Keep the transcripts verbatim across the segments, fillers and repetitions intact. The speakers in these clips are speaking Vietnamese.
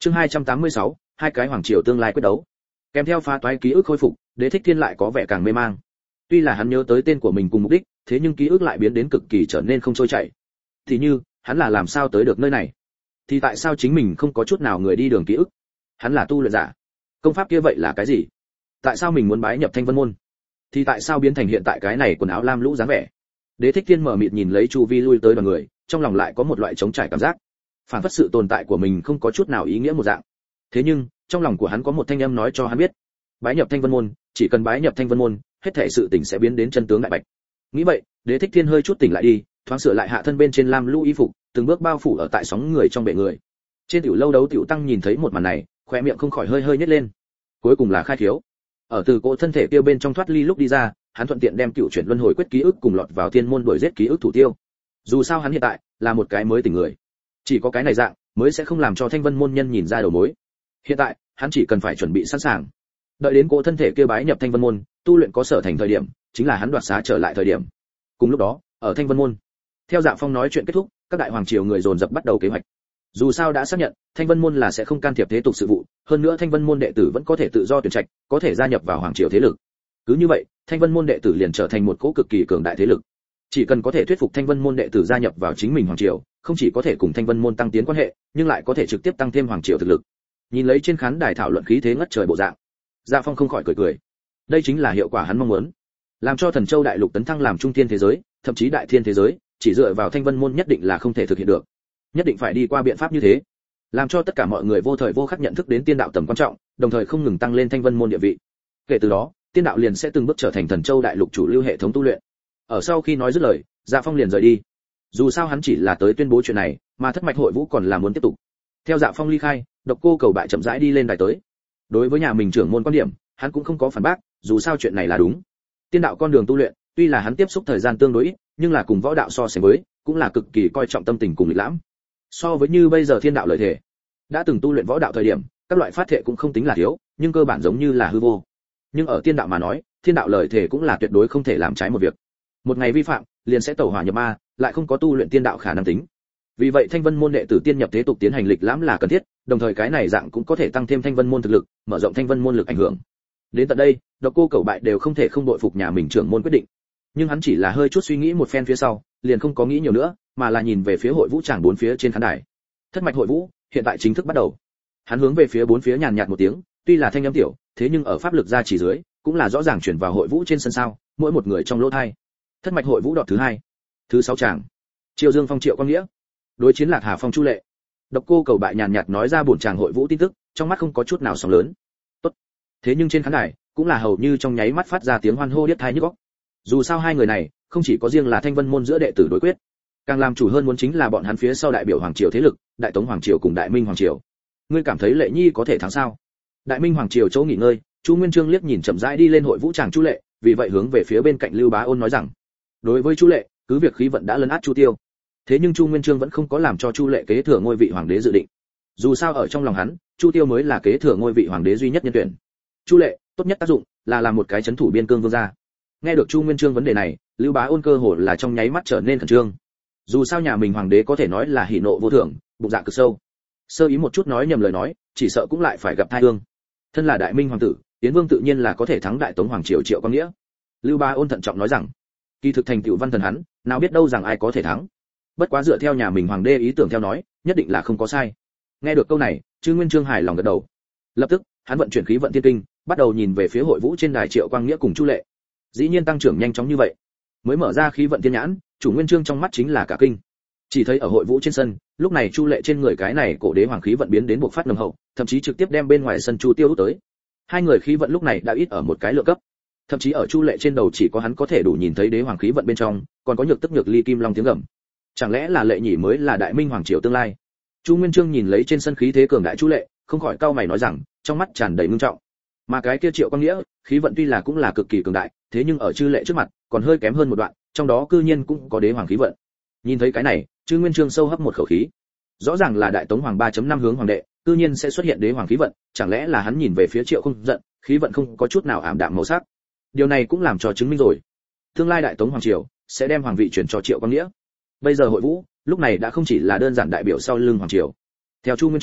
Chương hai trăm tám mươi sáu, hai cái hoàng triều tương lai quyết đấu. Kèm theo phá toái ký ức khôi phục, Đế Thích Thiên lại có vẻ càng mê mang. Tuy là hắn nhớ tới tên của mình cùng mục đích, thế nhưng ký ức lại biến đến cực kỳ trở nên không trôi chảy. Thì như, hắn là làm sao tới được nơi này? Thì tại sao chính mình không có chút nào người đi đường ký ức? Hắn là tu luyện giả. Công pháp kia vậy là cái gì? Tại sao mình muốn bái nhập Thanh Vân môn? Thì tại sao biến thành hiện tại cái này quần áo lam lũ dáng vẻ? Đế Thích Thiên mở mịt nhìn lấy chu vi lui tới đoàn người, trong lòng lại có một loại trống trải cảm giác. Phản phất sự tồn tại của mình không có chút nào ý nghĩa một dạng. Thế nhưng, trong lòng của hắn có một thanh âm nói cho hắn biết, bái nhập Thanh Vân môn, chỉ cần bái nhập Thanh Vân môn, hết thảy sự tình sẽ biến đến chân tướng đại bạch. Nghĩ vậy, Đế Thích Thiên hơi chút tỉnh lại đi, thoáng sửa lại hạ thân bên trên lam lũ y phục, từng bước bao phủ ở tại sóng người trong bể người. Trên tiểu lâu đấu tiểu tăng nhìn thấy một màn này, khóe miệng không khỏi hơi hơi nhếch lên. Cuối cùng là khai thiếu. Ở từ cỗ thân thể kia bên trong thoát ly lúc đi ra, hắn thuận tiện đem cựu chuyển luân hồi quyết ký ức cùng lọt vào thiên môn đuổi giết ký ức thủ tiêu. Dù sao hắn hiện tại là một cái mới tỉnh người, chỉ có cái này dạng mới sẽ không làm cho Thanh Vân môn nhân nhìn ra đầu mối. Hiện tại, hắn chỉ cần phải chuẩn bị sẵn sàng. Đợi đến cỗ thân thể kia bái nhập Thanh Vân môn, tu luyện có sở thành thời điểm, chính là hắn đoạt xá trở lại thời điểm. Cùng lúc đó, ở Thanh Vân môn, theo Dạ Phong nói chuyện kết thúc, các đại hoàng triều người dồn dập bắt đầu kế hoạch. Dù sao đã xác nhận, Thanh Vân môn là sẽ không can thiệp thế tục sự vụ, hơn nữa Thanh Vân môn đệ tử vẫn có thể tự do tuyển trạch, có thể gia nhập vào hoàng triều thế lực. Cứ như vậy, Thanh Vân môn đệ tử liền trở thành một cỗ cực kỳ cường đại thế lực. Chỉ cần có thể thuyết phục Thanh Vân môn đệ tử gia nhập vào chính mình hoàng triều, không chỉ có thể cùng Thanh Vân môn tăng tiến quan hệ, nhưng lại có thể trực tiếp tăng thêm hoàng triều thực lực. Nhìn lấy trên khán đài thảo luận khí thế ngất trời bộ dạng, Dạ Phong không khỏi cười cười. Đây chính là hiệu quả hắn mong muốn. Làm cho Thần Châu đại lục tấn thăng làm trung thiên thế giới, thậm chí đại thiên thế giới, chỉ dựa vào Thanh Vân môn nhất định là không thể thực hiện được. Nhất định phải đi qua biện pháp như thế, làm cho tất cả mọi người vô thời vô khắc nhận thức đến tiên đạo tầm quan trọng, đồng thời không ngừng tăng lên Thanh Vân môn địa vị. Kể từ đó, tiên đạo liền sẽ từng bước trở thành Thần Châu đại lục chủ lưu hệ thống tu luyện. Ở sau khi nói dứt lời, Dạ Phong liền rời đi. Dù sao hắn chỉ là tới tuyên bố chuyện này, mà Thất Mạch hội vũ còn là muốn tiếp tục. Theo Dạ Phong ly khai, Độc Cô Cầu Bại chậm rãi đi lên đài tới. Đối với nhà mình trưởng môn quan điểm, hắn cũng không có phản bác, dù sao chuyện này là đúng. Tiên đạo con đường tu luyện, tuy là hắn tiếp xúc thời gian tương đối ít, nhưng là cùng võ đạo so sánh với, cũng là cực kỳ coi trọng tâm tình cùng lịch lãm. So với như bây giờ thiên đạo lợi thể, đã từng tu luyện võ đạo thời điểm, các loại phát thệ cũng không tính là thiếu, nhưng cơ bản giống như là hư vô. Nhưng ở tiên đạo mà nói, thiên đạo lợi thể cũng là tuyệt đối không thể làm trái một việc. Một ngày vi phạm, liền sẽ tẩu hỏa nhập ma, lại không có tu luyện tiên đạo khả năng tính. Vì vậy Thanh Vân môn đệ tử tiên nhập thế tục tiến hành lịch lãm là cần thiết, đồng thời cái này dạng cũng có thể tăng thêm Thanh Vân môn thực lực, mở rộng Thanh Vân môn lực ảnh hưởng. Đến tận đây, Độc Cô Cầu Bại đều không thể không đội phục nhà mình trưởng môn quyết định. Nhưng hắn chỉ là hơi chút suy nghĩ một phen phía sau, liền không có nghĩ nhiều nữa, mà là nhìn về phía hội vũ tràng bốn phía trên khán đài. Thất mạch hội vũ hiện tại chính thức bắt đầu. Hắn hướng về phía bốn phía nhàn nhạt một tiếng, tuy là thanh âm tiểu, thế nhưng ở pháp lực gia chỉ dưới, cũng là rõ ràng chuyển vào hội vũ trên sân sao, mỗi một người trong lỗ tai. Thất mạch hội vũ đọt thứ hai, thứ sáu tràng. Triệu Dương Phong Triệu Quang Nghĩa đối chiến Lạc Hà Phong Chu Lệ. Độc Cô Cầu Bại nhàn nhạt nói ra buồn tràng hội vũ tin tức, trong mắt không có chút nào sóng lớn. Tốt. Thế nhưng trên khán đài, cũng là hầu như trong nháy mắt phát ra tiếng hoan hô điếc tai nhức óc. Dù sao hai người này, không chỉ có riêng là Thanh Vân môn giữa đệ tử đối quyết, càng làm chủ hơn muốn chính là bọn hắn phía sau đại biểu hoàng triều thế lực, Đại Tống hoàng triều cùng Đại Minh hoàng triều. Ngươi cảm thấy Lệ Nhi có thể thắng sao? Đại Minh hoàng triều chỗ nghỉ ngơi, Chu Nguyên Chương liếc nhìn chậm rãi đi lên hội vũ tràng Chu Lệ, vì vậy hướng về phía bên cạnh Lưu Bá Ôn nói rằng, đối với Chu Lệ, cứ việc khí vận đã lấn át Chu Tiêu, thế nhưng Chu Nguyên Chương vẫn không có làm cho Chu Lệ kế thừa ngôi vị hoàng đế dự định. Dù sao ở trong lòng hắn, Chu Tiêu mới là kế thừa ngôi vị hoàng đế duy nhất nhân tuyển. Chu Lệ, tốt nhất tác dụng là làm một cái chấn thủ biên cương vương gia. Nghe được Chu Nguyên Chương vấn đề này, Lưu Bá Ôn cơ hồ là trong nháy mắt trở nên khẩn trương. Dù sao nhà mình hoàng đế có thể nói là hỉ nộ vô thường, bụng dạ cực sâu. Sơ ý một chút nói nhầm lời nói, chỉ sợ cũng lại phải gặp tai ương. Thân là Đại Minh hoàng tử, Yến Vương tự nhiên là có thể thắng Đại Tống hoàng triều Triệu Quang Nghĩa. Lưu Bá Ôn thận trọng nói rằng, kỳ thực thành tựu văn thần hắn, nào biết đâu rằng ai có thể thắng. Bất quá dựa theo nhà mình hoàng đế ý tưởng theo nói, nhất định là không có sai. Nghe được câu này, Trương Nguyên Chương hài lòng gật đầu. Lập tức, hắn vận chuyển khí vận thiên kinh, bắt đầu nhìn về phía hội vũ trên đài Triệu Quang Nghĩa cùng Chu Lệ. Dĩ nhiên tăng trưởng nhanh chóng như vậy. Mới mở ra khí vận thiên nhãn, chủ Nguyên Chương trong mắt chính là cả kinh. Chỉ thấy ở hội vũ trên sân, lúc này Chu Lệ trên người cái này cổ đế hoàng khí vận biến đến bộc phát nồng hậu, thậm chí trực tiếp đem bên ngoài sân Chu Tiêu hút tới. Hai người khí vận lúc này đã ít ở một cái lượng cấp. Thậm chí ở Chu Lệ trên đầu chỉ có hắn có thể đủ nhìn thấy đế hoàng khí vận bên trong, còn có nhược tức nhược ly kim long tiếng gầm. Chẳng lẽ là Lệ Nhĩ mới là Đại Minh hoàng triều tương lai? Chu Nguyên Chương nhìn lấy trên sân khí thế cường đại Chu Lệ, không khỏi cau mày nói rằng, trong mắt tràn đầy ngưng trọng. Mà cái kia Triệu Quang Nghĩa, khí vận tuy là cũng là cực kỳ cường đại, thế nhưng ở Chư Lệ trước mặt, còn hơi kém hơn một đoạn, trong đó cư nhiên cũng có đế hoàng khí vận. Nhìn thấy cái này, Chư Nguyên Chương sâu hấp một khẩu khí. Rõ ràng là Đại Tống hoàng ba chấm năm hướng hoàng đệ, cư nhiên sẽ xuất hiện đế hoàng khí vận, chẳng lẽ là hắn nhìn về phía Triệu không giận, khí vận không có chút nào ảm đạm màu sắc. Điều này cũng làm cho chứng minh rồi, tương lai Đại Tống hoàng triều sẽ đem hoàng vị chuyển cho Triệu Quang Nghĩa. Bây giờ hội vũ, lúc này đã không chỉ là đơn giản đại biểu sau lưng hoàng triều. Theo Chu Nguyên Chương,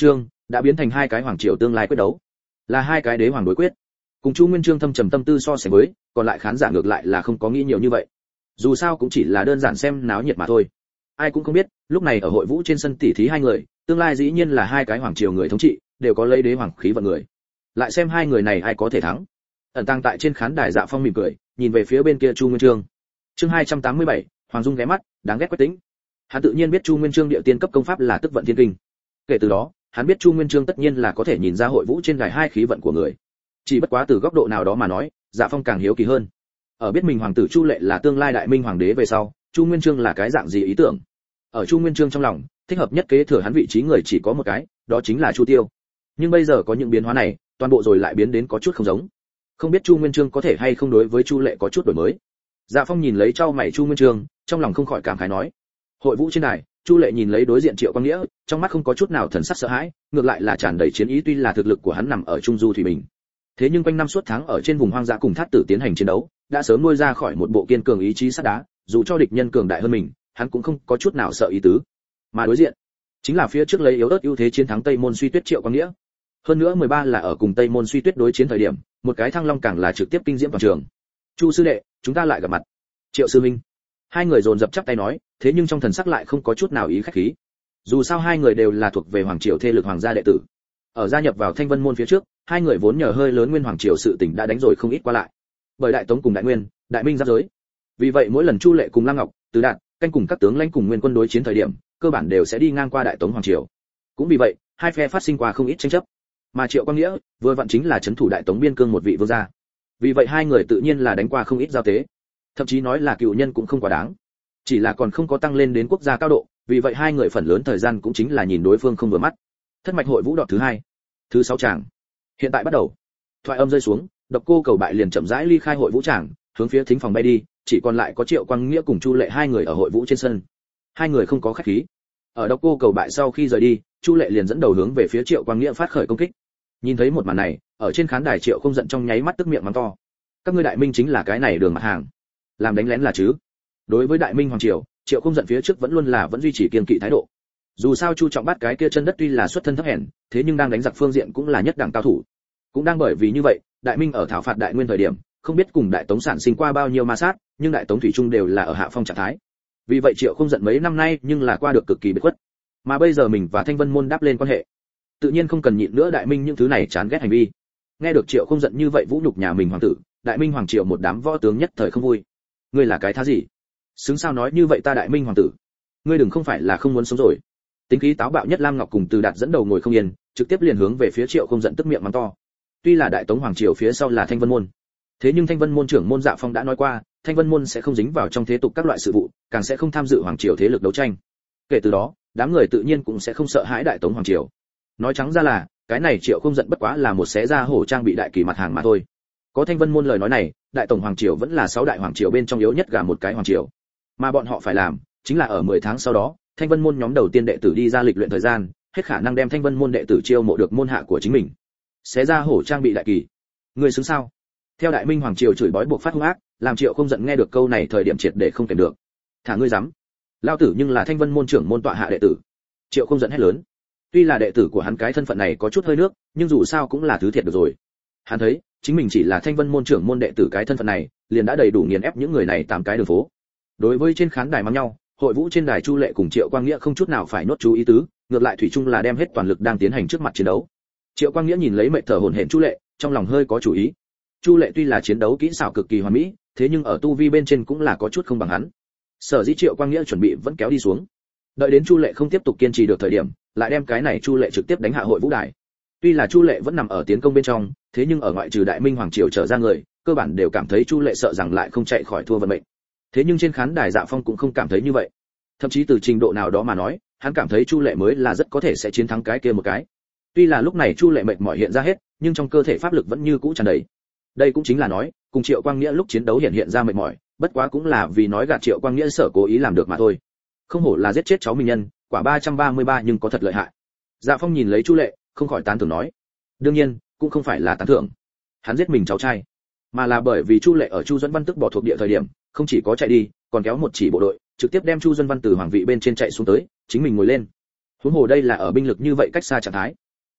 đã biến thành hai cái hoàng triều tương lai quyết đấu, là hai cái đế hoàng đối quyết. Cùng Chu Nguyên Chương thâm trầm tâm tư so sánh với, còn lại khán giả ngược lại là không có nghĩ nhiều như vậy. Dù sao cũng chỉ là đơn giản xem náo nhiệt mà thôi. Ai cũng không biết, lúc này ở hội vũ trên sân tỉ thí hai người, tương lai dĩ nhiên là hai cái hoàng triều người thống trị, đều có lấy đế hoàng khí vận người. Lại xem hai người này ai có thể thắng. Ẩn tàng tại trên khán đài Dạ Phong mỉm cười, nhìn về phía bên kia Chu Nguyên Chương. Chương hai trăm tám mươi bảy, Hoàng Dung ghé mắt, đáng ghét Quách Tĩnh. Hắn tự nhiên biết Chu Nguyên Chương địa tiên cấp công pháp là Tức Vận Thiên Kinh. Kể từ đó, hắn biết Chu Nguyên Chương tất nhiên là có thể nhìn ra hội vũ trên đài hai khí vận của người. Chỉ bất quá từ góc độ nào đó mà nói, Dạ Phong càng hiếu kỳ hơn. Ở biết mình hoàng tử Chu Lệ là tương lai đại minh hoàng đế về sau, Chu Nguyên Chương là cái dạng gì ý tưởng. Ở Chu Nguyên Chương trong lòng, thích hợp nhất kế thừa hắn vị trí người chỉ có một cái, đó chính là Chu Tiêu. Nhưng bây giờ có những biến hóa này, toàn bộ rồi lại biến đến có chút không giống. Không biết Chu Nguyên Chương có thể hay không đối với Chu Lệ có chút đổi mới. Dạ Phong nhìn lấy trao mày Chu Nguyên Chương, trong lòng không khỏi cảm khái nói. Hội vũ trên đài, Chu Lệ nhìn lấy đối diện Triệu Quang Nghĩa, trong mắt không có chút nào thần sắc sợ hãi, ngược lại là tràn đầy chiến ý, tuy là thực lực của hắn nằm ở trung du thủy bình. Thế nhưng quanh năm suốt tháng ở trên vùng hoang dã cùng Thát Tử tiến hành chiến đấu, đã sớm nuôi ra khỏi một bộ kiên cường ý chí sắt đá, dù cho địch nhân cường đại hơn mình, hắn cũng không có chút nào sợ ý tứ. Mà đối diện, chính là phía trước lấy yếu ớt ưu thế chiến thắng Tây Môn Suy Tuyết Triệu Quang Nghĩa. Hơn nữa mười ba là ở cùng Tây Môn Suy Tuyết đối chiến thời điểm, một cái thăng long càng là trực tiếp kinh diễm toàn trường. Chu sư đệ, chúng ta lại gặp mặt. Triệu sư minh. Hai người dồn dập chắp tay nói, thế nhưng trong thần sắc lại không có chút nào ý khách khí. Dù sao hai người đều là thuộc về hoàng triều thế lực hoàng gia đệ tử. Ở gia nhập vào Thanh Vân môn phía trước, hai người vốn nhờ hơi lớn nguyên hoàng triều sự tình đã đánh rồi không ít qua lại. Bởi đại tống cùng đại nguyên, đại minh giáp giới. Vì vậy mỗi lần Chu Lệ cùng Lam Ngọc, Từ Đạt, canh cùng các tướng lãnh cùng nguyên quân đối chiến thời điểm, cơ bản đều sẽ đi ngang qua đại tống hoàng triều. Cũng vì vậy, hai phe phát sinh qua không ít tranh chấp. Mà Triệu Quang Nghĩa, vừa vặn chính là trấn thủ đại tống biên cương một vị vương gia. Vì vậy hai người tự nhiên là đánh qua không ít giao tế. Thậm chí nói là cựu nhân cũng không quá đáng. Chỉ là còn không có tăng lên đến quốc gia cao độ, vì vậy hai người phần lớn thời gian cũng chính là nhìn đối phương không vừa mắt. Thất mạch hội vũ đọt thứ hai, thứ sáu tràng. Hiện tại bắt đầu. Thoại âm rơi xuống, Độc Cô Cầu Bại liền chậm rãi ly khai hội vũ tràng, hướng phía thính phòng bay đi, chỉ còn lại có Triệu Quang Nghĩa cùng Chu Lệ hai người ở hội vũ trên sân. Hai người không có khách khí. Ở Độc Cô Cầu Bại sau khi rời đi, Chu Lệ liền dẫn đầu hướng về phía Triệu Quang Nghĩa phát khởi công kích. Nhìn thấy một màn này, ở trên khán đài Triệu không giận trong nháy mắt tức miệng mắng to. Các ngươi đại minh chính là cái này đường mặt hàng, làm đánh lén là chứ? Đối với đại minh hoàng triều, Triệu không giận phía trước vẫn luôn là vẫn duy trì kiên kỵ thái độ. Dù sao Chu Trọng Bát cái kia chân đất tuy là xuất thân thấp hèn, thế nhưng đang đánh giặc phương diện cũng là nhất đẳng cao thủ. Cũng đang bởi vì như vậy, đại minh ở thảo phạt đại nguyên thời điểm, không biết cùng đại tống sản sinh qua bao nhiêu ma sát, nhưng đại tống thủy chung đều là ở hạ phong trạng thái. Vì vậy Triệu không giận mấy năm nay nhưng là qua được cực kỳ biệt khuất. Mà bây giờ mình và Thanh Vân môn đáp lên quan hệ, tự nhiên không cần nhịn nữa đại minh những thứ này chán ghét hành vi. Nghe được Triệu không giận như vậy vũ nhục nhà mình hoàng tử, đại minh hoàng triều một đám võ tướng nhất thời không vui. Ngươi là cái thá gì? Xứng sao nói như vậy ta đại minh hoàng tử? Ngươi đừng không phải là không muốn sống rồi. Tính khí táo bạo nhất Lam Ngọc cùng Từ Đạt dẫn đầu ngồi không yên, trực tiếp liền hướng về phía Triệu không giận tức miệng mắng to. Tuy là đại tống hoàng triều phía sau là Thanh Vân môn, thế nhưng Thanh Vân môn trưởng môn Dạ Phong đã nói qua, Thanh Vân môn sẽ không dính vào trong thế tục các loại sự vụ, càng sẽ không tham dự hoàng triều thế lực đấu tranh. Kể từ đó, đám người tự nhiên cũng sẽ không sợ hãi đại tống hoàng triều. Nói trắng ra là, cái này Triệu không giận bất quá là một xé ra hổ trang bị đại kỳ mặt hàng mà thôi. Có Thanh Vân môn lời nói này, đại tổng hoàng triều vẫn là sáu đại hoàng triều bên trong yếu nhất gà một cái hoàng triều. Mà bọn họ phải làm, chính là ở mười tháng sau đó, Thanh Vân môn nhóm đầu tiên đệ tử đi ra lịch luyện thời gian, hết khả năng đem Thanh Vân môn đệ tử chiêu mộ được môn hạ của chính mình. Xé ra hổ trang bị đại kỳ. Người xứng sao? Theo đại minh hoàng triều chửi bói buộc phát hung ác, làm Triệu không giận nghe được câu này thời điểm triệt để không kèm được. Thả ngươi dám? Lao tử nhưng là Thanh Vân môn trưởng môn tọa hạ đệ tử. Triệu không giận hét lớn. Tuy là đệ tử của hắn cái thân phận này có chút hơi nước, nhưng dù sao cũng là thứ thiệt được rồi. Hắn thấy, chính mình chỉ là Thanh Vân môn trưởng môn đệ tử cái thân phận này, liền đã đầy đủ nghiền ép những người này tám cái đường phố. Đối với trên khán đài mắng nhau, hội vũ trên đài Chu Lệ cùng Triệu Quang Nghĩa không chút nào phải nốt chú ý tứ, ngược lại thủy chung là đem hết toàn lực đang tiến hành trước mặt chiến đấu. Triệu Quang Nghĩa nhìn lấy mệt thở hổn hển Chu Lệ, trong lòng hơi có chủ ý. Chu Lệ tuy là chiến đấu kỹ xảo cực kỳ hoàn mỹ, thế nhưng ở tu vi bên trên cũng là có chút không bằng hắn. Sở dĩ Triệu Quang Nghĩa chuẩn bị vẫn kéo đi xuống. Đợi đến Chu Lệ không tiếp tục kiên trì được thời điểm, lại đem cái này Chu Lệ trực tiếp đánh hạ hội vũ đài. Tuy là Chu Lệ vẫn nằm ở tiến công bên trong, thế nhưng ở ngoại trừ đại minh hoàng triều trở ra người, cơ bản đều cảm thấy Chu Lệ sợ rằng lại không chạy khỏi thua vận mệnh. Thế nhưng trên khán đài Dạ Phong cũng không cảm thấy như vậy. Thậm chí từ trình độ nào đó mà nói, hắn cảm thấy Chu Lệ mới là rất có thể sẽ chiến thắng cái kia một cái. Tuy là lúc này Chu Lệ mệt mỏi hiện ra hết, nhưng trong cơ thể pháp lực vẫn như cũ tràn đầy. Đây cũng chính là nói, cùng Triệu Quang Nghĩa lúc chiến đấu hiện hiện ra mệt mỏi, bất quá cũng là vì nói gạt Triệu Quang Nghĩa sở cố ý làm được mà thôi. Không hổ là giết chết cháu mình nhân, quả ba trăm ba mươi ba nhưng có thật lợi hại. Dạ Phong nhìn lấy Chu Lệ, không khỏi tán thưởng nói. Đương nhiên, cũng không phải là tán thưởng. Hắn giết mình cháu trai, mà là bởi vì Chu Lệ ở Chu Duẫn Văn tức bỏ thuộc địa thời điểm, không chỉ có chạy đi, còn kéo một chỉ bộ đội, trực tiếp đem Chu Duẫn Văn từ hoàng vị bên trên chạy xuống tới, chính mình ngồi lên. Huống hồ đây là ở binh lực như vậy cách xa trạng thái.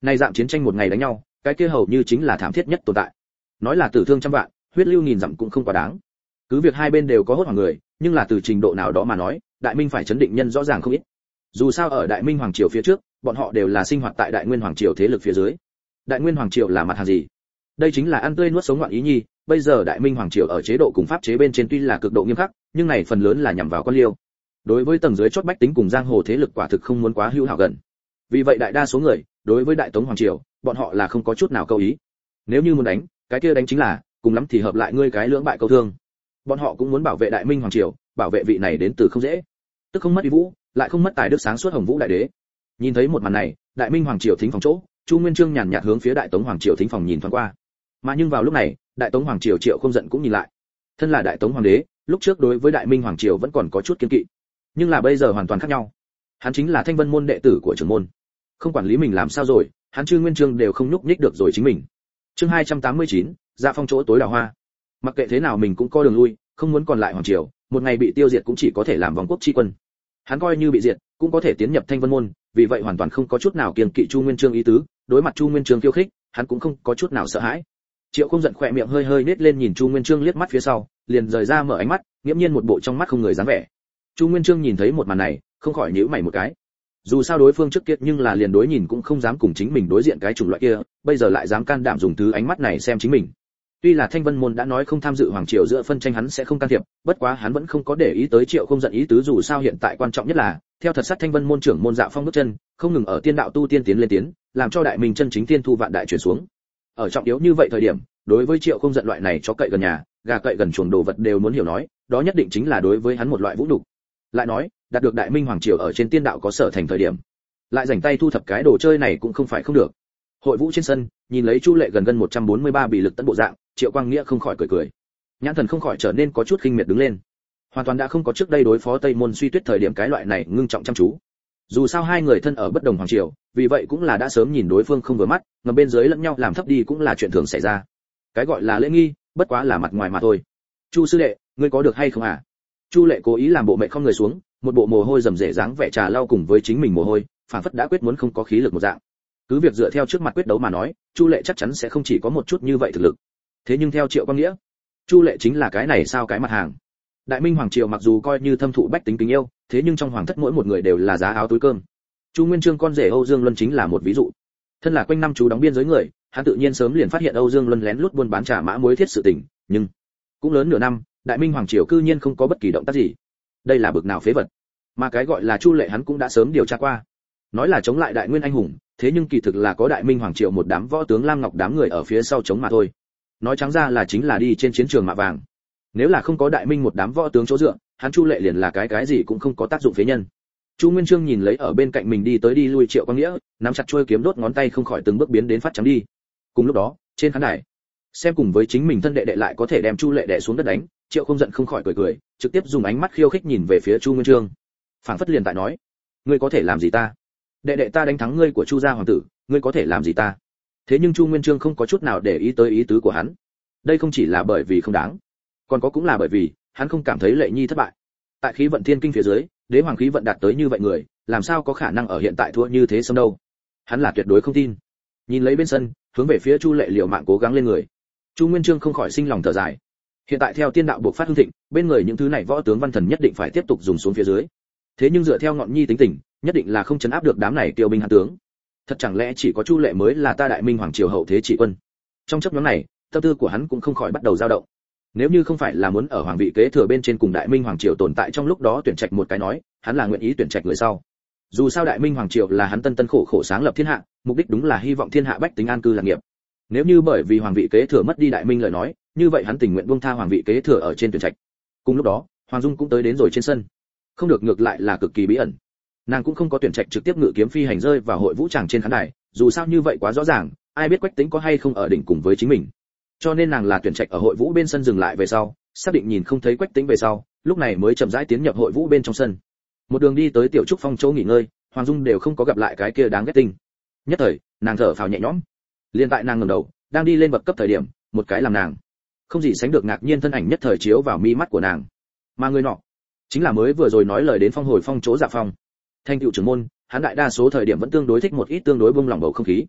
Nay dạng chiến tranh một ngày đánh nhau, cái kia hầu như chính là thảm thiết nhất tồn tại. Nói là tử thương trăm vạn, huyết lưu nghìn dặm cũng không quá đáng. Cứ việc hai bên đều có hốt hoảng người, nhưng là từ trình độ nào đó mà nói, Đại Minh phải chấn định nhân rõ ràng không ít. Dù sao ở Đại Minh hoàng triều phía trước, bọn họ đều là sinh hoạt tại Đại Nguyên hoàng triều thế lực phía dưới. Đại Nguyên hoàng triều là mặt hàng gì? Đây chính là ăn tươi nuốt sống loạn ý nhi. Bây giờ Đại Minh hoàng triều ở chế độ cùng pháp chế bên trên tuy là cực độ nghiêm khắc, nhưng này phần lớn là nhằm vào quan liêu. Đối với tầng dưới chót bách tính cùng giang hồ thế lực quả thực không muốn quá hữu hảo gần. Vì vậy đại đa số người, đối với Đại Tống hoàng triều, bọn họ là không có chút nào câu ý. Nếu như muốn đánh, cái kia đánh chính là, cùng lắm thì hợp lại ngươi cái lưỡng bại câu thương. Bọn họ cũng muốn bảo vệ Đại Minh hoàng triều, bảo vệ vị này đến từ không dễ, tức không mất uy vũ, lại không mất tài đức sáng suốt Hồng Vũ đại đế. Nhìn thấy một màn này, Đại Minh hoàng triều thính phòng chỗ, Chu Nguyên Chương nhàn nhạt hướng phía Đại Tống hoàng triều thính phòng nhìn thoáng qua. Mà nhưng vào lúc này, Đại Tống hoàng triều Triệu Không giận cũng nhìn lại. Thân là Đại Tống hoàng đế, lúc trước đối với Đại Minh hoàng triều vẫn còn có chút kiêng kỵ, nhưng là bây giờ hoàn toàn khác nhau. Hắn chính là Thanh Vân môn đệ tử của trưởng môn, không quản lý mình làm sao rồi, hắn Chư Nguyên Chương đều không nhúc nhích được rồi chính mình. Chương hai trăm tám mươi chín, Dạ Phong chỗ tối đào hoa. Mặc kệ thế nào mình cũng có đường lui, không muốn còn lại hoàng triều, một ngày bị tiêu diệt cũng chỉ có thể làm vòng quốc chi quân. Hắn coi như bị diệt, cũng có thể tiến nhập Thanh Vân môn, vì vậy hoàn toàn không có chút nào kiêng kỵ Chu Nguyên Chương ý tứ, đối mặt Chu Nguyên Chương khiêu khích, hắn cũng không có chút nào sợ hãi. Triệu Không giận khỏe miệng hơi hơi nết lên nhìn Chu Nguyên Chương liếc mắt phía sau, liền rời ra mở ánh mắt, nghiễm nhiên một bộ trong mắt không người dáng vẻ. Chu Nguyên Chương nhìn thấy một màn này, không khỏi nhíu mày một cái. Dù sao đối phương trước kia nhưng là liền đối nhìn cũng không dám cùng chính mình đối diện cái chủng loại kia, bây giờ lại dám can đảm dùng thứ ánh mắt này xem chính mình. Tuy là Thanh Vân môn đã nói không tham dự hoàng triều giữa phân tranh hắn sẽ không can thiệp, bất quá hắn vẫn không có để ý tới Triệu Không giận ý tứ, dù sao hiện tại quan trọng nhất là, theo thật sát Thanh Vân môn trưởng môn Dạ Phong bước chân, không ngừng ở tiên đạo tu tiên tiến lên tiến, làm cho Đại Minh chân chính tiên thu vạn đại chuyển xuống. Ở trọng yếu như vậy thời điểm, đối với Triệu Không giận loại này chó cậy gần nhà, gà cậy gần chuồng đồ vật đều muốn hiểu nói, đó nhất định chính là đối với hắn một loại vũ nhục. Lại nói, đạt được Đại Minh hoàng triều ở trên tiên đạo có sở thành thời điểm, lại rảnh tay thu thập cái đồ chơi này cũng không phải không được. Hội vũ trên sân, nhìn lấy Chu Lệ gần gần một trăm bốn mươi ba bị lực tấn bộ dạng, Triệu Quang Nghĩa không khỏi cười cười. Nhãn thần không khỏi trở nên có chút khinh miệt đứng lên. Hoàn toàn đã không có trước đây đối phó Tây môn Suy Tuyết thời điểm cái loại này ngưng trọng chăm chú. Dù sao hai người thân ở bất đồng hoàng triều, vì vậy cũng là đã sớm nhìn đối phương không vừa mắt, ngầm bên dưới lẫn nhau làm thấp đi cũng là chuyện thường xảy ra. Cái gọi là lễ nghi, bất quá là mặt ngoài mà thôi. Chu sư đệ, ngươi có được hay không à? Chu Lệ cố ý làm bộ mệt không người xuống, một bộ mồ hôi rầm rề dáng vẻ trà lau cùng với chính mình mồ hôi, phản phất đã quyết muốn không có khí lực một dạng. Cứ việc dựa theo trước mặt quyết đấu mà nói, Chu Lệ chắc chắn sẽ không chỉ có một chút như vậy thực lực. Thế nhưng theo Triệu Quang Nghĩa, Chu Lệ chính là cái này sao cái mặt hàng. Đại Minh hoàng triều mặc dù coi như thâm thụ bách tính kính yêu, thế nhưng trong hoàng thất mỗi một người đều là giá áo túi cơm. Chu Nguyên Chương con rể Âu Dương Luân chính là một ví dụ. Thân là quanh năm chú đóng biên giới người, hắn tự nhiên sớm liền phát hiện Âu Dương Luân lén lút buôn bán trà mã muối thiết sự tình, nhưng cũng lớn nửa năm, Đại Minh hoàng triều cư nhiên không có bất kỳ động tác gì. Đây là bực nào phế vật. Mà cái gọi là Chu Lệ hắn cũng đã sớm điều tra qua. Nói là chống lại Đại Nguyên anh hùng, thế nhưng kỳ thực là có Đại Minh hoàng triều một đám võ tướng Lam Ngọc đám người ở phía sau chống mà thôi. Nói trắng ra là chính là đi trên chiến trường mạ vàng. Nếu là không có Đại Minh một đám võ tướng chỗ dựa, hắn Chu Lệ liền là cái cái gì cũng không có tác dụng phế nhân. Chu Nguyên Chương nhìn lấy ở bên cạnh mình đi tới đi lui Triệu Quang Nghĩa, nắm chặt chuôi kiếm đốt ngón tay không khỏi từng bước biến đến phát trắng đi. Cùng lúc đó, trên khán đài, xem cùng với chính mình thân đệ đệ lại có thể đem Chu Lệ đè xuống đất đánh, Triệu Không giận không khỏi cười cười, trực tiếp dùng ánh mắt khiêu khích nhìn về phía Chu Nguyên Chương. Phảng phất liền tại nói, ngươi có thể làm gì ta? Đệ đệ ta đánh thắng ngươi của Chu gia hoàng tử, ngươi có thể làm gì ta? Thế nhưng Chu Nguyên Chương không có chút nào để ý tới ý tứ của hắn. Đây không chỉ là bởi vì không đáng, còn có cũng là bởi vì hắn không cảm thấy Lệ Nhi thất bại. Tại khí vận thiên kinh phía dưới, đế hoàng khí vận đạt tới như vậy người, làm sao có khả năng ở hiện tại thua như thế sớm đâu? Hắn là tuyệt đối không tin. Nhìn lấy bên sân, hướng về phía Chu Lệ liều mạng cố gắng lên người. Chu Nguyên Chương không khỏi sinh lòng thở dài. Hiện tại theo tiên đạo buộc phát hưng thịnh, bên người những thứ này võ tướng văn thần nhất định phải tiếp tục dùng xuống phía dưới. Thế nhưng dựa theo ngọn nhi tính tình, nhất định là không chấn áp được đám này tiêu binh hán tướng. Thật chẳng lẽ chỉ có Chu Lệ mới là ta Đại Minh hoàng triều hậu thế trị quân? Trong chấp nhóm này, tâm tư của hắn cũng không khỏi bắt đầu dao động. Nếu như không phải là muốn ở hoàng vị kế thừa bên trên cùng Đại Minh hoàng triều tồn tại trong lúc đó tuyển trạch một cái nói, hắn là nguyện ý tuyển trạch người sau. Dù sao Đại Minh hoàng triều là hắn tân tân khổ khổ sáng lập thiên hạ, mục đích đúng là hy vọng thiên hạ bách tính an cư lạc nghiệp. Nếu như bởi vì hoàng vị kế thừa mất đi Đại Minh lời nói, như vậy hắn tình nguyện buông tha hoàng vị kế thừa ở trên tuyển trạch. Cùng lúc đó, Hoàng Dung cũng tới đến rồi trên sân. Không được, ngược lại là cực kỳ bí ẩn. Nàng cũng không có tuyển trạch trực tiếp ngự kiếm phi hành rơi vào hội vũ tràng trên khán đài, dù sao như vậy quá rõ ràng, ai biết Quách Tĩnh có hay không ở đỉnh cùng với chính mình. Cho nên nàng là tuyển trạch ở hội vũ bên sân dừng lại về sau, xác định nhìn không thấy Quách Tĩnh về sau, lúc này mới chậm rãi tiến nhập hội vũ bên trong sân. Một đường đi tới Tiểu Trúc Phong chỗ nghỉ ngơi, Hoàng Dung đều không có gặp lại cái kia đáng ghét tinh. Nhất thời, nàng thở phào nhẹ nhõm. Liên tại nàng ngẩng đầu, đang đi lên bậc cấp thời điểm, một cái làm nàng không gì sánh được ngạc nhiên thân ảnh nhất thời chiếu vào mi mắt của nàng. Mà người nọ, chính là mới vừa rồi nói lời đến Phong Hồi Phong chỗ Dạ Phong. Thanh tựu trưởng môn, hắn đại đa số thời điểm vẫn tương đối thích một ít tương đối buông lỏng bầu không khí.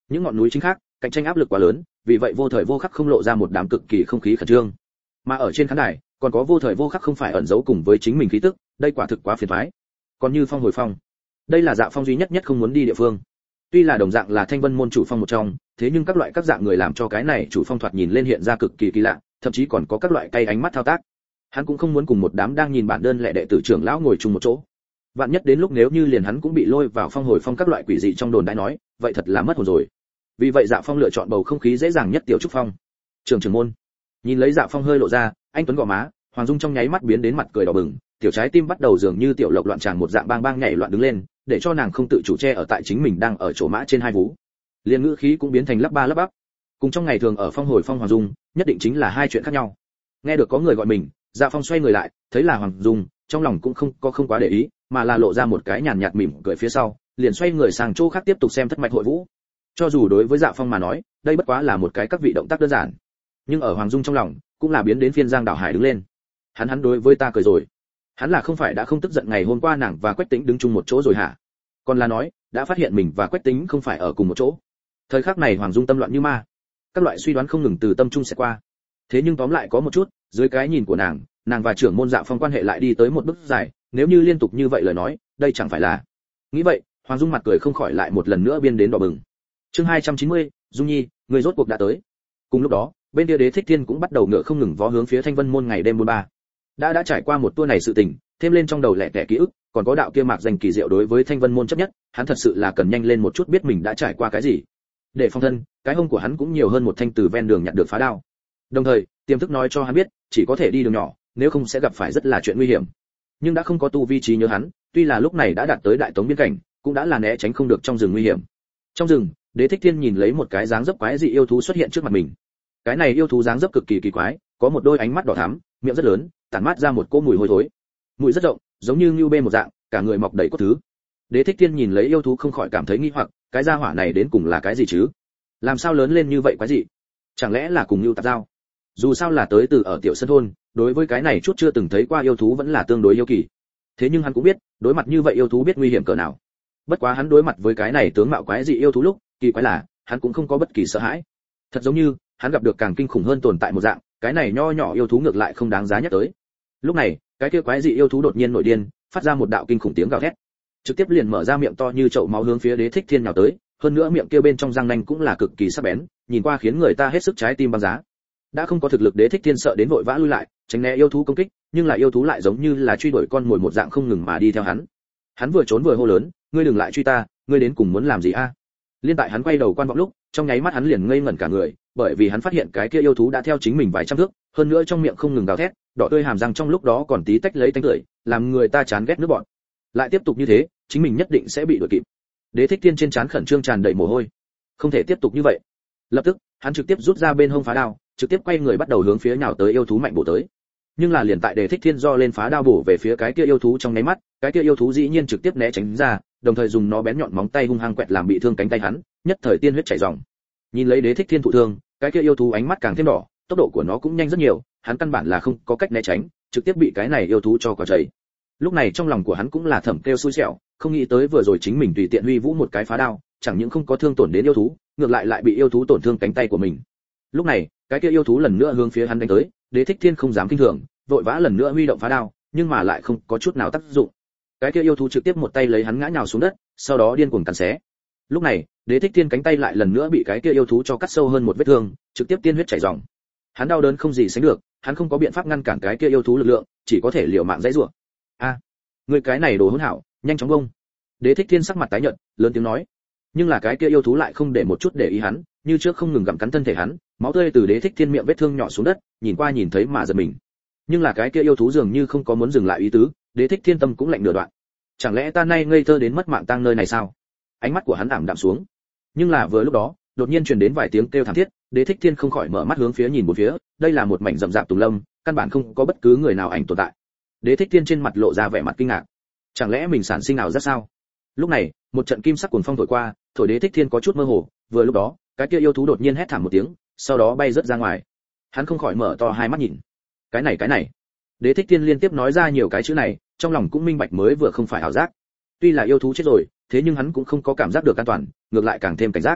Những ngọn núi chính khác, cạnh tranh áp lực quá lớn, vì vậy vô thời vô khắc không lộ ra một đám cực kỳ không khí khẩn trương. Mà ở trên khán đài, còn có vô thời vô khắc không phải ẩn giấu cùng với chính mình khí tức, đây quả thực quá phiền toái. Còn như Phong hồi phong, đây là Dạ Phong duy nhất nhất không muốn đi địa phương. Tuy là đồng dạng là Thanh Vân môn chủ phong một trong, thế nhưng các loại các dạng người làm cho cái này chủ phong thoạt nhìn lên hiện ra cực kỳ kỳ lạ, thậm chí còn có các loại cay ánh mắt thao tác. Hắn cũng không muốn cùng một đám đang nhìn bản đơn lẻ đệ tử trưởng lão ngồi chung một chỗ. Vạn nhất đến lúc nếu như liền hắn cũng bị lôi vào phong hồi phong các loại quỷ dị trong đồn đại nói, vậy thật là mất hồn rồi. Vì vậy Dạ Phong lựa chọn bầu không khí dễ dàng nhất tiểu trúc phong. Trường trưởng môn, nhìn lấy Dạ Phong hơi lộ ra, anh tuấn gò má, Hoàng Dung trong nháy mắt biến đến mặt cười đỏ bừng, tiểu trái tim bắt đầu dường như tiểu lộc loạn tràng một dạng bang bang nhảy loạn đứng lên, để cho nàng không tự chủ che ở tại chính mình đang ở chỗ mã trên hai vú. Liên ngữ khí cũng biến thành lắp ba lắp bắp. Cùng trong ngày thường ở phong hồi phong Hoàng Dung, nhất định chính là hai chuyện khác nhau. Nghe được có người gọi mình, Dạ Phong xoay người lại, thấy là Hoàng Dung, trong lòng cũng không có không quá để ý, mà là lộ ra một cái nhàn nhạt mỉm cười phía sau, liền xoay người sang chỗ khác tiếp tục xem thất mạch hội vũ. Cho dù đối với Dạ Phong mà nói, đây bất quá là một cái các vị động tác đơn giản, nhưng ở Hoàng Dung trong lòng, cũng là biến đến phiên Giang Đảo Hải đứng lên. Hắn hắn đối với ta cười rồi. Hắn là không phải đã không tức giận ngày hôm qua nàng và Quách Tĩnh đứng chung một chỗ rồi hả? Còn là nói, đã phát hiện mình và Quách Tĩnh không phải ở cùng một chỗ. Thời khắc này Hoàng Dung tâm loạn như ma, các loại suy đoán không ngừng từ tâm trung sẽ qua. Thế nhưng tóm lại có một chút, dưới cái nhìn của nàng, nàng và trưởng môn Dạ Phong quan hệ lại đi tới một bước dài, nếu như liên tục như vậy lời nói, đây chẳng phải là. Nghĩ vậy, Hoàng Dung mặt cười không khỏi lại một lần nữa biên đến đỏ bừng. Chương hai trăm chín mươi, Dung Nhi, người rốt cuộc đã tới. Cùng lúc đó, bên kia Đế Thích Thiên cũng bắt đầu ngựa không ngừng vó hướng phía Thanh Vân môn ngày đêm buôn ba. Đã đã trải qua một tour này sự tình, thêm lên trong đầu lẻ tẻ ký ức, còn có đạo kia mạc danh kỳ diệu đối với Thanh Vân môn chấp nhất, hắn thật sự là cần nhanh lên một chút biết mình đã trải qua cái gì. Để phong thân, cái hông của hắn cũng nhiều hơn một thanh từ ven đường nhặt được phá đao. Đồng thời, tiềm thức nói cho hắn biết, chỉ có thể đi đường nhỏ, nếu không sẽ gặp phải rất là chuyện nguy hiểm. Nhưng đã không có tu vi trí nhớ hắn, tuy là lúc này đã đạt tới đại tống biên cảnh, cũng đã là né tránh không được trong rừng nguy hiểm. Trong rừng, Đế Thích Thiên nhìn lấy một cái dáng dấp quái dị yêu thú xuất hiện trước mặt mình. Cái này yêu thú dáng dấp cực kỳ kỳ quái, có một đôi ánh mắt đỏ thắm, miệng rất lớn, tản mát ra một cỗ mùi hôi thối. Mùi rất rộng, giống như ngưu bê một dạng, cả người mọc đầy cốt thứ. Đế Thích Thiên nhìn lấy yêu thú không khỏi cảm thấy nghi hoặc, cái gia hỏa này đến cùng là cái gì chứ? Làm sao lớn lên như vậy quái dị? Chẳng lẽ là cùng ngưu tạp giao? Dù sao là tới từ ở tiểu sân thôn, đối với cái này chút chưa từng thấy qua yêu thú vẫn là tương đối yêu kỳ. Thế nhưng hắn cũng biết, đối mặt như vậy yêu thú biết nguy hiểm cỡ nào. Bất quá hắn đối mặt với cái này tướng mạo quái dị yêu thú lúc, kỳ quái là, hắn cũng không có bất kỳ sợ hãi. Thật giống như, hắn gặp được càng kinh khủng hơn tồn tại một dạng, cái này nho nhỏ yêu thú ngược lại không đáng giá nhắc tới. Lúc này, cái kia quái dị yêu thú đột nhiên nổi điên, phát ra một đạo kinh khủng tiếng gào thét, trực tiếp liền mở ra miệng to như chậu máu hướng phía Đế Thích Thiên nhào tới, hơn nữa miệng kia bên trong răng nanh cũng là cực kỳ sắc bén, nhìn qua khiến người ta hết sức trái tim băng giá. Đã không có thực lực Đế Thích Thiên sợ đến vội vã lui lại, tránh né yêu thú công kích, nhưng lại yêu thú lại giống như là truy đuổi con mồi một dạng không ngừng mà đi theo hắn. Hắn vừa trốn vừa hô lớn, ngươi đừng lại truy ta, ngươi đến cùng muốn làm gì a? Liên tại hắn quay đầu quan vọng lúc, trong nháy mắt hắn liền ngây ngẩn cả người, bởi vì hắn phát hiện cái kia yêu thú đã theo chính mình vài trăm thước, hơn nữa trong miệng không ngừng gào thét, đỏ tươi hàm răng trong lúc đó còn tí tách lấy tanh tưởi, làm người ta chán ghét nước bọt. Lại tiếp tục như thế, chính mình nhất định sẽ bị đuổi kịp. Đế Thích Thiên trên trán khẩn trương tràn đầy mồ hôi. Không thể tiếp tục như vậy. Lập tức, hắn trực tiếp rút ra bên hông phá đao, trực tiếp quay người bắt đầu hướng phía nhào tới yêu thú mạnh bổ tới. Nhưng là liền tại Đế Thích Thiên do lên phá đao bổ về phía cái kia yêu thú trong nháy mắt, cái kia yêu thú dĩ nhiên trực tiếp né tránh ra, đồng thời dùng nó bén nhọn móng tay hung hăng quẹt làm bị thương cánh tay hắn, nhất thời tiên huyết chảy ròng. Nhìn lấy Đế Thích Thiên thụ thương, cái kia yêu thú ánh mắt càng thêm đỏ, tốc độ của nó cũng nhanh rất nhiều, hắn căn bản là không có cách né tránh, trực tiếp bị cái này yêu thú cho quả chảy. Lúc này trong lòng của hắn cũng là thầm kêu xui xẻo, không nghĩ tới vừa rồi chính mình tùy tiện huy vũ một cái phá đao, chẳng những không có thương tổn đến yêu thú, ngược lại lại bị yêu thú tổn thương cánh tay của mình. Lúc này, cái kia yêu thú lần nữa hướng phía hắn đánh tới, Đế Thích Thiên không dám kinh thường, vội vã lần nữa huy động phá đao, nhưng mà lại không có chút nào tác dụng. Cái kia yêu thú trực tiếp một tay lấy hắn ngã nhào xuống đất, sau đó điên cuồng cắn xé. Lúc này, Đế Thích Thiên cánh tay lại lần nữa bị cái kia yêu thú cho cắt sâu hơn một vết thương, trực tiếp tiên huyết chảy ròng. Hắn đau đớn không gì sánh được, hắn không có biện pháp ngăn cản cái kia yêu thú lực lượng, chỉ có thể liều mạng giãy giụa. A, người cái này đồ hỗn hảo, nhanh chóng bông. Đế Thích Thiên sắc mặt tái nhợt, lớn tiếng nói. Nhưng là cái kia yêu thú lại không để một chút để ý hắn, như trước không ngừng gặm cắn thân thể hắn, máu tươi từ Đế Thích Thiên miệng vết thương nhỏ xuống đất, nhìn qua nhìn thấy mà giật mình. Nhưng là cái kia yêu thú dường như không có muốn dừng lại ý tứ, Đế Thích Thiên tâm cũng lạnh nửa đoạn. Chẳng lẽ ta nay ngây thơ đến mất mạng tang nơi này sao? Ánh mắt của hắn ảm đạm xuống. Nhưng là vừa lúc đó, đột nhiên truyền đến vài tiếng kêu thảm thiết, Đế Thích Thiên không khỏi mở mắt hướng phía nhìn một phía, đây là một mảnh rậm rạp tùng lâm, căn bản không có bất cứ người nào ảnh tồn tại. Đế Thích Thiên trên mặt lộ ra vẻ mặt kinh ngạc. Chẳng lẽ mình sản sinh nào rất sao? Lúc này, một trận kim sắc cuồng phong thổi qua, thổi Đế Thích Thiên có chút mơ hồ, vừa lúc đó, cái kia yêu thú đột nhiên hét thảm một tiếng, sau đó bay rất ra ngoài. Hắn không khỏi mở to hai mắt nhìn. Cái này cái này. Đế Thích Thiên liên tiếp nói ra nhiều cái chữ này, trong lòng cũng minh bạch mới vừa không phải ảo giác. Tuy là yêu thú chết rồi, thế nhưng hắn cũng không có cảm giác được an toàn, ngược lại càng thêm cảnh giác.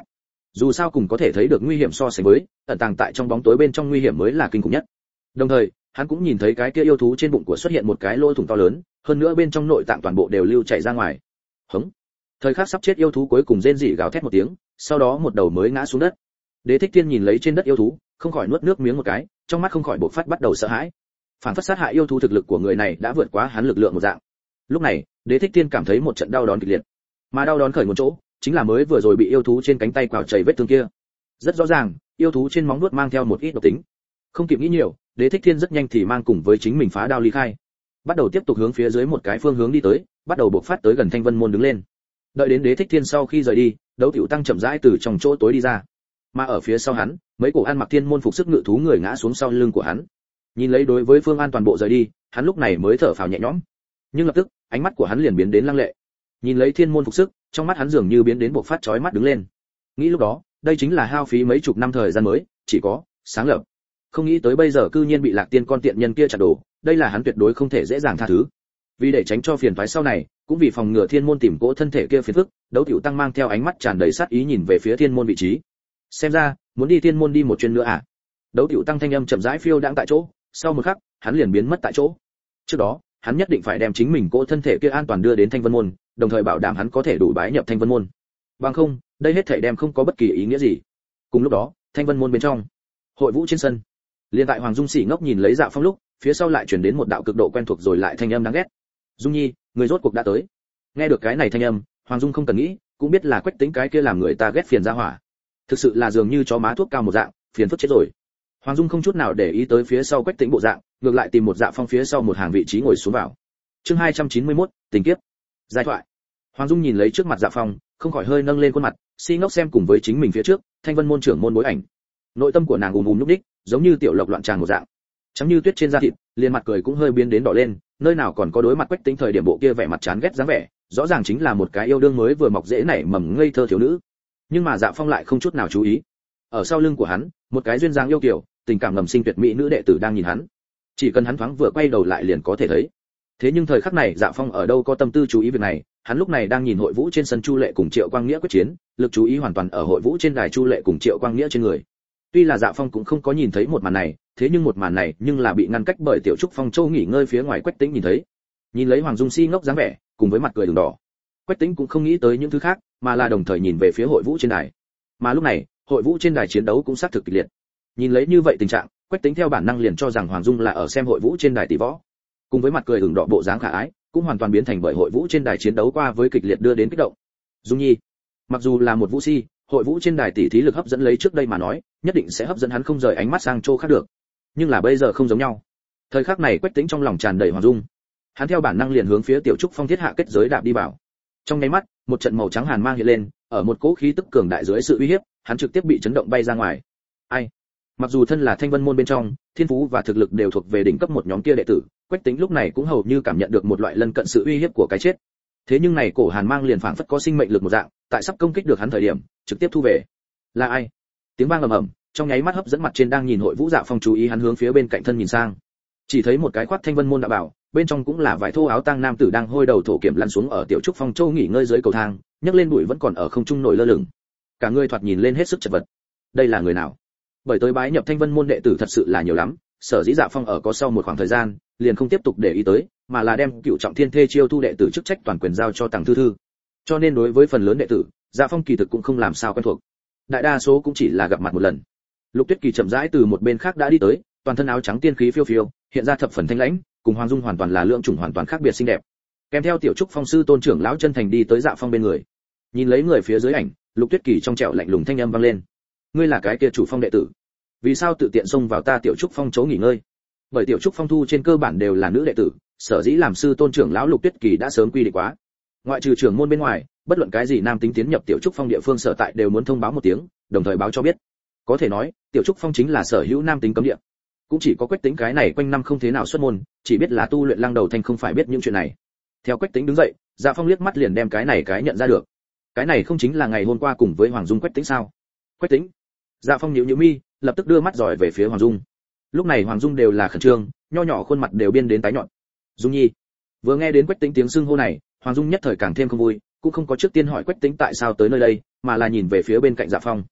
Dù sao cùng có thể thấy được nguy hiểm so sánh với ẩn tàng tại trong bóng tối bên trong nguy hiểm mới là kinh khủng nhất. Đồng thời, hắn cũng nhìn thấy cái kia yêu thú trên bụng của xuất hiện một cái lỗ thủng to lớn, hơn nữa bên trong nội tạng toàn bộ đều lưu chảy ra ngoài. Hống. Thời khắc sắp chết yêu thú cuối cùng rên rỉ gào thét một tiếng, sau đó một đầu mới ngã xuống đất. Đế Thích Thiên nhìn lấy trên đất yêu thú, không khỏi nuốt nước miếng một cái, trong mắt không khỏi bộc phát bắt đầu sợ hãi. Phản phất sát hại yêu thú thực lực của người này đã vượt quá hắn lực lượng một dạng. Lúc này, Đế Thích Thiên cảm thấy một trận đau đớn kịch liệt. Mà đau đớn khởi một chỗ, chính là mới vừa rồi bị yêu thú trên cánh tay quào chảy vết thương kia. Rất rõ ràng, yêu thú trên móng vuốt mang theo một ít độc tính. Không kịp nghĩ nhiều, Đế Thích Thiên rất nhanh thì mang cùng với chính mình phá đao ly khai. Bắt đầu tiếp tục hướng phía dưới một cái phương hướng đi tới, bắt đầu bộc phát tới gần Thanh Vân môn đứng lên. Đợi đến Đế Thích Thiên sau khi rời đi, Đấu Tiểu Tăng chậm rãi từ trong chỗ tối đi ra. Mà ở phía sau hắn, mấy cổ ăn mặc thiên môn phục sức ngự thú người ngã xuống sau lưng của hắn. Nhìn lấy đối với Phương An toàn bộ rời đi, hắn lúc này mới thở phào nhẹ nhõm. Nhưng lập tức, ánh mắt của hắn liền biến đến lăng lệ. Nhìn lấy thiên môn phục sức, trong mắt hắn dường như biến đến bộc phát chói mắt đứng lên. Nghĩ lúc đó, đây chính là hao phí mấy chục năm thời gian mới, chỉ có sáng lập. Không nghĩ tới bây giờ cư nhiên bị Lạc Tiên con tiện nhân kia chặt đổ, đây là hắn tuyệt đối không thể dễ dàng tha thứ. Vì để tránh cho phiền toái sau này, cũng vì phòng ngừa thiên môn tìm cỗ thân thể kia phiền phức, Đấu Tiểu Tăng mang theo ánh mắt tràn đầy sát ý nhìn về phía thiên môn vị trí. Xem ra, muốn đi thiên môn đi một chuyến nữa à? Đấu Tiểu Tăng thanh âm chậm rãi phiêu đang tại chỗ, sau một khắc, hắn liền biến mất tại chỗ. Trước đó, hắn nhất định phải đem chính mình cỗ thân thể kia an toàn đưa đến Thanh Vân môn, đồng thời bảo đảm hắn có thể đủ bái nhập Thanh Vân môn. Bằng không, đây hết thảy đem không có bất kỳ ý nghĩa gì. Cùng lúc đó, Thanh Vân môn bên trong, hội vũ trên sân, liên tại Hoàng Dung Sỉ ngốc nhìn lấy Dạ Phong lúc, phía sau lại truyền đến một đạo cực độ quen thuộc rồi lại thanh âm đáng ghét. Dung Nhi, người rốt cuộc đã tới. Nghe được cái này thanh âm, Hoàng Dung không cần nghĩ, cũng biết là Quách Tĩnh cái kia làm người ta ghét phiền ra hỏa. Thực sự là dường như chó má thuốc cao một dạng, phiền phức chết rồi. Hoàng Dung không chút nào để ý tới phía sau Quách Tĩnh bộ dạng, ngược lại tìm một Dạ Phong phía sau một hàng vị trí ngồi xuống vào. Chương hai trăm chín mươi mốt, tình kiếp. Giai thoại. Hoàng Dung nhìn lấy trước mặt Dạ Phong, không khỏi hơi nâng lên khuôn mặt, si ngốc xem cùng với chính mình phía trước, Thanh Vân môn trưởng môn bối ảnh. Nội tâm của nàng ùm ùm nhúc nhích, giống như tiểu lộc loạn tràn một dạng. Trắng như tuyết trên da thịt, liền mặt cười cũng hơi biến đến đỏ lên, nơi nào còn có đối mặt Quách Tĩnh thời điểm bộ kia vẻ mặt chán ghét dáng vẻ, rõ ràng chính là một cái yêu đương mới vừa mọc rễ nảy mầm ngây thơ thiếu nữ. Nhưng mà Dạ Phong lại không chút nào chú ý. Ở sau lưng của hắn, một cái duyên dáng yêu kiều, tình cảm ngầm sinh tuyệt mỹ nữ đệ tử đang nhìn hắn. Chỉ cần hắn thoáng vừa quay đầu lại liền có thể thấy. Thế nhưng thời khắc này Dạ Phong ở đâu có tâm tư chú ý việc này, hắn lúc này đang nhìn hội vũ trên sân Chu Lệ cùng Triệu Quang Nghĩa quyết chiến, lực chú ý hoàn toàn ở hội vũ trên đài Chu Lệ cùng Triệu Quang Nghĩa trên người. Tuy là Dạ Phong cũng không có nhìn thấy một màn này, thế nhưng một màn này nhưng là bị ngăn cách bởi Tiểu Trúc Phong Châu nghỉ ngơi phía ngoài Quách Tĩnh nhìn thấy. Nhìn lấy Hoàng Dung si ngốc dáng vẻ, cùng với mặt cười đường đỏ, Quách Tĩnh cũng không nghĩ tới những thứ khác, mà là đồng thời nhìn về phía hội vũ trên đài. Mà lúc này, hội vũ trên đài chiến đấu cũng xác thực kịch liệt. Nhìn lấy như vậy tình trạng, Quách Tĩnh theo bản năng liền cho rằng Hoàng Dung là ở xem hội vũ trên đài tỷ võ. Cùng với mặt cười ửng đỏ bộ dáng khả ái, cũng hoàn toàn biến thành bởi hội vũ trên đài chiến đấu qua với kịch liệt đưa đến kích động. Dung Nhi, mặc dù là một vũ si, hội vũ trên đài tỷ thí lực hấp dẫn lấy trước đây mà nói, nhất định sẽ hấp dẫn hắn không rời ánh mắt sang chỗ khác được. Nhưng là bây giờ không giống nhau. Thời khắc này Quách Tĩnh trong lòng tràn đầy Hoàng Dung. Hắn theo bản năng liền hướng phía Tiểu Trúc Phong thiết hạ kết giới đạp đi vào. Trong nháy mắt, một trận màu trắng hàn mang hiện lên, ở một cỗ khí tức cường đại dưới sự uy hiếp, hắn trực tiếp bị chấn động bay ra ngoài. Ai? Mặc dù thân là Thanh Vân môn bên trong, thiên phú và thực lực đều thuộc về đỉnh cấp một nhóm kia đệ tử, Quách Tĩnh lúc này cũng hầu như cảm nhận được một loại lân cận sự uy hiếp của cái chết. Thế nhưng này cổ hàn mang liền phảng phất có sinh mệnh lực một dạng, tại sắp công kích được hắn thời điểm, trực tiếp thu về. Là ai? Tiếng vang ầm ầm, trong nháy mắt hấp dẫn mặt trên đang nhìn hội vũ Dạ Phong chú ý, hắn hướng phía bên cạnh thân nhìn sang. Chỉ thấy một cái khoác Thanh Vân môn đạo bảo, bên trong cũng là vải thô áo tang nam tử đang hôi đầu thổ kiểm lăn xuống ở Tiểu Trúc Phong Châu nghỉ ngơi dưới cầu thang, nhấc lên bụi vẫn còn ở không trung nổi lơ lửng. Cả người thoạt nhìn lên hết sức chật vật. Đây là người nào? Bởi tới bái nhập Thanh Vân môn đệ tử thật sự là nhiều lắm, sở dĩ Dạ Phong ở có sau một khoảng thời gian, liền không tiếp tục để ý tới, mà là đem Cựu Trọng Thiên Thê chiêu thu đệ tử chức trách toàn quyền giao cho Tằng Thư Thư. Cho nên đối với phần lớn đệ tử, Dạ Phong kỳ thực cũng không làm sao quen thuộc. Đại đa số cũng chỉ là gặp mặt một lần. Lục Tuyết Kỳ chậm rãi từ một bên khác đã đi tới, toàn thân áo trắng tiên khí phiêu phiêu, hiện ra thập phần thanh lãnh, cùng Hoàng Dung hoàn toàn là lượng chủng hoàn toàn khác biệt xinh đẹp. Kèm theo Tiểu Trúc Phong sư tôn trưởng lão chân thành đi tới Dạ Phong bên người. Nhìn lấy người phía dưới ảnh, Lục Tuyết Kỳ trong trẻo lạnh lùng thanh âm vang lên. Ngươi là cái kia chủ phong đệ tử, vì sao tự tiện xông vào ta Tiểu Trúc Phong chỗ nghỉ ngơi? Bởi Tiểu Trúc Phong thu trên cơ bản đều là nữ đệ tử, sở dĩ làm sư tôn trưởng lão Lục Tuyết Kỳ đã sớm quy định quá. Ngoại trừ trưởng môn bên ngoài, bất luận cái gì nam tính tiến nhập Tiểu Trúc Phong địa phương sở tại đều muốn thông báo một tiếng, đồng thời báo cho biết. Có thể nói, Tiểu Trúc Phong chính là sở hữu nam tính cấm địa. Cũng chỉ có Quách Tĩnh cái này quanh năm không thế nào xuất môn, chỉ biết là tu luyện lăng đầu thanh không phải biết những chuyện này. Theo Quách Tĩnh đứng dậy, Dạ Phong liếc mắt liền đem cái này cái nhận ra được. Cái này không chính là ngày hôm qua cùng với Hoàng Dung Quách Tĩnh sao? Quách Tĩnh. Dạ Phong nhíu nhíu mi, lập tức đưa mắt dòi về phía Hoàng Dung. Lúc này Hoàng Dung đều là khẩn trương, nho nhỏ khuôn mặt đều biên đến tái nhọn. Dung Nhi. Vừa nghe đến Quách Tĩnh tiếng xưng hô này, Hoàng Dung nhất thời càng thêm không vui, cũng không có trước tiên hỏi Quách Tĩnh tại sao tới nơi đây, mà là nhìn về phía bên cạnh Dạ Phong.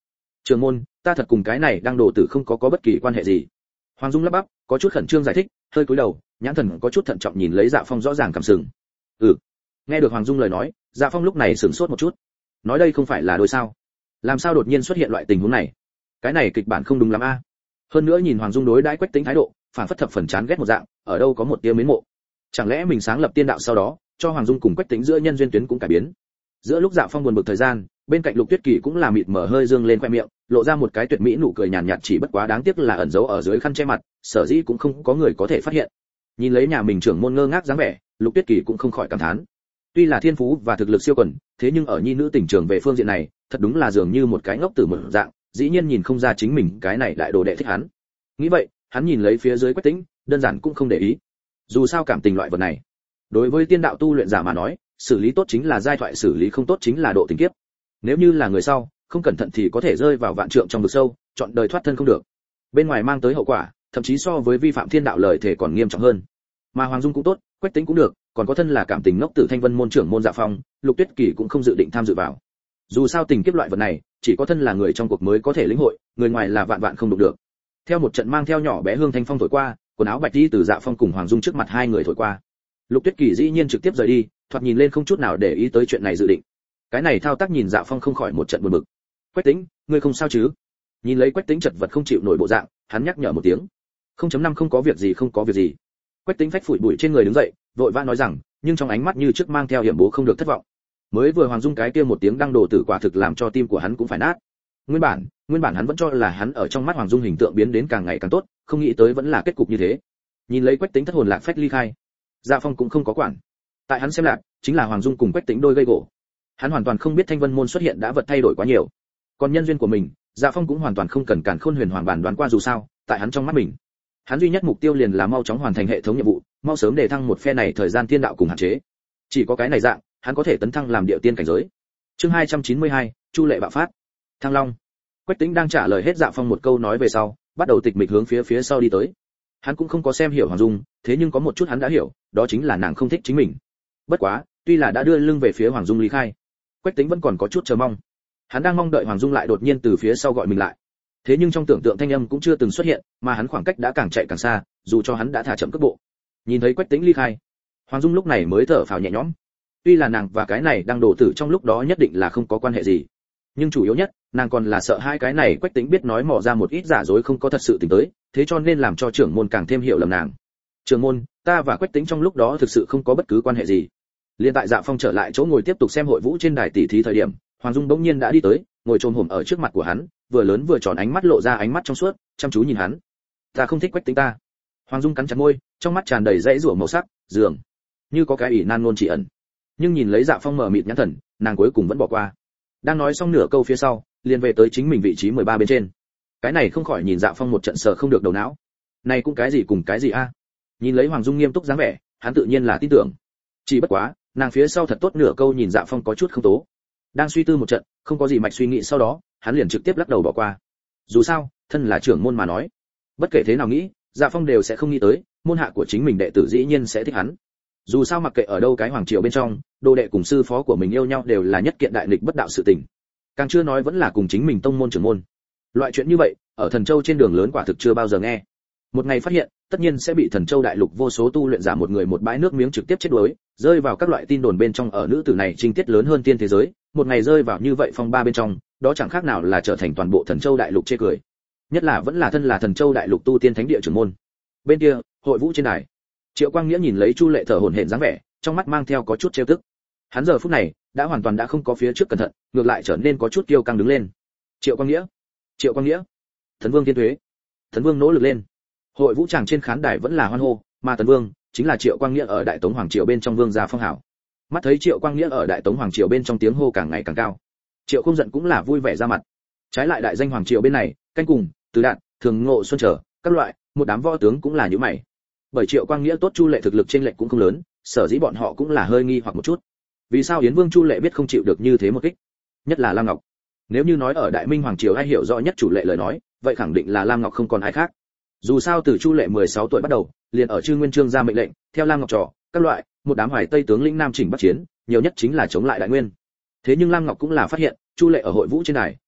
Trưởng môn, ta thật cùng cái này đang đồ tử không có có bất kỳ quan hệ gì. Hoàng Dung lắp bắp, có chút khẩn trương giải thích, hơi cúi đầu, nhãn thần có chút thận trọng nhìn lấy Dạ Phong rõ ràng cảm sừng. Ừ. Nghe được Hoàng Dung lời nói, Dạ Phong lúc này sửng sốt một chút. Nói đây không phải là đôi sao? Làm sao đột nhiên xuất hiện loại tình huống này? Cái này kịch bản không đúng lắm a. Hơn nữa nhìn Hoàng Dung đối đãi Quách Tĩnh thái độ, phản phất thập phần chán ghét một dạng, ở đâu có một tia mến mộ. Chẳng lẽ mình sáng lập tiên đạo sau đó, cho Hoàng Dung cùng Quách Tĩnh giữa nhân duyên tuyến cũng cải biến? Giữa lúc Dạ Phong buồn bực thời gian, bên cạnh Lục Tuyết Kỳ cũng là mịt mờ hơi dương lên khoe miệng, lộ ra một cái tuyệt mỹ nụ cười nhàn nhạt, chỉ bất quá đáng tiếc là ẩn giấu ở dưới khăn che mặt, sở dĩ cũng không có người có thể phát hiện. Nhìn lấy nhà mình trưởng môn ngơ ngác dáng vẻ, Lục Tuyết Kỳ cũng không khỏi cảm thán. Tuy là thiên phú và thực lực siêu quần, thế nhưng ở nhi nữ tình trường về phương diện này, thật đúng là dường như một cái ngốc tử một dạng, dĩ nhiên nhìn không ra chính mình cái này đại đồ đệ thích hắn. Nghĩ vậy, hắn nhìn lấy phía dưới Quách Tĩnh, đơn giản cũng không để ý. Dù sao cảm tình loại vật này, đối với tiên đạo tu luyện giả mà nói, xử lý tốt chính là giai thoại, xử lý không tốt chính là độ tình kiếp. Nếu như là người sau, không cẩn thận thì có thể rơi vào vạn trượng trong vực sâu, chọn đời thoát thân không được. Bên ngoài mang tới hậu quả, thậm chí so với vi phạm thiên đạo lời thể còn nghiêm trọng hơn. Mà Hoàng Dung cũng tốt, Quách Tĩnh cũng được, còn có thân là cảm tình ngốc tử Thanh Vân môn trưởng môn Dạ Phong, Lục Tuyết Kỳ cũng không dự định tham dự vào. Dù sao tình kiếp loại vật này, chỉ có thân là người trong cuộc mới có thể lĩnh hội, người ngoài là vạn vạn không đụng được. Theo một trận mang theo nhỏ bé hương thanh phong thổi qua, quần áo bạch đi từ Dạ Phong cùng Hoàng Dung trước mặt hai người thổi qua. Lục Tuyết Kỳ dĩ nhiên trực tiếp rời đi, thoạt nhìn lên không chút nào để ý tới chuyện này dự định. Cái này thao tác nhìn Dạ Phong không khỏi một trận buồn bực. Quách Tĩnh, ngươi không sao chứ? Nhìn lấy Quách Tĩnh chật vật không chịu nổi bộ dạng, hắn nhắc nhở một tiếng. không chấm năm không có việc gì, không có việc gì. Quách Tĩnh phách phủi bụi trên người đứng dậy, vội vã nói rằng, nhưng trong ánh mắt như trước mang theo hiểm bố không được thất vọng. Mới vừa Hoàng Dung cái kia một tiếng đăng đồ tử quả thực làm cho tim của hắn cũng phải nát. Nguyên bản, nguyên bản hắn vẫn cho là hắn ở trong mắt Hoàng Dung hình tượng biến đến càng ngày càng tốt, không nghĩ tới vẫn là kết cục như thế. Nhìn lấy Quách Tĩnh thất hồn lạc phách ly khai, Dạ Phong cũng không có quản. Tại hắn xem lạc, chính là Hoàng Dung cùng Quách Tĩnh đôi gây gỗ. Hắn hoàn toàn không biết Thanh Vân môn xuất hiện đã vật thay đổi quá nhiều. Còn nhân duyên của mình, Dạ Phong cũng hoàn toàn không cần càn khôn huyền hoàng bản đoán qua, dù sao, tại hắn trong mắt mình, hắn duy nhất mục tiêu liền là mau chóng hoàn thành hệ thống nhiệm vụ, mau sớm đề thăng một phe này thời gian thiên đạo cùng hạn chế. Chỉ có cái này dạng, hắn có thể tấn thăng làm điệu tiên cảnh giới. Chương hai trăm chín mươi hai, Chu Lệ bạo phát. Thăng Long. Quách Tĩnh đang trả lời hết Dạ Phong một câu nói về sau, bắt đầu tịch mịch hướng phía phía sau đi tới. Hắn cũng không có xem hiểu Hoàng Dung, thế nhưng có một chút hắn đã hiểu, đó chính là nàng không thích chính mình. Bất quá, tuy là đã đưa lưng về phía Hoàng Dung lý khai, Quách Tĩnh vẫn còn có chút chờ mong. Hắn đang mong đợi Hoàng Dung lại đột nhiên từ phía sau gọi mình lại. Thế nhưng trong tưởng tượng thanh âm cũng chưa từng xuất hiện, mà hắn khoảng cách đã càng chạy càng xa, dù cho hắn đã thả chậm cước bộ. Nhìn thấy Quách Tĩnh ly khai, Hoàng Dung lúc này mới thở phào nhẹ nhõm. Tuy là nàng và cái này đang đổ tử trong lúc đó nhất định là không có quan hệ gì, nhưng chủ yếu nhất, nàng còn là sợ hai cái này Quách Tĩnh biết nói mò ra một ít giả dối không có thật sự tính tới, thế cho nên làm cho trưởng môn càng thêm hiểu lầm nàng. Trưởng môn, ta và Quách Tĩnh trong lúc đó thực sự không có bất cứ quan hệ gì. Liên tại Dạ Phong trở lại chỗ ngồi tiếp tục xem hội vũ trên đài tỷ thí thời điểm, Hoàng Dung bỗng nhiên đã đi tới, ngồi chồm hổm ở trước mặt của hắn, vừa lớn vừa tròn ánh mắt lộ ra ánh mắt trong suốt, chăm chú nhìn hắn. Ta không thích Quách Tĩnh ta. Hoàng Dung cắn chặt môi, trong mắt tràn đầy dãy rủa màu sắc, dường như có cái ỷ nan ngôn chỉ ẩn. Nhưng nhìn lấy Dạ Phong mở mịt nhãn thần, nàng cuối cùng vẫn bỏ qua. Đang nói xong nửa câu phía sau, liền về tới chính mình vị trí mười ba bên trên. Cái này không khỏi nhìn Dạ Phong một trận sờ không được đầu não. Này cũng cái gì cùng cái gì a? Nhìn lấy Hoàng Dung nghiêm túc dáng vẻ, hắn tự nhiên là tin tưởng. Chỉ bất quá, nàng phía sau thật tốt nửa câu nhìn Dạ Phong có chút không tố. Đang suy tư một trận, không có gì mạch suy nghĩ sau đó, hắn liền trực tiếp lắc đầu bỏ qua. Dù sao, thân là trưởng môn mà nói, bất kể thế nào nghĩ, Dạ Phong đều sẽ không nghĩ tới, môn hạ của chính mình đệ tử dĩ nhiên sẽ thích hắn. Dù sao mặc kệ ở đâu cái hoàng triều bên trong, đồ đệ cùng sư phó của mình yêu nhau đều là nhất kiện đại nghịch bất đạo sự tình. Càng chưa nói vẫn là cùng chính mình tông môn trưởng môn. Loại chuyện như vậy, ở Thần Châu trên đường lớn quả thực chưa bao giờ nghe. Một ngày phát hiện, tất nhiên sẽ bị Thần Châu đại lục vô số tu luyện giả một người một bãi nước miếng trực tiếp chết đuối, rơi vào các loại tin đồn bên trong ở nữ tử này trinh tiết lớn hơn tiên thế giới, một ngày rơi vào như vậy phong ba bên trong, đó chẳng khác nào là trở thành toàn bộ Thần Châu đại lục chê cười. Nhất là vẫn là thân là Thần Châu đại lục tu tiên thánh địa trưởng môn. Bên kia, hội vũ trên đài, Triệu Quang Nghĩa nhìn lấy Chu Lệ thở hổn hển dáng vẻ, trong mắt mang theo có chút trêu tức. Hắn giờ phút này đã hoàn toàn đã không có phía trước cẩn thận, ngược lại trở nên có chút kiêu căng đứng lên. Triệu Quang Nghĩa, Triệu Quang Nghĩa, Thần Vương Thiên Tuế, Thần Vương nỗ lực lên. Hội vũ tràng trên khán đài vẫn là hoan hô, mà Thần Vương chính là Triệu Quang Nghĩa ở Đại Tống Hoàng triều bên trong vương gia phong hảo. Mắt thấy Triệu Quang Nghĩa ở Đại Tống Hoàng triều bên trong tiếng hô càng ngày càng cao, Triệu Không giận cũng là vui vẻ ra mặt. Trái lại đại danh Hoàng triều bên này, Canh Cùng, Từ Đạn, Thường Ngộ Xuân trở các loại, một đám võ tướng cũng là như mày. Bởi Triệu Quang Nghĩa tốt Chu Lệ thực lực chênh lệch cũng không lớn, sở dĩ bọn họ cũng là hơi nghi hoặc một chút. Vì sao Yến Vương Chu Lệ biết không chịu được như thế một kích? Nhất là Lam Ngọc. Nếu như nói ở Đại Minh Hoàng triều ai hiểu rõ nhất Chu Lệ lời nói, vậy khẳng định là Lam Ngọc không còn ai khác. Dù sao từ Chu Lệ mười sáu tuổi bắt đầu, liền ở Trư Nguyên Chương ra mệnh lệnh, theo Lam Ngọc trò, các loại, một đám Hoài Tây tướng lĩnh Nam chỉnh bắc chiến, nhiều nhất chính là chống lại Đại Nguyên. Thế nhưng Lam Ngọc cũng là phát hiện, Chu Lệ ở hội vũ trên này,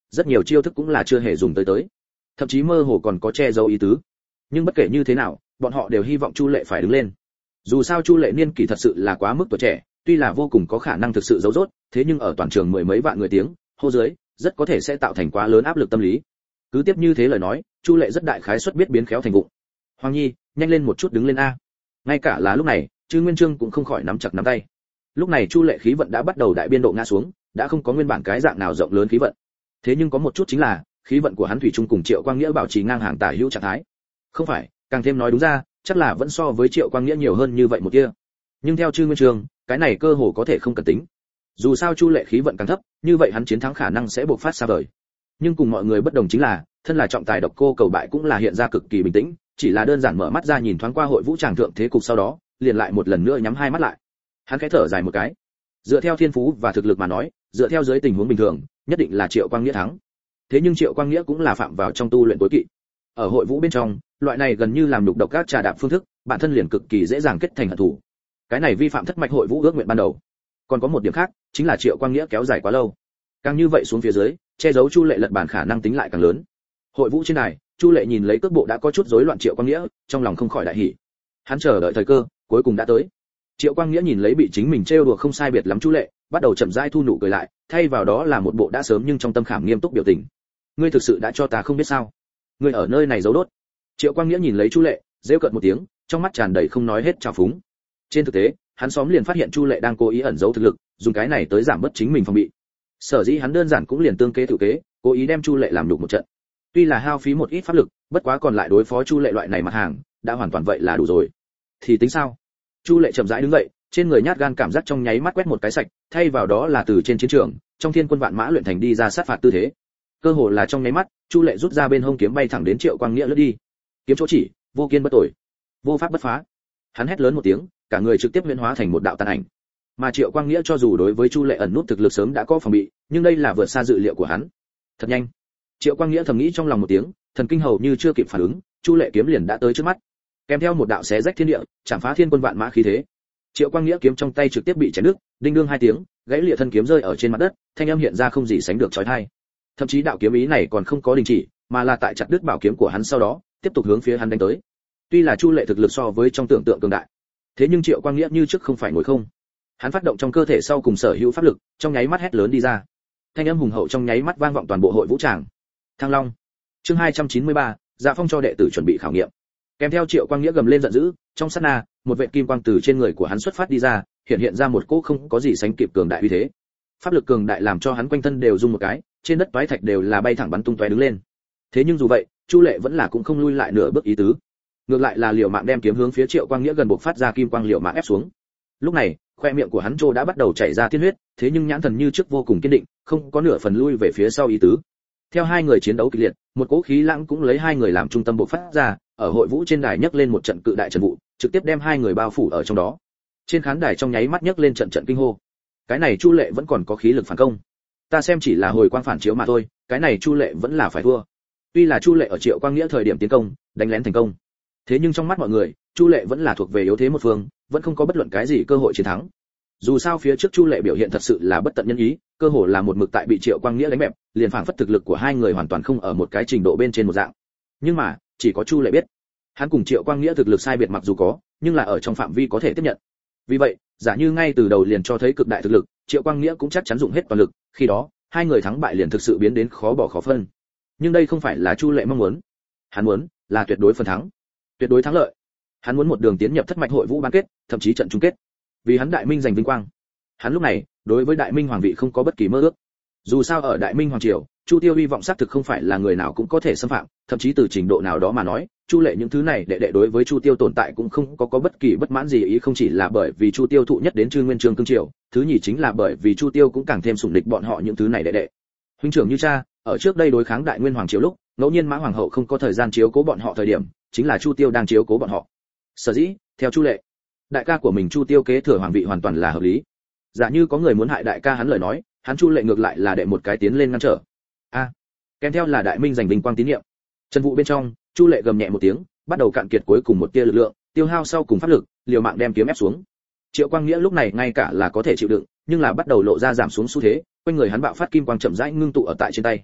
rất nhiều chiêu thức cũng là chưa hề dùng tới tới, thậm chí mơ hồ còn có che giấu ý tứ. Nhưng bất kể như thế nào, bọn họ đều hy vọng Chu Lệ phải đứng lên. Dù sao Chu Lệ niên kỷ thật sự là quá mức tuổi trẻ, tuy là vô cùng có khả năng thực sự giấu rốt, thế nhưng ở toàn trường mười mấy vạn người tiếng hô dưới, rất có thể sẽ tạo thành quá lớn áp lực tâm lý. Cứ tiếp như thế lời nói, Chu Lệ rất đại khái suất biết biến khéo thành vụng. Hoàng Nhi, nhanh lên một chút đứng lên a. Ngay cả là lúc này, Trư Nguyên Chương cũng không khỏi nắm chặt nắm tay. Lúc này Chu Lệ khí vận đã bắt đầu đại biên độ ngã xuống, đã không có nguyên bản cái dạng nào rộng lớn khí vận. Thế nhưng có một chút chính là, khí vận của hắn thủy chung cùng Triệu Quang Nghĩa bảo trì ngang hàng tả hữu trạng thái. Không phải, càng thêm nói đúng ra, chắc là vẫn so với Triệu Quang Nghĩa nhiều hơn như vậy một kia. Nhưng theo Trư Nguyên Chương, cái này cơ hồ có thể không cần tính. Dù sao Chu Lệ khí vận càng thấp, như vậy hắn chiến thắng khả năng sẽ bộc phát xa vời. Nhưng cùng mọi người bất đồng chính là, thân là trọng tài độc cô cầu bại cũng là hiện ra cực kỳ bình tĩnh, chỉ là đơn giản mở mắt ra nhìn thoáng qua hội vũ tràng thượng thế cục sau đó, liền lại một lần nữa nhắm hai mắt lại. Hắn khẽ thở dài một cái. Dựa theo thiên phú và thực lực mà nói, dựa theo dưới tình huống bình thường, nhất định là Triệu Quang Nghĩa thắng. Thế nhưng Triệu Quang Nghĩa cũng là phạm vào trong tu luyện tối kỵ. Ở hội vũ bên trong, loại này gần như làm nhục độc các trà đạp phương thức, bản thân liền cực kỳ dễ dàng kết thành hận thù. Cái này vi phạm thất mạch hội vũ ước nguyện ban đầu. Còn có một điểm khác, chính là Triệu Quang Nghĩa kéo dài quá lâu. Càng như vậy xuống phía dưới, che giấu Chu Lệ lật bản khả năng tính lại càng lớn. Hội vũ trên này, Chu Lệ nhìn lấy cước bộ đã có chút rối loạn Triệu Quang Nghĩa, trong lòng không khỏi đại hỉ. Hắn chờ đợi thời cơ, cuối cùng đã tới. Triệu Quang Nghĩa nhìn lấy bị chính mình trêu đùa không sai biệt lắm Chu Lệ, bắt đầu chậm rãi thu nụ cười lại, thay vào đó là một bộ đã sớm nhưng trong tâm khảm nghiêm túc biểu tình. Ngươi thực sự đã cho ta không biết sao? Ngươi ở nơi này giấu đốt. Triệu Quang Nghĩa nhìn lấy Chu Lệ, rêu cợt một tiếng, trong mắt tràn đầy không nói hết trào phúng. Trên thực tế, hắn xóm liền phát hiện Chu Lệ đang cố ý ẩn giấu thực lực, dùng cái này tới giảm bớt chính mình phòng bị. Sở dĩ hắn đơn giản cũng liền tương kế tự kế, cố ý đem Chu Lệ làm nhục một trận. Tuy là hao phí một ít pháp lực, bất quá còn lại đối phó Chu Lệ loại này mặt hàng, đã hoàn toàn vậy là đủ rồi. Thì tính sao? Chu Lệ chậm rãi đứng dậy, trên người nhát gan cảm giác trong nháy mắt quét một cái sạch, thay vào đó là từ trên chiến trường, trong thiên quân vạn mã luyện thành đi ra sát phạt tư thế. Cơ hồ là trong nháy mắt, Chu Lệ rút ra bên hông kiếm bay thẳng đến Triệu Quang Nghĩa lướt đi. Kiếm chỗ chỉ, vô kiên bất tội, vô pháp bất phá. Hắn hét lớn một tiếng, cả người trực tiếp huyễn hóa thành một đạo tàn ảnh. Mà Triệu Quang Nghĩa cho dù đối với Chu Lệ ẩn nút thực lực sớm đã có phòng bị, nhưng đây là vượt xa dự liệu của hắn. Thật nhanh. Triệu Quang Nghĩa thầm nghĩ trong lòng một tiếng, thần kinh hầu như chưa kịp phản ứng, Chu Lệ kiếm liền đã tới trước mắt. Kèm theo một đạo xé rách thiên địa, chạm phá thiên quân vạn mã khí thế. Triệu Quang Nghĩa kiếm trong tay trực tiếp bị chém đứt, đinh đương hai tiếng, gãy lìa thân kiếm rơi ở trên mặt đất, thanh âm hiện ra không gì sánh được chói tai. Thậm chí đạo kiếm ý này còn không có đình chỉ, mà là tại chặt đứt bảo kiếm của hắn sau đó, tiếp tục hướng phía hắn đánh tới. Tuy là Chu Lệ thực lực so với trong tưởng tượng cường đại, thế nhưng Triệu Quang Nghĩa như trước không phải ngồi không. Hắn phát động trong cơ thể sau cùng sở hữu pháp lực, trong nháy mắt hét lớn đi ra. Thanh âm hùng hậu trong nháy mắt vang vọng toàn bộ hội vũ tràng. Thăng Long. Chương hai trăm chín mươi ba, Dạ Phong cho đệ tử chuẩn bị khảo nghiệm. Kèm theo Triệu Quang Nghĩa gầm lên giận dữ, trong sát na, một vệt kim quang từ trên người của hắn xuất phát đi ra, hiện hiện ra một cỗ không có gì sánh kịp cường đại uy thế. Pháp lực cường đại làm cho hắn quanh thân đều rung một cái, trên đất toái thạch đều là bay thẳng bắn tung tóe đứng lên. Thế nhưng dù vậy, Chu Lệ vẫn là cũng không lui lại nửa bước ý tứ. Ngược lại là liều mạng đem kiếm hướng phía Triệu Quang Nghĩa gần bộc phát ra kim quang liều mạng ép xuống. Lúc này, khoe miệng của hắn trô đã bắt đầu chảy ra tiên huyết, thế nhưng nhãn thần như trước vô cùng kiên định, không có nửa phần lui về phía sau ý tứ. Theo hai người chiến đấu kịch liệt, một cỗ khí lãng cũng lấy hai người làm trung tâm bộc phát ra, ở hội vũ trên đài nhấc lên một trận cự đại trần vụ, trực tiếp đem hai người bao phủ ở trong đó. Trên khán đài trong nháy mắt nhấc lên trận trận kinh hô. Cái này Chu Lệ vẫn còn có khí lực phản công. Ta xem chỉ là hồi quang phản chiếu mà thôi, cái này Chu Lệ vẫn là phải thua. Tuy là Chu Lệ ở Triệu Quang Nghĩa thời điểm tiến công, đánh lén thành công. Thế nhưng trong mắt mọi người, Chu Lệ vẫn là thuộc về yếu thế một phương, vẫn không có bất luận cái gì cơ hội chiến thắng. Dù sao phía trước Chu Lệ biểu hiện thật sự là bất tận nhân ý, cơ hồ là một mực tại bị Triệu Quang Nghĩa đánh bẹp, liền phảng phất thực lực của hai người hoàn toàn không ở một cái trình độ bên trên một dạng. Nhưng mà, chỉ có Chu Lệ biết, hắn cùng Triệu Quang Nghĩa thực lực sai biệt mặc dù có, nhưng là ở trong phạm vi có thể tiếp nhận. Vì vậy, giả như ngay từ đầu liền cho thấy cực đại thực lực, Triệu Quang Nghĩa cũng chắc chắn dùng hết toàn lực, khi đó, hai người thắng bại liền thực sự biến đến khó bỏ khó phân. Nhưng đây không phải là Chu Lệ mong muốn. Hắn muốn là tuyệt đối phần thắng, tuyệt đối thắng lợi. Hắn muốn một đường tiến nhập thất mạch hội vũ bán kết, thậm chí trận chung kết. Vì hắn Đại Minh giành vinh quang. Hắn lúc này, đối với Đại Minh hoàng vị không có bất kỳ mơ ước. Dù sao ở Đại Minh hoàng triều, Chu Tiêu hy vọng xác thực không phải là người nào cũng có thể xâm phạm, thậm chí từ trình độ nào đó mà nói, Chu Lệ những thứ này đệ đệ đối với Chu Tiêu tồn tại cũng không có có bất kỳ bất mãn gì, ý không chỉ là bởi vì Chu Tiêu thụ nhất đến Trư Nguyên Chương cương triều, thứ nhì chính là bởi vì Chu Tiêu cũng càng thêm sủng địch bọn họ những thứ này đệ đệ. Huynh trưởng như cha, ở trước đây đối kháng Đại Nguyên hoàng triều lúc, ngẫu nhiên Mã hoàng hậu không có thời gian chiếu cố bọn họ thời điểm, chính là Chu Tiêu đang chiếu cố bọn họ. Sở dĩ, theo Chu Lệ, đại ca của mình Chu Tiêu kế thừa hoàng vị hoàn toàn là hợp lý. Giả như có người muốn hại đại ca hắn lời nói, hắn Chu Lệ ngược lại là đệ một cái tiến lên ngăn trở. A, à, kèm theo là Đại Minh giành vinh quang tín nhiệm. Trần vụ bên trong, Chu Lệ gầm nhẹ một tiếng, bắt đầu cạn kiệt cuối cùng một tia lực lượng, tiêu hao sau cùng pháp lực, liều mạng đem kiếm ép xuống. Triệu Quang Nghĩa lúc này ngay cả là có thể chịu đựng, nhưng là bắt đầu lộ ra giảm xuống xu thế, quanh người hắn bạo phát kim quang chậm rãi ngưng tụ ở tại trên tay.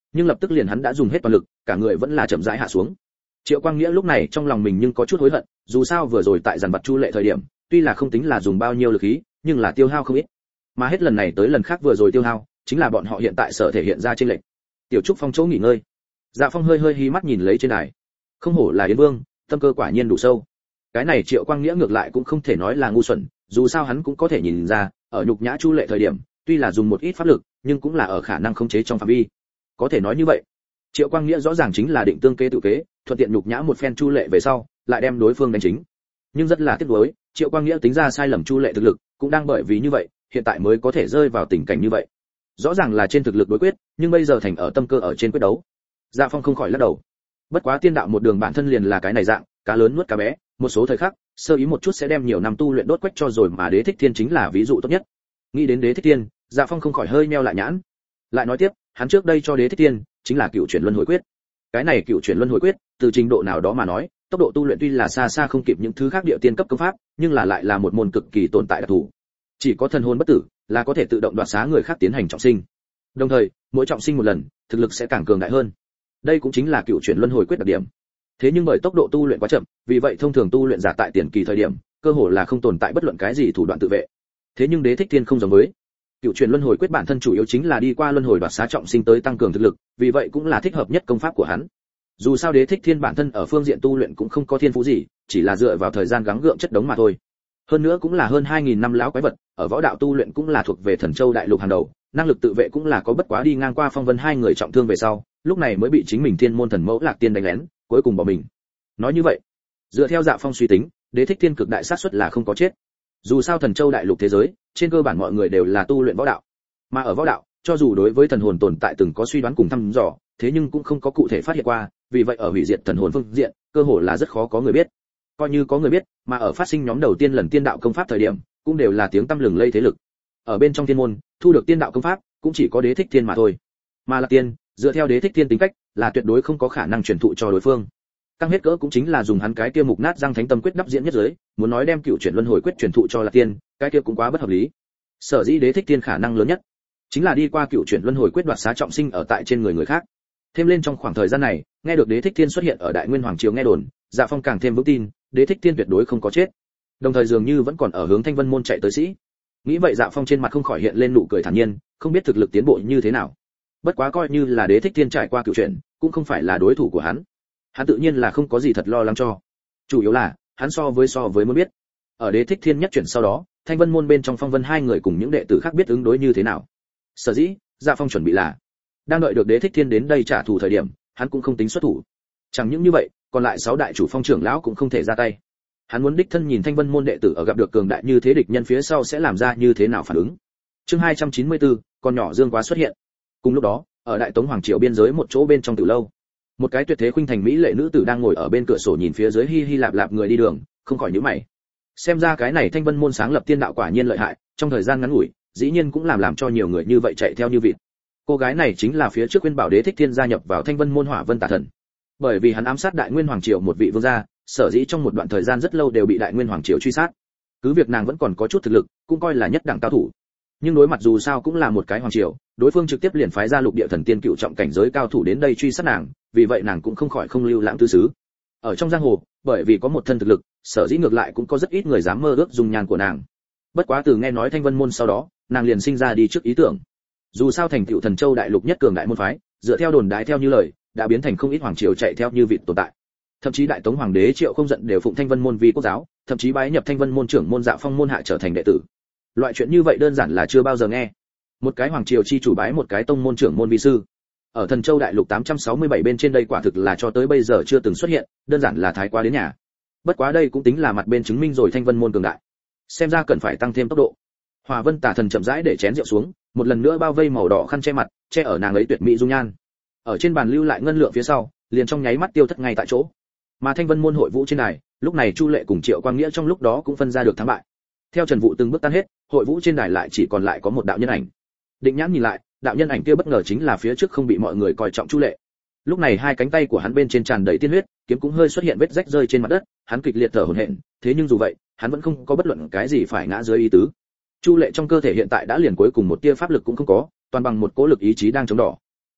nhưng lập tức liền hắn đã dùng hết toàn lực, cả người vẫn là chậm rãi hạ xuống. Triệu Quang Nghĩa lúc này trong lòng mình nhưng có chút hối hận, dù sao vừa rồi tại dàn vặt Chu Lệ thời điểm, tuy là không tính là dùng bao nhiêu lực khí, nhưng là tiêu hao không ít. Mà hết lần này tới lần khác vừa rồi tiêu hao, chính là bọn họ hiện tại sở thể hiện ra trên lệnh. Tiểu Trúc Phong chỗ nghỉ ngơi. Dạ Phong hơi hơi hí mắt nhìn lấy trên đài. Không hổ là Yến Vương, tâm cơ quả nhiên đủ sâu. Cái này Triệu Quang Nghĩa ngược lại cũng không thể nói là ngu xuẩn, dù sao hắn cũng có thể nhìn ra, ở nhục nhã Chu Lệ thời điểm, tuy là dùng một ít pháp lực, nhưng cũng là ở khả năng khống chế trong phạm vi. Có thể nói như vậy. Triệu Quang Nghĩa rõ ràng chính là định tương kế tự kế, thuận tiện nhục nhã một phen Chu Lệ về sau, lại đem đối phương đánh chính. Nhưng rất là tiếc nuối, Triệu Quang Nghĩa tính ra sai lầm Chu Lệ thực lực, cũng đang bởi vì như vậy, hiện tại mới có thể rơi vào tình cảnh như vậy. Rõ ràng là trên thực lực đối quyết, nhưng bây giờ thành ở tâm cơ ở trên quyết đấu. Dạ Phong không khỏi lắc đầu. Bất quá tiên đạo một đường bản thân liền là cái này dạng, cá lớn nuốt cá bé, một số thời khắc, sơ ý một chút sẽ đem nhiều năm tu luyện đốt quách cho rồi, mà Đế Thích Thiên chính là ví dụ tốt nhất. Nghĩ đến Đế Thích Thiên, Dạ Phong không khỏi hơi meo lại nhãn. Lại nói tiếp, hắn trước đây cho Đế Thích Thiên chính là cựu chuyển luân hồi quyết. Cái này cựu chuyển luân hồi quyết, từ trình độ nào đó mà nói, tốc độ tu luyện tuy là xa xa không kịp những thứ khác địa tiên cấp công pháp, nhưng là lại là một môn cực kỳ tồn tại đặc thù. Chỉ có thần hồn bất tử, là có thể tự động đoạt xá người khác tiến hành trọng sinh. Đồng thời, mỗi trọng sinh một lần, thực lực sẽ càng cường đại hơn. Đây cũng chính là cựu chuyển luân hồi quyết đặc điểm. Thế nhưng bởi tốc độ tu luyện quá chậm, vì vậy thông thường tu luyện giả tại tiền kỳ thời điểm, cơ hồ là không tồn tại bất luận cái gì thủ đoạn tự vệ. Thế nhưng Đế Thích Thiên không giống với. Cựu chuyển luân hồi quyết bản thân chủ yếu chính là đi qua luân hồi đoạt xá trọng sinh tới tăng cường thực lực, vì vậy cũng là thích hợp nhất công pháp của hắn. Dù sao Đế Thích Thiên bản thân ở phương diện tu luyện cũng không có thiên phú gì, chỉ là dựa vào thời gian gắng gượng chất đống mà thôi. Hơn nữa cũng là hơn hai nghìn năm lão quái vật, ở võ đạo tu luyện cũng là thuộc về Thần Châu đại lục hàng đầu, năng lực tự vệ cũng là có, bất quá đi ngang qua Phong Vân hai người trọng thương về sau, lúc này mới bị chính mình Thiên môn thần mẫu Lạc Tiên đánh lén, cuối cùng bỏ mình. Nói như vậy, dựa theo Dạ Phong suy tính, Đế Thích Thiên cực đại xác suất là không có chết. Dù sao Thần Châu đại lục thế giới, trên cơ bản mọi người đều là tu luyện võ đạo, mà ở võ đạo, cho dù đối với thần hồn tồn tại từng có suy đoán cùng thăm dò, thế nhưng cũng không có cụ thể phát hiện qua, vì vậy ở hủy diệt thần hồn phương diện, cơ hội là rất khó có người biết. Coi như có người biết, mà ở phát sinh nhóm đầu tiên lần tiên đạo công pháp thời điểm, cũng đều là tiếng tăm lừng lây thế lực. Ở bên trong thiên môn, thu được tiên đạo công pháp, cũng chỉ có Đế Thích Thiên mà thôi. Mà Lạc Tiên, dựa theo Đế Thích Thiên tính cách, là tuyệt đối không có khả năng truyền thụ cho đối phương. Căng hết cỡ cũng chính là dùng hắn cái kia mục nát răng thánh tâm quyết đắp diễn nhất giới, muốn nói đem cựu chuyển luân hồi quyết truyền thụ cho Lạc Tiên, cái kia cũng quá bất hợp lý. Sở dĩ Đế Thích Thiên khả năng lớn nhất, chính là đi qua cựu chuyển luân hồi quyết đoạt xá trọng sinh ở tại trên người người khác. Thêm lên trong khoảng thời gian này, nghe được Đế Thích Thiên xuất hiện ở Đại Nguyên Hoàng triều nghe đồn, Dạ Phong càng thêm vững tin, Đế Thích Thiên tuyệt đối không có chết. Đồng thời dường như vẫn còn ở hướng Thanh Vân môn chạy tới sĩ. Nghĩ vậy Dạ Phong trên mặt không khỏi hiện lên nụ cười thản nhiên, không biết thực lực tiến bộ như thế nào. Bất quá coi như là Đế Thích Thiên trải qua cựu chuyển, cũng không phải là đối thủ của hắn. Hắn tự nhiên là không có gì thật lo lắng cho. Chủ yếu là, hắn so với so với muốn biết. Ở Đế Thích Thiên nhất chuyển sau đó, Thanh Vân môn bên trong Phong Vân hai người cùng những đệ tử khác biết ứng đối như thế nào. Sở dĩ, Dạ Phong chuẩn bị là đang đợi được Đế Thích Thiên đến đây trả thù thời điểm, hắn cũng không tính xuất thủ. Chẳng những như vậy, còn lại sáu đại chủ phong trưởng lão cũng không thể ra tay. Hắn muốn đích thân nhìn Thanh Vân môn đệ tử ở gặp được cường đại như thế địch nhân phía sau sẽ làm ra như thế nào phản ứng. Chương hai trăm chín mươi tư, con nhỏ Dương Quá xuất hiện. Cùng lúc đó, ở Đại Tống hoàng triều biên giới một chỗ bên trong tử lâu, một cái tuyệt thế khuynh thành mỹ lệ nữ tử đang ngồi ở bên cửa sổ nhìn phía dưới hi hi lạp lạp người đi đường, không khỏi nhíu mày. Xem ra cái này Thanh Vân môn sáng lập tiên đạo quả nhiên lợi hại, trong thời gian ngắn ngủi, dĩ nhiên cũng làm làm cho nhiều người như vậy chạy theo như vịt. Cô gái này chính là phía trước khuyên bảo Đế Thích Thiên gia nhập vào Thanh Vân môn Hỏa Vân Tà Thần. Bởi vì hắn ám sát Đại Nguyên Hoàng triều một vị vương gia, sở dĩ trong một đoạn thời gian rất lâu đều bị Đại Nguyên Hoàng triều truy sát. Cứ việc nàng vẫn còn có chút thực lực, cũng coi là nhất đẳng cao thủ. Nhưng đối mặt dù sao cũng là một cái hoàng triều, đối phương trực tiếp liền phái ra lục địa thần tiên cựu trọng cảnh giới cao thủ đến đây truy sát nàng, vì vậy nàng cũng không khỏi không lưu lãng tư xứ. Ở trong giang hồ, bởi vì có một thân thực lực, sở dĩ ngược lại cũng có rất ít người dám mơ ước dung nhan của nàng. Bất quá từ nghe nói Thanh Vân môn sau đó, nàng liền sinh ra đi trước ý tưởng. Dù sao thành tựu Thần Châu đại lục nhất cường đại môn phái, dựa theo đồn đại theo như lời, đã biến thành không ít hoàng triều chạy theo như vịt tồn tại. Thậm chí Đại Tống hoàng đế Triệu không giận đều phụng Thanh Vân môn vi quốc giáo, thậm chí bái nhập Thanh Vân môn trưởng môn Dạ Phong môn hạ trở thành đệ tử. Loại chuyện như vậy đơn giản là chưa bao giờ nghe. Một cái hoàng triều chi chủ bái một cái tông môn trưởng môn vi sư. Ở Thần Châu đại lục tám trăm sáu mươi bảy bên trên đây quả thực là cho tới bây giờ chưa từng xuất hiện, đơn giản là thái quá đến nhà. Bất quá đây cũng tính là mặt bên chứng minh rồi Thanh Vân môn cường đại. Xem ra cần phải tăng thêm tốc độ. Hỏa Vân Tà Thần chậm rãi để chén rượu xuống, một lần nữa bao vây màu đỏ khăn che mặt, che ở nàng ấy tuyệt mỹ dung nhan. Ở trên bàn lưu lại ngân lượng phía sau, liền trong nháy mắt tiêu thất ngay tại chỗ. Mà Thanh Vân môn hội vũ trên đài, lúc này Chu Lệ cùng Triệu Quang Nghĩa trong lúc đó cũng phân ra được thắng bại. Theo Trần Vũ từng bước tan hết, hội vũ trên đài lại chỉ còn lại có một đạo nhân ảnh. Định Nhãn nhìn lại, đạo nhân ảnh kia bất ngờ chính là phía trước không bị mọi người coi trọng Chu Lệ. Lúc này hai cánh tay của hắn bên trên tràn đầy tiên huyết, kiếm cũng hơi xuất hiện vết rách rơi trên mặt đất, hắn kịch liệt thở hổn hển, thế nhưng dù vậy, hắn vẫn không có bất luận cái gì phải ngã dưới ý tứ. Chu Lệ trong cơ thể hiện tại đã liền cuối cùng một tia pháp lực cũng không có, toàn bằng một cỗ lực ý chí đang chống đỏ.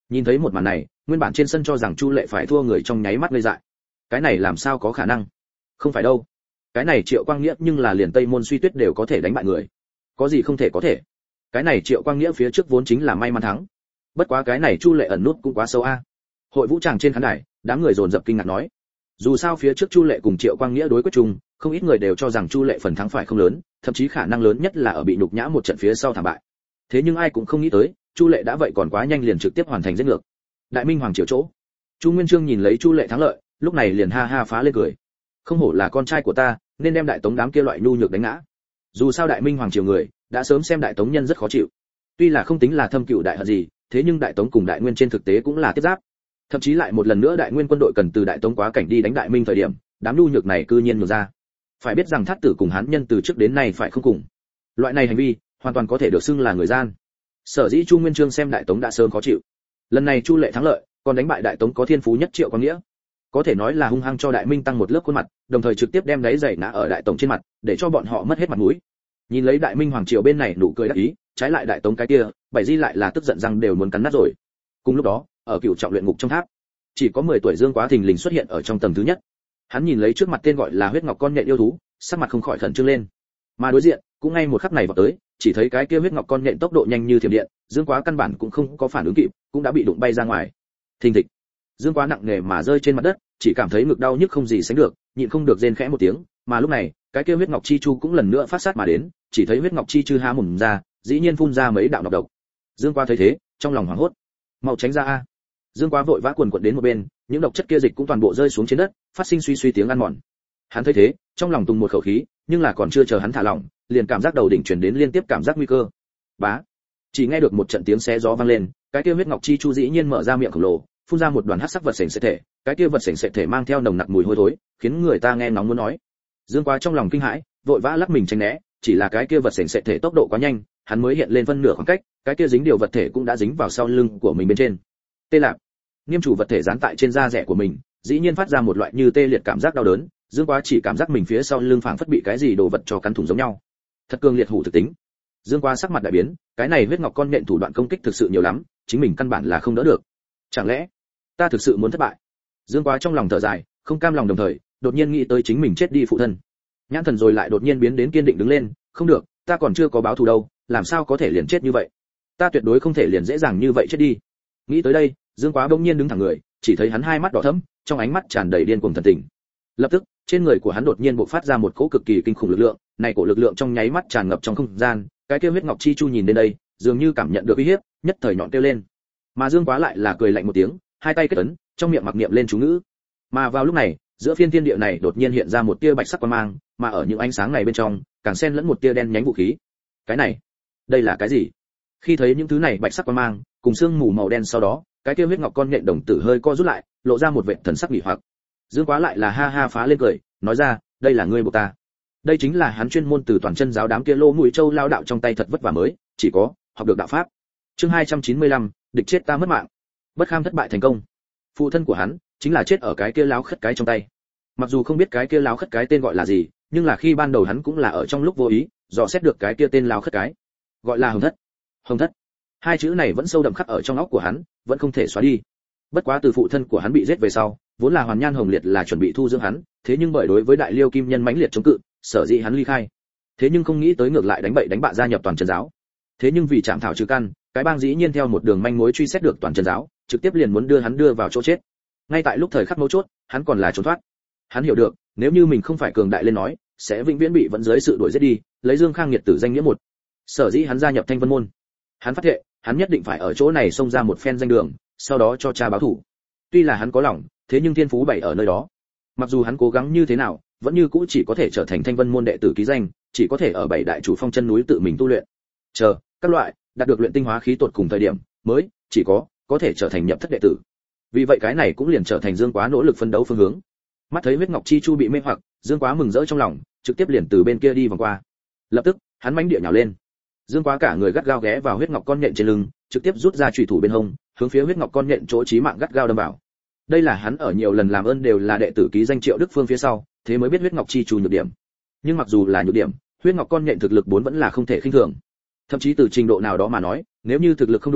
Nhìn thấy một màn này, nguyên bản trên sân cho rằng Chu Lệ phải thua người trong nháy mắt ngây dại. Cái này làm sao có khả năng? Không phải đâu. Cái này Triệu Quang Nghĩa nhưng là liền Tây Môn Suy Tuyết đều có thể đánh bại người. Có gì không thể có thể? Cái này Triệu Quang Nghĩa phía trước vốn chính là may mắn thắng. Bất quá cái này Chu Lệ ẩn nút cũng quá sâu a. Hội vũ tràng trên khán đài, đám người dồn dập kinh ngạc nói. Dù sao phía trước Chu Lệ cùng Triệu Quang Nghĩa đối quyết chung, không ít người đều cho rằng Chu Lệ phần thắng phải không lớn, thậm chí khả năng lớn nhất là ở bị nhục nhã một trận phía sau thảm bại. Thế nhưng ai cũng không nghĩ tới, Chu Lệ đã vậy còn quá nhanh liền trực tiếp hoàn thành giết ngược. Đại Minh Hoàng triều chỗ, Chu Nguyên Chương nhìn lấy Chu Lệ thắng lợi, lúc này liền ha ha phá lên cười. Không hổ là con trai của ta, nên đem Đại Tống đám kia loại nhu nhược đánh ngã. Dù sao Đại Minh Hoàng triều người đã sớm xem Đại Tống nhân rất khó chịu. Tuy là không tính là thâm cựu đại hận gì, thế nhưng Đại Tống cùng Đại Nguyên trên thực tế cũng là tiếp giáp. Thậm chí lại một lần nữa Đại Nguyên quân đội cần từ Đại Tống quá cảnh đi đánh Đại Minh thời điểm, đám nhu nhược này cư nhiên nhường ra. Phải biết rằng Thát Tử cùng Hán nhân từ trước đến nay phải không cùng. Loại này hành vi, hoàn toàn có thể được xưng là người gian. Sở dĩ Chu Nguyên Chương xem Đại Tống đã sớm khó chịu. Lần này Chu Lệ thắng lợi, còn đánh bại Đại Tống có thiên phú nhất Triệu Quang Nghĩa. Có thể nói là hung hăng cho Đại Minh tăng một lớp khuôn mặt, đồng thời trực tiếp đem đáy giày ngã ở Đại Tống trên mặt, để cho bọn họ mất hết mặt mũi. Nhìn lấy Đại Minh Hoàng triều bên này nụ cười đắc ý, trái lại Đại Tống cái kia, Bảy Di lại là tức giận răng đều muốn cắn nát rồi. Cùng lúc đó, ở Cửu Trọng luyện ngục trong tháp, chỉ có mười tuổi Dương Quá thình lình xuất hiện ở trong tầng thứ nhất. Hắn nhìn lấy trước mặt tên gọi là Huyết Ngọc con nhện yêu thú, sắc mặt không khỏi khẩn trương lên. Mà đối diện, cũng ngay một khắc này vào tới, chỉ thấy cái kia Huyết Ngọc con nhện tốc độ nhanh như thiểm điện, Dương Quá căn bản cũng không có phản ứng kịp, cũng đã bị đụng bay ra ngoài. Thình thịch. Dương Quá nặng nề mà rơi trên mặt đất, chỉ cảm thấy ngực đau nhức không gì sánh được, nhịn không được rên khẽ một tiếng, mà lúc này, cái kia Huyết Ngọc chi chu cũng lần nữa phát sát mà đến, chỉ thấy Huyết Ngọc chi chu há mồm ra, dĩ nhiên phun ra mấy đạo độc độc. Dương Quá thấy thế, trong lòng hoảng hốt. Mau tránh ra a. Dương Quá vội vã quần quật đến một bên, những độc chất kia dịch cũng toàn bộ rơi xuống trên đất, phát sinh suy suy tiếng ăn mòn. Hắn thấy thế, trong lòng tung một khẩu khí, nhưng là còn chưa chờ hắn thả lỏng, liền cảm giác đầu đỉnh truyền đến liên tiếp cảm giác nguy cơ. Bá. Chỉ nghe được một trận tiếng xé gió vang lên, cái kia Huyết Ngọc chi chu dĩ nhiên mở ra miệng khổng lồ, phun ra một đoàn hắc sắc vật sền sệt thể, cái kia vật sền sệt thể mang theo nồng nặc mùi hôi thối, khiến người ta nghe nóng muốn nói. Dương Quá trong lòng kinh hãi, vội vã lắc mình tránh né, chỉ là cái kia vật sền sệt thể tốc độ quá nhanh, hắn mới hiện lên phân nửa khoảng cách, cái kia dính điều vật thể cũng đã dính vào sau lưng của mình bên trên. Tê lạc. Niêm chủ vật thể dán tại trên da rẻ của mình, dĩ nhiên phát ra một loại như tê liệt cảm giác đau đớn, Dương Quá chỉ cảm giác mình phía sau lưng phảng phất bị cái gì đồ vật cho cắn thủng giống nhau. Thật cường liệt hủ thực tính. Dương Quá sắc mặt đại biến, cái này Huyết Ngọc con nhện thủ đoạn công kích thực sự nhiều lắm, chính mình căn bản là không đỡ được. Chẳng lẽ ta thực sự muốn thất bại? Dương Quá trong lòng thở dài, không cam lòng đồng thời, đột nhiên nghĩ tới chính mình chết đi phụ thân. Nhãn thần rồi lại đột nhiên biến đến kiên định đứng lên, không được, ta còn chưa có báo thù đâu, làm sao có thể liền chết như vậy? Ta tuyệt đối không thể liền dễ dàng như vậy chết đi. Nghĩ tới đây, Dương Quá bỗng nhiên đứng thẳng người, chỉ thấy hắn hai mắt đỏ thẫm, trong ánh mắt tràn đầy điên cuồng thần tình. Lập tức, trên người của hắn đột nhiên bộc phát ra một cỗ cực kỳ kinh khủng lực lượng, này cổ lực lượng trong nháy mắt tràn ngập trong không gian, cái kia Huyết Ngọc chi chu nhìn đến đây, dường như cảm nhận được uy hiếp, nhất thời nhọn kêu lên. Mà Dương Quá lại là cười lạnh một tiếng, hai tay kết ấn, trong miệng mặc niệm lên chú ngữ. Mà vào lúc này, giữa phiên thiên địa này đột nhiên hiện ra một tia bạch sắc quang mang, mà ở những ánh sáng này bên trong, càng xen lẫn một tia đen nhánh vũ khí. Cái này, đây là cái gì? Khi thấy những thứ này bạch sắc quang mang, cùng xương mù màu đen sau đó, cái kia Huyết Ngọc con nhện đồng tử hơi co rút lại, lộ ra một vệt thần sắc nghỉ hoặc. Dương Quá lại là ha ha phá lên cười, nói ra, đây là ngươi buộc ta. Đây chính là hắn chuyên môn từ toàn chân giáo đám kia lô mũi châu lao đạo trong tay thật vất vả mới, chỉ có học được đạo pháp. Chương hai trăm chín mươi lăm, địch chết ta mất mạng. Bất kham thất bại thành công. Phụ thân của hắn chính là chết ở cái kia láo khất cái trong tay. Mặc dù không biết cái kia láo khất cái tên gọi là gì, nhưng là khi ban đầu hắn cũng là ở trong lúc vô ý, dò xét được cái kia tên láo khất cái, gọi là Hồng Thất. Hồng Thất. Hai chữ này vẫn sâu đậm khắc ở trong óc của hắn, vẫn không thể xóa đi. Bất quá từ phụ thân của hắn bị giết về sau, vốn là Hoàn Nhan Hồng Liệt là chuẩn bị thu dưỡng hắn, thế nhưng bởi đối với Đại Liêu Kim Nhân mãnh liệt chống cự, sở dĩ hắn ly khai. Thế nhưng không nghĩ tới ngược lại đánh bậy đánh bạ gia nhập Toàn Chân giáo. Thế nhưng vì chạm thảo trừ căn, cái bang dĩ nhiên theo một đường manh mối truy xét được Toàn Chân giáo, trực tiếp liền muốn đưa hắn đưa vào chỗ chết. Ngay tại lúc thời khắc mấu chốt, hắn còn là trốn thoát. Hắn hiểu được, nếu như mình không phải cường đại lên nói, sẽ vĩnh viễn bị vẫn dưới sự đuổi giết đi, lấy Dương Khang nghiệt tử danh nghĩa một. Sở dĩ hắn gia nhập Thanh Vân môn. Hắn phát thệ, hắn nhất định phải ở chỗ này xông ra một phen danh đường, sau đó cho cha báo thù. Tuy là hắn có lòng, thế nhưng thiên phú bày ở nơi đó. Mặc dù hắn cố gắng như thế nào, vẫn như cũ chỉ có thể trở thành Thanh Vân môn đệ tử ký danh, chỉ có thể ở bảy đại chủ phong chân núi tự mình tu luyện. Chờ, các loại, đạt được luyện tinh hóa khí tột cùng thời điểm, mới chỉ có có thể trở thành nhập thất đệ tử. Vì vậy cái này cũng liền trở thành Dương Quá nỗ lực phấn đấu phương hướng. Mắt thấy Huyết Ngọc chi chu bị mê hoặc, Dương Quá mừng rỡ trong lòng, trực tiếp liền từ bên kia đi vòng qua. Lập tức, hắn mãnh địa nhào lên. Dương Quá cả người gắt gao ghé vào Huyết Ngọc con nhện trên lưng, trực tiếp rút ra chủy thủ bên hông, hướng phía Huyết Ngọc con nhện chỗ chí mạng gắt gao đâm vào. Đây là hắn ở nhiều lần làm ơn đều là đệ tử ký danh Triệu Đức Phương phía sau, thế mới biết Huyết Ngọc chi chu nhược điểm. Nhưng mặc dù là nhược điểm, Huyết Ngọc con nhện thực lực bốn vẫn là không thể khinh thường. Thậm chí từ trình độ nào đó mà nói, nếu như thực lực không đủ,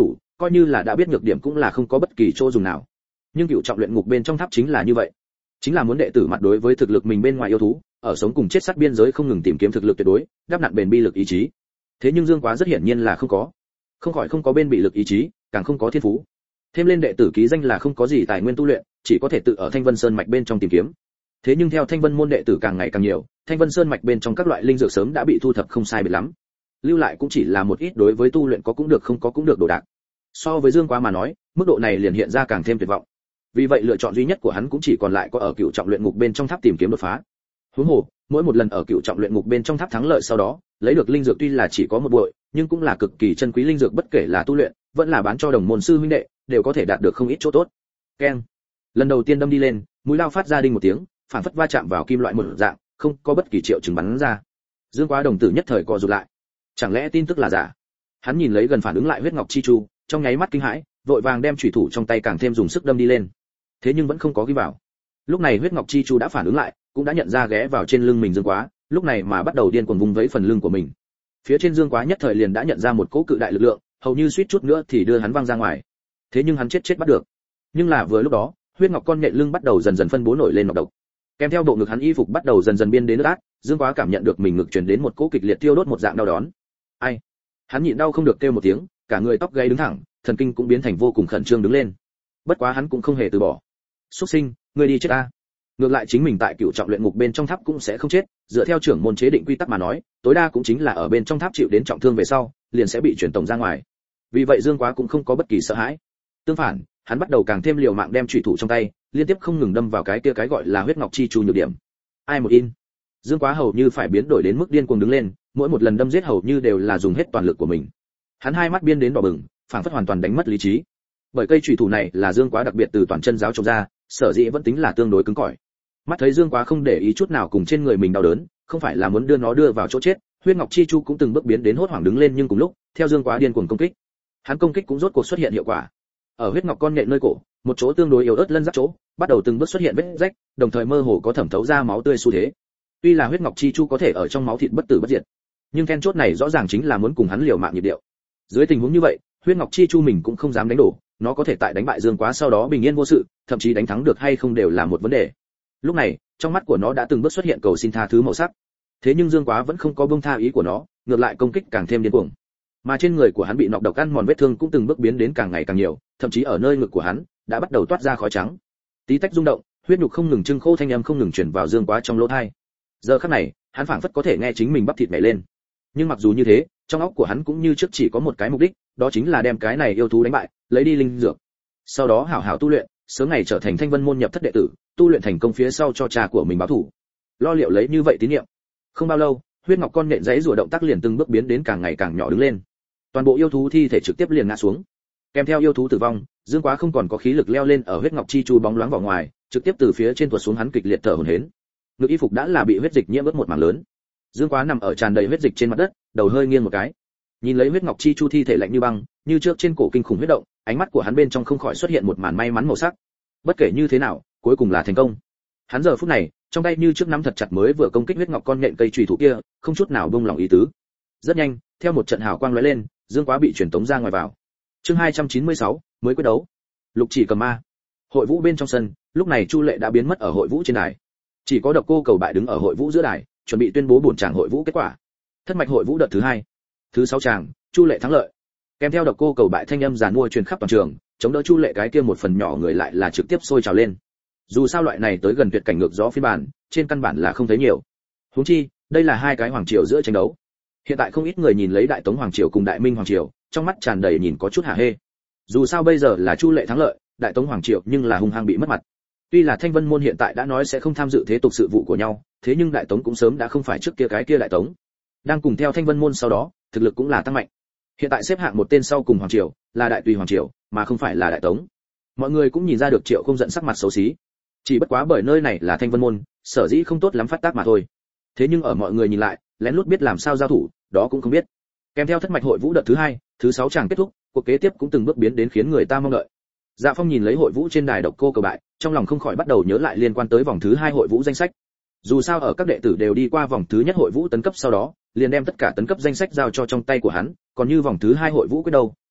coi như là đã biết nhược điểm cũng là không có bất kỳ chỗ dùng nào. Nhưng cựu trọng luyện ngục bên trong tháp chính là như vậy, chính là muốn đệ tử mặt đối với thực lực mình bên ngoài yêu thú, ở sống cùng chết sát biên giới không ngừng tìm kiếm thực lực tuyệt đối, đáp nặn bền bi lực ý chí. Thế nhưng Dương Quá rất hiển nhiên là không có, không khỏi không có bên bị lực ý chí, càng không có thiên phú. Thêm lên đệ tử ký danh là không có gì tài nguyên tu luyện, chỉ có thể tự ở Thanh Vân Sơn mạch bên trong tìm kiếm. Thế nhưng theo Thanh Vân môn đệ tử càng ngày càng nhiều, Thanh Vân Sơn mạch bên trong các loại linh dược sớm đã bị thu thập không sai biệt lắm. Lưu lại cũng chỉ là một ít đối với tu luyện có cũng được không có cũng được đồ đạc. So với Dương Quá mà nói, mức độ này liền hiện ra càng thêm tuyệt vọng. Vì vậy lựa chọn duy nhất của hắn cũng chỉ còn lại có ở cựu trọng luyện ngục bên trong tháp tìm kiếm đột phá. Huống hồ, mỗi một lần ở cựu trọng luyện ngục bên trong tháp thắng lợi sau đó, lấy được linh dược tuy là chỉ có một bội, nhưng cũng là cực kỳ chân quý linh dược, bất kể là tu luyện, vẫn là bán cho đồng môn sư huynh đệ, đều có thể đạt được không ít chỗ tốt. Keng. Lần đầu tiên đâm đi lên, mũi lao phát ra đinh một tiếng, phản phất va chạm vào kim loại một dạng, không có bất kỳ triệu chứng bắn ra. Dương Quá đồng tử nhất thời co rụt lại. Chẳng lẽ tin tức là giả? Hắn nhìn lấy gần phản ứng lại huyết ngọc chi chu, trong nháy mắt kinh hãi, vội vàng đem chủy thủ trong tay càng thêm dùng sức đâm đi lên. Thế nhưng vẫn không có ghi vào. Lúc này huyết ngọc chi chu đã phản ứng lại, cũng đã nhận ra ghé vào trên lưng mình Dương Quá, lúc này mà bắt đầu điên cuồng vung vẫy phần lưng của mình. Phía trên Dương Quá nhất thời liền đã nhận ra một cỗ cự đại lực lượng, hầu như suýt chút nữa thì đưa hắn văng ra ngoài. Thế nhưng hắn chết chết bắt được. Nhưng là vừa lúc đó, huyết ngọc con nhện lưng bắt đầu dần dần phân bố nổi lên nọc độc. Kèm theo bộ ngực hắn y phục bắt đầu dần dần biên đến nước át, Dương Quá cảm nhận được mình ngực truyền đến một cỗ kịch liệt tiêu đốt một dạng đau đớn. Ai? Hắn nhịn đau không được kêu một tiếng, cả người tóc gáy đứng thẳng, thần kinh cũng biến thành vô cùng khẩn trương đứng lên. Bất quá hắn cũng không hề từ bỏ. Súc sinh, ngươi đi chết ta. Ngược lại chính mình tại cựu trọng luyện ngục bên trong tháp cũng sẽ không chết, dựa theo trưởng môn chế định quy tắc mà nói, tối đa cũng chính là ở bên trong tháp chịu đến trọng thương về sau, liền sẽ bị chuyển tổng ra ngoài. Vì vậy Dương Quá cũng không có bất kỳ sợ hãi. Tương phản, hắn bắt đầu càng thêm liều mạng đem chủy thủ trong tay, liên tiếp không ngừng đâm vào cái kia cái gọi là huyết ngọc chi chu nhược điểm. Ai một in. Dương Quá hầu như phải biến đổi đến mức điên cuồng đứng lên, mỗi một lần đâm giết hầu như đều là dùng hết toàn lực của mình. Hắn hai mắt biên đến đỏ bừng, phảng phất hoàn toàn đánh mất lý trí. Bởi cây chủy thủ này là Dương Quá đặc biệt từ toàn chân giáo trồng ra, sở dĩ vẫn tính là tương đối cứng cỏi. Mắt thấy Dương Quá không để ý chút nào cùng trên người mình đau đớn, không phải là muốn đưa nó đưa vào chỗ chết, huyết ngọc chi chu cũng từng bước biến đến hốt hoảng đứng lên, nhưng cùng lúc, theo Dương Quá điên cuồng công kích, hắn công kích cũng rốt cuộc xuất hiện hiệu quả. Ở huyết ngọc con nhện nơi cổ, một chỗ tương đối yếu ớt lân giáp chỗ, bắt đầu từng bước xuất hiện vết rách, đồng thời mơ hồ có thẩm thấu ra máu tươi xu thế. Tuy là huyết ngọc chi chu có thể ở trong máu thịt bất tử bất diệt, nhưng then chốt này rõ ràng chính là muốn cùng hắn liều mạng nhịp điệu. Dưới tình huống như vậy, huyết ngọc chi chu mình cũng không dám đánh đổ, nó có thể tại đánh bại Dương Quá sau đó bình yên vô sự, thậm chí đánh thắng được hay không đều là một vấn đề. Lúc này, trong mắt của nó đã từng bước xuất hiện cầu xin tha thứ màu sắc. Thế nhưng Dương Quá vẫn không có buông tha ý của nó, ngược lại công kích càng thêm điên cuồng. Mà trên người của hắn bị nọc độc ăn mòn vết thương cũng từng bước biến đến càng ngày càng nhiều, thậm chí ở nơi ngực của hắn đã bắt đầu toát ra khói trắng. Tí tách rung động, huyết nhục không ngừng trưng khô, thanh âm không ngừng truyền vào Dương Quá trong lỗ tai. Giờ khắc này, hắn phảng phất có thể nghe chính mình bắp thịt nhảy lên. Nhưng mặc dù như thế, trong óc của hắn cũng như trước chỉ có một cái mục đích, đó chính là đem cái này yêu thú đánh bại, lấy đi linh dược. Sau đó hảo hảo tu luyện, sớm ngày trở thành Thanh Vân môn nhập thất đệ tử, tu luyện thành công phía sau cho cha của mình báo thù. Lo liệu lấy như vậy tín niệm. Không bao lâu, huyết ngọc con nhện giấy rùa động tác liền từng bước biến đến càng ngày càng nhỏ đứng lên. Toàn bộ yêu thú thi thể trực tiếp liền ngã xuống. Kèm theo yêu thú tử vong, Dương Quá không còn có khí lực leo lên ở huyết ngọc chi chu bóng loáng vào ngoài, trực tiếp từ phía trên tuột xuống, hắn kịch liệt thở hổn hển. Ngực y phục đã là bị huyết dịch nhiễm ướt một mảng lớn. Dương Quá nằm ở tràn đầy huyết dịch trên mặt đất, đầu hơi nghiêng một cái. Nhìn lấy huyết ngọc chi chu thi thể lạnh như băng, như trước trên cổ kinh khủng huyết động, ánh mắt của hắn bên trong không khỏi xuất hiện một màn may mắn màu sắc. Bất kể như thế nào, cuối cùng là thành công. Hắn giờ phút này, trong tay như trước nắm thật chặt mới vừa công kích huyết ngọc con nhện cây chùy thủ kia, không chút nào buông lòng ý tứ. Rất nhanh, theo một trận hào quang lóe lên, Dương Quá bị truyền tống ra ngoài vào. Chương hai trăm chín mươi sáu, mới quyết đấu. Lục Chỉ Cầm Ma. Hội vũ bên trong sân, lúc này Chu Lệ đã biến mất ở hội vũ trên đài. Chỉ có Độc Cô Cầu Bại đứng ở hội vũ giữa đài, chuẩn bị tuyên bố bổn tràng hội vũ kết quả. Thất mạch hội vũ đợt thứ hai, thứ sáu tràng, Chu Lệ thắng lợi. Kèm theo Độc Cô Cầu Bại thanh âm giàn mua truyền khắp toàn trường, chống đỡ Chu Lệ cái kia một phần nhỏ người lại là trực tiếp sôi trào lên. Dù sao loại này tới gần tuyệt cảnh ngược gió phiên bản, trên căn bản là không thấy nhiều. Huống chi, đây là hai cái hoàng triều giữa tranh đấu. Hiện tại không ít người nhìn lấy Đại Tống hoàng triều cùng Đại Minh hoàng triều, trong mắt tràn đầy nhìn có chút hả hê. Dù sao bây giờ là Chu Lệ thắng lợi, Đại Tống hoàng triều nhưng là hung hăng bị mất mặt. Tuy là Thanh Vân môn hiện tại đã nói sẽ không tham dự thế tục sự vụ của nhau, thế nhưng Đại Tống cũng sớm đã không phải trước kia cái kia Đại Tống. Đang cùng theo Thanh Vân môn sau đó, thực lực cũng là tăng mạnh. Hiện tại xếp hạng một tên sau cùng hoàng triều, là Đại Tùy hoàng triều, mà không phải là Đại Tống. Mọi người cũng nhìn ra được Triệu Không giận sắc mặt xấu xí. Chỉ bất quá bởi nơi này là Thanh Vân môn, sở dĩ không tốt lắm phát tác mà thôi. Thế nhưng ở mọi người nhìn lại, lén lút biết làm sao giao thủ, đó cũng không biết. Kèm theo thất mạch hội vũ đợt thứ hai, thứ sáu tràng kết thúc, cuộc kế tiếp cũng từng bước biến đến khiến người ta mong đợi. Dạ Phong nhìn lấy hội vũ trên đài Độc Cô Cầu Bại, trong lòng không khỏi bắt đầu nhớ lại liên quan tới vòng thứ hai hội vũ danh sách. Dù sao ở các đệ tử đều đi qua vòng thứ nhất hội vũ tấn cấp sau đó, liền đem tất cả tấn cấp danh sách giao cho trong tay của hắn, còn như vòng thứ hai hội vũ quyết đâu,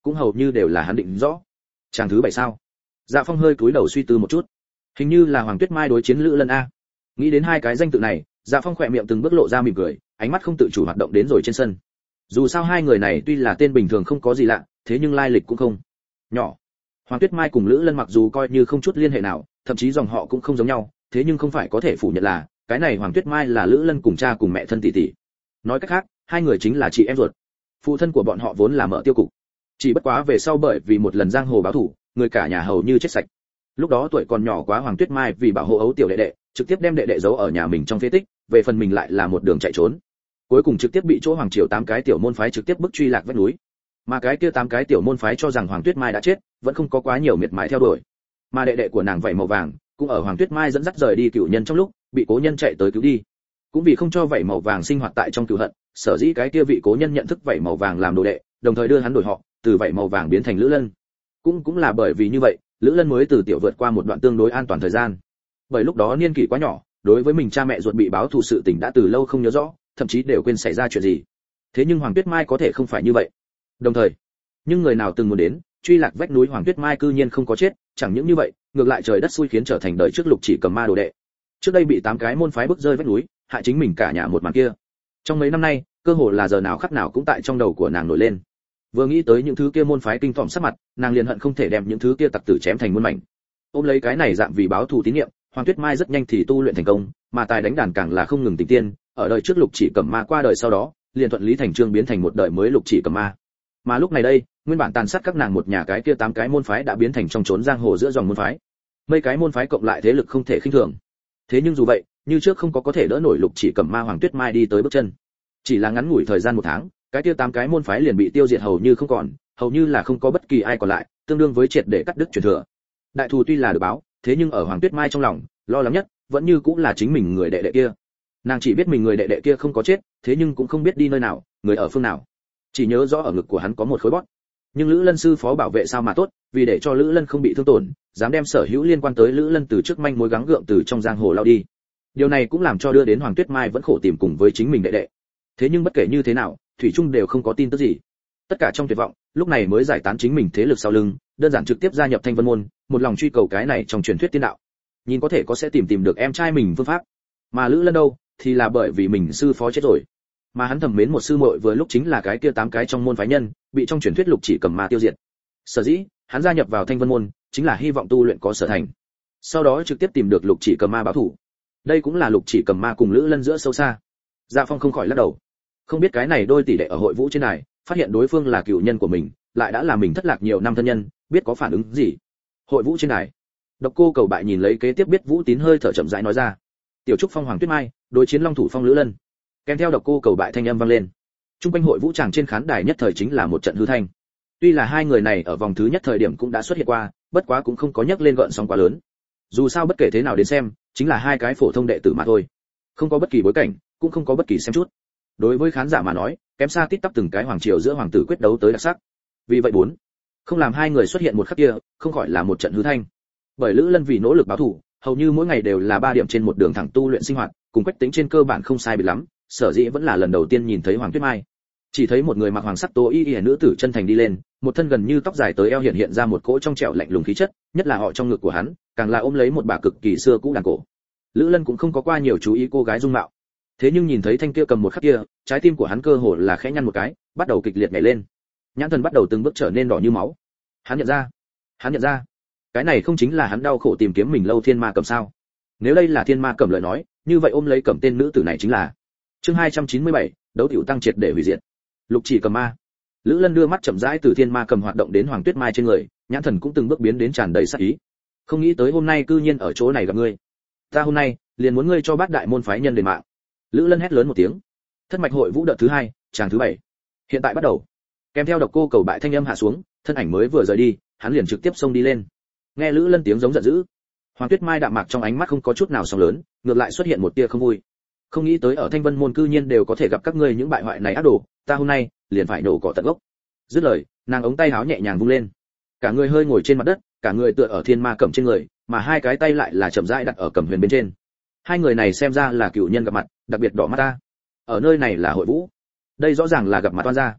cũng hầu như đều là hắn định rõ. Chàng thứ bảy sao? Dạ Phong hơi cúi đầu suy tư một chút. Hình như là Hoàng Tuyết Mai đối chiến Lữ Lân a. Nghĩ đến hai cái danh tự này, Dạ Phong khỏe miệng từng bước lộ ra mỉm cười, ánh mắt không tự chủ hoạt động đến rồi trên sân. Dù sao hai người này tuy là tên bình thường không có gì lạ, thế nhưng lai lịch cũng không nhỏ. Hoàng Tuyết Mai cùng Lữ Lân mặc dù coi như không chút liên hệ nào, thậm chí dòng họ cũng không giống nhau, thế nhưng không phải có thể phủ nhận là cái này Hoàng Tuyết Mai là Lữ Lân cùng cha cùng mẹ thân tỷ tỷ. Nói cách khác, hai người chính là chị em ruột. Phụ thân của bọn họ vốn là Mở Tiêu cục, chỉ bất quá về sau bởi vì một lần giang hồ báo thù, người cả nhà hầu như chết sạch. Lúc đó tuổi còn nhỏ quá, Hoàng Tuyết Mai vì bảo hộ ấu tiểu đệ đệ, trực tiếp đem đệ đệ giấu ở nhà mình trong phế tích, về phần mình lại là một đường chạy trốn. Cuối cùng trực tiếp bị chỗ Hoàng triều tám cái tiểu môn phái trực tiếp bức truy lạc vách núi. Mà cái kia tám cái tiểu môn phái cho rằng Hoàng Tuyết Mai đã chết, vẫn không có quá nhiều miệt mài theo đuổi. Mà đệ đệ của nàng vảy màu vàng, cũng ở Hoàng Tuyết Mai dẫn dắt rời đi cửu nhân trong lúc, bị cố nhân chạy tới cứu đi. Cũng vì không cho vảy màu vàng sinh hoạt tại trong cửu hận, sở dĩ cái kia vị cố nhân nhận thức vảy màu vàng làm đồ đệ, đồng thời đưa hắn đổi họ, từ vảy màu vàng biến thành Lữ Lân. Cũng cũng là bởi vì như vậy, Lữ Lân mới từ tiểu vượt qua một đoạn tương đối an toàn thời gian. Bởi lúc đó niên kỷ quá nhỏ, đối với mình cha mẹ ruột bị báo thù sự tình đã từ lâu không nhớ rõ, thậm chí đều quên xảy ra chuyện gì. Thế nhưng Hoàng Tuyết Mai có thể không phải như vậy. Đồng thời, nhưng người nào từng muốn đến, truy lạc vách núi Hoàng Tuyết Mai cư nhiên không có chết, chẳng những như vậy, ngược lại trời đất xui khiến trở thành đời trước Lục Chỉ Cầm Ma đồ đệ. Trước đây bị tám cái môn phái bức rơi vách núi, hại chính mình cả nhà một màn kia. Trong mấy năm nay, cơ hồ là giờ nào khắc nào cũng tại trong đầu của nàng nổi lên. Vừa nghĩ tới những thứ kia môn phái kinh tởm sắc mặt, nàng liền hận không thể đem những thứ kia tặc tử chém thành muôn mảnh. Ôm lấy cái này dạng vì báo thù tín niệm, Hoàng Tuyết Mai rất nhanh thì tu luyện thành công, mà tài đánh đàn càng là không ngừng tinh tiên, ở đời trước Lục Chỉ Cầm Ma qua đời sau đó, liền thuận lý thành chương biến thành một đời mới Lục Chỉ Cầm Ma. Mà lúc này đây, nguyên bản tàn sát các nàng một nhà cái kia tám cái môn phái đã biến thành trong trốn giang hồ giữa dòng môn phái. Mấy cái môn phái cộng lại thế lực không thể khinh thường. Thế nhưng dù vậy, như trước không có có thể đỡ nổi Lục Chỉ Cầm Ma Hoàng Tuyết Mai đi tới bước chân. Chỉ là ngắn ngủi thời gian một tháng, cái kia tám cái môn phái liền bị tiêu diệt hầu như không còn, hầu như là không có bất kỳ ai còn lại, tương đương với triệt để cắt đứt truyền thừa. Đại thù tuy là được báo, thế nhưng ở Hoàng Tuyết Mai trong lòng, lo lắng nhất vẫn như cũng là chính mình người đệ đệ kia. Nàng chỉ biết mình người đệ đệ kia không có chết, thế nhưng cũng không biết đi nơi nào, người ở phương nào. Chỉ nhớ rõ ở ngực của hắn có một khối bóp. Nhưng Lữ Lân sư phó bảo vệ sao mà tốt, vì để cho Lữ Lân không bị thương tổn, dám đem sở hữu liên quan tới Lữ Lân từ trước manh mối gắng gượng từ trong giang hồ lao đi. Điều này cũng làm cho đưa đến Hoàng Tuyết Mai vẫn khổ tìm cùng với chính mình đệ đệ. Thế nhưng bất kể như thế nào, thủy chung đều không có tin tức gì. Tất cả trong tuyệt vọng, lúc này mới giải tán chính mình thế lực sau lưng, đơn giản trực tiếp gia nhập Thanh Vân môn, một lòng truy cầu cái này trong truyền thuyết tiên đạo. Nhìn có thể có sẽ tìm tìm được em trai mình phương pháp. Mà Lữ Lân đâu, thì là bởi vì mình sư phó chết rồi. Mà hắn thầm mến một sư muội vừa lúc chính là cái kia tám cái trong môn phái nhân, bị trong truyền thuyết Lục Chỉ Cầm Ma tiêu diệt. Sở dĩ, hắn gia nhập vào Thanh Vân môn, chính là hy vọng tu luyện có sở thành. Sau đó trực tiếp tìm được Lục Chỉ Cầm Ma báo thù. Đây cũng là Lục Chỉ Cầm Ma cùng Lữ Lân giữa sâu xa. Dạ Phong không khỏi lắc đầu. Không biết cái này đôi tỷ đệ ở hội vũ trên này, phát hiện đối phương là cựu nhân của mình, lại đã làm mình thất lạc nhiều năm thân nhân, biết có phản ứng gì. Hội vũ trên này, Độc Cô Cầu Bại nhìn lấy kế tiếp biết Vũ Tín hơi thở chậm rãi nói ra. Tiểu trúc phong Hoàng Tuyết Mai, đối chiến Long thủ phong Lữ Lân. Kèm theo Độc Cô Cầu Bại thanh âm vang lên. Trung quanh hội vũ tràng trên khán đài nhất thời chính là một trận hư thanh. Tuy là hai người này ở vòng thứ nhất thời điểm cũng đã xuất hiện qua, bất quá cũng không có nhắc lên gợn sóng quá lớn. Dù sao bất kể thế nào đến xem, chính là hai cái phổ thông đệ tử mà thôi. Không có bất kỳ bối cảnh, cũng không có bất kỳ xem chút. Đối với khán giả mà nói, kém xa tít tắp từng cái hoàng triều giữa hoàng tử quyết đấu tới đặc sắc. Vì vậy bốn, không làm hai người xuất hiện một khắc kia, không khỏi là một trận hư thanh. Bởi Lữ Lân vì nỗ lực báo thù, hầu như mỗi ngày đều là ba điểm trên một đường thẳng tu luyện sinh hoạt, cùng Quách Tĩnh trên cơ bản không sai biệt lắm, sở dĩ vẫn là lần đầu tiên nhìn thấy Hoàng Tuyết Mai. Chỉ thấy một người mặc hoàng sắc tố y y nữ tử chân thành đi lên, một thân gần như tóc dài tới eo hiện hiện ra một cỗ trong trẻo lạnh lùng khí chất, nhất là họ trong ngực của hắn, càng là ôm lấy một bà cực kỳ xưa cũ đàn cổ. Lữ Lân cũng không có qua nhiều chú ý cô gái dung mạo. Thế nhưng nhìn thấy thanh kia cầm một khắc kia, trái tim của hắn cơ hồ là khẽ nhăn một cái, bắt đầu kịch liệt nhảy lên. Nhãn thần bắt đầu từng bước trở nên đỏ như máu. Hắn nhận ra, hắn nhận ra, cái này không chính là hắn đau khổ tìm kiếm mình lâu thiên ma cầm sao? Nếu đây là thiên ma cầm lời nói, như vậy ôm lấy cầm tên nữ tử này chính là. Chương hai trăm chín mươi bảy, đấu tiểu tăng triệt để hủy diệt. Lục Chỉ Cầm Ma. Lữ Lân đưa mắt chậm rãi từ thiên ma cầm hoạt động đến Hoàng Tuyết Mai trên người, nhãn thần cũng từng bước biến đến tràn đầy sát ý. Không nghĩ tới hôm nay cư nhiên ở chỗ này gặp ngươi. Ta hôm nay liền muốn ngươi cho bát đại môn phái nhân đền mạng. Lữ Lân hét lớn một tiếng. Thất mạch hội vũ đợt thứ hai, tràng thứ bảy. Hiện tại bắt đầu. Kèm theo Độc Cô Cầu Bại thanh âm hạ xuống, thân ảnh mới vừa rời đi, hắn liền trực tiếp xông đi lên. Nghe Lữ Lân tiếng giống giận dữ, Hoàng Tuyết Mai đạm mạc trong ánh mắt không có chút nào sóng lớn, ngược lại xuất hiện một tia không vui. Không nghĩ tới ở Thanh Vân môn cư nhiên đều có thể gặp các ngươi những bại hoại này ác đồ, ta hôm nay liền phải nổ cỏ tận gốc. Dứt lời, nàng ống tay áo nhẹ nhàng vung lên, cả người hơi ngồi trên mặt đất, cả người tựa ở thiên ma cầm trên người, mà hai cái tay lại là chậm rãi đặt ở cầm huyền bên trên. Hai người này xem ra là cựu nhân gặp mặt, đặc biệt đỏ mắt ta. Ở nơi này là hội vũ, đây rõ ràng là gặp mặt oan gia.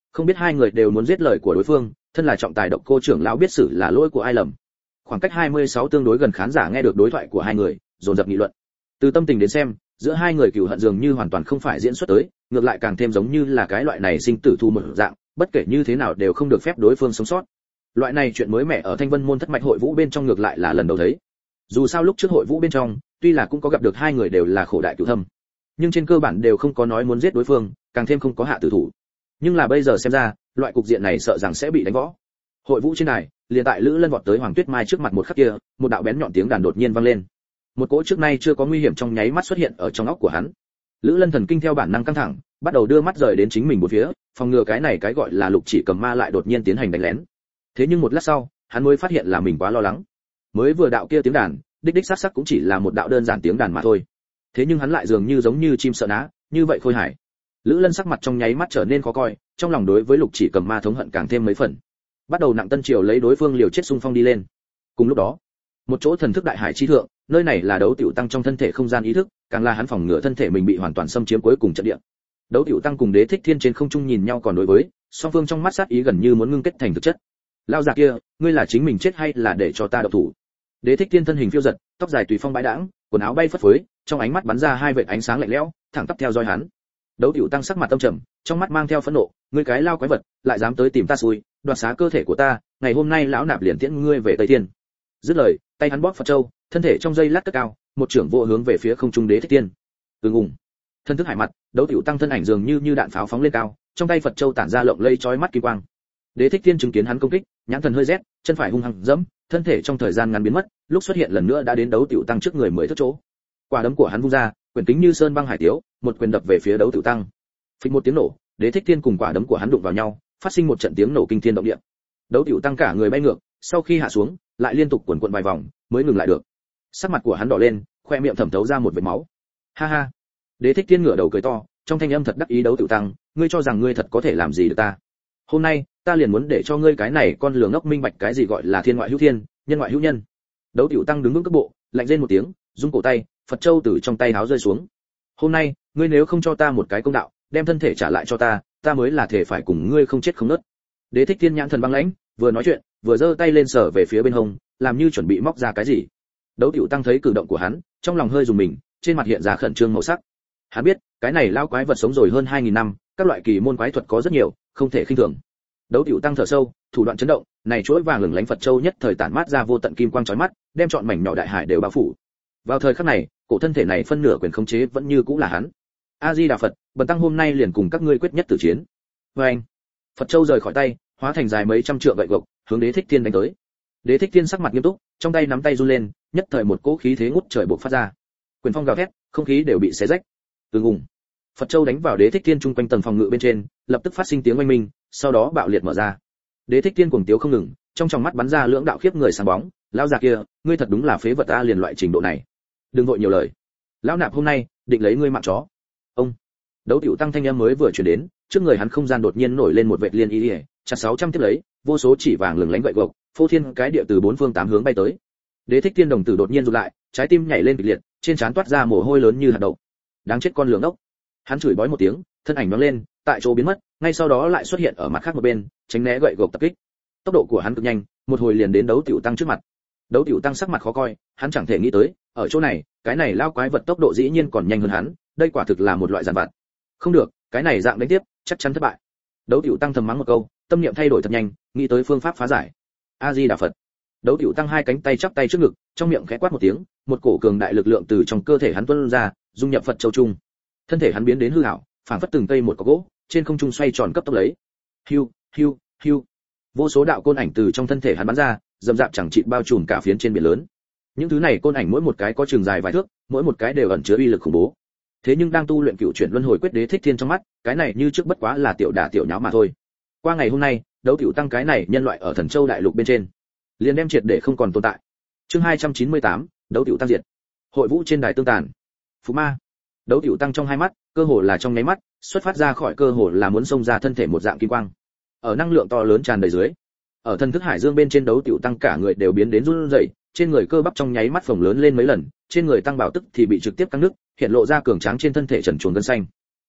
Không biết hai người đều muốn giết lời của đối phương, thân là trọng tài Độc Cô trưởng lão biết xử là lỗi của ai lầm. Khoảng cách hai mươi sáu tương đối gần khán giả nghe được đối thoại của hai người, dồn dập nghị luận. Từ tâm tình đến xem, giữa hai người cừu hận dường như hoàn toàn không phải diễn xuất tới, ngược lại càng thêm giống như là cái loại này sinh tử thu một dạng, bất kể như thế nào đều không được phép đối phương sống sót. Loại này chuyện mới mẻ ở Thanh Vân môn thất mạch hội vũ bên trong ngược lại là lần đầu thấy. Dù sao lúc trước hội vũ bên trong, tuy là cũng có gặp được hai người đều là khổ đại cửu thâm, nhưng trên cơ bản đều không có nói muốn giết đối phương, càng thêm không có hạ tử thủ. Nhưng là bây giờ xem ra, loại cục diện này sợ rằng sẽ bị đánh võ. Hội vũ trên này, liền tại Lữ Lân vọt tới Hoàng Tuyết Mai trước mặt một khắc kia, một đạo bén nhọn tiếng đàn đột nhiên vang lên. Một cỗ trước nay chưa có nguy hiểm trong nháy mắt xuất hiện ở trong óc của hắn. Lữ Lân thần kinh theo bản năng căng thẳng, bắt đầu đưa mắt rời đến chính mình một phía, phòng ngừa cái này cái gọi là Lục Chỉ Cầm Ma lại đột nhiên tiến hành đánh lén. Thế nhưng một lát sau, hắn mới phát hiện là mình quá lo lắng. Mới vừa đạo kia tiếng đàn, đích đích sát sắc cũng chỉ là một đạo đơn giản tiếng đàn mà thôi. Thế nhưng hắn lại dường như giống như chim sợ ná, như vậy khôi hài. Lữ Lân sắc mặt trong nháy mắt trở nên khó coi, trong lòng đối với Lục Chỉ Cầm Ma thống hận càng thêm mấy phần. Bắt đầu nặng tân triều lấy đối phương liều chết xung phong đi lên. Cùng lúc đó, một chỗ thần thức đại hải chi thượng, nơi này là đấu tiểu tăng trong thân thể không gian ý thức, càng là hắn phòng ngừa thân thể mình bị hoàn toàn xâm chiếm cuối cùng trận địa. Đấu tiểu tăng cùng Đế Thích Thiên trên không trung nhìn nhau còn đối với, song phương trong mắt sát ý gần như muốn ngưng kết thành thực chất. Lao già kia, ngươi là chính mình chết hay là để cho ta độc thủ? Đế Thích Thiên thân hình phiêu giật, tóc dài tùy phong bãi đãng, quần áo bay phất phới, trong ánh mắt bắn ra hai vệt ánh sáng lạnh lẽo, thẳng tắp theo dõi hắn. Đấu tiểu tăng sắc mặt âm trầm, trong mắt mang theo phẫn nộ, ngươi cái lao quái vật, lại dám tới tìm ta xui, đoạt xá cơ thể của ta, ngày hôm nay lão nạp liền tiễn ngươi về Tây Thiên. Dứt lời, tay hắn bóp Phật châu, thân thể trong dây lát cất cao, một trưởng vô hướng về phía không trung Đế Thích Thiên. Ưng ùng. Thân thức hải mặt, đấu tiểu tăng thân ảnh dường như như đạn pháo phóng lên cao, trong tay Phật châu tản ra lộng lây chói mắt kim quang. Đế Thích Thiên chứng kiến hắn công kích, nhãn thần hơi rét, chân phải hung hăng giẫm, thân thể trong thời gian ngắn biến mất, lúc xuất hiện lần nữa đã đến đấu tiểu tăng trước người mới thất chỗ. Quả đấm của hắn vung ra, quyền kính như sơn băng hải tiếu, một quyền đập về phía đấu tiểu tăng. Phịch một tiếng nổ, Đế Thích Thiên cùng quả đấm của hắn đụng vào nhau, phát sinh một trận tiếng nổ kinh thiên động địa. Đấu tiểu tăng cả người bay ngược, sau khi hạ xuống, lại liên tục quần quần vài vòng, mới ngừng lại được. Sắc mặt của hắn đỏ lên, khoe miệng thẩm thấu ra một vệt máu. Ha ha. Đế Thích Thiên ngửa đầu cười to, trong thanh âm thật đắc ý đấu tiểu tăng, ngươi cho rằng ngươi thật có thể làm gì được ta? Hôm nay, ta liền muốn để cho ngươi cái này con lừa ngốc minh bạch cái gì gọi là thiên ngoại hữu thiên, nhân ngoại hữu nhân. Đấu tiểu tăng đứng vững cước bộ, lạnh rên một tiếng, rung cổ tay, Phật châu từ trong tay háo rơi xuống. Hôm nay, ngươi nếu không cho ta một cái công đạo, đem thân thể trả lại cho ta, ta mới là thể phải cùng ngươi không chết không nứt. Đế Thích Thiên nhãn thần băng lãnh, vừa nói chuyện, vừa giơ tay lên sờ về phía bên hông, làm như chuẩn bị móc ra cái gì. Đấu tiểu tăng thấy cử động của hắn, trong lòng hơi rùng mình, trên mặt hiện ra khẩn trương màu sắc. Hắn biết, cái này lao quái vật sống rồi hơn hai nghìn năm, các loại kỳ môn quái thuật có rất nhiều, không thể khinh thường. Đấu tiểu tăng thở sâu, thủ đoạn chấn động, này chuỗi vàng lửng lánh Phật châu nhất thời tản mát ra vô tận kim quang chói mắt, đem trọn mảnh nhỏ đại hải đều bao phủ. Vào thời khắc này, cổ thân thể này phân nửa quyền khống chế vẫn như cũ là hắn. A Di Đà Phật, bần tăng hôm nay liền cùng các ngươi quyết nhất tử chiến. Và anh, Phật châu rời khỏi tay, hóa thành dài mấy trăm trượng gậy gộc, hướng Đế Thích Thiên đánh tới. Đế Thích Thiên sắc mặt nghiêm túc, trong tay nắm tay run lên, nhất thời một cỗ khí thế ngút trời bộc phát ra. Quyền phong gào thét, không khí đều bị xé rách. Ưng ùng. Phật châu đánh vào Đế Thích Thiên trung quanh tầng phòng ngự bên trên, lập tức phát sinh tiếng oanh minh, sau đó bạo liệt mở ra. Đế Thích Thiên cuồng tiếu không ngừng, trong tròng mắt bắn ra lưỡng đạo khiếp người sáng bóng, lão già kia, ngươi thật đúng là phế vật a, liền loại trình độ này. Đừng vội nhiều lời. Lão nạp hôm nay định lấy ngươi mạng chó. Ông. Đấu tiểu tăng thanh âm mới vừa truyền đến, trước người hắn không gian đột nhiên nổi lên một vệt liên y, chặt sáu trăm tiếp lấy, vô số chỉ vàng lừng lánh gậy gộc, phô thiên cái địa từ bốn phương tám hướng bay tới. Đế Thích Thiên đồng tử đột nhiên rụt lại, trái tim nhảy lên kịch liệt, trên trán toát ra mồ hôi lớn như hạt đậu. Đáng chết con lường ốc. Hắn chửi bói một tiếng, thân ảnh nhoáng lên, tại chỗ biến mất, ngay sau đó lại xuất hiện ở mặt khác một bên, tránh né gậy gộc tập kích. Tốc độ của hắn cực nhanh, một hồi liền đến đấu tiểu tăng trước mặt. Đấu tiểu tăng sắc mặt khó coi, hắn chẳng thể nghĩ tới, ở chỗ này, cái này lao quái vật tốc độ dĩ nhiên còn nhanh hơn hắn, đây quả thực là một loại giàn vặt. Không được, cái này dạng đánh tiếp, chắc chắn thất bại. Đấu tiểu tăng thầm mắng một câu, tâm niệm thay đổi thật nhanh, nghĩ tới phương pháp phá giải. A Di Đà Phật. Đấu tiểu tăng hai cánh tay chắp tay trước ngực, trong miệng khẽ quát một tiếng, một cổ cường đại lực lượng từ trong cơ thể hắn tuôn ra, dung nhập Phật châu trung. Thân thể hắn biến đến hư ảo, phảng phất từng cây một cọc gỗ, trên không trung xoay tròn cấp tốc lấy. Hiu, hiu, hiu. Vô số đạo côn ảnh từ trong thân thể hắn bắn ra, dầm dạp chẳng chịt bao trùm cả phiến trên biển lớn. Những thứ này côn ảnh mỗi một cái có trường dài vài thước, mỗi một cái đều ẩn chứa uy lực khủng bố. Thế nhưng đang tu luyện cựu chuyển luân hồi quyết Đế Thích Thiên trong mắt, cái này như trước bất quá là tiểu đả tiểu nháo mà thôi. Qua ngày hôm nay, đấu tiểu tăng cái này nhân loại ở Thần Châu đại lục bên trên, liền đem triệt để không còn tồn tại. Chương hai trăm chín mươi tám, đấu tiểu tăng diệt. Hội vũ trên đài tương tàn. Phú ma. Đấu tiểu tăng trong hai mắt, cơ hồ là trong nháy mắt, xuất phát ra khỏi cơ hồ là muốn xông ra thân thể một dạng kim quang. Ở năng lượng to lớn tràn đầy dưới, ở thần thức hải dương bên trên đấu tiểu tăng cả người đều biến đến run rẩy, trên người cơ bắp trong nháy mắt phồng lớn lên mấy lần, trên người tăng bảo tức thì bị trực tiếp căng nứt, hiện lộ ra cường tráng trên thân thể trần truồng gân xanh.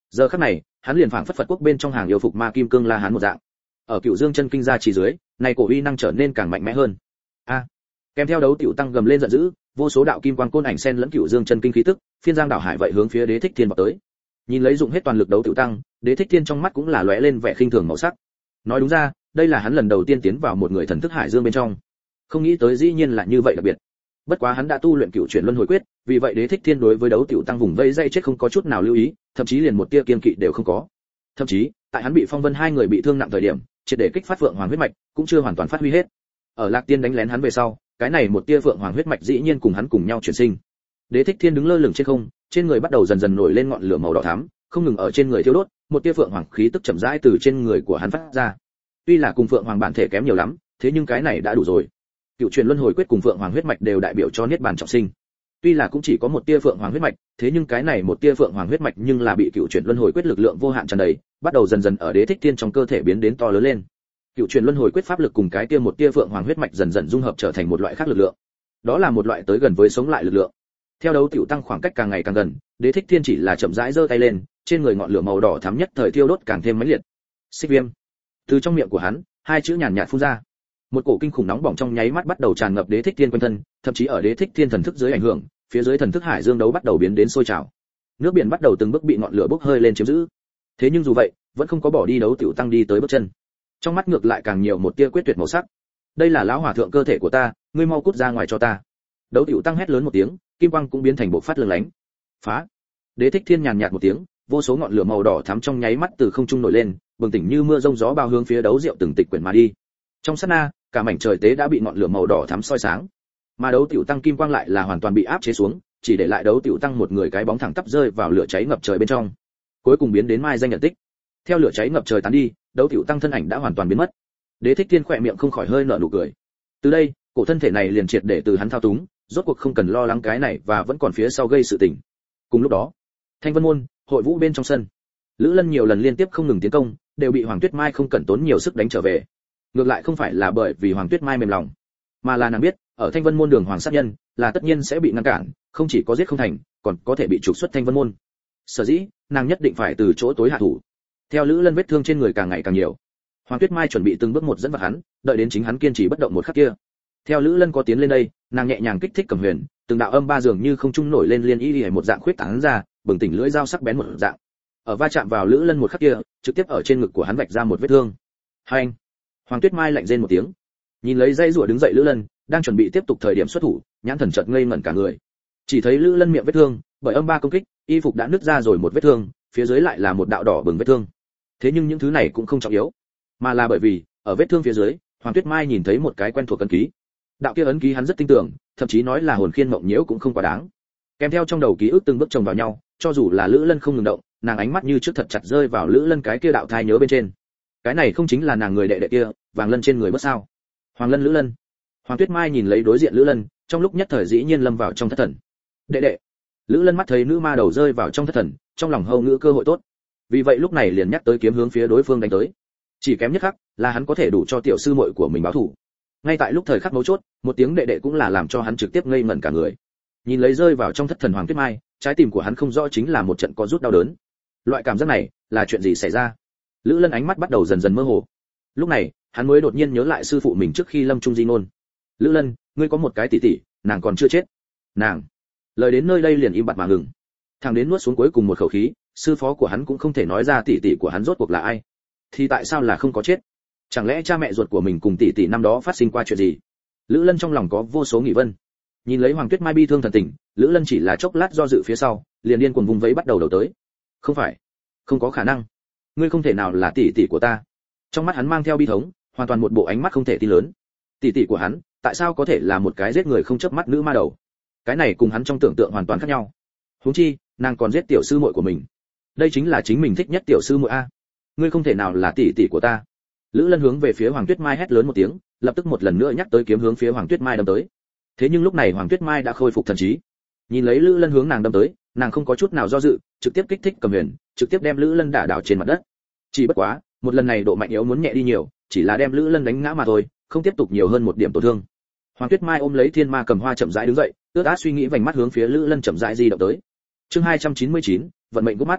Giờ khắc này, hắn liền phảng phất Phật quốc bên trong hàng yêu phục ma kim cương la hán một dạng. Ở Cựu Dương chân kinh gia chỉ dưới, này cổ uy năng trở nên càng mạnh mẽ hơn. A! Kèm theo đấu tiểu tăng gầm lên giận dữ, vô số đạo kim quang côn ảnh xen lẫn Cựu Dương chân kinh khí tức, phiên giang đảo hải vậy hướng phía Đế Thích Thiên vọt tới. Nhìn lấy dụng hết toàn lực đấu tiểu tăng, Đế Thích Thiên trong mắt cũng là lóe lên vẻ khinh thường màu sắc. Nói đúng ra, đây là hắn lần đầu tiên tiến vào một người thần thức hải dương bên trong. Không nghĩ tới dĩ nhiên là như vậy đặc biệt. Bất quá hắn đã tu luyện Cựu Chuyển Luân Hồi Quyết, vì vậy Đế Thích Thiên đối với đấu tiểu tăng vùng vây dây chết không có chút nào lưu ý, thậm chí liền một tia kiên kỵ đều không có. Thậm chí, tại hắn bị Phong Vân hai người bị thương nặng thời điểm, triệt để kích phát Phượng Hoàng huyết mạch, cũng chưa hoàn toàn phát huy hết. Ở Lạc Tiên đánh lén hắn về sau, cái này một tia Phượng Hoàng huyết mạch dĩ nhiên cùng hắn cùng nhau chuyển sinh. Đế Thích Thiên đứng lơ lửng trên không, trên người bắt đầu dần dần nổi lên ngọn lửa màu đỏ thắm, không ngừng ở trên người thiêu đốt, một tia Phượng Hoàng khí tức chậm rãi từ trên người của hắn phát ra. Tuy là cùng Phượng Hoàng bản thể kém nhiều lắm, thế nhưng cái này đã đủ rồi. Cựu Truyền Luân Hồi Quyết cùng Phượng Hoàng huyết mạch đều đại biểu cho niết bàn trọng sinh. Tuy là cũng chỉ có một tia Phượng Hoàng huyết mạch, thế nhưng cái này một tia Phượng Hoàng huyết mạch nhưng là bị Cựu Truyền Luân Hồi Quyết lực lượng vô hạn tràn đầy, bắt đầu dần dần ở Đế Thích Thiên trong cơ thể biến đến to lớn lên. Cựu Truyền Luân Hồi Quyết pháp lực cùng cái tia một tia Phượng Hoàng huyết mạch dần dần dung hợp trở thành một loại khác lực lượng. Đó là một loại tới gần với sống lại lực lượng. Theo đấu tiểu tăng khoảng cách càng ngày càng gần, Đế Thích Thiên chỉ là chậm rãi giơ tay lên, trên người ngọn lửa màu đỏ thắm nhất thời thiêu đốt càng thêm mãnh liệt. Xích viêm. Từ trong miệng của hắn, hai chữ nhàn nhạt phun ra. Một cổ kinh khủng nóng bỏng trong nháy mắt bắt đầu tràn ngập Đế Thích Thiên quanh thân, thậm chí ở Đế Thích Thiên thần thức dưới ảnh hưởng, phía dưới thần thức hải dương đấu bắt đầu biến đến sôi trào. Nước biển bắt đầu từng bước bị ngọn lửa bốc hơi lên chiếm giữ. Thế nhưng dù vậy, vẫn không có bỏ đi đấu tiểu tăng đi tới bước chân. Trong mắt ngược lại càng nhiều một tia quyết tuyệt màu sắc. Đây là lão hòa thượng cơ thể của ta, ngươi mau cút ra ngoài cho ta. Đấu tiểu tăng hét lớn một tiếng, kim quang cũng biến thành bộ phát lừng lánh. Phá! Đế Thích Thiên nhàn nhạt một tiếng, vô số ngọn lửa màu đỏ thắm trong nháy mắt từ không trung nổi lên, bừng tỉnh như mưa rông gió bao hướng phía đấu rượu từng tịch quyển mà đi. Trong sát na, cả mảnh trời tế đã bị ngọn lửa màu đỏ thắm soi sáng. Mà đấu tiểu tăng kim quang lại là hoàn toàn bị áp chế xuống, chỉ để lại đấu tiểu tăng một người cái bóng thẳng tắp rơi vào lửa cháy ngập trời bên trong. Cuối cùng biến đến mai danh nhận tích. Theo lửa cháy ngập trời tán đi, đấu tiểu tăng thân ảnh đã hoàn toàn biến mất. Đế Thích Thiên khỏe miệng không khỏi hơi nở nụ cười. Từ đây, cổ thân thể này liền triệt để từ hắn thao túng, rốt cuộc không cần lo lắng cái này và vẫn còn phía sau gây sự tình. Cùng lúc đó, Thanh Vân môn, hội vũ bên trong sân, Lữ Lân nhiều lần liên tiếp không ngừng tiến công, đều bị Hoàng Tuyết Mai không cần tốn nhiều sức đánh trở về. Ngược lại không phải là bởi vì Hoàng Tuyết Mai mềm lòng, mà là nàng biết, ở Thanh Vân môn đường hoàng sát nhân, là tất nhiên sẽ bị ngăn cản, không chỉ có giết không thành, còn có thể bị trục xuất Thanh Vân môn. Sở dĩ, nàng nhất định phải từ chỗ tối hạ thủ. Theo Lữ Lân vết thương trên người càng ngày càng nhiều, Hoàng Tuyết Mai chuẩn bị từng bước một dẫn vào hắn, đợi đến chính hắn kiên trì bất động một khắc kia. Theo Lữ Lân có tiến lên đây, nàng nhẹ nhàng kích thích cầm huyền, từng đạo âm ba dường như không trung nổi lên liên y y một dạng khuyết tán ra, bừng tỉnh lưỡi dao sắc bén một dạng. Ở va chạm vào Lữ Lân một khắc kia, trực tiếp ở trên ngực của hắn vạch ra một vết thương. Hành! Hoàng Tuyết Mai lạnh rên một tiếng, nhìn lấy dây rủa đứng dậy Lữ Lân, đang chuẩn bị tiếp tục thời điểm xuất thủ, nhãn thần chợt ngây ngẩn cả người. Chỉ thấy Lữ Lân miệng vết thương, bởi âm ba công kích, y phục đã nứt ra rồi một vết thương, phía dưới lại là một đạo đỏ bừng vết thương. Thế nhưng những thứ này cũng không trọng yếu, mà là bởi vì ở vết thương phía dưới, Hoàng Tuyết Mai nhìn thấy một cái quen thuộc ấn ký. Đạo kia ấn ký hắn rất tin tưởng, thậm chí nói là hồn khiên mộng nhiễu cũng không quá đáng. Kèm theo trong đầu ký ức từng bước chồng vào nhau, cho dù là Lữ Lân không ngừng động, nàng ánh mắt như trước thật chặt rơi vào Lữ Lân cái kia đạo thai nhớ bên trên. Cái này không chính là nàng người đệ đệ kia, vàng lân trên người mất sao? Hoàng Lân Lữ Lân. Hoàng Tuyết Mai nhìn lấy đối diện Lữ Lân, trong lúc nhất thời dĩ nhiên lâm vào trong thất thần. Đệ đệ. Lữ Lân mắt thấy nữ ma đầu rơi vào trong thất thần, trong lòng hâu ngữ cơ hội tốt. Vì vậy lúc này liền nhắc tới kiếm hướng phía đối phương đánh tới. Chỉ kém nhất khắc, là hắn có thể đủ cho tiểu sư muội của mình báo thù. Ngay tại lúc thời khắc mấu chốt, một tiếng đệ đệ cũng là làm cho hắn trực tiếp ngây ngẩn cả người. Nhìn lấy rơi vào trong thất thần Hoàng Tuyết Mai, trái tim của hắn không rõ chính là một trận có rút đau đớn. Loại cảm giác này, là chuyện gì xảy ra? Lữ Lân ánh mắt bắt đầu dần dần mơ hồ. Lúc này, hắn mới đột nhiên nhớ lại sư phụ mình trước khi lâm trung di ngôn. Lữ Lân, ngươi có một cái tỷ tỷ, nàng còn chưa chết. Nàng. Lời đến nơi đây liền im bặt mà ngừng. Thằng đến nuốt xuống cuối cùng một khẩu khí, sư phó của hắn cũng không thể nói ra tỷ tỷ của hắn rốt cuộc là ai. Thì tại sao là không có chết? Chẳng lẽ cha mẹ ruột của mình cùng tỷ tỷ năm đó phát sinh qua chuyện gì? Lữ Lân trong lòng có vô số nghi vấn. Nhìn lấy Hoàng Tuyết Mai bi thương thần tình, Lữ Lân chỉ là chốc lát do dự phía sau, liền điên cuồng vùng vẫy bắt đầu đầu tới. Không phải, không có khả năng. Ngươi không thể nào là tỷ tỷ của ta. Trong mắt hắn mang theo bi thống, hoàn toàn một bộ ánh mắt không thể tin lớn. Tỷ tỷ của hắn, tại sao có thể là một cái giết người không chớp mắt nữ ma đầu? Cái này cùng hắn trong tưởng tượng hoàn toàn khác nhau. Huống chi, nàng còn giết tiểu sư muội của mình. Đây chính là chính mình thích nhất tiểu sư muội a. Ngươi không thể nào là tỷ tỷ của ta. Lữ Lân hướng về phía Hoàng Tuyết Mai hét lớn một tiếng, lập tức một lần nữa nhắc tới kiếm hướng phía Hoàng Tuyết Mai đâm tới. Thế nhưng lúc này Hoàng Tuyết Mai đã khôi phục thần trí. Nhìn lấy Lữ Lân hướng nàng đâm tới, nàng không có chút nào do dự, trực tiếp kích thích cầm huyền, trực tiếp đem Lữ Lân đả đảo trên mặt đất. Chỉ bất quá, một lần này độ mạnh yếu muốn nhẹ đi nhiều, chỉ là đem Lữ Lân đánh ngã mà thôi, không tiếp tục nhiều hơn một điểm tổn thương. Hoàng Tuyết Mai ôm lấy Thiên Ma Cầm Hoa chậm rãi đứng dậy, ướt át suy nghĩ vành mắt hướng phía Lữ Lân chậm rãi di động tới. Chương hai trăm chín mươi chín, vận mệnh gút mắt.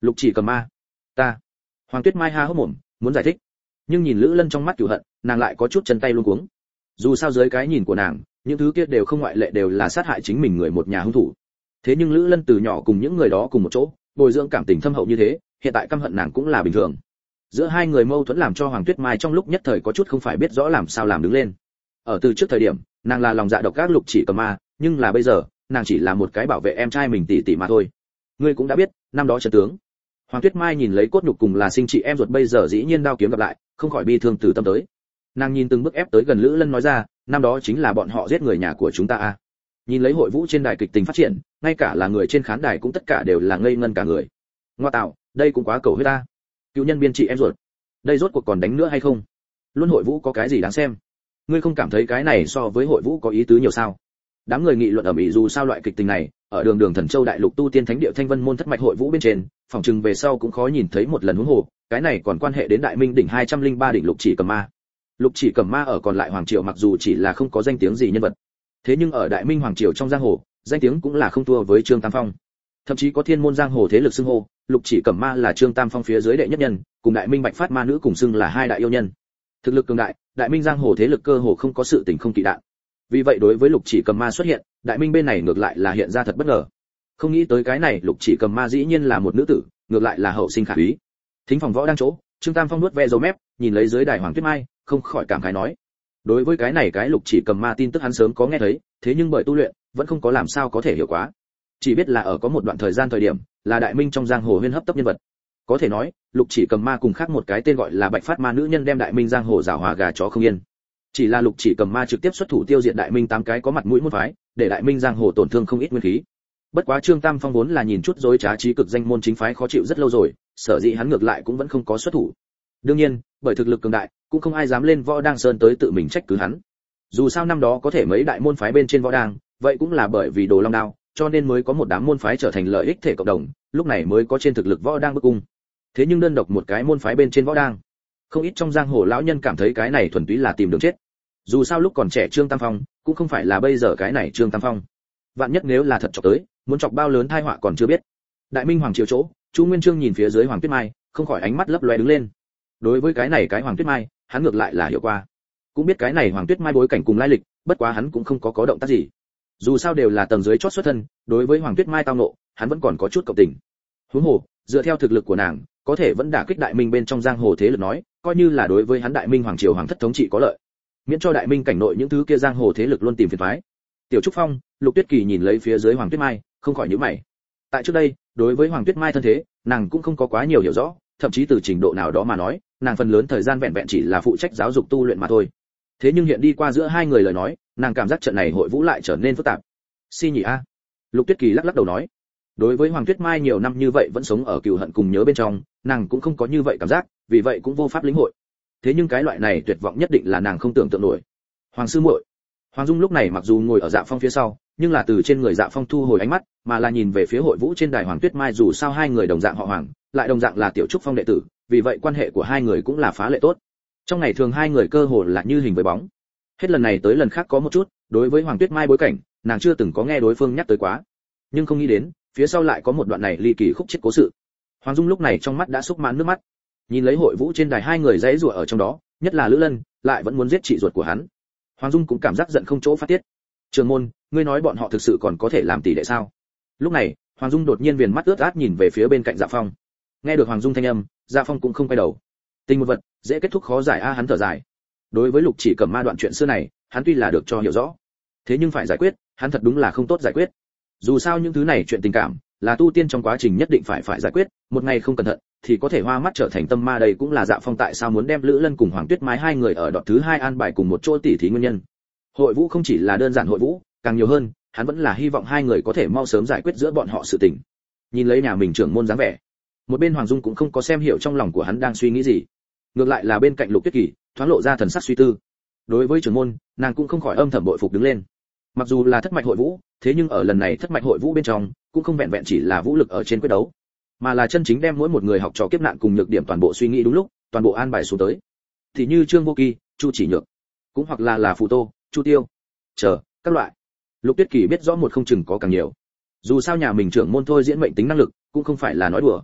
Lục Chỉ Cầm Ma, ta. Hoàng Tuyết Mai há hốc mồm, muốn giải thích, nhưng nhìn Lữ Lân trong mắt cừu hận, nàng lại có chút chân tay luống cuống. Dù sao dưới cái nhìn của nàng, những thứ kia đều không ngoại lệ đều là sát hại chính mình người một nhà hung thủ. Thế nhưng Lữ Lân từ nhỏ cùng những người đó cùng một chỗ, bồi dưỡng cảm tình thâm hậu như thế, hiện tại căm hận nàng cũng là bình thường. Giữa hai người mâu thuẫn làm cho Hoàng Tuyết Mai trong lúc nhất thời có chút không phải biết rõ làm sao làm đứng lên. Ở từ trước thời điểm, nàng là lòng dạ độc ác Lục Chỉ Cầm Ma, nhưng là bây giờ, nàng chỉ là một cái bảo vệ em trai mình tỷ tỷ mà thôi. Ngươi cũng đã biết, năm đó trận tướng. Hoàng Tuyết Mai nhìn lấy cốt nhục cùng là sinh chị em ruột bây giờ dĩ nhiên đao kiếm gặp lại, không khỏi bi thương từ tâm tới. Nàng nhìn từng bước ép tới gần Lữ Lân nói ra, năm đó chính là bọn họ giết người nhà của chúng ta a. Nhìn lấy hội vũ trên đài kịch tình phát triển, ngay cả là người trên khán đài cũng tất cả đều là ngây ngân cả người. Ngoa tạo, đây cũng quá cầu huyết ta. Cựu nhân biên chị em ruột, đây rốt cuộc còn đánh nữa hay không? Luân hội vũ có cái gì đáng xem? Ngươi không cảm thấy cái này so với hội vũ có ý tứ nhiều sao? Đám người nghị luận ở mỹ dù sao loại kịch tình này, ở đường đường Thần Châu đại lục tu tiên thánh địa Thanh Vân môn thất mạch hội vũ bên trên, phòng trừng về sau cũng khó nhìn thấy một lần huống hồ, cái này còn quan hệ đến Đại Minh đỉnh hai trăm linh ba đỉnh Lục Chỉ Cầm Ma. Lục Chỉ Cầm Ma ở còn lại hoàng triều mặc dù chỉ là không có danh tiếng gì nhân vật, thế nhưng ở Đại Minh hoàng triều trong giang hồ, danh tiếng cũng là không thua với Trương Tam Phong. Thậm chí có thiên môn giang hồ thế lực xưng hô, Lục Chỉ Cầm Ma là Trương Tam Phong phía dưới đệ nhất nhân, cùng Đại Minh Bạch Phát Ma nữ cùng xưng là hai đại yêu nhân. Thực lực cường đại, Đại Minh giang hồ thế lực cơ hồ không có sự tình không kỵ đạn. Vì vậy đối với Lục Chỉ Cầm Ma xuất hiện, Đại Minh bên này ngược lại là hiện ra thật bất ngờ. Không nghĩ tới cái này Lục Chỉ Cầm Ma dĩ nhiên là một nữ tử, ngược lại là hậu sinh khả úy. Thính phòng võ đang chỗ, Trương Tam Phong nuốt ve dấu mép, nhìn lấy dưới đài Hoàng Tuyết Mai, không khỏi cảm khái nói: đối với cái này cái Lục Chỉ Cầm Ma tin tức hắn sớm có nghe thấy, thế nhưng bởi tu luyện, vẫn không có làm sao có thể hiểu quá. Chỉ biết là ở có một đoạn thời gian thời điểm, là Đại Minh trong giang hồ huyên hấp tấp nhân vật. Có thể nói, Lục Chỉ Cầm Ma cùng khác một cái tên gọi là Bạch Phát Ma nữ nhân đem Đại Minh giang hồ giảo hòa gà chó không yên. Chỉ là Lục Chỉ Cầm Ma trực tiếp xuất thủ tiêu diệt Đại Minh tám cái có mặt mũi môn phái, để Đại Minh giang hồ tổn thương không ít nguyên khí. Bất quá Trương Tam Phong vốn là nhìn chút dối trá trí cực danh môn chính phái khó chịu rất lâu rồi, sở dĩ hắn ngược lại cũng vẫn không có xuất thủ. Đương nhiên, bởi thực lực cường đại, cũng không ai dám lên Võ Đang Sơn tới tự mình trách cứ hắn. Dù sao năm đó có thể mấy đại môn phái bên trên Võ Đang, vậy cũng là bởi vì Đồ Long Đao, cho nên mới có một đám môn phái trở thành lợi ích thể cộng đồng, lúc này mới có trên thực lực Võ Đang bức cung. Thế nhưng đơn độc một cái môn phái bên trên Võ Đang, không ít trong giang hồ lão nhân cảm thấy cái này thuần túy là tìm đường chết. Dù sao lúc còn trẻ Trương Tam Phong, cũng không phải là bây giờ cái này Trương Tam Phong. Vạn nhất nếu là thật chọc tới, muốn chọc bao lớn tai họa còn chưa biết. Đại Minh hoàng triều chỗ, Chu Nguyên Chương nhìn phía dưới Hoàng Tuyết Mai, không khỏi ánh mắt lấp lóe đứng lên. Đối với cái này cái Hoàng Tuyết Mai, hắn ngược lại là hiểu qua. Cũng biết cái này Hoàng Tuyết Mai bối cảnh cùng lai lịch, bất quá hắn cũng không có có động tác gì. Dù sao đều là tầng dưới chót xuất thân, đối với Hoàng Tuyết Mai tao nộ, hắn vẫn còn có chút cộng tình. Huống hồ, dựa theo thực lực của nàng, có thể vẫn đả kích Đại Minh bên trong giang hồ thế lực nói, coi như là đối với hắn Đại Minh hoàng triều hoàng thất thống trị có lợi. Miễn cho Đại Minh cảnh nội những thứ kia giang hồ thế lực luôn tìm phiền toái. Tiểu Trúc Phong, Lục Tuyết Kỳ nhìn lấy phía dưới Hoàng Tuyết Mai, không khỏi nhíu mày. Tại trước đây, đối với Hoàng Tuyết Mai thân thế, nàng cũng không có quá nhiều hiểu rõ, thậm chí từ trình độ nào đó mà nói, nàng phần lớn thời gian vẹn vẹn chỉ là phụ trách giáo dục tu luyện mà thôi. Thế nhưng hiện đi qua giữa hai người lời nói, nàng cảm giác trận này hội vũ lại trở nên phức tạp. Si nhỉ a? Lục Tuyết Kỳ lắc lắc đầu nói. Đối với Hoàng Tuyết Mai nhiều năm như vậy vẫn sống ở cừu hận cùng nhớ bên trong, nàng cũng không có như vậy cảm giác, vì vậy cũng vô pháp lĩnh hội. Thế nhưng cái loại này tuyệt vọng nhất định là nàng không tưởng tượng nổi. Hoàng sư muội. Hoàng Dung lúc này mặc dù ngồi ở Dạ Phong phía sau, nhưng là từ trên người Dạ Phong thu hồi ánh mắt, mà là nhìn về phía hội vũ trên đài Hoàng Tuyết Mai, dù sao hai người đồng dạng họ Hoàng, lại đồng dạng là Tiểu Trúc Phong đệ tử, vì vậy quan hệ của hai người cũng là phá lệ tốt. Trong ngày thường hai người cơ hồ là như hình với bóng. Hết lần này tới lần khác có một chút, đối với Hoàng Tuyết Mai bối cảnh, nàng chưa từng có nghe đối phương nhắc tới quá. Nhưng không nghĩ đến, phía sau lại có một đoạn này ly kỳ khúc chiết cố sự. Hoàng Dung lúc này trong mắt đã xúc mãn nước mắt. Nhìn lấy hội vũ trên đài hai người giãy giụa ở trong đó, nhất là Lữ Lân, lại vẫn muốn giết chị ruột của hắn. Hoàng Dung cũng cảm giác giận không chỗ phát tiết. Trường môn, ngươi nói bọn họ thực sự còn có thể làm tỷ đệ sao? Lúc này, Hoàng Dung đột nhiên viền mắt ướt át nhìn về phía bên cạnh Dạ Phong. Nghe được Hoàng Dung thanh âm, Dạ Phong cũng không quay đầu. Tình một vật, dễ kết thúc khó giải a, hắn thở dài. Đối với Lục Chỉ Cầm Ma đoạn chuyện xưa này, hắn tuy là được cho hiểu rõ, thế nhưng phải giải quyết, hắn thật đúng là không tốt giải quyết. Dù sao những thứ này chuyện tình cảm, là tu tiên trong quá trình nhất định phải phải giải quyết, một ngày không cẩn thận thì có thể hoa mắt trở thành tâm ma, đây cũng là Dạ Phong tại sao muốn đem Lữ Lân cùng Hoàng Tuyết Mai hai người ở đoạn thứ hai an bài cùng một chỗ tỉ thí nguyên nhân. Hội vũ không chỉ là đơn giản hội vũ, càng nhiều hơn, hắn vẫn là hy vọng hai người có thể mau sớm giải quyết giữa bọn họ sự tình. Nhìn lấy nhà mình trưởng môn dáng vẻ, một bên Hoàng Dung cũng không có xem hiểu trong lòng của hắn đang suy nghĩ gì, ngược lại là bên cạnh Lục Tuyết Kỳ thoáng lộ ra thần sắc suy tư. Đối với trưởng môn, nàng cũng không khỏi âm thầm bội phục đứng lên. Mặc dù là thất mạch hội vũ, thế nhưng ở lần này thất mạch hội vũ bên trong, cũng không vẹn vẹn chỉ là vũ lực ở trên quyết đấu, mà là chân chính đem mỗi một người học trò kiếp nạn cùng nhược điểm toàn bộ suy nghĩ đúng lúc, toàn bộ an bài xuống tới. Thì như Trương Vô Kỳ, Chu Chỉ Nhược, cũng hoặc là là Phù Tô, Chu Tiêu, chờ các loại. Lục Tuyết Kỳ biết rõ một không chừng có càng nhiều. Dù sao nhà mình trưởng môn thôi diễn mệnh tính năng lực, cũng không phải là nói đùa.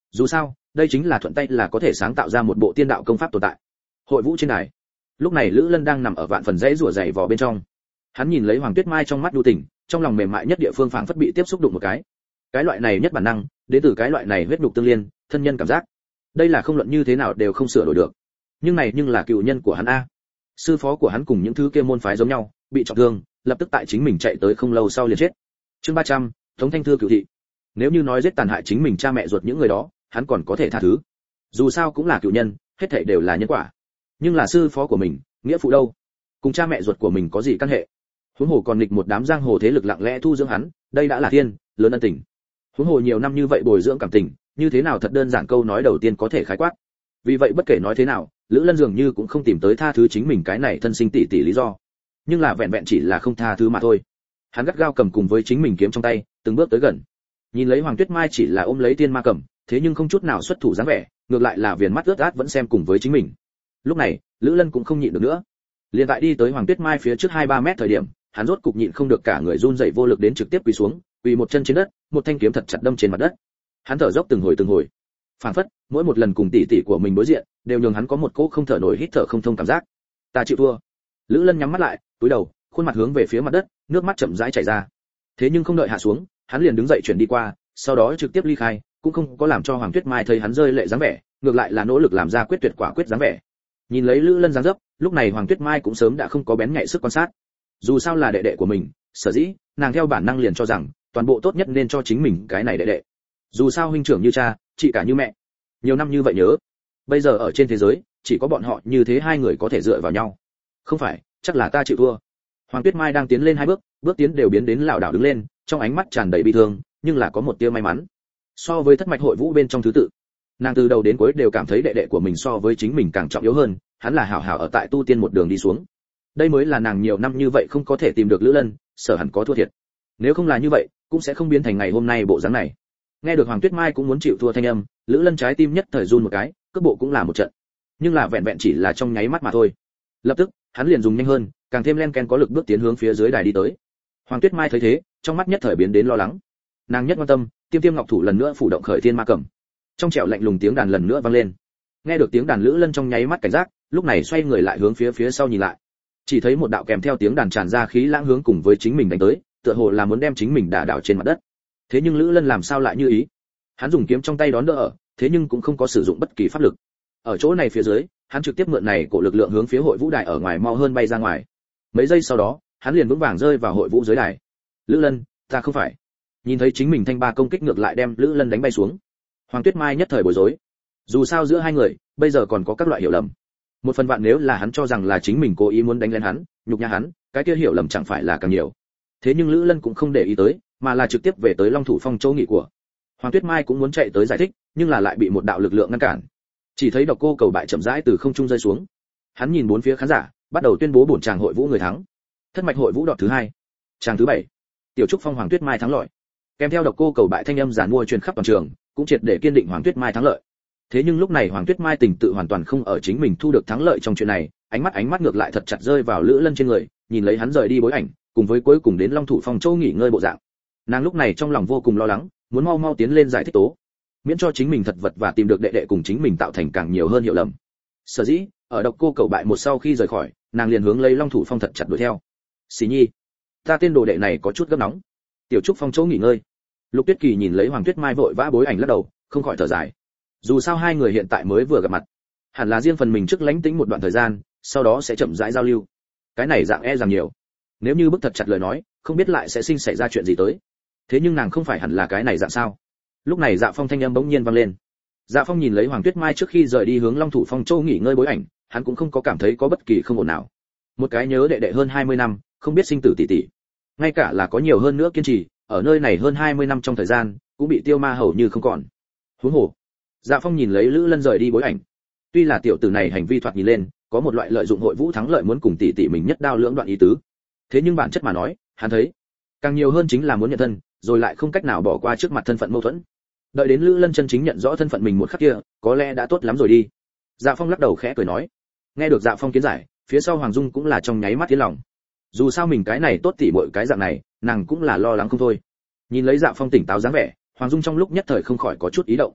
Dù sao đây chính là thuận tay là có thể sáng tạo ra một bộ tiên đạo công pháp tồn tại. Hội vũ trên đài, lúc này Lữ Lân đang nằm ở vạn phần dãy rủa dày vò bên trong. Hắn nhìn lấy Hoàng Tuyết Mai trong mắt nhu tình, trong lòng mềm mại nhất địa phương phảng phất bị tiếp xúc đụng một cái. Cái loại này nhất bản năng, đến từ cái loại này huyết nhục tương liên, thân nhân cảm giác. Đây là không luận như thế nào đều không sửa đổi được. Nhưng này nhưng là cựu nhân của hắn a. Sư phó của hắn cùng những thứ kia môn phái giống nhau, bị trọng thương, lập tức tại chính mình chạy tới không lâu sau liền chết. Chương ba trăm, Tống Thanh Thư cửu thị. Nếu như nói giết tàn hại chính mình cha mẹ ruột những người đó, hắn còn có thể tha thứ. Dù sao cũng là cựu nhân, hết thảy đều là nhân quả. Nhưng là sư phó của mình, nghĩa phụ đâu? Cùng cha mẹ ruột của mình có gì căn hệ? Huống hồ còn nghịch một đám giang hồ thế lực lặng lẽ thu dưỡng hắn, đây đã là thiên lớn ân tình. Huống hồ nhiều năm như vậy bồi dưỡng cảm tình, như thế nào thật đơn giản câu nói đầu tiên có thể khái quát. Vì vậy bất kể nói thế nào, Lữ Lân dường như cũng không tìm tới tha thứ chính mình cái này thân sinh tỷ tỷ lý do. Nhưng là vẹn vẹn chỉ là không tha thứ mà thôi. Hắn gắt gao cầm cùng với chính mình kiếm trong tay, từng bước tới gần. Nhìn lấy Hoàng Tuyết Mai chỉ là ôm lấy tiên ma cầm, thế nhưng không chút nào xuất thủ dáng vẻ, ngược lại là viền mắt ướt át vẫn xem cùng với chính mình. Lúc này, Lữ Lân cũng không nhịn được nữa. Liền tại đi tới Hoàng Tuyết Mai phía trước hai ba mét thời điểm, hắn rốt cục nhịn không được cả người run rẩy vô lực đến trực tiếp quỳ xuống, quỳ một chân trên đất, một thanh kiếm thật chặt đâm trên mặt đất. Hắn thở dốc từng hồi từng hồi. Phản phất, mỗi một lần cùng tỷ tỷ của mình đối diện, đều nhường hắn có một cỗ không thở nổi hít thở không thông cảm giác. Ta chịu thua. Lữ Lân nhắm mắt lại, cúi đầu, khuôn mặt hướng về phía mặt đất, nước mắt chậm rãi chảy ra. Thế nhưng không đợi hạ xuống, hắn liền đứng dậy chuyển đi qua, sau đó trực tiếp ly khai, cũng không có làm cho Hoàng Tuyết Mai thấy hắn rơi lệ dáng vẻ, ngược lại là nỗ lực làm ra quyết tuyệt quả quyết dáng vẻ. Nhìn lấy Lữ Lân dáng dấp, lúc này Hoàng Tuyết Mai cũng sớm đã không có bén nhạy sức quan sát. Dù sao là đệ đệ của mình, sở dĩ nàng theo bản năng liền cho rằng toàn bộ tốt nhất nên cho chính mình cái này đệ đệ. Dù sao huynh trưởng như cha, chị cả như mẹ, nhiều năm như vậy nhớ. Bây giờ ở trên thế giới, chỉ có bọn họ như thế hai người có thể dựa vào nhau. Không phải, chắc là ta chịu thua. Hoàng Tuyết Mai đang tiến lên hai bước, bước tiến đều biến đến lảo đảo đứng lên, trong ánh mắt tràn đầy bi thương, nhưng là có một tia may mắn. So với thất mạch hội vũ bên trong thứ tự, nàng từ đầu đến cuối đều cảm thấy đệ đệ của mình so với chính mình càng trọng yếu hơn, hắn là hảo hảo ở tại tu tiên một đường đi xuống. Đây mới là nàng nhiều năm như vậy không có thể tìm được Lữ Lân, sợ hẳn có thua thiệt. Nếu không là như vậy, cũng sẽ không biến thành ngày hôm nay bộ dáng này. Nghe được Hoàng Tuyết Mai cũng muốn chịu thua thanh âm, Lữ Lân trái tim nhất thời run một cái, cước bộ cũng là một trận. Nhưng là vẹn vẹn chỉ là trong nháy mắt mà thôi. Lập tức, hắn liền dùng nhanh hơn, càng thêm len ken có lực bước tiến hướng phía dưới đài đi tới. Hoàng Tuyết Mai thấy thế, trong mắt nhất thời biến đến lo lắng. Nàng nhất quan tâm, Tiêm Tiêm Ngọc thủ lần nữa phủ động khởi thiên ma cầm. Trong trẻo lạnh lùng tiếng đàn lần nữa vang lên. Nghe được tiếng đàn Lữ Lân trong nháy mắt cảnh giác, lúc này xoay người lại hướng phía phía sau nhìn lại. Chỉ thấy một đạo kèm theo tiếng đàn tràn ra khí lãng hướng cùng với chính mình đánh tới, tựa hồ là muốn đem chính mình đả đảo trên mặt đất. Thế nhưng Lữ Lân làm sao lại như ý? Hắn dùng kiếm trong tay đón đỡ ở, thế nhưng cũng không có sử dụng bất kỳ pháp lực. Ở chỗ này phía dưới, hắn trực tiếp mượn này cổ lực lượng hướng phía hội vũ đài ở ngoài mau hơn bay ra ngoài. Mấy giây sau đó, hắn liền vững vàng rơi vào hội vũ dưới đài. Lữ Lân, ta không phải. Nhìn thấy chính mình thanh ba công kích ngược lại đem Lữ Lân đánh bay xuống. Hoàng Tuyết Mai nhất thời bối rối. Dù sao giữa hai người, bây giờ còn có các loại hiểu lầm. Một phần vạn nếu là hắn cho rằng là chính mình cố ý muốn đánh lên hắn, nhục nhã hắn, cái kia hiểu lầm chẳng phải là càng nhiều. Thế nhưng Lữ Lân cũng không để ý tới, mà là trực tiếp về tới Long Thủ Phong chỗ nghỉ của. Hoàng Tuyết Mai cũng muốn chạy tới giải thích, nhưng là lại bị một đạo lực lượng ngăn cản. Chỉ thấy Độc Cô Cầu Bại chậm rãi từ không trung rơi xuống. Hắn nhìn bốn phía khán giả, bắt đầu tuyên bố bổn tràng hội vũ người thắng. Thất mạch hội vũ đọt thứ hai, tràng thứ bảy. Tiểu trúc phong Hoàng Tuyết Mai thắng lợi. Kèm theo Độc Cô Cầu Bại thanh âm giản mua truyền khắp toàn trường, cũng triệt để kiên định Hoàng Tuyết Mai thắng lợi. Thế nhưng lúc này Hoàng Tuyết Mai tình tự hoàn toàn không ở chính mình thu được thắng lợi trong chuyện này, ánh mắt ánh mắt ngược lại thật chặt rơi vào Lữ Lân trên người, nhìn lấy hắn rời đi bối ảnh, cùng với cuối cùng đến Long Thủ Phong châu nghỉ ngơi bộ dạng. Nàng lúc này trong lòng vô cùng lo lắng, muốn mau mau tiến lên giải thích tố, miễn cho chính mình thật vật và tìm được đệ đệ cùng chính mình tạo thành càng nhiều hơn hiểu lầm. Sở dĩ, ở Độc Cô Cầu Bại một sau khi rời khỏi, nàng liền hướng lấy Long Thủ Phong thật chặt đuổi theo. Xí Nhi, ta tên đồ đệ này có chút gấp nóng. Tiểu trúc phong chỗ nghỉ ngơi. Lục Tuyết Kỳ nhìn lấy Hoàng Tuyết Mai vội vã bối ảnh lắc đầu, không khỏi thở dài. Dù sao hai người hiện tại mới vừa gặp mặt, hẳn là riêng phần mình trước lánh tĩnh một đoạn thời gian, sau đó sẽ chậm rãi giao lưu. Cái này dạng e rằng nhiều. Nếu như bức thật chặt lời nói, không biết lại sẽ sinh xảy ra chuyện gì tới. Thế nhưng nàng không phải hẳn là cái này dạng sao? Lúc này Dạ Phong thanh âm bỗng nhiên vang lên. Dạ Phong nhìn lấy Hoàng Tuyết Mai trước khi rời đi hướng Long Thủ Phong châu nghỉ ngơi bối ảnh, hắn cũng không có cảm thấy có bất kỳ không ổn nào. Một cái nhớ đệ đệ hơn hai mươi năm, không biết sinh tử tỷ tỷ, ngay cả là có nhiều hơn nữa kiên trì, ở nơi này hơn hai mươi năm trong thời gian, cũng bị tiêu ma hầu như không còn. Huống hồ, Dạ Phong nhìn lấy Lữ Lân rời đi bối ảnh. Tuy là tiểu tử này hành vi thoạt nhìn lên, có một loại lợi dụng hội vũ thắng lợi muốn cùng tỷ tỷ mình nhất đao lưỡng đoạn ý tứ. Thế nhưng bản chất mà nói, hắn thấy, càng nhiều hơn chính là muốn nhận thân, rồi lại không cách nào bỏ qua trước mặt thân phận mâu thuẫn. Đợi đến Lữ Lân chân chính nhận rõ thân phận mình một khắc kia, có lẽ đã tốt lắm rồi đi. Dạ Phong lắc đầu khẽ cười nói. Nghe được Dạ Phong kiến giải, phía sau Hoàng Dung cũng là trong nháy mắt tiến lòng. Dù sao mình cái này tốt tỉ muội cái dạng này, nàng cũng là lo lắng không thôi. Nhìn lấy Dạ Phong tỉnh táo dáng vẻ, Hoàng Dung trong lúc nhất thời không khỏi có chút ý động.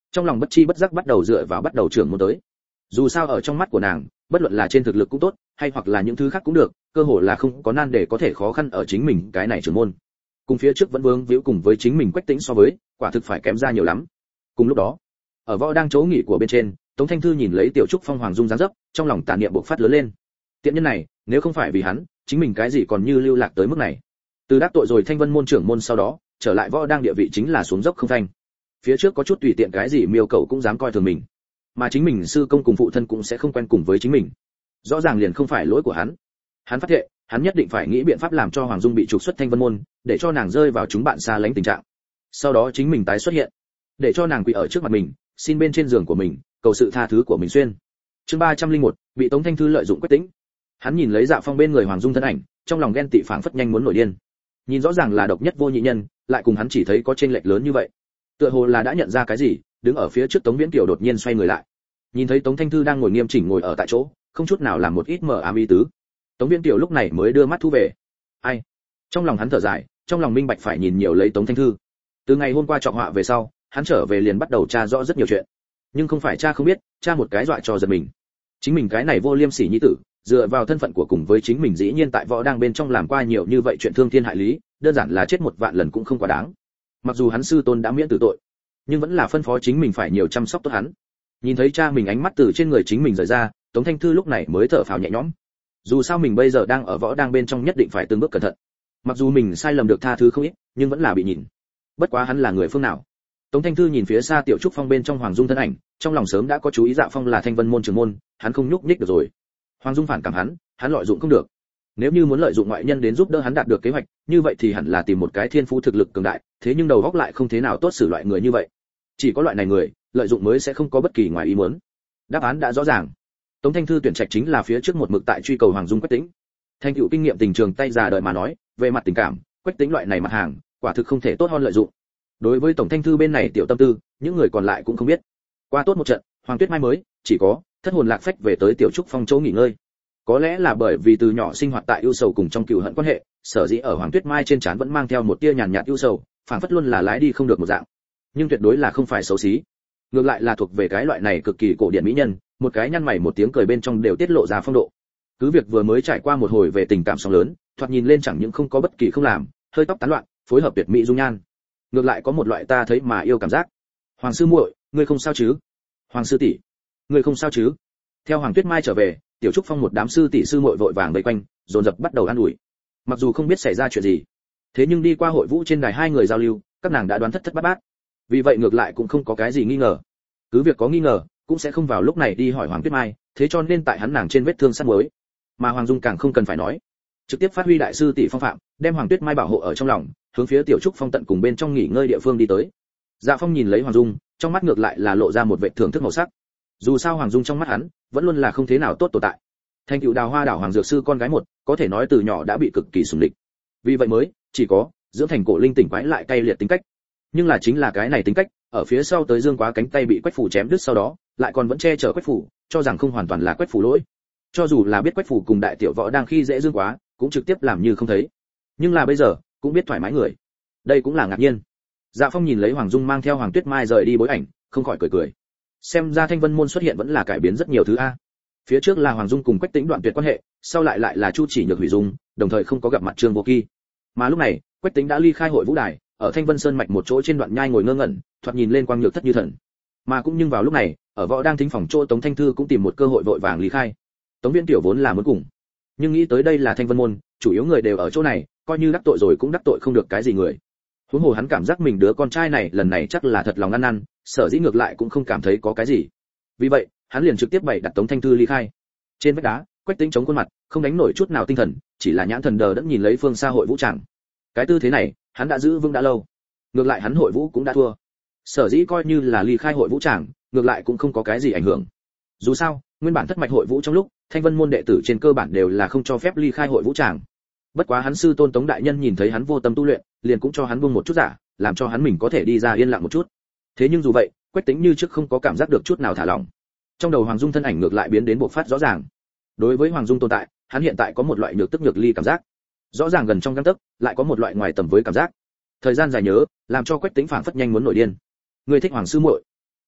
trong lòng bất chi bất giác bắt đầu dựa vào bắt đầu trưởng môn tới. Dù sao ở trong mắt của nàng, bất luận là trên thực lực cũng tốt, hay hoặc là những thứ khác cũng được, cơ hồ là không có nan để có thể khó khăn ở chính mình cái này trưởng môn. Cùng phía trước vẫn vướng víu cùng với chính mình Quách Tĩnh so với, quả thực phải kém ra nhiều lắm. Cùng lúc đó, ở võ đang chỗ nghỉ của bên trên, Tống Thanh Thư nhìn lấy Tiểu Trúc Phong Hoàng Dung dáng dấp, trong lòng tà niệm bộc phát lớn lên. Tiện nhân này, nếu không phải vì hắn, chính mình cái gì còn như lưu lạc tới mức này. Từ đắc tội rồi Thanh Vân môn trưởng môn sau đó, trở lại võ đang địa vị chính là xuống dốc không thanh. Phía trước có chút tùy tiện cái gì miêu cậu cũng dám coi thường mình, mà chính mình sư công cùng phụ thân cũng sẽ không quen cùng với chính mình. Rõ ràng liền không phải lỗi của hắn. Hắn phát hiện, hắn nhất định phải nghĩ biện pháp làm cho Hoàng Dung bị trục xuất Thanh Vân môn, để cho nàng rơi vào chúng bạn xa lánh tình trạng. Sau đó chính mình tái xuất hiện, để cho nàng quỳ ở trước mặt mình, xin bên trên giường của mình, cầu sự tha thứ của mình xuyên. Chương ba trăm linh một, bị Tống Thanh Thư lợi dụng Quách Tĩnh. Hắn nhìn lấy Dạ Phong bên người Hoàng Dung thân ảnh, trong lòng ghen tị phảng phất nhanh muốn nổi điên. Nhìn rõ ràng là độc nhất vô nhị nhân, lại cùng hắn chỉ thấy có chênh lệch lớn như vậy. Tựa hồ là đã nhận ra cái gì, đứng ở phía trước Tống Viễn Kiều đột nhiên xoay người lại. Nhìn thấy Tống Thanh Thư đang ngồi nghiêm chỉnh ngồi ở tại chỗ, không chút nào làm một ít mờ ám ý tứ. Tống Viễn Kiều lúc này mới đưa mắt thu về. Ai? Trong lòng hắn thở dài, trong lòng minh bạch phải nhìn nhiều lấy Tống Thanh Thư. Từ ngày hôm qua trọng họa về sau, hắn trở về liền bắt đầu tra rõ rất nhiều chuyện. Nhưng không phải cha không biết, cha một cái dọa cho giật mình. Chính mình cái này vô liêm sỉ nhi tử, dựa vào thân phận của cùng với chính mình dĩ nhiên tại võ đang bên trong làm qua nhiều như vậy chuyện thương thiên hại lý, đơn giản là chết một vạn lần cũng không quá đáng. Mặc dù hắn sư tôn đã miễn tử tội, nhưng vẫn là phân phó chính mình phải nhiều chăm sóc tốt hắn. Nhìn thấy cha mình ánh mắt từ trên người chính mình rời ra, Tống Thanh Thư lúc này mới thở phào nhẹ nhõm. Dù sao mình bây giờ đang ở võ đang bên trong nhất định phải từng bước cẩn thận. Mặc dù mình sai lầm được tha thứ không ít, nhưng vẫn là bị nhìn. Bất quá hắn là người phương nào? Tống Thanh Thư nhìn phía xa Tiểu Trúc Phong bên trong Hoàng Dung thân ảnh, trong lòng sớm đã có chú ý Dạ Phong là Thanh Vân môn trưởng môn, hắn không nhúc nhích được rồi. Hoàng Dung phản cảm hắn, hắn lợi dụng không được. Nếu như muốn lợi dụng ngoại nhân đến giúp đỡ hắn đạt được kế hoạch, như vậy thì hẳn là tìm một cái thiên phú thực lực cường đại, thế nhưng đầu óc lại không thế nào tốt xử loại người như vậy. Chỉ có loại này người, lợi dụng mới sẽ không có bất kỳ ngoài ý muốn. Đáp án đã rõ ràng. Tống Thanh Thư tuyển trạch chính là phía trước một mực tại truy cầu Hoàng Dung Quách Tĩnh. Thanh tựu kinh nghiệm tình trường tay già đời mà nói, về mặt tình cảm, Quách Tĩnh loại này mặt hàng, quả thực không thể tốt hơn lợi dụng. Đối với Tổng Thanh Thư bên này tiểu tâm tư, những người còn lại cũng không biết. Qua tốt một trận, Hoàng Tuyết Mai mới chỉ có thất hồn lạc phách về tới Tiểu Trúc Phong chỗ nghỉ ngơi. Có lẽ là bởi vì từ nhỏ sinh hoạt tại ưu sầu cùng trong cừu hận quan hệ, sở dĩ ở Hoàng Tuyết Mai trên trán vẫn mang theo một tia nhàn nhạt ưu sầu, phảng phất luôn là lái đi không được một dạng. Nhưng tuyệt đối là không phải xấu xí. Ngược lại là thuộc về cái loại này cực kỳ cổ điển mỹ nhân, một cái nhăn mày một tiếng cười bên trong đều tiết lộ ra phong độ. Cứ việc vừa mới trải qua một hồi về tình cảm sóng lớn, thoạt nhìn lên chẳng những không có bất kỳ không làm, hơi tóc tán loạn, phối hợp tuyệt mỹ dung nhan. Ngược lại có một loại ta thấy mà yêu cảm giác. Hoàng sư muội, ngươi không sao chứ? Hoàng sư tỷ, ngươi không sao chứ? Theo Hoàng Tuyết Mai trở về, Tiểu Trúc Phong một đám sư tỷ sư muội vội vàng vây quanh, dồn dập bắt đầu an ủi. Mặc dù không biết xảy ra chuyện gì, thế nhưng đi qua hội vũ trên đài hai người giao lưu, các nàng đã đoán thất thất bát bát. Vì vậy ngược lại cũng không có cái gì nghi ngờ. Cứ việc có nghi ngờ, cũng sẽ không vào lúc này đi hỏi Hoàng Tuyết Mai, thế cho nên tại hắn nàng trên vết thương sắt muối. Mà Hoàng Dung càng không cần phải nói, trực tiếp phát huy đại sư tỷ phong phạm, đem Hoàng Tuyết Mai bảo hộ ở trong lòng, hướng phía Tiểu Trúc Phong tận cùng bên trong nghỉ ngơi địa phương đi tới. Dạ Phong nhìn lấy Hoàng Dung, trong mắt ngược lại là lộ ra một vẻ thưởng thức màu sắc. Dù sao Hoàng Dung trong mắt hắn, vẫn luôn là không thế nào tốt tồn tại. Thành tựu Đào Hoa đảo hoàng dược sư con gái một, có thể nói từ nhỏ đã bị cực kỳ sủng địch. Vì vậy mới chỉ có dưỡng thành cổ linh tỉnh quái lại cay liệt tính cách. Nhưng là chính là cái này tính cách, ở phía sau tới Dương Quá cánh tay bị Quách Phủ chém đứt sau đó, lại còn vẫn che chở Quách Phủ, cho rằng không hoàn toàn là Quách Phủ lỗi. Cho dù là biết Quách Phủ cùng đại tiểu võ đang khi dễ Dương Quá, cũng trực tiếp làm như không thấy. Nhưng là bây giờ, cũng biết thoải mái người. Đây cũng là ngạc nhiên. Dạ Phong nhìn lấy Hoàng Dung mang theo Hoàng Tuyết Mai rời đi bối ảnh, không khỏi cười cười. Xem ra Thanh Vân môn xuất hiện vẫn là cải biến rất nhiều thứ a. Phía trước là Hoàng Dung cùng Quách Tĩnh đoạn tuyệt quan hệ, sau lại lại là Chu Chỉ Nhược hủy dung, đồng thời không có gặp mặt Trương Vô Kỳ. Mà lúc này, Quách Tĩnh đã ly khai hội vũ đài, ở Thanh Vân Sơn mạch một chỗ trên đoạn nhai ngồi ngơ ngẩn, thoạt nhìn lên quang nhược thất như thần. Mà cũng nhưng vào lúc này, ở võ đang thính phòng chỗ Tống Thanh Thư cũng tìm một cơ hội vội vàng ly khai. Tống Viễn Tiểu vốn là muốn cùng, nhưng nghĩ tới đây là Thanh Vân môn, chủ yếu người đều ở chỗ này, coi như đắc tội rồi cũng đắc tội không được cái gì người. Huống hồ hắn cảm giác mình đứa con trai này lần này chắc là thật lòng ăn năn, sở dĩ ngược lại cũng không cảm thấy có cái gì. Vì vậy, hắn liền trực tiếp bày đặt Tống Thanh Thư ly khai. Trên vách đá, Quách Tĩnh chống khuôn mặt, không đánh nổi chút nào tinh thần, chỉ là nhãn thần đờ đẫn nhìn lấy phương xa hội vũ tràng. Cái tư thế này, hắn đã giữ vững đã lâu. Ngược lại hắn hội vũ cũng đã thua. Sở dĩ coi như là ly khai hội vũ tràng, ngược lại cũng không có cái gì ảnh hưởng. Dù sao, nguyên bản thất mạch hội vũ trong lúc, Thanh Vân môn đệ tử trên cơ bản đều là không cho phép ly khai hội vũ tràng. Bất quá hắn sư tôn Tống đại nhân nhìn thấy hắn vô tâm tu luyện, liền cũng cho hắn buông một chút giả, làm cho hắn mình có thể đi ra yên lặng một chút. Thế nhưng dù vậy, Quách Tĩnh như trước không có cảm giác được chút nào thả lỏng. Trong đầu Hoàng Dung thân ảnh ngược lại biến đến bộc phát rõ ràng. Đối với Hoàng Dung tồn tại, hắn hiện tại có một loại nhược tức nhược ly cảm giác. Rõ ràng gần trong gang tấc, lại có một loại ngoài tầm với cảm giác. Thời gian dài nhớ, làm cho Quách Tĩnh phảng phất nhanh muốn nổi điên. Ngươi thích Hoàng sư muội?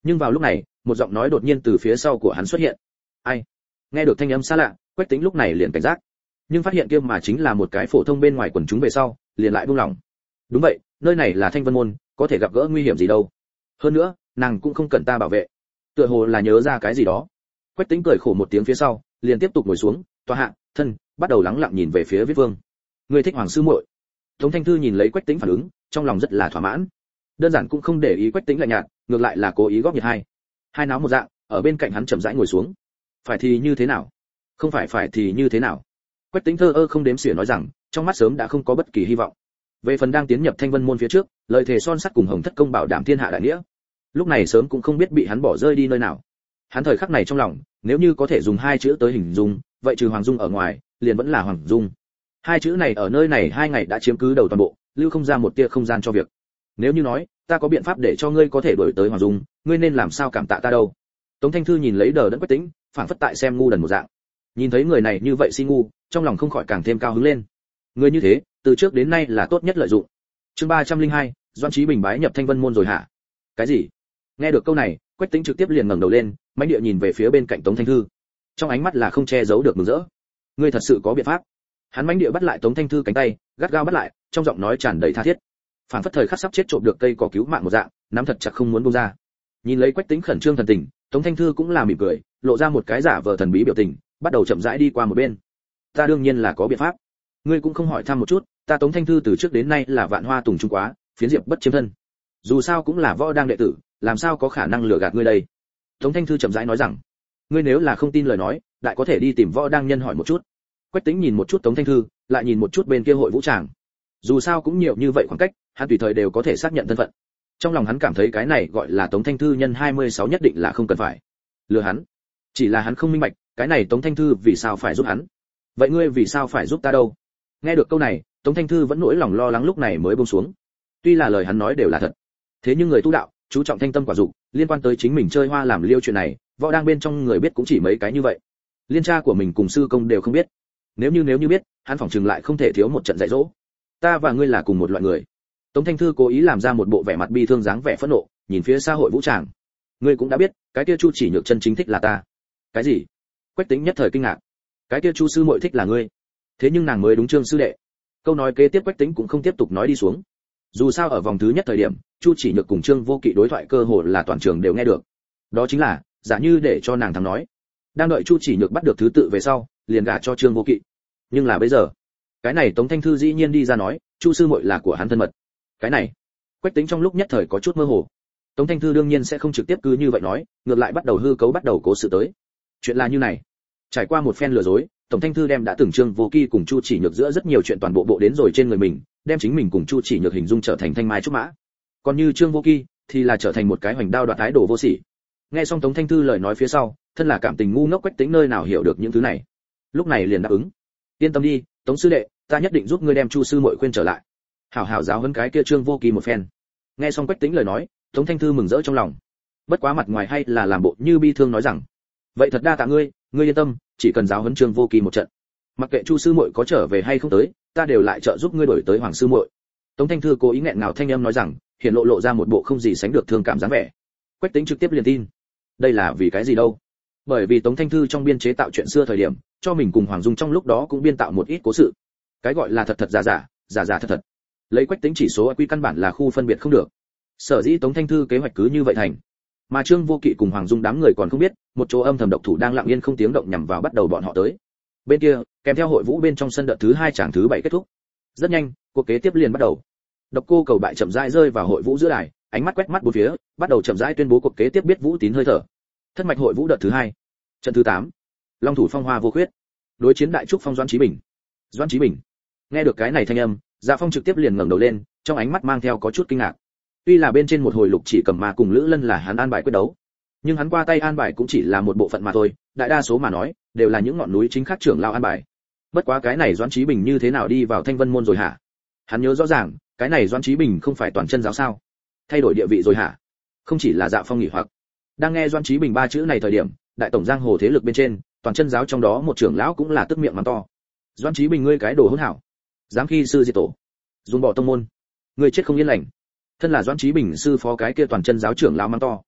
Nhưng vào lúc này một giọng nói đột nhiên từ phía sau của hắn xuất hiện. Ai? Nghe được thanh âm xa lạ, Quách Tĩnh lúc này liền cảnh giác, nhưng phát hiện kia mà chính là một cái phổ thông bên ngoài quần chúng về sau, liền lại buông lỏng. Đúng vậy, nơi này là Thanh Vân môn, có thể gặp gỡ nguy hiểm gì đâu. Hơn nữa, nàng cũng không cần ta bảo vệ. Tựa hồ là nhớ ra cái gì đó. Quách Tĩnh cười khổ một tiếng phía sau, liền tiếp tục ngồi xuống, tòa hạ, thân, bắt đầu lắng lặng nhìn về phía Viết Vương. Người thích Hoàng sư muội. Tống Thanh Thư nhìn lấy Quách Tĩnh phản ứng, trong lòng rất là thỏa mãn. Đơn giản cũng không để ý Quách Tĩnh lạnh nhạt, ngược lại là cố ý góp nhiệt hai. Hai náo một dạng, ở bên cạnh hắn chậm rãi ngồi xuống. Phải thì như thế nào? Không phải phải thì như thế nào? Quách Tĩnh thơ ơ không đếm xỉa nói rằng, trong mắt sớm đã không có bất kỳ hy vọng. Về phần đang tiến nhập Thanh Vân môn phía trước, lời thề son sắt cùng Hồng Thất công bảo đảm thiên hạ đại nghĩa, lúc này sớm cũng không biết bị hắn bỏ rơi đi nơi nào. Hắn thời khắc này trong lòng, nếu như có thể dùng hai chữ tới hình dung, vậy trừ Hoàng Dung ở ngoài, liền vẫn là Hoàng Dung. Hai chữ này ở nơi này hai ngày đã chiếm cứ đầu toàn bộ, lưu không ra một tia không gian cho việc. Nếu như nói, ta có biện pháp để cho ngươi có thể đổi tới Hoàng Dung, ngươi nên làm sao cảm tạ ta đâu? Tống Thanh Thư nhìn lấy đờ đẫn Quách Tĩnh, phảng phất tại xem ngu đần một dạng. Nhìn thấy người này như vậy si ngu, trong lòng không khỏi càng thêm cao hứng lên. Người như thế, từ trước đến nay là tốt nhất lợi dụng. Chương ba trăm linh hai, Doãn Chí Bình bái nhập Thanh Vân môn rồi hả? Cái gì? Nghe được câu này, Quách Tĩnh trực tiếp liền ngẩng đầu lên, mãnh địa nhìn về phía bên cạnh Tống Thanh Thư. Trong ánh mắt là không che giấu được mừng rỡ. Ngươi thật sự có biện pháp? Hắn mãnh địa bắt lại Tống Thanh Thư cánh tay, gắt gao bắt lại, trong giọng nói tràn đầy tha thiết. Phản phất thời khắc sắp chết trộm được cây cỏ cứu mạng một dạng, nắm thật chặt không muốn buông ra. Nhìn lấy Quách Tĩnh khẩn trương thần tình, Tống Thanh Thư cũng là mỉm cười, lộ ra một cái giả vờ thần bí biểu tình, bắt đầu chậm rãi đi qua một bên. Ta đương nhiên là có biện pháp. Ngươi cũng không hỏi thăm một chút, ta Tống Thanh Thư từ trước đến nay là vạn hoa tùng trung quá, phiến diệp bất chiếm thân. Dù sao cũng là võ đang đệ tử, làm sao có khả năng lừa gạt ngươi đây? Tống Thanh Thư chậm rãi nói rằng, ngươi nếu là không tin lời nói, đại có thể đi tìm võ đang nhân hỏi một chút. Quách Tĩnh nhìn một chút Tống Thanh Thư, lại nhìn một chút bên kia hội vũ tràng. Dù sao cũng nhiều như vậy khoảng cách, hắn tùy thời đều có thể xác nhận thân phận. Trong lòng hắn cảm thấy cái này gọi là Tống Thanh Thư nhân hai mươi sáu nhất định là không cần phải lừa hắn. Chỉ là hắn không minh bạch, cái này Tống Thanh Thư vì sao phải giúp hắn? Vậy ngươi vì sao phải giúp ta đâu? Nghe được câu này, Tống Thanh Thư vẫn nỗi lòng lo lắng lúc này mới buông xuống. Tuy là lời hắn nói đều là thật, thế nhưng người tu đạo chú trọng thanh tâm quả dục, liên quan tới chính mình chơi hoa làm liêu chuyện này, võ đang bên trong người biết cũng chỉ mấy cái như vậy. Liên cha của mình cùng sư công đều không biết. Nếu như nếu như biết, hắn phỏng chừng lại không thể thiếu một trận dạy dỗ. Ta và ngươi là cùng một loại người. Tống Thanh Thư cố ý làm ra một bộ vẻ mặt bi thương dáng vẻ phẫn nộ, nhìn phía xã hội vũ tràng. Ngươi cũng đã biết, cái kia Chu Chỉ Nhược chân chính thích là ta. Cái gì? Quách Tĩnh nhất thời kinh ngạc. Cái kia Chu sư muội thích là ngươi? Thế nhưng nàng mới đúng Trương sư đệ. Câu nói kế tiếp Quách Tĩnh cũng không tiếp tục nói đi xuống. Dù sao ở vòng thứ nhất thời điểm, Chu Chỉ Nhược cùng Trương Vô Kỵ đối thoại cơ hồ là toàn trường đều nghe được. Đó chính là, giả như để cho nàng thắng nói. Đang đợi Chu Chỉ Nhược bắt được thứ tự về sau, liền gả cho Trương Vô Kỵ. Nhưng là bây giờ, cái này Tống Thanh Thư dĩ nhiên đi ra nói, Chu sư muội là của hắn thân mật. Cái này, Quách Tĩnh trong lúc nhất thời có chút mơ hồ. Tống Thanh Thư đương nhiên sẽ không trực tiếp cứ như vậy nói, ngược lại bắt đầu hư cấu bắt đầu cố sự tới. Chuyện là như này, trải qua một phen lừa dối, Tổng Thanh Thư đem đã từng Trương Vô Kỵ cùng Chu Chỉ Nhược giữa rất nhiều chuyện toàn bộ bộ đến rồi trên người mình, đem chính mình cùng Chu Chỉ Nhược hình dung trở thành thanh mai trúc mã. Còn như Trương Vô Kỵ thì là trở thành một cái hoành đao đoạt ái đồ vô sỉ. Nghe xong Tống Thanh Thư lời nói phía sau, thân là cảm tình ngu ngốc Quách Tĩnh nơi nào hiểu được những thứ này. Lúc này liền đáp ứng. Yên tâm đi, Tống sư đệ, ta nhất định giúp ngươi đem Chu sư muội khuyên trở lại. Hảo hảo giáo huấn cái kia Trương Vô Kỵ một phen. Nghe xong Quách Tĩnh lời nói, Tống Thanh Thư mừng rỡ trong lòng. Bất quá mặt ngoài hay là làm bộ như bi thương nói rằng, vậy thật đa tạ ngươi, ngươi yên tâm, chỉ cần giáo huấn Trương Vô Kỵ một trận, mặc kệ Chu sư muội có trở về hay không tới, ta đều lại trợ giúp ngươi đổi tới Hoàng sư muội. Tống Thanh Thư cố ý nghẹn ngào thanh âm nói rằng, hiện lộ lộ ra một bộ không gì sánh được thương cảm dáng vẻ. Quách Tĩnh trực tiếp liền tin. Đây là vì cái gì đâu? Bởi vì Tống Thanh Thư trong biên chế tạo chuyện xưa thời điểm, cho mình cùng Hoàng Dung trong lúc đó cũng biên tạo một ít cố sự. Cái gọi là thật thật giả giả, giả giả thật thật. Lấy Quách Tĩnh chỉ số quy căn bản là khu phân biệt không được. Sở dĩ Tống Thanh Thư kế hoạch cứ như vậy thành. Mà Trương Vô Kỵ cùng Hoàng Dung đám người còn không biết, một chỗ âm thầm độc thủ đang lặng yên không tiếng động nhằm vào bắt đầu bọn họ tới. Bên kia, kèm theo hội vũ bên trong sân đợt thứ hai tràng thứ bảy kết thúc. Rất nhanh, cuộc kế tiếp liền bắt đầu. Độc Cô Cầu Bại chậm rãi rơi vào hội vũ giữa đài, ánh mắt quét mắt bốn phía, bắt đầu chậm rãi tuyên bố cuộc kế tiếp biết vũ tín hơi thở. Thất mạch hội vũ đợt thứ hai, trận thứ tám, Long thủ phong hoa vô khuyết, đối chiến đại trúc phong Doãn Chí Bình. Doãn Chí Bình. Nghe được cái này thanh âm, Dạ Phong trực tiếp liền ngẩng đầu lên, trong ánh mắt mang theo có chút kinh ngạc. Tuy là bên trên một hồi lục chỉ cầm ma cùng Lữ Lân là hắn an bài quyết đấu, nhưng hắn qua tay an bài cũng chỉ là một bộ phận mà thôi, đại đa số mà nói đều là những ngọn núi chính khác trưởng lao an bài. Bất quá cái này Doãn Chí Bình như thế nào đi vào Thanh Vân môn rồi hả? Hắn nhớ rõ ràng, cái này Doãn Chí Bình không phải toàn chân giáo sao? Thay đổi địa vị rồi hả? Không chỉ là Dạ Phong nghỉ hoặc. Đang nghe Doãn Chí Bình ba chữ này thời điểm, đại tổng giang hồ thế lực bên trên, toàn chân giáo trong đó một trưởng lão cũng là tức miệng mắng to. Doãn Chí Bình ngươi cái đồ hỗn hảo, dám khi sư diệt tổ, dùng bỏ tông môn, ngươi chết không yên lành. Thân là Doãn Chí Bình sư phó cái kia toàn chân giáo trưởng lão mắng to.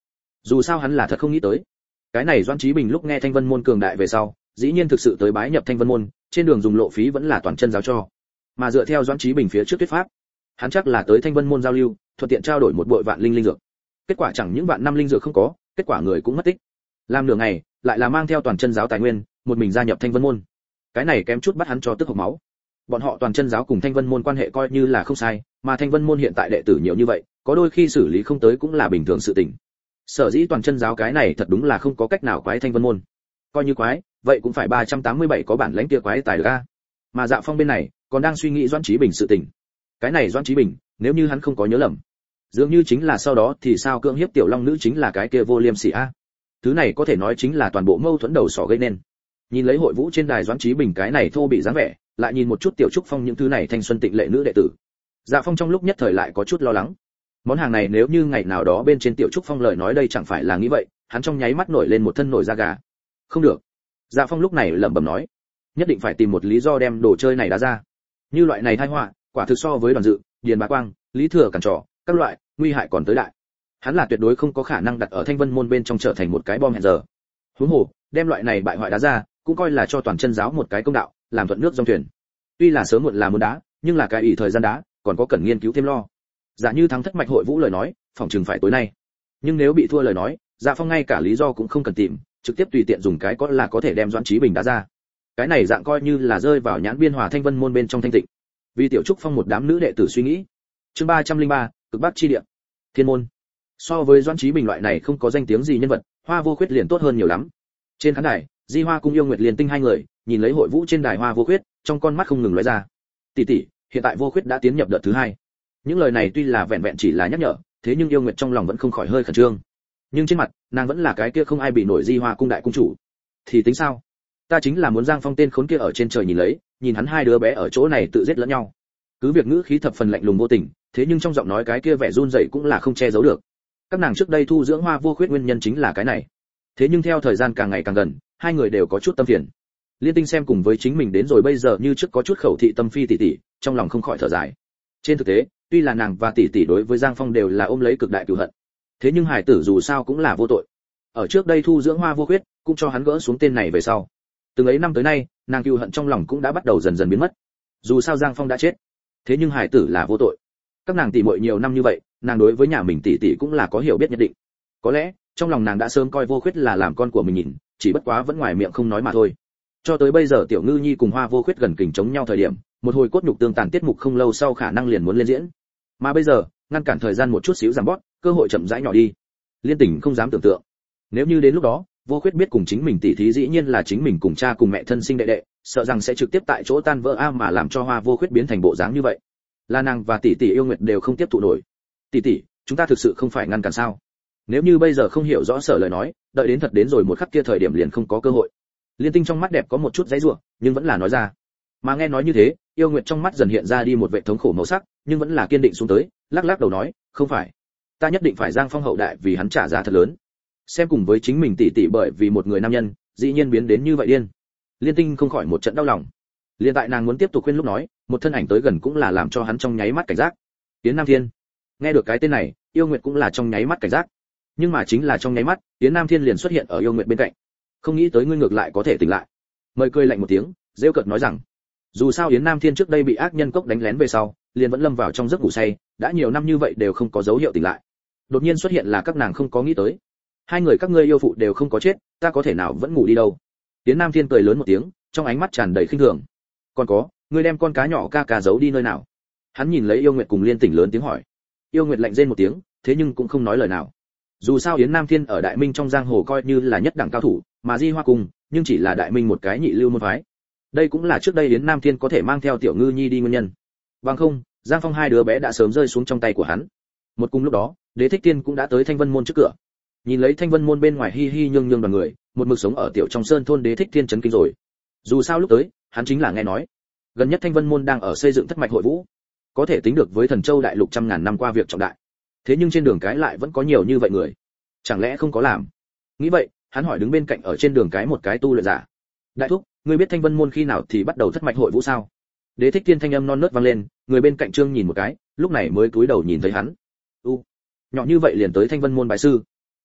Dù sao hắn là thật không nghĩ tới, cái này Doãn Chí Bình lúc nghe Thanh Vân môn cường đại về sau, dĩ nhiên thực sự tới bái nhập Thanh Vân môn, trên đường dùng lộ phí vẫn là toàn chân giáo cho. Mà dựa theo Doãn Chí Bình phía trước thuyết pháp, hắn chắc là tới Thanh Vân môn giao lưu, thuận tiện trao đổi một bội vạn linh linh dược. Kết quả chẳng những vạn năm linh dược không có, kết quả người cũng mất tích. Làm nửa ngày, lại là mang theo toàn chân giáo tài nguyên, một mình gia nhập Thanh Vân môn. Cái này kém chút bắt hắn cho tức hộc máu. Bọn họ toàn chân giáo cùng Thanh Vân môn quan hệ coi như là không sai, mà Thanh Vân môn hiện tại đệ tử nhiều như vậy, có đôi khi xử lý không tới cũng là bình thường sự tình. Sở dĩ toàn chân giáo cái này thật đúng là không có cách nào quái Thanh Vân môn. Coi như quái, vậy cũng phải ba trăm tám mươi bảy có bản lãnh kia quái tài được a. Mà Dạ Phong bên này, còn đang suy nghĩ Doãn Chí Bình sự tình. Cái này Doãn Chí Bình, nếu như hắn không có nhớ lầm, dường như chính là sau đó thì sao cưỡng hiếp tiểu long nữ chính là cái kia vô liêm sỉ a. Thứ này có thể nói chính là toàn bộ mâu thuẫn đầu sỏ gây nên. Nhìn lấy hội vũ trên đài Doãn Chí Bình cái này thô bị dáng vẻ, lại nhìn một chút tiểu trúc phong những thứ này thanh xuân tịnh lệ nữ đệ tử. Dạ Phong trong lúc nhất thời lại có chút lo lắng. Món hàng này nếu như ngày nào đó bên trên tiểu trúc phong lời nói đây chẳng phải là nghĩ vậy, hắn trong nháy mắt nổi lên một thân nổi da gà. Không được. Dạ Phong lúc này lẩm bẩm nói, nhất định phải tìm một lý do đem đồ chơi này đá ra. Như loại này tai họa, quả thực so với Đoàn Dự, Điền Bá Quang, Lý Thừa Cản trò, các loại nguy hại còn tới đại. Hắn là tuyệt đối không có khả năng đặt ở Thanh Vân môn bên trong trở thành một cái bom hẹn giờ. Huống hồ, đem loại này bại hoại đá ra, cũng coi là cho toàn chân giáo một cái công đạo, làm thuận nước dòng thuyền. Tuy là sớm muộn là muốn đá, nhưng là cái ý thời gian đá, còn có cần nghiên cứu thêm lo. Giả như thắng thất mạch hội vũ lời nói, phòng trường phải tối nay. Nhưng nếu bị thua lời nói, Dạ Phong ngay cả lý do cũng không cần tìm, trực tiếp tùy tiện dùng cái có là có thể đem Doãn Chí Bình đá ra. Cái này dạng coi như là rơi vào nhãn biên hòa Thanh Vân môn bên trong thanh tịnh. Vì tiểu trúc phong một đám nữ đệ tử suy nghĩ. Chương ba trăm linh ba, cực bắc chi địa. Thiên môn. So với Doãn Chí Bình loại này không có danh tiếng gì nhân vật, Hoa Vô Khuyết liền tốt hơn nhiều lắm. Trên khán đài, Di Hoa cùng Yêu Nguyệt liền tinh hai người, nhìn lấy hội vũ trên đài Hoa Vô Khuyết, trong con mắt không ngừng lóe ra. Tỷ tỷ, hiện tại Vô Khuyết đã tiến nhập đợt thứ hai. Những lời này tuy là vẹn vẹn chỉ là nhắc nhở, thế nhưng Yêu Nguyệt trong lòng vẫn không khỏi hơi khẩn trương. Nhưng trên mặt, nàng vẫn là cái kia không ai bị nổi Di Hoa cung đại cung chủ. Thì tính sao? Ta chính là muốn Giang Phong tên khốn kia ở trên trời nhìn lấy, nhìn hắn hai đứa bé ở chỗ này tự giết lẫn nhau. Cứ việc ngữ khí thập phần lạnh lùng vô tình, thế nhưng trong giọng nói cái kia vẻ run rẩy cũng là không che giấu được. Các nàng trước đây thu dưỡng Hoa Vô Khuyết nguyên nhân chính là cái này. Thế nhưng theo thời gian càng ngày càng gần, hai người đều có chút tâm phiền. Liên Tinh xem cùng với chính mình đến rồi bây giờ như trước có chút khẩu thị tâm phi tỷ tỷ, trong lòng không khỏi thở dài. Trên thực tế, tuy là nàng và tỷ tỷ đối với Giang Phong đều là ôm lấy cực đại cừu hận. Thế nhưng hải tử dù sao cũng là vô tội. Ở trước đây thu dưỡng Hoa Vô Khuyết, cũng cho hắn gỡ xuống tên này về sau. Từng ấy năm tới nay, nàng cừu hận trong lòng cũng đã bắt đầu dần dần biến mất. Dù sao Giang Phong đã chết, thế nhưng hải tử là vô tội. Các nàng tỷ muội nhiều năm như vậy, nàng đối với nhà mình tỷ tỷ cũng là có hiểu biết nhất định. Có lẽ, trong lòng nàng đã sớm coi Vô Khuyết là làm con của mình nhìn, chỉ bất quá vẫn ngoài miệng không nói mà thôi. Cho tới bây giờ Tiểu Ngư Nhi cùng Hoa Vô Khuyết gần kình chống nhau thời điểm, một hồi cốt nhục tương tàn tiết mục không lâu sau khả năng liền muốn lên diễn. Mà bây giờ, ngăn cản thời gian một chút xíu giảm bót, cơ hội chậm rãi nhỏ đi. Liên Tỉnh không dám tưởng tượng, nếu như đến lúc đó, Vô Khuyết biết cùng chính mình tỷ thí dĩ nhiên là chính mình cùng cha cùng mẹ thân sinh đệ đệ, sợ rằng sẽ trực tiếp tại chỗ tan vỡ a mà làm cho Hoa Vô Khuyết biến thành bộ dáng như vậy. Là nàng và tỷ tỷ Yêu Nguyệt đều không tiếp thụ nổi. Tỷ tỷ, chúng ta thực sự không phải ngăn cản sao? Nếu như bây giờ không hiểu rõ sở lời nói, đợi đến thật đến rồi một khắc kia thời điểm liền không có cơ hội. Liên Tinh trong mắt đẹp có một chút giãy giụa, nhưng vẫn là nói ra. Mà nghe nói như thế, Yêu Nguyệt trong mắt dần hiện ra đi một vẻ thống khổ màu sắc, nhưng vẫn là kiên định xuống tới, lắc lắc đầu nói, không phải, ta nhất định phải Giang Phong hậu đại vì hắn trả giá thật lớn. Xem cùng với chính mình tỷ tỷ bởi vì một người nam nhân, dĩ nhiên biến đến như vậy điên. Liên Tinh không khỏi một trận đau lòng. Liên tại nàng muốn tiếp tục khuyên lúc nói, một thân ảnh tới gần cũng là làm cho hắn trong nháy mắt cảnh giác. Yến Nam Thiên. Nghe được cái tên này, Yêu Nguyệt cũng là trong nháy mắt cảnh giác. Nhưng mà chính là trong nháy mắt, Yến Nam Thiên liền xuất hiện ở Yêu Nguyệt bên cạnh. Không nghĩ tới ngươi ngược lại có thể tỉnh lại. Mời cười lạnh một tiếng, rêu cợt nói rằng, dù sao Yến Nam Thiên trước đây bị ác nhân cốc đánh lén về sau, liền vẫn lâm vào trong giấc ngủ say, đã nhiều năm như vậy đều không có dấu hiệu tỉnh lại. Đột nhiên xuất hiện là các nàng không có nghĩ tới. Hai người các ngươi yêu phụ đều không có chết, ta có thể nào vẫn ngủ đi đâu? Yến Nam Thiên cười lớn một tiếng, trong ánh mắt tràn đầy khinh thường. Còn có, ngươi đem con cá nhỏ ca ca giấu đi nơi nào? Hắn nhìn lấy Yêu Nguyệt cùng Liên Tỉnh lớn tiếng hỏi. Yêu Nguyệt lạnh rên một tiếng, thế nhưng cũng không nói lời nào. Dù sao Yến Nam Thiên ở Đại Minh trong giang hồ coi như là nhất đẳng cao thủ, mà Di Hoa cùng, nhưng chỉ là Đại Minh một cái nhị lưu môn phái. Đây cũng là trước đây Yến Nam Thiên có thể mang theo Tiểu Ngư Nhi đi nguyên nhân. Bằng không, Giang Phong hai đứa bé đã sớm rơi xuống trong tay của hắn. Một cùng lúc đó, Đế Thích Tiên cũng đã tới Thanh Vân môn trước cửa. Nhìn lấy Thanh Vân môn bên ngoài hi hi nhương nhương đoàn người, một mực sống ở tiểu trong sơn thôn Đế Thích Tiên chấn kinh rồi. Dù sao lúc tới, hắn chính là nghe nói, gần nhất Thanh Vân môn đang ở xây dựng thất mạch hội vũ, có thể tính được với Thần Châu đại lục trăm ngàn năm qua việc trọng đại. Thế nhưng trên đường cái lại vẫn có nhiều như vậy người, chẳng lẽ không có làm? Nghĩ vậy, hắn hỏi đứng bên cạnh ở trên đường cái một cái tu luyện giả. Đại thúc, ngươi biết Thanh Vân môn khi nào thì bắt đầu thất mạch hội vũ sao? Đế Thích Tiên thanh âm non nớt vang lên, người bên cạnh Trương nhìn một cái, lúc này mới cúi đầu nhìn thấy hắn. U, nhỏ như vậy liền tới Thanh Vân môn bái sư.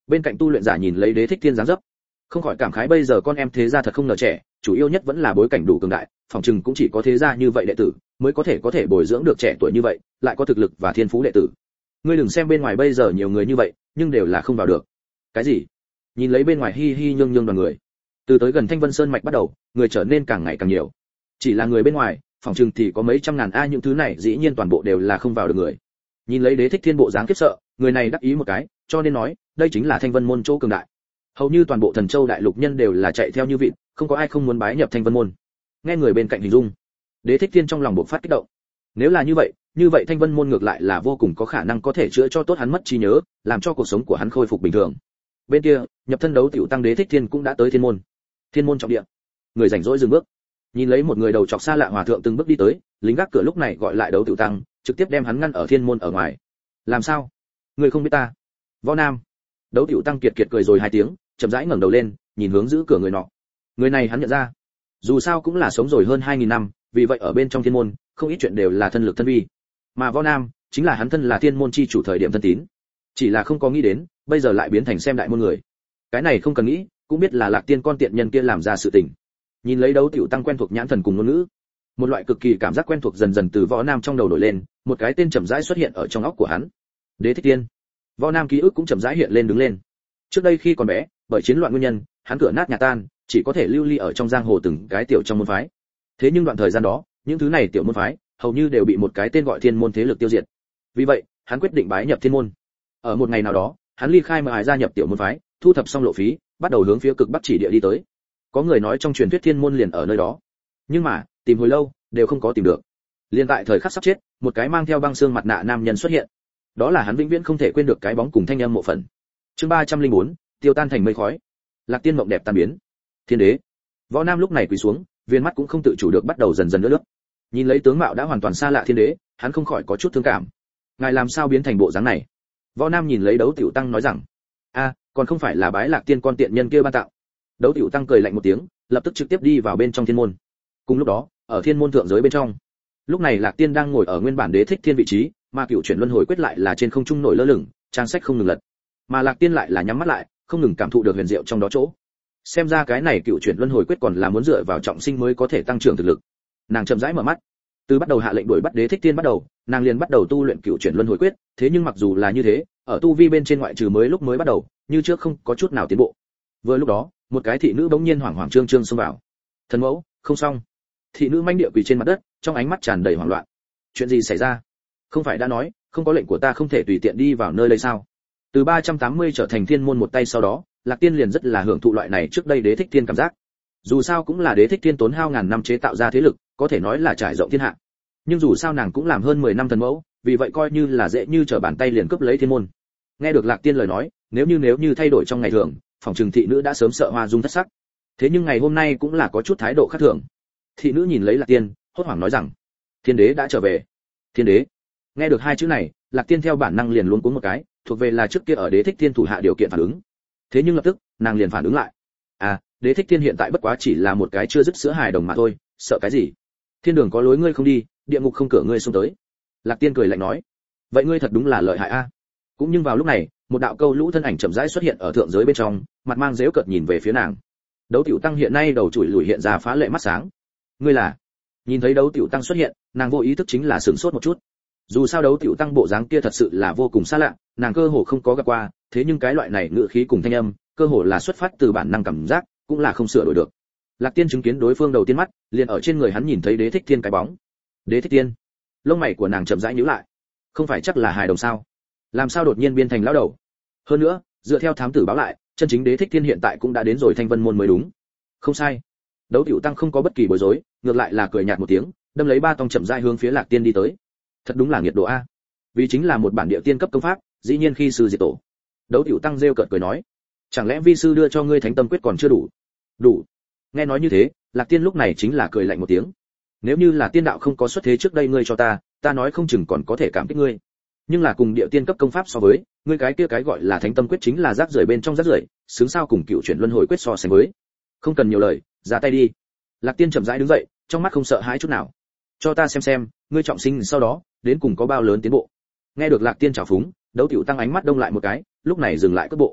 Bên cạnh tu luyện giả nhìn lấy Đế Thích Thiên dáng dấp, không khỏi cảm khái bây giờ con em thế gia thật không ngờ trẻ, chủ yếu nhất vẫn là bối cảnh đủ cường đại, phòng trừng cũng chỉ có thế gia như vậy đệ tử mới có thể có thể bồi dưỡng được trẻ tuổi như vậy, lại có thực lực và thiên phú đệ tử. Ngươi đừng xem bên ngoài bây giờ nhiều người như vậy, nhưng đều là không vào được. Cái gì? Nhìn lấy bên ngoài hi hi nhương nhương đoàn người, từ tới gần Thanh Vân Sơn mạch bắt đầu, người trở nên càng ngày càng nhiều. Chỉ là người bên ngoài, phòng trừng thì có mấy trăm ngàn a, những thứ này dĩ nhiên toàn bộ đều là không vào được người. Nhìn lấy Đế Thích Thiên bộ dáng khiếp sợ, người này đắc ý một cái, cho nên nói, đây chính là Thanh Vân môn chỗ cường đại. Hầu như toàn bộ Thần Châu đại lục nhân đều là chạy theo như vịt, không có ai không muốn bái nhập Thanh Vân môn. Nghe người bên cạnh hình dung, Đế Thích Thiên trong lòng bộc phát kích động. Nếu là như vậy, như vậy Thanh Vân môn ngược lại là vô cùng có khả năng có thể chữa cho tốt hắn mất trí nhớ, làm cho cuộc sống của hắn khôi phục bình thường. Bên kia, nhập thân đấu tiểu tăng Đế Thích Thiên cũng đã tới Thiên môn. Thiên môn trọng địa. Người rảnh rỗi dừng bước, nhìn lấy một người đầu chọc xa lạ hòa thượng từng bước đi tới, lính gác cửa lúc này gọi lại đấu tiểu tăng, trực tiếp đem hắn ngăn ở Thiên môn ở ngoài. Làm sao? Người không biết ta? Võ Nam. Đấu tiểu tăng kiệt kiệt cười rồi hai tiếng, chậm rãi ngẩng đầu lên, nhìn hướng giữ cửa người nọ. Người này hắn nhận ra, dù sao cũng là sống rồi hơn hai nghìn năm, vì vậy ở bên trong Thiên môn, không ít chuyện đều là thân lực thân vi. Mà Võ Nam, chính là hắn thân là Thiên môn chi chủ thời điểm thân tín. Chỉ là không có nghĩ đến, bây giờ lại biến thành xem đại môn người. Cái này không cần nghĩ, cũng biết là Lạc Tiên con tiện nhân kia làm ra sự tình. Nhìn lấy đấu tiểu tăng quen thuộc nhãn thần cùng ngôn ngữ, một loại cực kỳ cảm giác quen thuộc dần dần từ Võ Nam trong đầu nổi lên, một cái tên chậm rãi xuất hiện ở trong óc của hắn. Đế Thích Thiên. Võ Nam ký ức cũng chậm rãi hiện lên đứng lên. Trước đây khi còn bé, bởi chiến loạn nguyên nhân, hắn cửa nát nhà tan, chỉ có thể lưu ly ở trong giang hồ từng cái tiểu trong môn phái. Thế nhưng đoạn thời gian đó, những thứ này tiểu môn phái, hầu như đều bị một cái tên gọi Thiên môn thế lực tiêu diệt. Vì vậy, hắn quyết định bái nhập Thiên môn. Ở một ngày nào đó, hắn ly khai mà hải gia nhập tiểu môn phái, thu thập xong lộ phí, bắt đầu hướng phía cực bắc chỉ địa đi tới. Có người nói trong truyền thuyết Thiên môn liền ở nơi đó, nhưng mà tìm hồi lâu đều không có tìm được. Liên tại thời khắc sắp chết, một cái mang theo băng xương mặt nạ nam nhân xuất hiện. Đó là hắn vĩnh viễn không thể quên được cái bóng cùng thanh âm mộ phần. Chương ba trăm linh bốn, tiêu tan thành mây khói. Lạc Tiên mộng đẹp tan biến. Thiên đế. Võ Nam lúc này quỳ xuống, viên mắt cũng không tự chủ được bắt đầu dần dần nước nước. Nhìn lấy tướng mạo đã hoàn toàn xa lạ Thiên đế, hắn không khỏi có chút thương cảm. Ngài làm sao biến thành bộ dáng này? Võ Nam nhìn lấy đấu tiểu tăng nói rằng, a, còn không phải là bái Lạc Tiên con tiện nhân kia ban tặng. Đấu tiểu tăng cười lạnh một tiếng, lập tức trực tiếp đi vào bên trong Thiên môn. Cùng lúc đó, ở Thiên môn thượng giới bên trong, lúc này Lạc Tiên đang ngồi ở nguyên bản Đế Thích Thiên vị trí, mà cựu chuyển luân hồi quyết lại là trên không trung nổi lơ lửng, trang sách không ngừng lật. Mà Lạc Tiên lại là nhắm mắt lại, không ngừng cảm thụ được huyền diệu trong đó chỗ. Xem ra cái này cựu chuyển luân hồi quyết còn là muốn dựa vào trọng sinh mới có thể tăng trưởng thực lực. Nàng chậm rãi mở mắt, từ bắt đầu hạ lệnh đuổi bắt Đế Thích Thiên bắt đầu, nàng liền bắt đầu tu luyện cựu chuyển luân hồi quyết, thế nhưng mặc dù là như thế, ở tu vi bên trên ngoại trừ mới lúc mới bắt đầu, như trước không có chút nào tiến bộ. Vừa lúc đó, một cái thị nữ bỗng nhiên hoảng hoảng trương trương xông vào. Thần mẫu, không xong. Thị nữ manh địa quỳ trên mặt đất, trong ánh mắt tràn đầy hoảng loạn. Chuyện gì xảy ra? Không phải đã nói, không có lệnh của ta không thể tùy tiện đi vào nơi đây sao? Từ ba trăm tám mươi trở thành Thiên môn một tay sau đó, Lạc Tiên liền rất là hưởng thụ loại này trước đây Đế Thích Thiên cảm giác. Dù sao cũng là Đế Thích Thiên tốn hao ngàn năm chế tạo ra thế lực, có thể nói là trải rộng thiên hạ. Nhưng dù sao nàng cũng làm hơn mười năm thần mẫu, vì vậy coi như là dễ như trở bàn tay liền cướp lấy Thiên môn. Nghe được Lạc Tiên lời nói, nếu như nếu như thay đổi trong ngày thường, phòng trừng thị nữ đã sớm sợ hoa dung thất sắc. Thế nhưng ngày hôm nay cũng là có chút thái độ khác thường. Thị nữ nhìn lấy Lạc Tiên, hốt hoảng nói rằng, Thiên đế đã trở về. Thiên đế. Nghe được hai chữ này, Lạc Tiên theo bản năng liền luống cuống một cái, thuộc về là trước kia ở Đế Thích Thiên thủ hạ điều kiện phản ứng. Thế nhưng lập tức, nàng liền phản ứng lại. À, Đế Thích Thiên hiện tại bất quá chỉ là một cái chưa dứt sữa hài đồng mà thôi, sợ cái gì? Thiên đường có lối ngươi không đi, địa ngục không cửa ngươi xông tới. Lạc Tiên cười lạnh nói, vậy ngươi thật đúng là lợi hại a. Cũng nhưng vào lúc này, một đạo câu lũ thân ảnh chậm rãi xuất hiện ở thượng giới bên trong, mặt mang giễu cợt nhìn về phía nàng. Đấu tiểu tăng hiện nay đầu chùi lùi hiện ra phá lệ mắt sáng. Ngươi là? Nhìn thấy đấu tiểu tăng xuất hiện, nàng vô ý thức chính là sửng sốt một chút. Dù sao đấu tiểu tăng bộ dáng kia thật sự là vô cùng xa lạ, nàng cơ hồ không có gặp qua, thế nhưng cái loại này ngữ khí cùng thanh âm, cơ hồ là xuất phát từ bản năng cảm giác, cũng là không sửa đổi được. Lạc Tiên chứng kiến đối phương đầu tiên mắt, liền ở trên người hắn nhìn thấy Đế Thích Thiên cái bóng. Đế Thích Thiên. Lông mày của nàng chậm rãi nhíu lại. Không phải chắc là hài đồng sao? Làm sao đột nhiên biến thành lão đầu? Hơn nữa, dựa theo thám tử báo lại, chân chính Đế Thích Thiên hiện tại cũng đã đến rồi Thanh Vân môn mới đúng. Không sai. Đấu tiểu tăng không có bất kỳ bối rối, ngược lại là cười nhạt một tiếng, đâm lấy ba tông chậm rãi hướng phía Lạc Tiên đi tới. Thật đúng là nghiệt độ a. Vì chính là một bản địa tiên cấp công pháp, dĩ nhiên khi sư diệt tổ. Đấu tiểu tăng rêu cợt cười nói, chẳng lẽ vi sư đưa cho ngươi thánh tâm quyết còn chưa đủ? Đủ. Nghe nói như thế, Lạc Tiên lúc này chính là cười lạnh một tiếng. Nếu như là tiên đạo không có xuất thế trước đây ngươi cho ta, ta nói không chừng còn có thể cảm kích ngươi. Nhưng là cùng địa tiên cấp công pháp so với, ngươi cái kia cái gọi là thánh tâm quyết chính là rác rưởi bên trong rác rưởi, xứng sao cùng cựu chuyển luân hồi quyết so sánh với. Không cần nhiều lời, ra tay đi. Lạc Tiên chậm rãi đứng dậy, trong mắt không sợ hãi chút nào. Cho ta xem xem, ngươi trọng sinh sau đó, đến cùng có bao lớn tiến bộ. Nghe được Lạc Tiên chào phúng, Đấu tiểu tăng ánh mắt đông lại một cái, lúc này dừng lại cước bộ.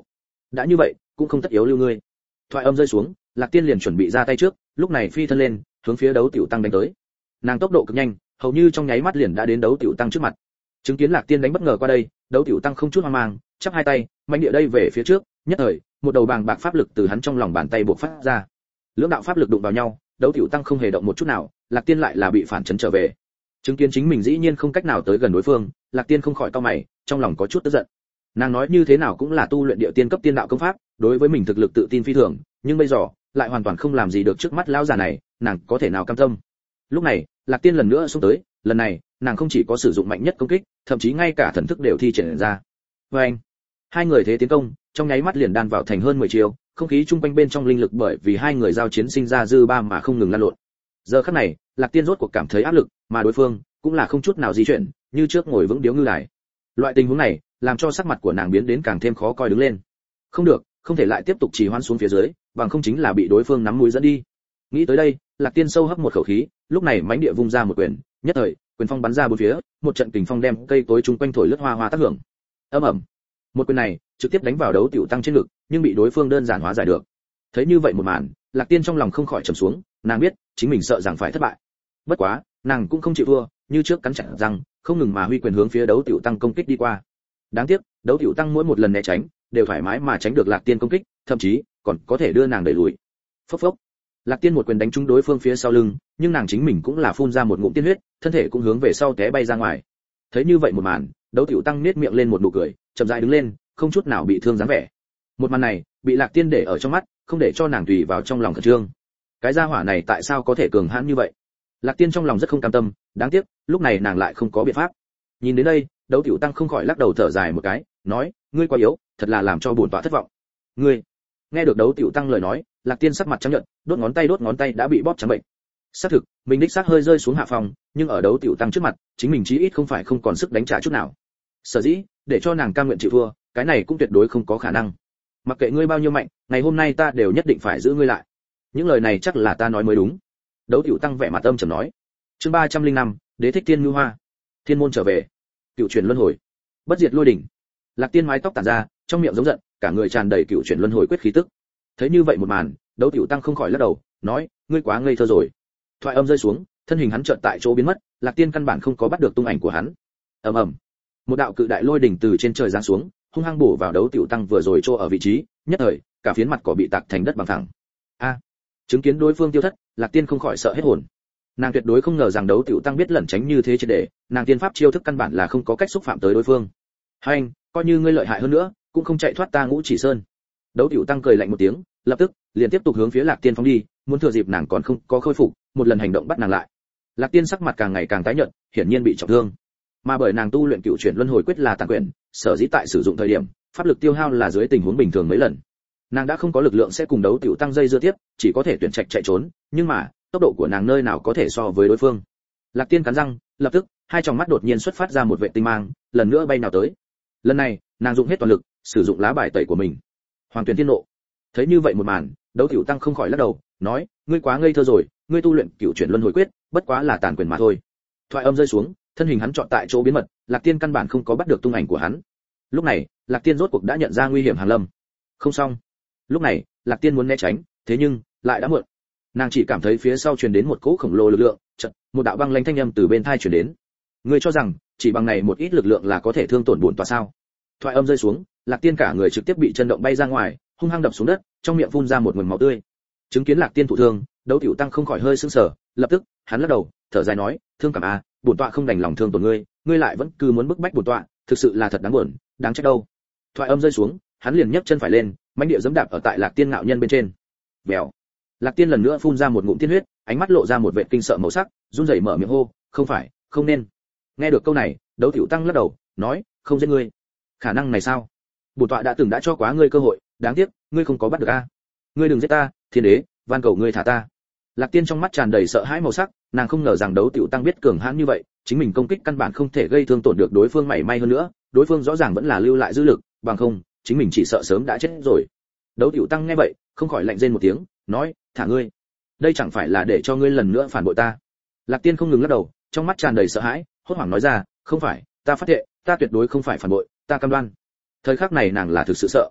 đã như vậy cũng không tất yếu lưu ngươi. Thoại âm rơi xuống, Lạc Tiên liền chuẩn bị ra tay trước, lúc này phi thân lên, hướng phía Đấu Tiểu Tăng đánh tới. Nàng tốc độ cực nhanh, hầu như trong nháy mắt liền đã đến Đấu Tiểu Tăng trước mặt. Chứng kiến Lạc Tiên đánh bất ngờ qua đây, Đấu Tiểu Tăng không chút hoang mang, chắp hai tay, mạnh địa đây về phía trước, nhất thời, một đầu bàng bạc pháp lực từ hắn trong lòng bàn tay bộc phát ra. Lưỡng đạo pháp lực đụng vào nhau, Đấu Tiểu Tăng không hề động một chút nào, Lạc Tiên lại là bị phản chấn trở về. Chứng kiến chính mình dĩ nhiên không cách nào tới gần đối phương, Lạc Tiên không khỏi cau mày, trong lòng có chút tức giận. Nàng nói như thế nào cũng là tu luyện địa tiên cấp tiên đạo công pháp, đối với mình thực lực tự tin phi thường, nhưng bây giờ lại hoàn toàn không làm gì được trước mắt lão già này, nàng có thể nào cam tâm. Lúc này, Lạc Tiên lần nữa xông tới, lần này, nàng không chỉ có sử dụng mạnh nhất công kích, thậm chí ngay cả thần thức đều thi triển ra. Và anh, hai người thế tiến công, trong nháy mắt liền đan vào thành hơn mười chiều, không khí trung quanh bên trong linh lực bởi vì hai người giao chiến sinh ra dư ba mà không ngừng lan lộn. Giờ khắc này, Lạc Tiên rốt cuộc cảm thấy áp lực, mà đối phương cũng là không chút nào di chuyển, như trước ngồi vững điếu ngư đài. Loại tình huống này, làm cho sắc mặt của nàng biến đến càng thêm khó coi đứng lên. Không được, không thể lại tiếp tục trì hoãn xuống phía dưới, bằng không chính là bị đối phương nắm mũi dẫn đi. Nghĩ tới đây, Lạc Tiên sâu hấp một khẩu khí, lúc này mãnh địa vung ra một quyền, nhất thời, quyền phong bắn ra bốn phía, một trận kình phong đem cây cối chúng quanh thổi lướt hoa hoa tác hưởng. Ầm ầm. Một quyền này trực tiếp đánh vào Đấu Tiểu Tăng trên ngực, nhưng bị đối phương đơn giản hóa giải được. Thấy như vậy một màn, Lạc Tiên trong lòng không khỏi trầm xuống, nàng biết, chính mình sợ rằng phải thất bại. Bất quá, nàng cũng không chịu thua, như trước cắn chặt răng, không ngừng mà huy quyền hướng phía Đấu Tiểu Tăng công kích đi qua. Đáng tiếc, Đấu Tiểu Tăng mỗi một lần né tránh, đều thoải mái mà tránh được Lạc Tiên công kích, thậm chí còn có thể đưa nàng đẩy lùi. Phốc phốc. Lạc Tiên một quyền đánh trúng đối phương phía sau lưng, nhưng nàng chính mình cũng là phun ra một ngụm tiên huyết, thân thể cũng hướng về sau té bay ra ngoài. Thấy như vậy một màn, Đấu Tiểu Tăng nhếch miệng lên một nụ cười, chậm rãi đứng lên, không chút nào bị thương dáng vẻ. Một màn này, bị Lạc Tiên để ở trong mắt, không để cho nàng tùy vào trong lòng khẩn trương. Cái gia hỏa này tại sao có thể cường hãn như vậy? Lạc Tiên trong lòng rất không cam tâm, đáng tiếc, lúc này nàng lại không có biện pháp. Nhìn đến đây, Đấu Tiểu Tăng không khỏi lắc đầu thở dài một cái, nói, ngươi quá yếu, thật là làm cho bổn tọa thất vọng. Ngươi. Nghe được Đấu Tiểu Tăng lời nói, Lạc Tiên sắc mặt trắng nhợt, đốt ngón tay đốt ngón tay đã bị bóp trắng bệnh. Xác thực, mình đích xác hơi rơi xuống hạ phòng, nhưng ở Đấu Tiểu Tăng trước mặt, chính mình chí ít không phải không còn sức đánh trả chút nào. Sở dĩ, để cho nàng cam nguyện chịu thua, cái này cũng tuyệt đối không có khả năng. Mặc kệ ngươi bao nhiêu mạnh, ngày hôm nay ta đều nhất định phải giữ ngươi lại. Những lời này chắc là ta nói mới đúng. Đấu Tiểu Tăng vẻ mặt âm trầm nói. Chương ba trăm linh năm, Đế thích Thiên Nhu Hoa. Thiên môn trở về. Cựu chuyển luân hồi. Bất diệt lôi đỉnh. Lạc Tiên mái tóc tản ra, trong miệng giống giận, cả người tràn đầy cựu chuyển luân hồi quyết khí tức. Thấy như vậy một màn, Đấu Tiểu Tăng không khỏi lắc đầu, nói, ngươi quá ngây thơ rồi. Thoại âm rơi xuống, thân hình hắn chợt tại chỗ biến mất, Lạc Tiên căn bản không có bắt được tung ảnh của hắn. Ầm ầm. Một đạo cự đại lôi đỉnh từ trên trời giáng xuống, hung hăng bổ vào Đấu Tiểu Tăng vừa rồi chỗ ở vị trí, nhất thời, cả phiến mặt cỏ bị tạc thành đất bằng thẳng. A! Chứng kiến đối phương tiêu thất, Lạc Tiên không khỏi sợ hết hồn. Nàng tuyệt đối không ngờ rằng Đấu Tiểu Tăng biết lẩn tránh như thế triệt để, nàng tiên pháp chiêu thức căn bản là không có cách xúc phạm tới đối phương. Hành, coi như ngươi lợi hại hơn nữa, cũng không chạy thoát ta Ngũ Chỉ Sơn. Đấu Tiểu Tăng cười lạnh một tiếng, lập tức liền tiếp tục hướng phía Lạc Tiên phóng đi, muốn thừa dịp nàng còn không có khôi phục, một lần hành động bắt nàng lại. Lạc Tiên sắc mặt càng ngày càng tái nhợt, hiển nhiên bị trọng thương. Mà bởi nàng tu luyện cựu chuyển luân hồi quyết là tàn quyền, sở dĩ tại sử dụng thời điểm, pháp lực tiêu hao là dưới tình huống bình thường mấy lần. Nàng đã không có lực lượng sẽ cùng Đấu Tiểu Tăng dây dưa tiếp, chỉ có thể tuyển trạch chạy trốn, nhưng mà, tốc độ của nàng nơi nào có thể so với đối phương. Lạc Tiên cắn răng, lập tức, hai tròng mắt đột nhiên xuất phát ra một vệt tinh mang, lần nữa bay nào tới. Lần này, nàng dùng hết toàn lực, sử dụng lá bài tẩy của mình. Hoàng Tuyển Tiên Nộ. Thấy như vậy một màn, Đấu Tiểu Tăng không khỏi lắc đầu, nói, ngươi quá ngây thơ rồi, ngươi tu luyện cựu chuyển luân hồi quyết, bất quá là tàn quyền mà thôi. Thoại âm rơi xuống, thân hình hắn chọn tại chỗ biến mật, Lạc Tiên căn bản không có bắt được tung ảnh của hắn. Lúc này, Lạc Tiên rốt cuộc đã nhận ra nguy hiểm hàng lâm. Không xong. Lúc này, Lạc Tiên muốn né tránh, thế nhưng lại đã muộn. Nàng chỉ cảm thấy phía sau truyền đến một cỗ khổng lồ lực lượng, chợt, một đạo băng lãnh thanh âm từ bên tai truyền đến. Ngươi cho rằng, chỉ bằng này một ít lực lượng là có thể thương tổn bổn tọa sao? Thoại âm rơi xuống, Lạc Tiên cả người trực tiếp bị chân động bay ra ngoài, hung hăng đập xuống đất, trong miệng phun ra một nguồn máu tươi. Chứng kiến Lạc Tiên thụ thương, Đấu Tiểu Tăng không khỏi hơi sững sờ, lập tức, hắn lắc đầu, thở dài nói, thương cảm à, bổn tọa không đành lòng thương tổn ngươi, ngươi lại vẫn cứ muốn bức bách bổn tọa, thực sự là thật đáng buồn, đáng trách đâu. Thoại âm rơi xuống, hắn liền nhấc chân phải lên, mãnh địa giẫm đạp ở tại Lạc Tiên ngạo nhân bên trên. Bèo. Lạc Tiên lần nữa phun ra một ngụm tiên huyết, ánh mắt lộ ra một vẻ kinh sợ màu sắc, run rẩy mở miệng hô, không phải, không nên. Nghe được câu này, Đấu Tiểu Tăng lắc đầu, nói, không giết ngươi. Khả năng này sao? Bổn tọa đã từng đã cho quá ngươi cơ hội, đáng tiếc, ngươi không có bắt được a. Ngươi đừng giết ta, Thiên Đế, van cầu ngươi thả ta. Lạc Tiên trong mắt tràn đầy sợ hãi màu sắc, nàng không ngờ rằng Đấu Tiểu Tăng biết cường hãn như vậy, chính mình công kích căn bản không thể gây thương tổn được đối phương mảy may hơn nữa, đối phương rõ ràng vẫn là lưu lại dư lực, bằng không, chính mình chỉ sợ sớm đã chết rồi. Đấu Tiểu Tăng nghe vậy, không khỏi lạnh rên một tiếng, nói, thả ngươi. Đây chẳng phải là để cho ngươi lần nữa phản bội ta? Lạc Tiên không ngừng lắc đầu, trong mắt tràn đầy sợ hãi, hốt hoảng nói ra, không phải, ta phát thệ, ta tuyệt đối không phải phản bội, ta cam đoan. Thời khắc này nàng là thực sự sợ.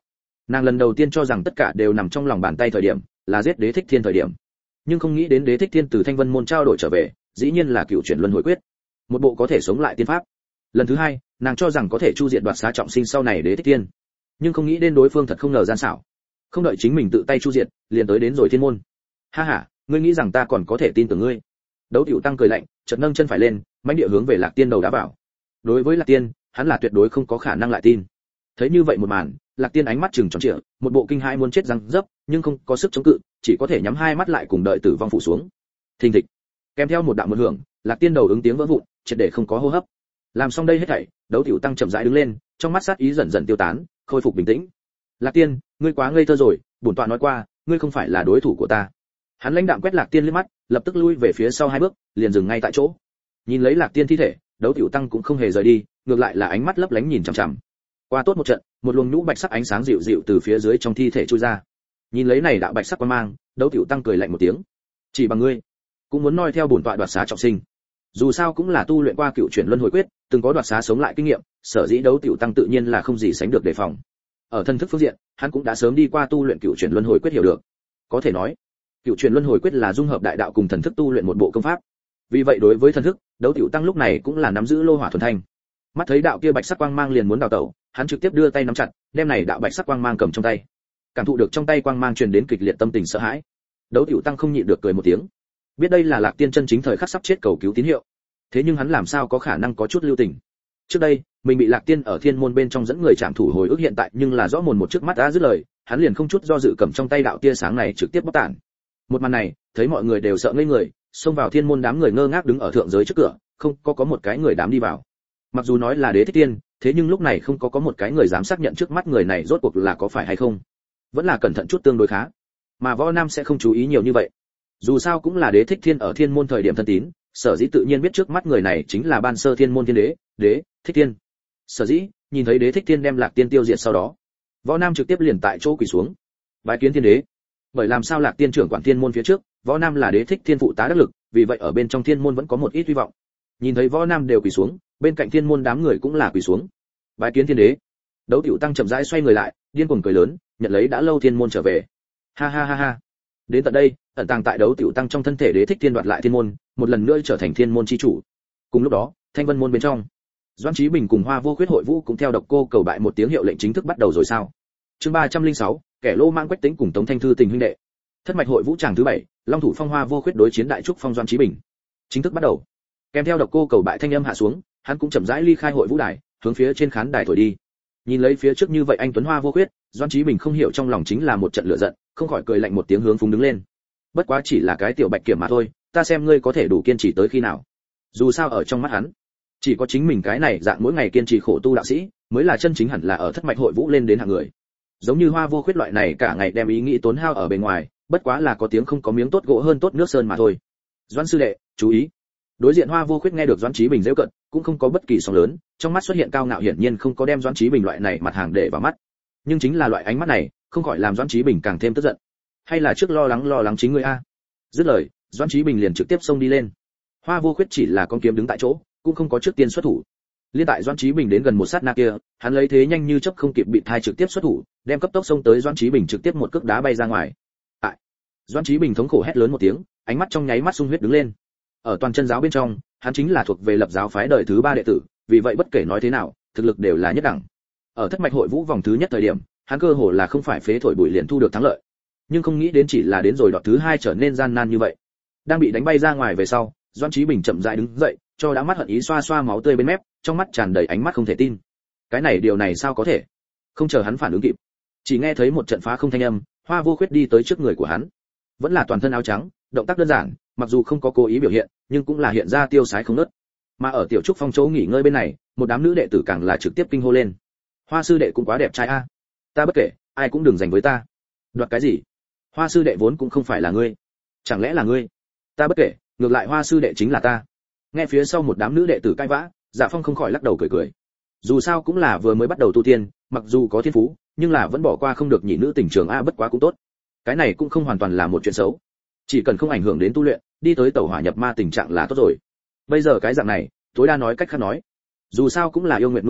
Nàng lần đầu tiên cho rằng tất cả đều nằm trong lòng bàn tay thời điểm, là giết Đế Thích Thiên thời điểm. Nhưng không nghĩ đến Đế Thích Thiên từ Thanh Vân môn trao đổi trở về, dĩ nhiên là cựu chuyển luân hồi quyết, một bộ có thể sống lại tiên pháp. Lần thứ hai, nàng cho rằng có thể chu diệt đoạt xá trọng sinh sau này Đế Thích Thiên, nhưng không nghĩ đến đối phương thật không ngờ gian xảo, không đợi chính mình tự tay chu diệt, liền tới đến rồi thiên môn. Ha ha, ngươi nghĩ rằng ta còn có thể tin tưởng ngươi? Đấu Tiểu Tăng cười lạnh, chợt nâng chân phải lên, mãnh địa hướng về Lạc Tiên đầu đá vào. Đối với Lạc Tiên, hắn là tuyệt đối không có khả năng lại tin. Thấy như vậy một màn, Lạc Tiên ánh mắt trừng tròn trịa, một bộ kinh hãi muốn chết răng dấp, nhưng không có sức chống cự, chỉ có thể nhắm hai mắt lại cùng đợi tử vong phủ xuống. Thình thịch, kèm theo một đạo một hưởng, Lạc Tiên đầu ứng tiếng vỡ vụn, triệt để không có hô hấp. Làm xong đây hết thảy, Đấu Tiểu Tăng chậm rãi đứng lên, trong mắt sát ý dần dần tiêu tán, khôi phục bình tĩnh. Lạc Tiên, ngươi quá ngây thơ rồi, bổn tọa nói qua, ngươi không phải là đối thủ của ta. Hắn lãnh đạm quét Lạc Tiên liếc mắt, lập tức lui về phía sau hai bước, liền dừng ngay tại chỗ. Nhìn lấy Lạc Tiên thi thể, Đấu Tiểu Tăng cũng không hề rời đi, ngược lại là ánh mắt lấp lánh nhìn chằm chằm. Qua tốt một trận, một luồng nhũ bạch sắc ánh sáng dịu dịu từ phía dưới trong thi thể trôi ra. Nhìn lấy này đạo bạch sắc quang mang, Đấu Tiểu Tăng cười lạnh một tiếng. Chỉ bằng ngươi, cũng muốn noi theo bổn tọa đoạt xá trọng sinh. Dù sao cũng là tu luyện qua cựu chuyển luân hồi quyết, từng có đoạt xá sống lại kinh nghiệm, sở dĩ Đấu Tiểu Tăng tự nhiên là không gì sánh được đề phòng. Ở thân thức phương diện, hắn cũng đã sớm đi qua tu luyện cựu chuyển luân hồi quyết hiểu được. Có thể nói, cựu chuyển luân hồi quyết là dung hợp đại đạo cùng thần thức tu luyện một bộ công pháp. Vì vậy đối với thần thức, Đấu Tiểu Tăng lúc này cũng là nắm giữ lô hỏa thuần thanh. Mắt thấy đạo kia bạch sắc quang mang liền muốn đào tẩu, hắn trực tiếp đưa tay nắm chặt, đem này đạo bạch sắc quang mang cầm trong tay. Cảm thụ được trong tay quang mang truyền đến kịch liệt tâm tình sợ hãi, Đấu Tiểu Tăng không nhịn được cười một tiếng. Biết đây là Lạc Tiên chân chính thời khắc sắp chết cầu cứu tín hiệu. Thế nhưng hắn làm sao có khả năng có chút lưu tình. Trước đây, mình bị Lạc Tiên ở thiên môn bên trong dẫn người trảm thủ hồi ức hiện tại nhưng là rõ mồn một trước mắt đã dứt lời, hắn liền không chút do dự cầm trong tay đạo tia sáng này trực tiếp bóc tản. Một màn này, thấy mọi người đều sợ ngây người, xông vào thiên môn đám người ngơ ngác đứng ở thượng giới trước cửa, không có có một cái người dám đi vào. Mặc dù nói là Đế Thích Tiên, thế nhưng lúc này không có có một cái người dám xác nhận trước mắt người này rốt cuộc là có phải hay không. Vẫn là cẩn thận chút tương đối khá. Mà Võ Nam sẽ không chú ý nhiều như vậy. Dù sao cũng là Đế Thích Thiên ở thiên môn thời điểm thân tín, sở dĩ tự nhiên biết trước mắt người này chính là ban sơ thiên môn thiên đế, Đế Thích Thiên. Sở dĩ, nhìn thấy Đế Thích Thiên đem Lạc Tiên tiêu diệt sau đó, Võ Nam trực tiếp liền tại chỗ quỳ xuống, bái kiến thiên đế. Bởi làm sao Lạc Tiên trưởng quản thiên môn phía trước, Võ Nam là Đế Thích Thiên phụ tá đắc lực, vì vậy ở bên trong thiên môn vẫn có một ít hy vọng. Nhìn thấy Võ Nam đều quỳ xuống, bên cạnh thiên môn đám người cũng là quỳ xuống, bái kiến thiên đế. Đấu Tiểu Tăng chậm rãi xoay người lại, điên cuồng cười lớn, nhận lấy đã lâu thiên môn trở về. Ha ha ha ha. Đến tận đây, ẩn tàng tại Đấu Tiểu Tăng trong thân thể Đế Thích Thiên đoạt lại thiên môn, một lần nữa trở thành thiên môn chi chủ. Cùng lúc đó, Thanh Vân môn bên trong, Doãn Chí Bình cùng Hoa Vô Khuyết hội vũ cũng theo độc cô cầu bại một tiếng hiệu lệnh chính thức bắt đầu rồi sao? Chương ba trăm linh sáu, kẻ lô mãng Quách Tĩnh cùng Tống Thanh Thư tình huynh đệ. Thất mạch hội vũ tràng thứ bảy, Long thủ phong Hoa Vô Khuyết đối chiến đại trúc phong Doãn Chí Bình. Chính thức bắt đầu. Kèm theo độc cô cầu bại thanh âm hạ xuống, hắn cũng chậm rãi ly khai hội vũ đài, hướng phía trên khán đài thổi đi. Nhìn lấy phía trước như vậy anh tuấn Hoa Vô Khuyết, Doãn Chí Bình không hiểu trong lòng chính là một trận lửa giận, không khỏi cười lạnh một tiếng hướng phúng đứng lên. Bất quá chỉ là cái tiểu bạch kiểm mà thôi, ta xem ngươi có thể đủ kiên trì tới khi nào. Dù sao ở trong mắt hắn, chỉ có chính mình cái này dạng mỗi ngày kiên trì khổ tu đạo sĩ mới là chân chính hẳn là ở thất mạch hội vũ lên đến hạng người. Giống như Hoa Vô Khuyết loại này cả ngày đem ý nghĩ tốn hao ở bên ngoài, bất quá là có tiếng không có miếng tốt gỗ hơn tốt nước sơn mà thôi. Doãn sư đệ, chú ý. Đối diện Hoa Vô Khuyết nghe được Doãn Chí Bình giễu cận, cũng không có bất kỳ sóng lớn, trong mắt xuất hiện cao ngạo hiển nhiên không có đem Doãn Chí Bình loại này mặt hàng để vào mắt. Nhưng chính là loại ánh mắt này, không khỏi làm Doãn Chí Bình càng thêm tức giận. Hay là trước lo lắng lo lắng chính ngươi a? Dứt lời, Doãn Chí Bình liền trực tiếp xông đi lên. Hoa Vô Khuyết chỉ là con kiếm đứng tại chỗ, cũng không có trước tiên xuất thủ. Liên tại Doãn Chí Bình đến gần một sát na kia, hắn lấy thế nhanh như chớp không kịp bị thai trực tiếp xuất thủ, đem cấp tốc xông tới Doãn Chí Bình trực tiếp một cước đá bay ra ngoài. Tại, Doãn Chí Bình thống khổ hét lớn một tiếng, ánh mắt trong nháy mắt sung huyết đứng lên. Ở toàn chân giáo bên trong, hắn chính là thuộc về lập giáo phái đời thứ ba đệ tử, vì vậy bất kể nói thế nào, thực lực đều là nhất đẳng. Ở thất mạch hội vũ vòng thứ nhất thời điểm, hắn cơ hồ là không phải phế thổi bụi liền thu được thắng lợi, nhưng không nghĩ đến chỉ là đến rồi đọt thứ hai trở nên gian nan như vậy. Đang bị đánh bay ra ngoài về sau, Doãn Chí Bình chậm rãi đứng dậy, cho đã mắt hận ý xoa xoa máu tươi bên mép, trong mắt tràn đầy ánh mắt không thể tin. Cái này điều này sao có thể? Không chờ hắn phản ứng kịp, chỉ nghe thấy một trận phá không thanh âm, Hoa Vô Khuyết đi tới trước người của hắn, vẫn là toàn thân áo trắng, động tác đơn giản, mặc dù không có cố ý biểu hiện, nhưng cũng là hiện ra tiêu sái không nớt. Mà ở tiểu trúc phong chỗ nghỉ ngơi bên này, một đám nữ đệ tử càng là trực tiếp kinh hô lên. Hoa sư đệ cũng quá đẹp trai a, ta bất kể, ai cũng đừng giành với ta. Đoạt cái gì? Hoa sư đệ vốn cũng không phải là ngươi, chẳng lẽ là ngươi? Ta bất kể, ngược lại Hoa sư đệ chính là ta. Nghe phía sau một đám nữ đệ tử cãi vã, Dạ Phong không khỏi lắc đầu cười cười. Dù sao cũng là vừa mới bắt đầu tu tiên, mặc dù có thiên phú, nhưng là vẫn bỏ qua không được nhị nữ tình trường a, bất quá cũng tốt. Cái này cũng không hoàn toàn là một chuyện xấu, chỉ cần không ảnh hưởng đến tu luyện, đi tới tẩu hỏa nhập ma tình trạng là tốt rồi. Bây giờ cái dạng này, tối đa nói cách khác nói, dù sao cũng là yêu nguyện nuôi lớn,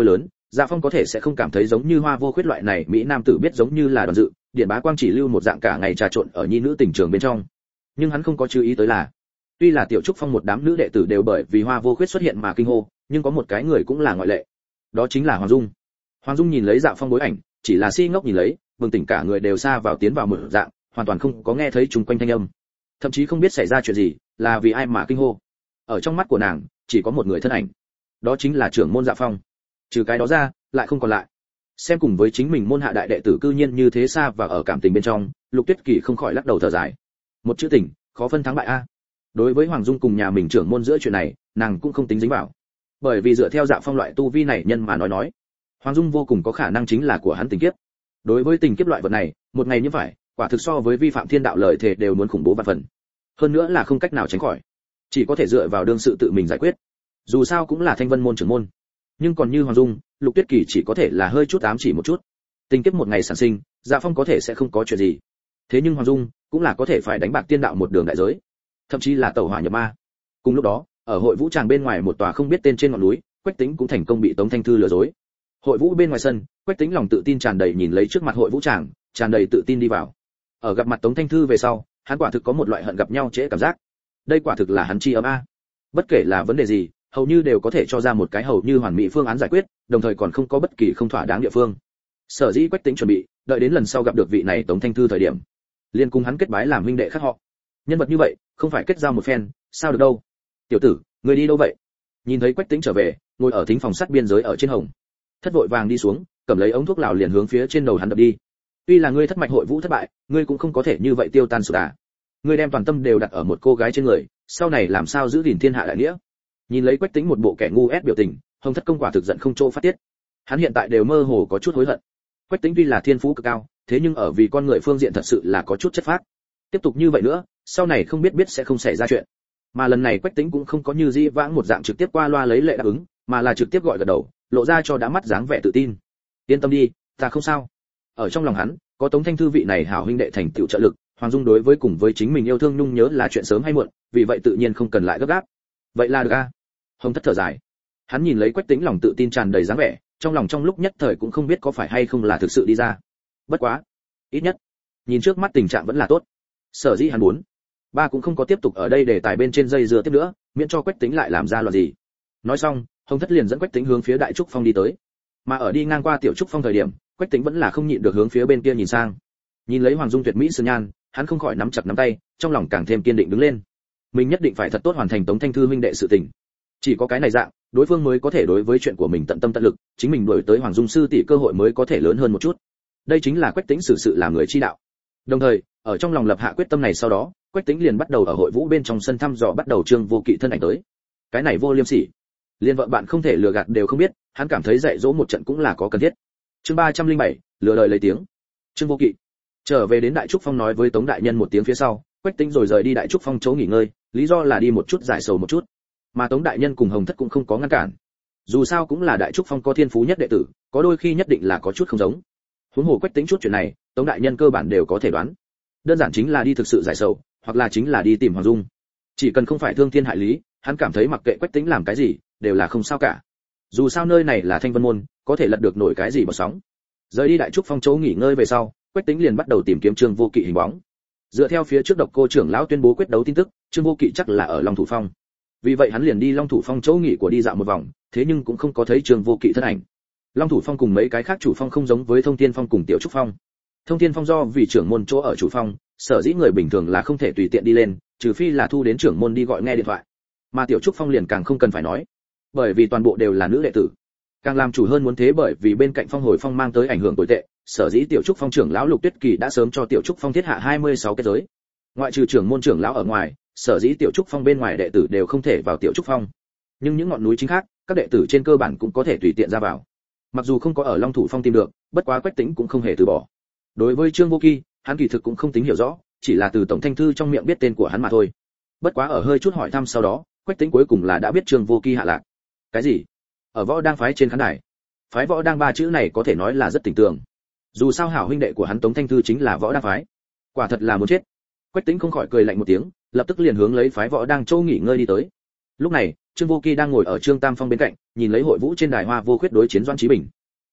Dạ Phong có thể sẽ không cảm thấy giống như Hoa Vô Khuyết loại này mỹ nam tử biết giống như là Đoàn Dự, Điện Bá Quang chỉ lưu một dạng cả ngày trà trộn ở nhi nữ tình trường bên trong. Nhưng hắn không có chú ý tới là, tuy là Tiểu Trúc Phong một đám nữ đệ tử đều bởi vì Hoa Vô Khuyết xuất hiện mà kinh hô, nhưng có một cái người cũng là ngoại lệ. Đó chính là Hoàng Dung. Hoàng Dung nhìn lấy Dạ Phong bối ảnh, chỉ là si ngốc nhìn lấy, bừng tỉnh cả người đều xa vào tiến vào một dạng, hoàn toàn không có nghe thấy chung quanh thanh âm. Thậm chí không biết xảy ra chuyện gì, là vì ai mà kinh hô. Ở trong mắt của nàng, chỉ có một người thân ảnh. Đó chính là trưởng môn Dạ Phong. Trừ cái đó ra, lại không còn lại. Xem cùng với chính mình môn hạ đại đệ tử cư nhiên như thế xa và ở cảm tình bên trong, Lục Tuyết Kỳ không khỏi lắc đầu thở dài. Một chữ tình, khó phân thắng bại a. Đối với Hoàng Dung cùng nhà mình trưởng môn giữa chuyện này, nàng cũng không tính dính vào. Bởi vì dựa theo Dạ Phong loại tu vi này nhân mà nói nói, Hoàng Dung vô cùng có khả năng chính là của hắn tình kiếp. Đối với tình kiếp loại vật này, một ngày như phải, quả thực so với vi phạm thiên đạo lời thề đều muốn khủng bố vạn phần. Hơn nữa là không cách nào tránh khỏi, chỉ có thể dựa vào đương sự tự mình giải quyết. Dù sao cũng là Thanh Vân môn trưởng môn. Nhưng còn như Hoàng Dung, Lục Tuyết Kỳ chỉ có thể là hơi chút ám chỉ một chút. Tình kiếp một ngày sản sinh, Dạ Phong có thể sẽ không có chuyện gì. Thế nhưng Hoàng Dung cũng là có thể phải đánh bạc tiên đạo một đường đại giới, thậm chí là tẩu hỏa nhập ma. Cùng lúc đó, ở hội vũ tràng bên ngoài một tòa không biết tên trên ngọn núi, Quách Tĩnh cũng thành công bị Tống Thanh Thư lừa dối. Hội vũ bên ngoài sân, Quách Tĩnh lòng tự tin tràn đầy nhìn lấy trước mặt hội vũ tràng, tràn đầy tự tin đi vào. Ở gặp mặt Tống Thanh Thư về sau, hắn quả thực có một loại hận gặp nhau trễ cảm giác. Đây quả thực là hắn chi ấm a. Bất kể là vấn đề gì, hầu như đều có thể cho ra một cái hầu như hoàn mỹ phương án giải quyết, đồng thời còn không có bất kỳ không thỏa đáng địa phương. Sở dĩ Quách Tĩnh chuẩn bị, đợi đến lần sau gặp được vị này Tống Thanh Thư thời điểm, liền cùng hắn kết bái làm huynh đệ khác họ. Nhân vật như vậy, không phải kết giao một phen, sao được đâu. Tiểu tử, người đi đâu vậy? Nhìn thấy Quách Tĩnh trở về, ngồi ở thính phòng sắt biên giới ở trên hồng. Thất vội vàng đi xuống, cầm lấy ống thuốc lào liền hướng phía trên đầu hắn đập đi. Tuy là ngươi thất mạch hội vũ thất bại, ngươi cũng không có thể như vậy tiêu tan sụp đà. Ngươi đem toàn tâm đều đặt ở một cô gái trên người, sau này làm sao giữ gìn thiên hạ đại nghĩa? Nhìn lấy Quách Tĩnh một bộ kẻ ngu ép biểu tình, Hồng Thất Công quả thực giận không chỗ phát tiết. Hắn hiện tại đều mơ hồ có chút hối hận. Quách Tĩnh tuy là thiên phú cực cao, thế nhưng ở vì con người phương diện thật sự là có chút chất phác. Tiếp tục như vậy nữa, sau này không biết biết sẽ không xảy ra chuyện. Mà lần này Quách Tĩnh cũng không có như Di vãng một dạng trực tiếp qua loa lấy lệ đáp ứng, mà là trực tiếp gọi gật đầu, lộ ra cho đã mắt dáng vẻ tự tin. Yên tâm đi, ta không sao. Ở trong lòng hắn, có Tống Thanh Thư vị này hảo huynh đệ thành tựu trợ lực, Hoàng Dung đối với cùng với chính mình yêu thương nhung nhớ là chuyện sớm hay muộn, vì vậy tự nhiên không cần lại gấp gáp. Vậy là được a. Hồng Thất thở dài. Hắn nhìn lấy Quách Tĩnh lòng tự tin tràn đầy dáng vẻ, trong lòng trong lúc nhất thời cũng không biết có phải hay không là thực sự đi ra. Bất quá, ít nhất, nhìn trước mắt tình trạng vẫn là tốt. Sở dĩ hắn muốn, ba cũng không có tiếp tục ở đây để tài bên trên dây dưa tiếp nữa, miễn cho Quách Tĩnh lại làm ra loạn gì. Nói xong, Hồng Thất liền dẫn Quách Tĩnh hướng phía Đại Trúc Phong đi tới. Mà ở đi ngang qua Tiểu Trúc Phong thời điểm, Quách Tĩnh vẫn là không nhịn được hướng phía bên kia nhìn sang. Nhìn lấy Hoàng Dung tuyệt mỹ sơn nhan, hắn không khỏi nắm chặt nắm tay, trong lòng càng thêm kiên định đứng lên. Mình nhất định phải thật tốt hoàn thành Tống Thanh Thư huynh đệ sự tình. Chỉ có cái này dạng, đối phương mới có thể đối với chuyện của mình tận tâm tận lực, chính mình đuổi tới Hoàng Dung sư tỷ cơ hội mới có thể lớn hơn một chút. Đây chính là Quách Tĩnh xử sự làm người chi đạo. Đồng thời, ở trong lòng lập hạ quyết tâm này sau đó, Quách Tĩnh liền bắt đầu ở hội vũ bên trong sân thăm dò bắt đầu Trương Vô Kỵ thân ảnh tới. Cái này vô liêm sỉ, liên vợ bạn không thể lừa gạt đều không biết, hắn cảm thấy dạy dỗ một trận cũng là có cần thiết. Chương ba trăm linh bảy, lừa lời lấy tiếng. Trương Vô Kỵ trở về đến Đại Trúc Phong nói với Tống đại nhân một tiếng phía sau, Quách Tĩnh rồi rời đi Đại Trúc Phong chỗ nghỉ ngơi, lý do là đi một chút giải sầu một chút. Mà Tống đại nhân cùng Hồng Thất cũng không có ngăn cản. Dù sao cũng là Đại Trúc Phong có thiên phú nhất đệ tử, có đôi khi nhất định là có chút không giống. Huống hồ Quách Tĩnh chút chuyện này, Tống đại nhân cơ bản đều có thể đoán. Đơn giản chính là đi thực sự giải sầu, hoặc là chính là đi tìm Hoàng Dung. Chỉ cần không phải thương thiên hại lý, hắn cảm thấy mặc kệ Quách Tĩnh làm cái gì, đều là không sao cả. Dù sao nơi này là Thanh Vân môn, có thể lật được nổi cái gì bọt sóng. Rời đi Đại Trúc Phong chỗ nghỉ ngơi về sau, Quách Tĩnh liền bắt đầu tìm kiếm Trương Vô Kỵ hình bóng. Dựa theo phía trước Độc Cô trưởng lão tuyên bố quyết đấu tin tức, Trương Vô Kỵ chắc là ở Long Thủ Phong. Vì vậy hắn liền đi Long Thủ Phong chỗ nghỉ của đi dạo một vòng, thế nhưng cũng không có thấy Trương Vô Kỵ thân ảnh. Long Thủ Phong cùng mấy cái khác chủ phong không giống với Thông Thiên Phong cùng Tiểu Trúc Phong. Thông Thiên Phong do vì trưởng môn chỗ ở chủ phong, sở dĩ người bình thường là không thể tùy tiện đi lên, trừ phi là thu đến trưởng môn đi gọi nghe điện thoại. Mà Tiểu Trúc Phong liền càng không cần phải nói, bởi vì toàn bộ đều là nữ đệ tử. Càng làm chủ hơn muốn thế bởi vì bên cạnh Phong Hồi Phong mang tới ảnh hưởng tồi tệ, sở dĩ Tiểu Trúc Phong trưởng lão Lục Tuyết Kỳ đã sớm cho Tiểu Trúc Phong thiết hạ hai mươi sáu kết giới. Ngoại trừ trưởng môn trưởng lão ở ngoài, sở dĩ Tiểu Trúc Phong bên ngoài đệ tử đều không thể vào Tiểu Trúc Phong. Nhưng những ngọn núi chính khác, các đệ tử trên cơ bản cũng có thể tùy tiện ra vào. Mặc dù không có ở Long Thủ Phong tìm được, bất quá Quách Tĩnh cũng không hề từ bỏ. Đối với Trương Vô Kỵ, hắn kỳ thực cũng không tính hiểu rõ, chỉ là từ tổng thanh thư trong miệng biết tên của hắn mà thôi. Bất quá ở hơi chút hỏi thăm sau đó, Quách Tĩnh cuối cùng là đã biết Trương Vô Kỵ hạ lạc. Cái gì? Ở Võ Đang phái trên khán đài. Phái Võ Đang ba chữ này có thể nói là rất tình tường. Dù sao hảo huynh đệ của hắn Tống Thanh Thư chính là Võ Đang phái. Quả thật là muốn chết. Quách Tĩnh không khỏi cười lạnh một tiếng, lập tức liền hướng lấy phái Võ Đang châu nghỉ ngơi đi tới. Lúc này, Trương Vô Kỵ đang ngồi ở Trương Tam Phong bên cạnh, nhìn lấy hội vũ trên đài Hoa Vô Khuyết đối chiến Doãn Chí Bình.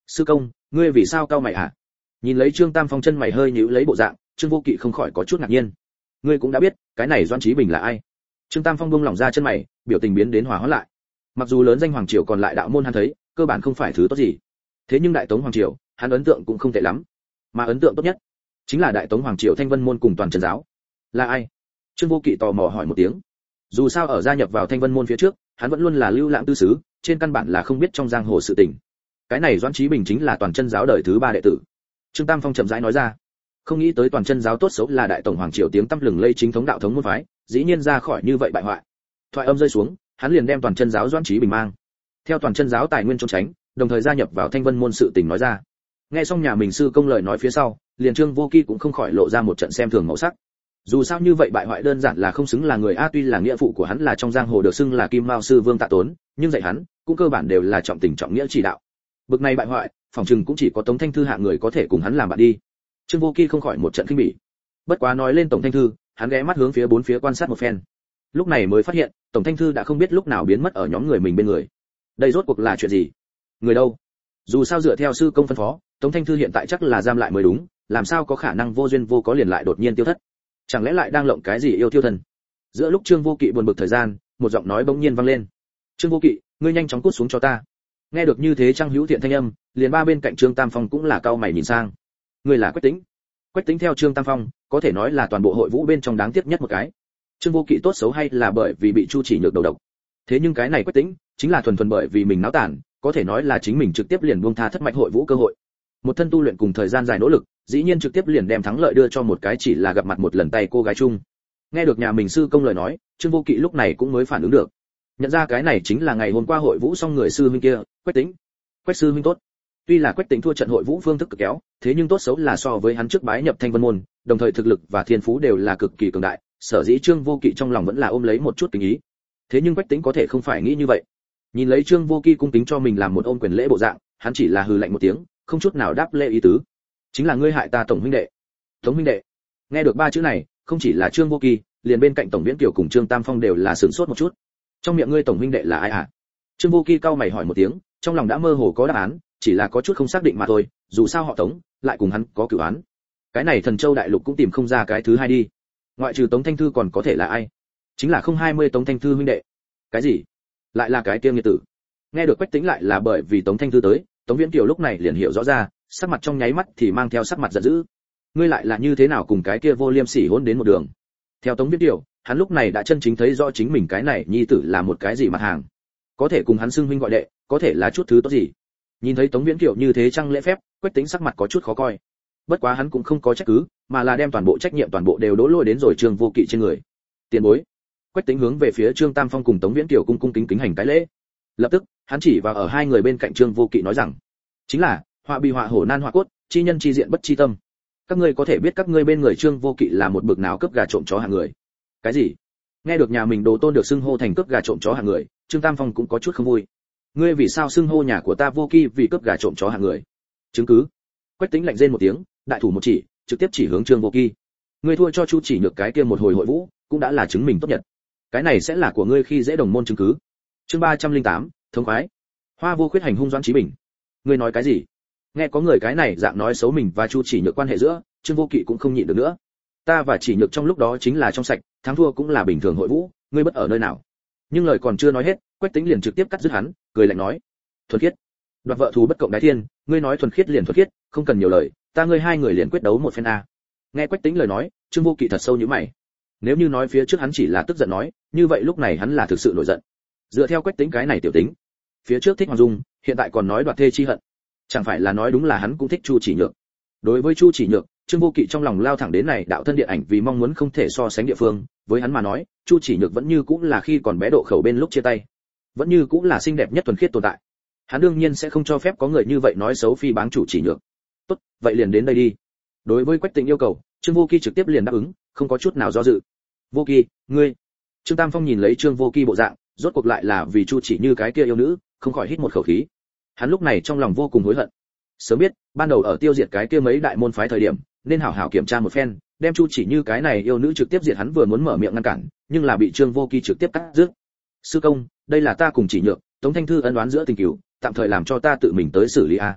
Sư công, ngươi vì sao cau mày hả? Nhìn lấy Trương Tam Phong chân mày hơi nhíu lấy bộ dạng, Trương Vô Kỵ không khỏi có chút ngạc nhiên. Ngươi cũng đã biết, cái này Doãn Chí Bình là ai? Trương Tam Phong buông lỏng ra chân mày, biểu tình biến đến hòa hoãn lại. Mặc dù lớn danh hoàng triều còn lại đạo môn hắn thấy, cơ bản không phải thứ tốt gì. Thế nhưng đại tống hoàng triều, hắn ấn tượng cũng không tệ lắm. Mà ấn tượng tốt nhất chính là đại tống hoàng triều Thanh Vân môn cùng toàn trần giáo. Là ai? Trương Vô Kỵ tò mò hỏi một tiếng. Dù sao ở gia nhập vào Thanh Vân môn phía trước, hắn vẫn luôn là lưu lãng tư sứ, trên căn bản là không biết trong giang hồ sự tình. Cái này Doãn Chí Bình chính là toàn chân giáo đời thứ ba đệ tử. Trương Tam Phong chậm rãi nói ra. Không nghĩ tới toàn chân giáo tốt xấu là đại tổng hoàng triều tiếng tăm lừng lây chính thống đạo thống môn phái, dĩ nhiên ra khỏi như vậy bại hoại. Thoại âm rơi xuống, hắn liền đem toàn chân giáo Doãn Chí Bình mang theo toàn chân giáo tài nguyên trốn tránh, đồng thời gia nhập vào Thanh Vân môn sự tình nói ra. Nghe xong nhà mình sư công lời nói phía sau, liền Trương Vô Kỵ cũng không khỏi lộ ra một trận xem thường màu sắc. Dù sao như vậy bại hoại đơn giản là không xứng là người a, tuy là nghĩa phụ của hắn là trong giang hồ được xưng là Kim Mao sư Vương Tạ Tốn, nhưng dạy hắn cũng cơ bản đều là trọng tình trọng nghĩa chỉ đạo. Bực này bại hoại, phòng trừng cũng chỉ có Tống Thanh Thư hạ người có thể cùng hắn làm bạn đi. Trương Vô Kỵ không khỏi một trận khinh bỉ. Bất quá nói lên Tổng Thanh Thư, hắn ghé mắt hướng phía bốn phía quan sát một phen. Lúc này mới phát hiện, Tổng Thanh Thư đã không biết lúc nào biến mất ở nhóm người mình bên người. Đây rốt cuộc là chuyện gì? Người đâu? Dù sao dựa theo sư công phân phó, Tống Thanh Thư hiện tại chắc là giam lại mới đúng, làm sao có khả năng vô duyên vô có liền lại đột nhiên tiêu thất? Chẳng lẽ lại đang lộng cái gì yêu tiêu thần? Giữa lúc Trương Vô Kỵ buồn bực thời gian, một giọng nói bỗng nhiên vang lên. Trương Vô Kỵ, ngươi nhanh chóng cút xuống cho ta. Nghe được như thế Trang Hữu Thiện thanh âm, liền ba bên cạnh Trương Tam Phong cũng là cau mày nhìn sang. Ngươi là Quách Tĩnh? Quách Tĩnh theo Trương Tam Phong, có thể nói là toàn bộ hội vũ bên trong đáng tiếc nhất một cái. Trương Vô Kỵ tốt xấu hay là bởi vì bị Chu Chỉ Nhược đầu độc. Thế nhưng cái này Quách Tĩnh, chính là thuần thuần bởi vì mình náo tản, có thể nói là chính mình trực tiếp liền buông tha thất mạch hội vũ cơ hội. Một thân tu luyện cùng thời gian dài nỗ lực, dĩ nhiên trực tiếp liền đem thắng lợi đưa cho một cái chỉ là gặp mặt một lần tay cô gái chung. Nghe được nhà mình sư công lời nói, Trương Vô Kỵ lúc này cũng mới phản ứng được. Nhận ra cái này chính là ngày hôm qua hội vũ xong người sư huynh kia, Quách Tĩnh. Quách sư huynh tốt. Tuy là Quách Tĩnh thua trận hội vũ phương thức cực kéo, thế nhưng tốt xấu là so với hắn trước bái nhập Thanh Vân môn, đồng thời thực lực và thiên phú đều là cực kỳ cường đại, sở dĩ Trương Vô Kỵ trong lòng vẫn là ôm lấy một chút tình ý. Thế nhưng Quách Tĩnh có thể không phải nghĩ như vậy. Nhìn lấy Trương Vô Kỵ cung kính cho mình làm một ôn quyền lễ bộ dạng, hắn chỉ là hừ lạnh một tiếng, không chút nào đáp lễ ý tứ. Chính là ngươi hại ta Tổng huynh đệ. Tổng huynh đệ. Nghe được ba chữ này, không chỉ là Trương Vô Kỵ, liền bên cạnh Tổng Viễn Kiều cùng Trương Tam Phong đều là sửng sốt một chút. Trong miệng ngươi Tổng huynh đệ là ai hả? Trương Vô Kỵ cau mày hỏi một tiếng, trong lòng đã mơ hồ có đáp án, chỉ là có chút không xác định mà thôi, dù sao họ Tống lại cùng hắn có cửu án. Cái này Thần Châu đại lục cũng tìm không ra cái thứ hai đi. Ngoại trừ Tống Thanh Thư còn có thể là ai? Chính là không hai mươi Tống Thanh Thư huynh đệ. Cái gì? Lại là cái kia nghiệt tử. Nghe được Quách Tĩnh lại là bởi vì Tống Thanh Thư tới, Tống Viễn Kiều lúc này liền hiểu rõ ra, sắc mặt trong nháy mắt thì mang theo sắc mặt giận dữ. Ngươi lại là như thế nào cùng cái kia vô liêm sỉ hỗn đến một đường? Theo Tống Viễn Kiều, hắn lúc này đã chân chính thấy rõ chính mình cái này nhi tử là một cái gì mặt hàng. Có thể cùng hắn xưng huynh gọi đệ, có thể là chút thứ tốt gì. Nhìn thấy Tống Viễn Kiều như thế trăng lễ phép, Quách Tĩnh sắc mặt có chút khó coi. Bất quá hắn cũng không có trách cứ, mà là đem toàn bộ trách nhiệm toàn bộ đều đổ lỗi đến rồi Trương Vô Kỵ trên người. Tiền bối. Quách Tĩnh hướng về phía Trương Tam Phong cùng Tống Viễn Kiều cung cung kính kính hành cái lễ. Lập tức, hắn chỉ vào ở hai người bên cạnh Trương Vô Kỵ nói rằng, chính là họa bi họa hổ nan họa cốt, chi nhân chi diện bất chi tâm. Các ngươi có thể biết các ngươi bên người Trương Vô Kỵ là một bực nào cướp gà trộm chó hạng người. Cái gì? Nghe được nhà mình đồ tôn được xưng hô thành cướp gà trộm chó hạng người, Trương Tam Phong cũng có chút không vui. Ngươi vì sao xưng hô nhà của ta Vô Kỵ vì cướp gà trộm chó hạng người? Chứng cứ? Quách Tĩnh lạnh rên một tiếng, đại thủ một chỉ, trực tiếp chỉ hướng Trương Vô Kỵ. Ngươi thua cho Chu Chỉ Nhược cái kia một hồi hội vũ, cũng đã là chứng minh tốt nhất. Cái này sẽ là của ngươi khi dễ đồng môn chứng cứ. Chương ba trăm lẻ tám, thống khoái. Hoa Vô Khuyết hành hung Doãn Chí Bình. Ngươi nói cái gì? Nghe có người cái này dạng nói xấu mình và Chu Chỉ Nhược quan hệ giữa, Trương Vô Kỵ cũng không nhịn được nữa. Ta và Chỉ Nhược trong lúc đó chính là trong sạch, thắng thua cũng là bình thường hội vũ, ngươi bất ở nơi nào? Nhưng lời còn chưa nói hết, Quách Tĩnh liền trực tiếp cắt dứt hắn, cười lạnh nói: Thuần khiết, đoạt vợ thù bất cộng đái thiên, ngươi nói thuần khiết liền thuần khiết, không cần nhiều lời, ta ngươi hai người liền quyết đấu một phen a. Nghe Quách Tĩnh lời nói, Trương Vô Kỵ thật sâu nhíu mày. Nếu như nói phía trước hắn chỉ là tức giận nói, như vậy lúc này hắn là thực sự nổi giận. Dựa theo Quách Tĩnh cái này tiểu tính, phía trước thích Hoàng Dung, hiện tại còn nói đoạt thê chi hận, chẳng phải là nói đúng là hắn cũng thích Chu Chỉ Nhược. Đối với Chu Chỉ Nhược, Trương Vô Kỵ trong lòng lao thẳng đến này đạo thân điện ảnh vì mong muốn không thể so sánh địa phương, với hắn mà nói, Chu Chỉ Nhược vẫn như cũng là khi còn bé độ khẩu bên lúc chia tay, vẫn như cũng là xinh đẹp nhất thuần khiết tồn tại. Hắn đương nhiên sẽ không cho phép có người như vậy nói xấu phi báng Chu Chỉ Nhược. Tốt, vậy liền đến đây đi. Đối với Quách Tĩnh yêu cầu, Trương Vô Kỵ trực tiếp liền đáp ứng, không có chút nào do dự. Vô Kỵ, ngươi. Trương Tam Phong nhìn lấy Trương Vô Kỵ bộ dạng, rốt cuộc lại là vì Chu Chỉ Như cái kia yêu nữ, không khỏi hít một khẩu khí. Hắn lúc này trong lòng vô cùng hối hận. Sớm biết, ban đầu ở tiêu diệt cái kia mấy đại môn phái thời điểm, nên hảo hảo kiểm tra một phen, đem Chu Chỉ Như cái này yêu nữ trực tiếp diệt, hắn vừa muốn mở miệng ngăn cản, nhưng là bị Trương Vô Kỵ trực tiếp cắt dứt. Sư công, đây là ta cùng Chỉ Nhược, Tống Thanh Thư ân oán giữa tình cửu, tạm thời làm cho ta tự mình tới xử lý a.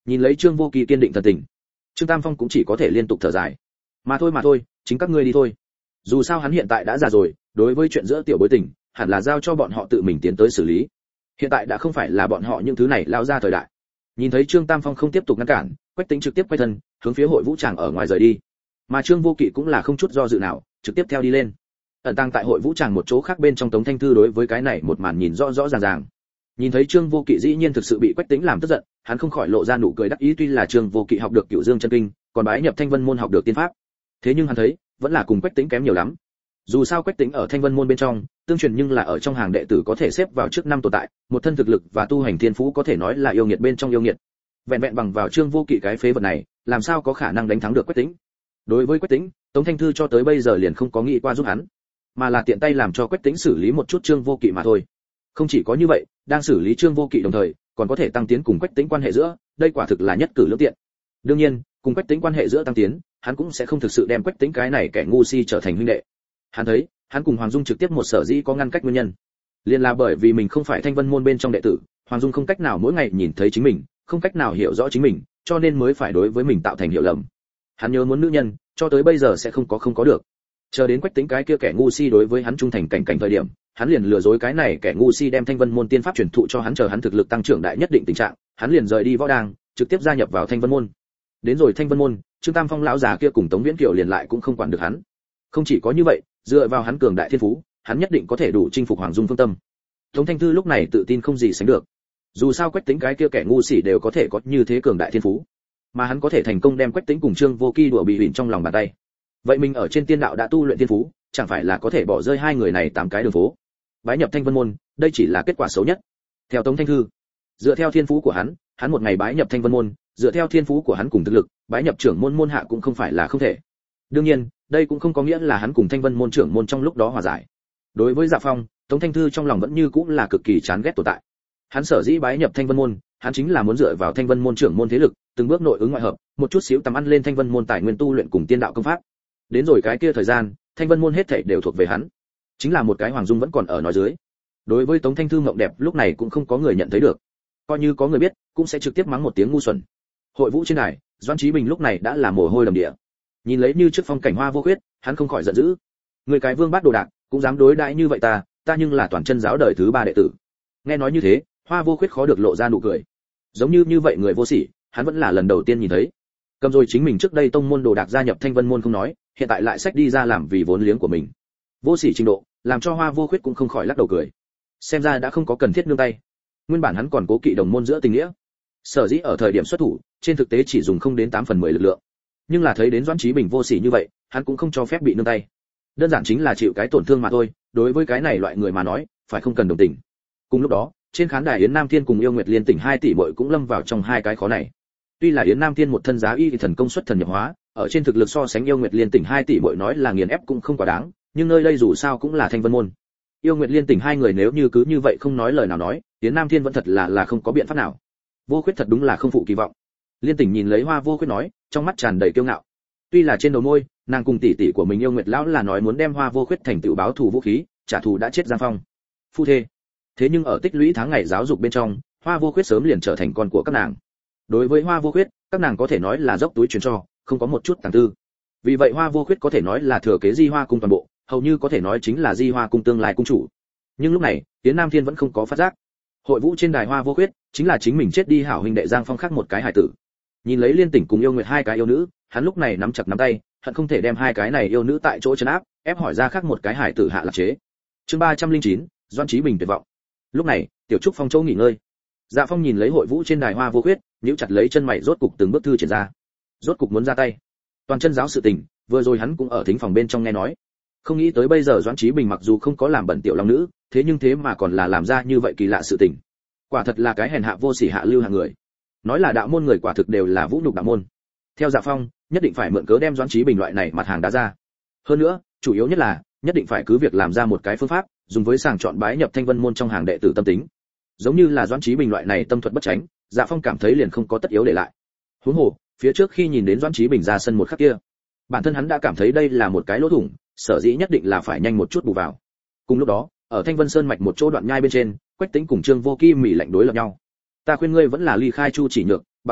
Nhìn lấy Trương Vô Kỵ kiên định thần tình, Trương Tam Phong cũng chỉ có thể liên tục thở dài. Mà thôi mà thôi, chính các ngươi đi thôi. Dù sao hắn hiện tại đã già rồi, đối với chuyện giữa tiểu bối tình, hẳn là giao cho bọn họ tự mình tiến tới xử lý. Hiện tại đã không phải là bọn họ những thứ này lao ra thời đại. Nhìn thấy Trương Tam Phong không tiếp tục ngăn cản, Quách Tĩnh trực tiếp quay thân, hướng phía hội vũ tràng ở ngoài rời đi. Mà Trương Vô Kỵ cũng là không chút do dự nào, trực tiếp theo đi lên. Ẩn tàng tại hội vũ tràng một chỗ khác bên trong Tống Thanh Thư đối với cái này một màn nhìn rõ rõ ràng ràng. Nhìn thấy Trương Vô Kỵ dĩ nhiên thực sự bị Quách Tĩnh làm tức giận, hắn không khỏi lộ ra nụ cười đắc ý, tuy là Trương Vô Kỵ học được Cửu Dương chân kinh, còn bái nhập Thanh Vân môn học được tiên pháp. Thế nhưng hắn thấy, vẫn là cùng Quách Tĩnh kém nhiều lắm. Dù sao Quách Tĩnh ở Thanh Vân môn bên trong, tương truyền nhưng là ở trong hàng đệ tử có thể xếp vào trước năm tồn tại, một thân thực lực và tu hành thiên phú có thể nói là yêu nghiệt bên trong yêu nghiệt. Vẹn vẹn bằng vào Trương Vô Kỵ cái phế vật này, làm sao có khả năng đánh thắng được Quách Tĩnh? Đối với Quách Tĩnh, Tống Thanh Thư cho tới bây giờ liền không có nghĩ qua giúp hắn, mà là tiện tay làm cho Quách Tĩnh xử lý một chút Trương Vô Kỵ mà thôi. Không chỉ có như vậy, đang xử lý Trương Vô Kỵ đồng thời, còn có thể tăng tiến cùng Quách Tĩnh quan hệ giữa, đây quả thực là nhất cử lưỡng tiện. Đương nhiên, cùng Quách Tĩnh quan hệ giữa tăng tiến, hắn cũng sẽ không thực sự đem Quách Tĩnh cái này kẻ ngu si trở thành huynh đệ. Hắn thấy, hắn cùng Hoàng Dung trực tiếp một sở dĩ có ngăn cách nguyên nhân, liền là bởi vì mình không phải Thanh Vân môn bên trong đệ tử, Hoàng Dung không cách nào mỗi ngày nhìn thấy chính mình, không cách nào hiểu rõ chính mình, cho nên mới phải đối với mình tạo thành hiểu lầm. Hắn nhớ muốn nữ nhân, cho tới bây giờ sẽ không có không có được. Chờ đến Quách Tĩnh cái kia kẻ ngu si đối với hắn trung thành cảnh cảnh thời điểm, hắn liền lừa dối cái này kẻ ngu si đem Thanh Vân môn tiên pháp truyền thụ cho hắn, chờ hắn thực lực tăng trưởng đại nhất định tình trạng, hắn liền rời đi võ đàng, trực tiếp gia nhập vào Thanh Vân môn. Đến rồi Thanh Vân môn, Trương Tam Phong lão già kia cùng Tống Viễn Kiều liền lại cũng không quản được hắn. Không chỉ có như vậy, dựa vào hắn cường đại thiên phú, hắn nhất định có thể đủ chinh phục Hoàng Dung phương tâm. Tống Thanh Thư lúc này tự tin không gì sánh được. Dù sao Quách Tĩnh cái kia kẻ ngu si đều có thể có như thế cường đại thiên phú, mà hắn có thể thành công đem Quách Tĩnh cùng Trương Vô Kỵ đùa bị hủy trong lòng bàn tay. Vậy mình ở trên tiên đạo đã tu luyện thiên phú, chẳng phải là có thể bỏ rơi hai người này tám cái đường phố. Bái nhập Thanh Vân môn, đây chỉ là kết quả xấu nhất. Theo Tống Thanh Thư, dựa theo thiên phú của hắn, hắn một ngày bái nhập Thanh Vân môn, dựa theo thiên phú của hắn cùng thực lực, bái nhập trưởng môn môn hạ cũng không phải là không thể. Đương nhiên, đây cũng không có nghĩa là hắn cùng Thanh Vân môn trưởng môn trong lúc đó hòa giải. Đối với Dạ Phong, Tống Thanh Thư trong lòng vẫn như cũng là cực kỳ chán ghét tồn tại. Hắn sở dĩ bái nhập Thanh Vân môn, hắn chính là muốn dựa vào Thanh Vân môn trưởng môn thế lực, từng bước nội ứng ngoại hợp, một chút xíu tầm ăn lên Thanh Vân môn tài nguyên tu luyện cùng tiên đạo công pháp. Đến rồi cái kia thời gian, Thanh Vân môn hết thảy đều thuộc về hắn. Chính là một cái Hoàng Dung vẫn còn ở nói dưới. Đối với Tống Thanh Thư mộng đẹp lúc này cũng không có người nhận thấy được. Coi như có người biết, cũng sẽ trực tiếp mắng một tiếng ngu xuẩn. Hội vũ trên đài, Doãn Chí Bình lúc này đã là mồ hôi đầm địa. Nhìn lấy như trước phong cảnh hoa vô khuyết, hắn không khỏi giận dữ. Người cái vương bát đồ đạc, cũng dám đối đãi như vậy ta, ta nhưng là toàn chân giáo đời thứ ba đệ tử. Nghe nói như thế, Hoa Vô Khuyết khó được lộ ra nụ cười. Giống như như vậy người vô sỉ, hắn vẫn là lần đầu tiên nhìn thấy. Cầm rồi chính mình trước đây tông môn đồ đạc gia nhập Thanh Vân môn không nói, hiện tại lại xách đi ra làm vì vốn liếng của mình. Vô sỉ trình độ, làm cho Hoa Vô Khuyết cũng không khỏi lắc đầu cười. Xem ra đã không có cần thiết nương tay. Nguyên bản hắn còn cố kỵ đồng môn giữa tình nghĩa. Sở dĩ ở thời điểm xuất thủ, trên thực tế chỉ dùng không đến tám phần mười lực lượng. Nhưng là thấy đến Doãn Chí Bình vô sỉ như vậy, hắn cũng không cho phép bị nương tay. Đơn giản chính là chịu cái tổn thương mà thôi, đối với cái này loại người mà nói, phải không cần đồng tình. Cùng lúc đó, trên khán đài Yến Nam Thiên cùng Yêu Nguyệt Liên Tỉnh hai tỷ muội cũng lâm vào trong hai cái khó này. Tuy là Yến Nam Thiên một thân giá y thì thần công xuất thần nhập hóa, ở trên thực lực so sánh Yêu Nguyệt Liên Tỉnh hai tỷ muội nói là nghiền ép cũng không quá đáng, nhưng nơi đây dù sao cũng là Thanh Vân môn. Yêu Nguyệt Liên Tỉnh hai người nếu như cứ như vậy không nói lời nào nói, Yến Nam Thiên vẫn thật là là không có biện pháp nào. Vô Khuyết thật đúng là không phụ kỳ vọng. Liên Tỉnh nhìn lấy Hoa Vô Khuyết nói, trong mắt tràn đầy kiêu ngạo. Tuy là trên đầu môi, nàng cùng tỷ tỷ của mình Yêu Nguyệt lão là nói muốn đem Hoa Vô Khuyết thành tựu báo thù vũ khí, trả thù đã chết Giang Phong. Phu thê. Thế nhưng ở tích lũy tháng ngày giáo dục bên trong, Hoa Vô Khuyết sớm liền trở thành con của các nàng. Đối với Hoa Vô Khuyết, các nàng có thể nói là dốc túi truyền cho, không có một chút tàng tư. Vì vậy Hoa Vô Khuyết có thể nói là thừa kế Di Hoa cung toàn bộ, hầu như có thể nói chính là Di Hoa cung tương lai cung chủ. Nhưng lúc này, Yến Nam Thiên vẫn không có phát giác. Hội vũ trên đài Hoa Vô Khuyết, chính là chính mình chết đi hảo huynh đệ Giang Phong khác một cái hài tử. Nhìn lấy Liên Tỉnh cùng Yêu Nguyệt hai cái yêu nữ, hắn lúc này nắm chặt nắm tay, hận không thể đem hai cái này yêu nữ tại chỗ trấn áp, ép hỏi ra khác một cái hài tử hạ lạc chế. Chương ba trăm linh chín, Doãn Chí Bình tuyệt vọng. Lúc này, Tiểu Trúc Phong châu nghỉ ngơi. Dạ Phong nhìn lấy hội vũ trên đài Hoa Vô Khuyết, nhíu chặt lấy chân mày rốt cục từng bước thư triển ra. Rốt cục muốn ra tay. Toàn chân giáo sự tình, vừa rồi hắn cũng ở thính phòng bên trong nghe nói. Không nghĩ tới bây giờ Doãn Chí Bình mặc dù không có làm bẩn tiểu long nữ, thế nhưng thế mà còn là làm ra như vậy kỳ lạ sự tình. Quả thật là cái hèn hạ vô sỉ hạ lưu hạng người. Nói là đạo môn người quả thực đều là vũ nhục đạo môn. Theo Dạ Phong, nhất định phải mượn cớ đem Doãn Chí Bình loại này mặt hàng đá ra. Hơn nữa, chủ yếu nhất là, nhất định phải cứ việc làm ra một cái phương pháp, dùng với sàng chọn bái nhập Thanh Vân môn trong hàng đệ tử tâm tính. Giống như là Doãn Chí Bình loại này tâm thuật bất tránh, Dạ Phong cảm thấy liền không có tất yếu để lại. Huống hồ, phía trước khi nhìn đến Doãn Chí Bình ra sân một khắc kia, bản thân hắn đã cảm thấy đây là một cái lỗ thủng, sở dĩ nhất định là phải nhanh một chút bù vào. Cùng lúc đó, ở Thanh Vân Sơn mạch một chỗ đoạn nhai bên trên, Quách Tĩnh cùng Trương Vô Kỵ mỉ lạnh đối lập nhau. Ta khuyên ngươi vẫn là ly khai Chu Chỉ Nhược, bằng không,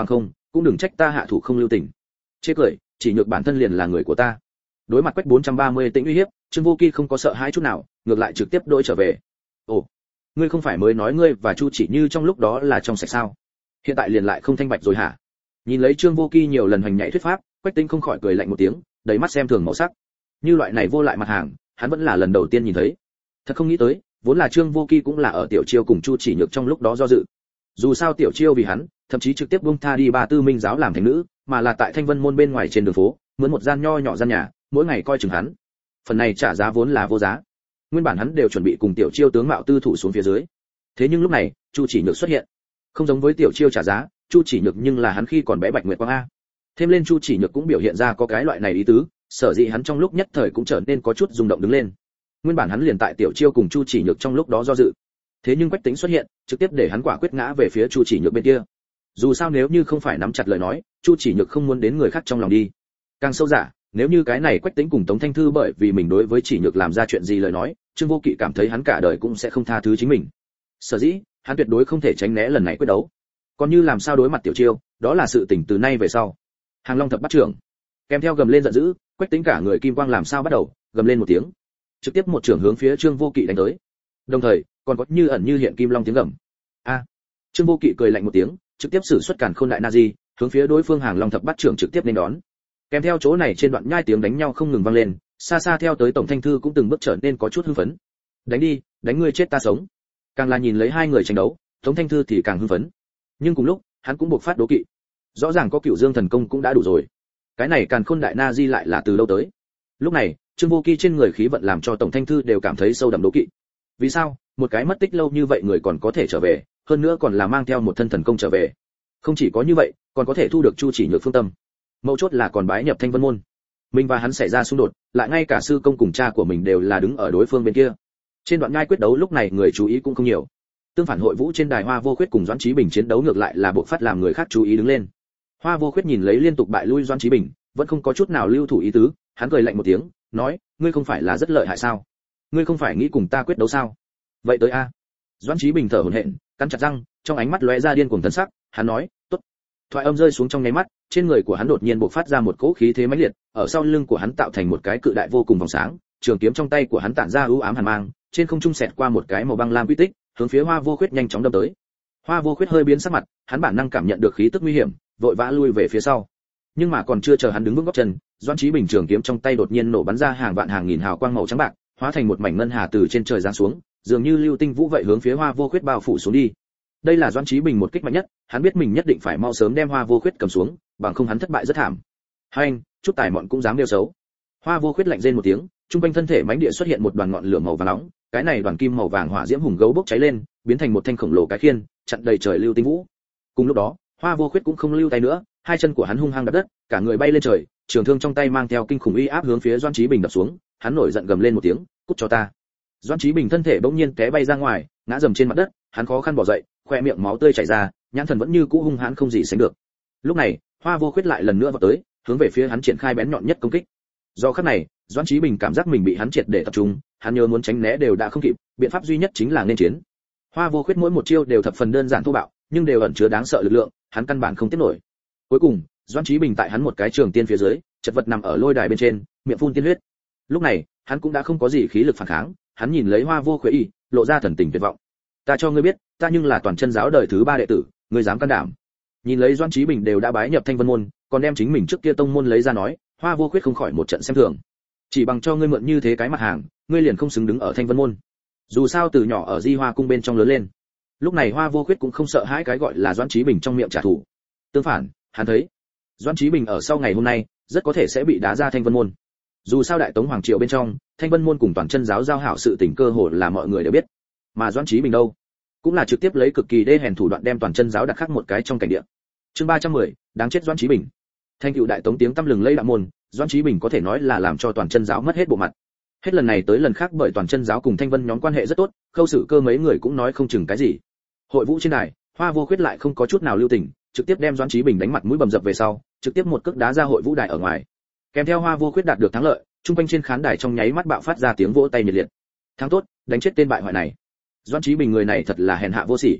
cũng đừng trách ta hạ thủ không lưu tình. Chê cười, chỉ nhược bản thân liền là người của ta. Đối mặt Quách bốn trăm ba mươi tĩnh uy hiếp, Trương Vô Kỳ không có sợ hãi chút nào, ngược lại trực tiếp đôi trở về. Ồ, ngươi không phải mới nói ngươi và Chu Chỉ Như trong lúc đó là trong sạch sao? Hiện tại liền lại không thanh bạch rồi hả? Nhìn lấy Trương Vô Kỳ nhiều lần hành nhảy thuyết pháp, Quách Tĩnh không khỏi cười lạnh một tiếng, đầy mắt xem thường màu sắc. Như loại này vô lại mặt hàng, hắn vẫn là lần đầu tiên nhìn thấy. Thật không nghĩ tới, vốn là Trương Vô Kỳ cũng là ở Tiểu Chiêu cùng Chu Chỉ Nhược trong lúc đó do dự. Dù sao Tiểu Chiêu vì hắn, thậm chí trực tiếp buông tha đi Ba Tư Minh giáo làm thành nữ, mà là tại Thanh Vân môn bên ngoài trên đường phố, mướn một gian nho nhỏ gian nhà, mỗi ngày coi chừng hắn. Phần này trả giá vốn là vô giá. Nguyên bản hắn đều chuẩn bị cùng Tiểu Chiêu tướng mạo tư thủ xuống phía dưới. Thế nhưng lúc này, Chu Chỉ Nhược xuất hiện. Không giống với Tiểu Chiêu trả giá, Chu Chỉ Nhược nhưng là hắn khi còn bé Bạch Nguyệt Quang a. Thêm lên Chu Chỉ Nhược cũng biểu hiện ra có cái loại này ý tứ, sở dĩ hắn trong lúc nhất thời cũng trở nên có chút rung động đứng lên. Nguyên bản hắn liền tại Tiểu Chiêu cùng Chu Chỉ Nhược trong lúc đó do dự. Thế nhưng Quách Tĩnh xuất hiện, trực tiếp để hắn quả quyết ngã về phía Chu Chỉ Nhược bên kia. Dù sao nếu như không phải nắm chặt lời nói, Chu Chỉ Nhược không muốn đến người khác trong lòng đi. Càng sâu giả, nếu như cái này Quách Tĩnh cùng Tống Thanh Thư bởi vì mình đối với Chỉ Nhược làm ra chuyện gì lời nói, Trương Vô Kỵ cảm thấy hắn cả đời cũng sẽ không tha thứ chính mình. Sở dĩ, hắn tuyệt đối không thể tránh né lần này quyết đấu. Còn như làm sao đối mặt Tiểu Chiêu, đó là sự tình từ nay về sau. Hàng Long thập bắt trưởng, kèm theo gầm lên giận dữ, Quách Tĩnh cả người kim quang làm sao bắt đầu, gầm lên một tiếng, trực tiếp một trưởng hướng phía Trương Vô Kỵ đánh tới. Đồng thời, còn có như ẩn như hiện kim long tiếng gầm. A! Trương Vô Kỵ cười lạnh một tiếng, trực tiếp sử xuất Càn Khôn Đại Na Di, hướng phía đối phương Hàng Long thập bắt trưởng trực tiếp nên đón. Kèm theo chỗ này trên đoạn nhai tiếng đánh nhau không ngừng vang lên, xa xa theo tới Tổng Thanh Thư cũng từng bước trở nên có chút hưng phấn. Đánh đi, đánh ngươi chết ta sống. Càng là nhìn lấy hai người tranh đấu, Tổng Thanh Thư thì càng hưng phấn. Nhưng cùng lúc, hắn cũng buộc phát đố kỵ. Rõ ràng có Cửu Dương thần công cũng đã đủ rồi, cái này Càn Khôn Đại Na Di lại là từ lâu tới. Lúc này, Trương Vô Kỵ trên người khí vận làm cho Tổng Thanh Thư đều cảm thấy sâu đậm đố kỵ. Vì sao, một cái mất tích lâu như vậy người còn có thể trở về, hơn nữa còn là mang theo một thân thần công trở về. Không chỉ có như vậy, còn có thể thu được Chu Chỉ Nhược phương tâm. Mấu chốt là còn bái nhập Thanh Vân môn. Mình và hắn xảy ra xung đột, lại ngay cả sư công cùng cha của mình đều là đứng ở đối phương bên kia. Trên đoạn nhai quyết đấu lúc này người chú ý cũng không nhiều. Tương phản Hội Vũ trên đài Hoa Vô Khuyết cùng Doãn Chí Bình chiến đấu ngược lại là buộc phát làm người khác chú ý đứng lên. Hoa Vô Khuyết nhìn lấy liên tục bại lui Doãn Chí Bình, vẫn không có chút nào lưu thủ ý tứ, hắn cười lạnh một tiếng, nói, ngươi không phải là rất lợi hại sao? Ngươi không phải nghĩ cùng ta quyết đấu sao? Vậy tới a. Doãn Chí Bình thở hổn hển, cắn chặt răng, trong ánh mắt lóe ra điên cuồng thần sắc, hắn nói, tốt. Thoại âm rơi xuống trong nháy mắt, trên người của hắn đột nhiên bộc phát ra một cỗ khí thế mãnh liệt, ở sau lưng của hắn tạo thành một cái cự đại vô cùng vòng sáng, trường kiếm trong tay của hắn tản ra u ám hàn mang, trên không trung xẹt qua một cái màu băng lam quy tích, hướng phía Hoa Vô Khuyết nhanh chóng đâm tới. Hoa Vô Khuyết hơi biến sắc mặt, hắn bản năng cảm nhận được khí tức nguy hiểm, vội vã lui về phía sau. Nhưng mà còn chưa chờ hắn đứng vững gót chân, Doãn Chí Bình trường kiếm trong tay đột nhiên nổ bắn ra hàng vạn hàng nghìn hào quang màu trắng bạc, hóa thành một mảnh ngân hà từ trên trời giáng xuống, dường như lưu tinh vũ vậy hướng phía Hoa Vô Khuyết bao phủ xuống đi. Đây là Doãn Chí Bình một kích mạnh nhất, hắn biết mình nhất định phải mau sớm đem Hoa Vô Khuyết cầm xuống, bằng không hắn thất bại rất thảm. Hành, chút tài mọn cũng dám nêu xấu. Hoa Vô Khuyết lạnh rên một tiếng, trung quanh thân thể mãnh địa xuất hiện một đoàn ngọn lửa màu vàng nóng, cái này đoàn kim màu vàng hỏa diễm hùng gấu bốc cháy lên, biến thành một thanh khổng lồ cái khiên, chặn đầy trời lưu tinh vũ. Cùng lúc đó, Hoa Vô Khuyết cũng không lưu tay nữa, hai chân của hắn hung hăng đập đất, cả người bay lên trời, trường thương trong tay mang theo kinh khủng uy áp hướng phía Doãn Chí Bình đập xuống, hắn nổi giận gầm lên một tiếng, cút cho ta. Doãn Chí Bình thân thể bỗng nhiên té bay ra ngoài, ngã dầm trên mặt đất, hắn khó khăn bò dậy, khoe miệng máu tươi chảy ra, nhãn thần vẫn như cũ hung hãn không gì sánh được. Lúc này, Hoa Vô Khuyết lại lần nữa vọt tới, hướng về phía hắn triển khai bén nhọn nhất công kích. Do khắc này, Doãn Chí Bình cảm giác mình bị hắn triệt để tập trung, hắn nhớ muốn tránh né đều đã không kịp, biện pháp duy nhất chính là nên chiến. Hoa Vô Khuyết mỗi một chiêu đều thập phần đơn giản thô bạo, nhưng đều ẩn chứa đáng sợ lực lượng, hắn căn bản không tiếp nổi. Cuối cùng, Doãn Chí Bình tại hắn một cái trường tiên phía dưới, chật vật nằm ở lôi đài bên trên, miệng phun tiên huyết. Lúc này, hắn cũng đã không có gì khí lực phản kháng, hắn nhìn lấy Hoa Vô Khuyết y, lộ ra thần tình tuyệt vọng. Ta cho ngươi biết, ta nhưng là toàn chân giáo đời thứ ba đệ tử, ngươi dám can đảm? Nhìn lấy Doãn Chí Bình đều đã bái nhập Thanh Vân môn, còn đem chính mình trước kia tông môn lấy ra nói, Hoa Vô Khuyết không khỏi một trận xem thường. Chỉ bằng cho ngươi mượn như thế cái mặt hàng, ngươi liền không xứng đứng ở Thanh Vân môn. Dù sao từ nhỏ ở Di Hoa cung bên trong lớn lên. Lúc này Hoa Vô Khuyết cũng không sợ hãi cái gọi là Doãn Chí Bình trong miệng trả thù. Tương phản, hắn thấy, Doãn Chí Bình ở sau ngày hôm nay, rất có thể sẽ bị đá ra Thanh Vân môn. Dù sao Đại Tống hoàng triều bên trong, Thanh Vân môn cùng toàn chân giáo giao hảo sự tình cơ hồ là mọi người đều biết. Mà Doãn Chí Bình đâu, cũng là trực tiếp lấy cực kỳ đê hèn thủ đoạn đem toàn chân giáo đặt khắc một cái trong cảnh địa. Chương ba trăm mười, đáng chết Doãn Chí Bình. Thanh cựu Đại Tống tiếng tăm lừng lẫy đạo môn, Doãn Chí Bình có thể nói là làm cho toàn chân giáo mất hết bộ mặt. Hết lần này tới lần khác bởi toàn chân giáo cùng Thanh Vân nhóm quan hệ rất tốt, Khâu Sử Cơ mấy người cũng nói không chừng cái gì. Hội Vũ trên đài, Hoa Vô Khuyết lại không có chút nào lưu tình, trực tiếp đem Doãn Chí Bình đánh mặt mũi bầm dập về sau, trực tiếp một cước đá ra Hội Vũ đài ở ngoài. Kèm theo Hoa Vô Khuyết đạt được thắng lợi, trung quanh trên khán đài trong nháy mắt bạo phát ra tiếng vỗ tay nhiệt liệt. Thắng tốt, đánh chết tên bại hoại này. Doãn Chí Bình người này thật là hèn hạ vô sỉ.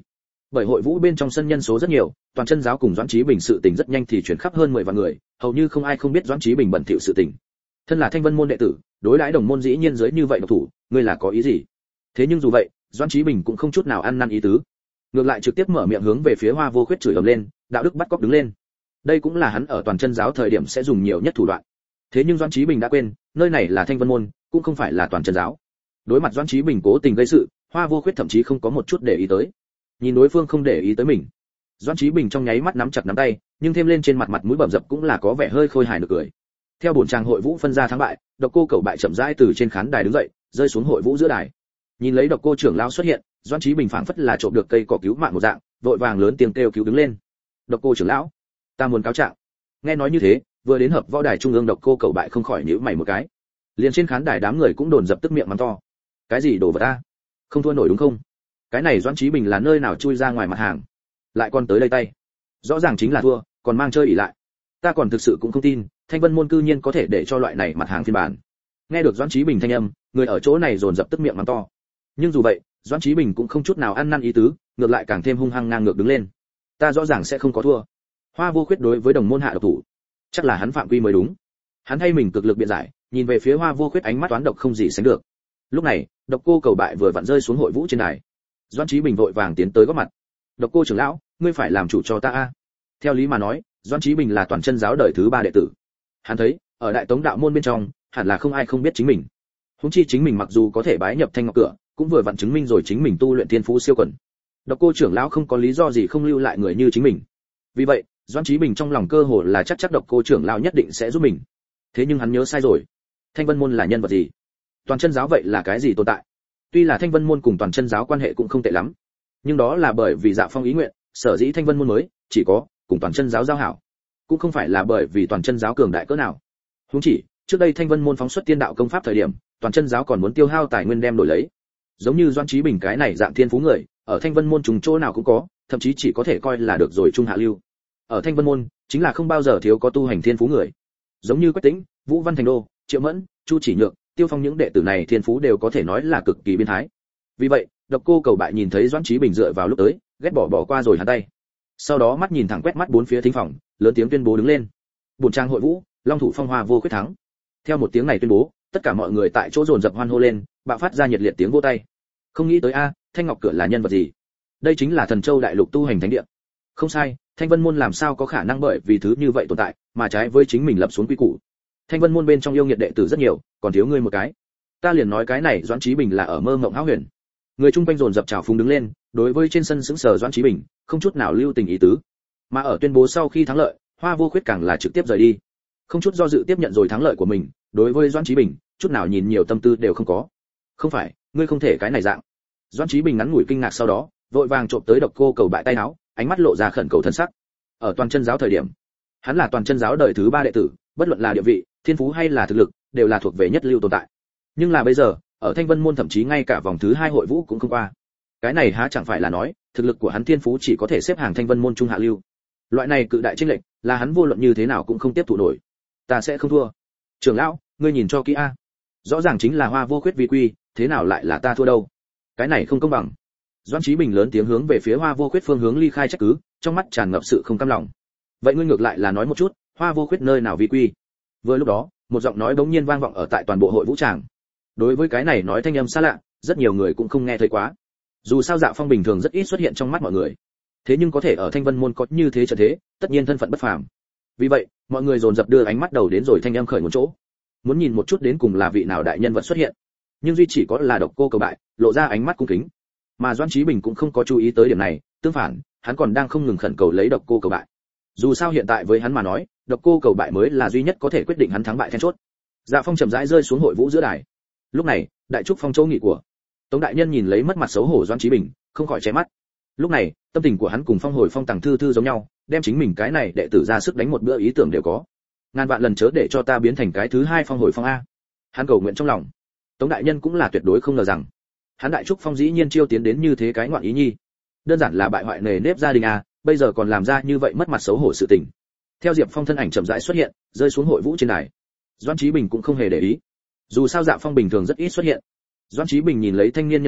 Bởi hội vũ bên trong sân nhân số rất nhiều, toàn chân giáo cùng Doãn Chí Bình sự tình rất nhanh thì chuyển khắp hơn mười vạn người, hầu như không ai không biết Doãn Chí Bình bẩn thỉu sự tình. Thân là Thanh Vân môn đệ tử, đối đãi đồng môn dĩ nhiên dưới như vậy độc thủ, ngươi là có ý gì? Thế nhưng dù vậy, Doãn Chí Bình cũng không chút nào ăn năn ý tứ, ngược lại trực tiếp mở miệng hướng về phía Hoa Vô Khuyết chửi ầm lên, đạo đức bắt cóc đứng lên. Đây cũng là hắn ở toàn chân giáo thời điểm sẽ dùng nhiều nhất thủ đoạn. Thế nhưng Doãn Chí Bình đã quên, nơi này là Thanh Vân môn, cũng không phải là toàn chân giáo. Đối mặt Doãn Chí Bình cố tình gây sự, Hoa Vô Khuyết thậm chí không có một chút để ý tới. Nhìn đối phương không để ý tới mình, Doãn Chí Bình trong nháy mắt nắm chặt nắm tay, nhưng thêm lên trên mặt mặt mũi bầm dập cũng là có vẻ hơi khôi hài nực cười. Theo bổn tràng hội vũ phân ra thắng bại, Độc Cô Cẩu bại chậm rãi từ trên khán đài đứng dậy, rơi xuống hội vũ giữa đài. Nhìn lấy Độc Cô trưởng lão xuất hiện, Doãn Chí Bình phảng phất là trộm được cây cỏ cứu mạng một dạng, vội vàng lớn tiếng kêu cứu đứng lên. Độc Cô trưởng lão, ta muốn cáo trạng. Nghe nói như thế, vừa đến hợp võ đài trung ương Độc Cô Cẩu bại không khỏi nhíu mày một cái. Liền trên khán đài đám người cũng đồn dập tức miệng mắng to. Cái gì đồ vật ta? Không thua nổi đúng không? Cái này Doãn Chí Bình là nơi nào chui ra ngoài mặt hàng, lại còn tới đây tay. Rõ ràng chính là thua, còn mang chơi ỉ lại. Ta còn thực sự cũng không tin, Thanh Vân môn cư nhiên có thể để cho loại này mặt hàng phiên bản. Nghe được Doãn Chí Bình thanh âm, người ở chỗ này dồn dập tức miệng mắng to. Nhưng dù vậy, Doãn Chí Bình cũng không chút nào ăn năn ý tứ, ngược lại càng thêm hung hăng ngang ngược đứng lên. Ta rõ ràng sẽ không có thua. Hoa Vô Khuyết đối với đồng môn hạ độc thủ, chắc là hắn phạm quy mới đúng. Hắn thay mình cực lực biện giải, nhìn về phía Hoa Vô Khuyết ánh mắt toán độc không gì sánh được. Lúc này, Độc Cô Cầu bại vừa vặn rơi xuống hội vũ trên đài. Doãn Chí Bình vội vàng tiến tới góp mặt. Độc Cô trưởng lão, ngươi phải làm chủ cho ta a. Theo lý mà nói, Doãn Chí Bình là toàn chân giáo đời thứ ba đệ tử. Hắn thấy, ở Đại Tống đạo môn bên trong, hẳn là không ai không biết chính mình. Huống chi chính mình mặc dù có thể bái nhập Thanh Ngọc Cửa, cũng vừa vặn chứng minh rồi chính mình tu luyện thiên phú siêu quần. Độc Cô trưởng lão không có lý do gì không lưu lại người như chính mình. Vì vậy, Doãn Chí Bình trong lòng cơ hồ là chắc chắc Độc Cô trưởng lão nhất định sẽ giúp mình. Thế nhưng hắn nhớ sai rồi. Thanh Vân môn là nhân vật gì? Toàn chân giáo vậy là cái gì tồn tại? Tuy là Thanh Vân môn cùng toàn chân giáo quan hệ cũng không tệ lắm, nhưng đó là bởi vì Dạ Phong ý nguyện, sở dĩ Thanh Vân môn mới chỉ có cùng toàn chân giáo giao hảo, cũng không phải là bởi vì toàn chân giáo cường đại cỡ nào. Huống chỉ, trước đây Thanh Vân môn phóng xuất tiên đạo công pháp thời điểm, toàn chân giáo còn muốn tiêu hao tài nguyên đem đổi lấy. Giống như Doãn Chí Bình cái này dạng thiên phú người, ở Thanh Vân môn trùng chỗ nào cũng có, thậm chí chỉ có thể coi là được rồi trung hạ lưu. Ở Thanh Vân môn, chính là không bao giờ thiếu có tu hành thiên phú người. Giống như Quách Tĩnh, Vũ Văn Thành Đô, Triệu Mẫn, Chu Chỉ Nhược, Tiêu Phong những đệ tử này thiên phú đều có thể nói là cực kỳ biến thái. Vì vậy, Độc Cô Cầu bại nhìn thấy Doãn Chí Bình dựa vào lúc tới, ghét bỏ bỏ qua rồi hắn tay. Sau đó mắt nhìn thẳng quét mắt bốn phía thính phòng, lớn tiếng tuyên bố đứng lên. Bổn trang hội vũ, Long thủ phong Hoa Vô Khuyết thắng. Theo một tiếng này tuyên bố, tất cả mọi người tại chỗ dồn dập hoan hô lên, bạo phát ra nhiệt liệt tiếng vỗ tay. Không nghĩ tới a, Thanh Ngọc Cửa là nhân vật gì? Đây chính là Thần Châu đại lục tu hành thánh địa. Không sai, Thanh Vân môn làm sao có khả năng bởi vì thứ như vậy tồn tại, mà trái với chính mình lập xuống quy củ. Thanh Vân môn bên trong yêu nghiệt đệ tử rất nhiều, còn thiếu ngươi một cái. Ta liền nói cái này Doãn Chí Bình là ở mơ mộng hão huyền. Người chung quanh dồn dập chào phúng đứng lên, đối với trên sân sững sờ Doãn Chí Bình, không chút nào lưu tình ý tứ. Mà ở tuyên bố sau khi thắng lợi, Hoa Vô Khuyết càng là trực tiếp rời đi, không chút do dự tiếp nhận rồi thắng lợi của mình, đối với Doãn Chí Bình, chút nào nhìn nhiều tâm tư đều không có. Không phải, ngươi không thể cái này dạng. Doãn Chí Bình ngắn ngủi kinh ngạc sau đó, vội vàng trộm tới Độc Cô Cầu bại tay áo, ánh mắt lộ ra khẩn cầu thân sắc. Ở toàn chân giáo thời điểm, hắn là toàn chân giáo đời thứ ba đệ tử, bất luận là địa vị, thiên phú hay là thực lực, đều là thuộc về nhất lưu tồn tại. Nhưng là bây giờ, ở Thanh Vân môn thậm chí ngay cả vòng thứ hai hội vũ cũng không qua. Cái này há chẳng phải là nói, thực lực của hắn thiên phú chỉ có thể xếp hàng Thanh Vân môn trung hạ lưu. Loại này cự đại chênh lệch, là hắn vô luận như thế nào cũng không tiếp thụ nổi. Ta sẽ không thua. Trưởng lão, ngươi nhìn cho kỹ a. Rõ ràng chính là Hoa Vô Khuyết vi quy, thế nào lại là ta thua đâu? Cái này không công bằng. Doãn Chí Bình lớn tiếng hướng về phía Hoa Vô Khuyết phương hướng ly khai trách cứ, trong mắt tràn ngập sự không cam lòng. Vậy ngươi ngược lại là nói một chút, Hoa Vô Khuyết nơi nào vi quy? Vừa lúc đó, một giọng nói bỗng nhiên vang vọng ở tại toàn bộ hội vũ tràng. Đối với cái này nói thanh âm xa lạ, rất nhiều người cũng không nghe thấy quá. Dù sao Dạ Phong bình thường rất ít xuất hiện trong mắt mọi người, thế nhưng có thể ở Thanh Vân môn có như thế trở thế, tất nhiên thân phận bất phàm. Vì vậy, mọi người dồn dập đưa ánh mắt đầu đến rồi thanh âm khởi nguồn chỗ, muốn nhìn một chút đến cùng là vị nào đại nhân vật xuất hiện. Nhưng duy chỉ có là Độc Cô Cầu bại, lộ ra ánh mắt cung kính. Mà Doãn Chí Bình cũng không có chú ý tới điểm này, tương phản, hắn còn đang không ngừng khẩn cầu lấy Độc Cô Cầu bại. Dù sao hiện tại với hắn mà nói, Độc Cô Cầu bại mới là duy nhất có thể quyết định hắn thắng bại then chốt. Dạ Phong chậm rãi rơi xuống hội vũ giữa đài. Lúc này, đại trúc phong chỗ nghị của Tống đại nhân nhìn lấy mất mặt xấu hổ Doãn Chí Bình, không khỏi ché mắt. Lúc này, tâm tình của hắn cùng Phong Hồi Phong Tằng Thư Thư giống nhau, đem chính mình cái này đệ tử ra sức đánh một bữa ý tưởng đều có. Ngàn vạn lần chớ để cho ta biến thành cái thứ hai Phong Hồi Phong a. Hắn cầu nguyện trong lòng. Tống đại nhân cũng là tuyệt đối không ngờ rằng, hắn đại trúc phong dĩ nhiên chiêu tiến đến như thế cái ngoạn ý nhi. Đơn giản là bại hoại nề nếp gia đình a, bây giờ còn làm ra như vậy mất mặt xấu hổ sự tình. Theo Diệp Phong thân ảnh chậm rãi xuất hiện, rơi xuống hội vũ trên đài. Doãn Chí Bình cũng không hề để ý. Dù sao Dạ Phong bình thường rất ít xuất hiện. Doãn Chí Bình nhìn lấy thanh niên nhân này,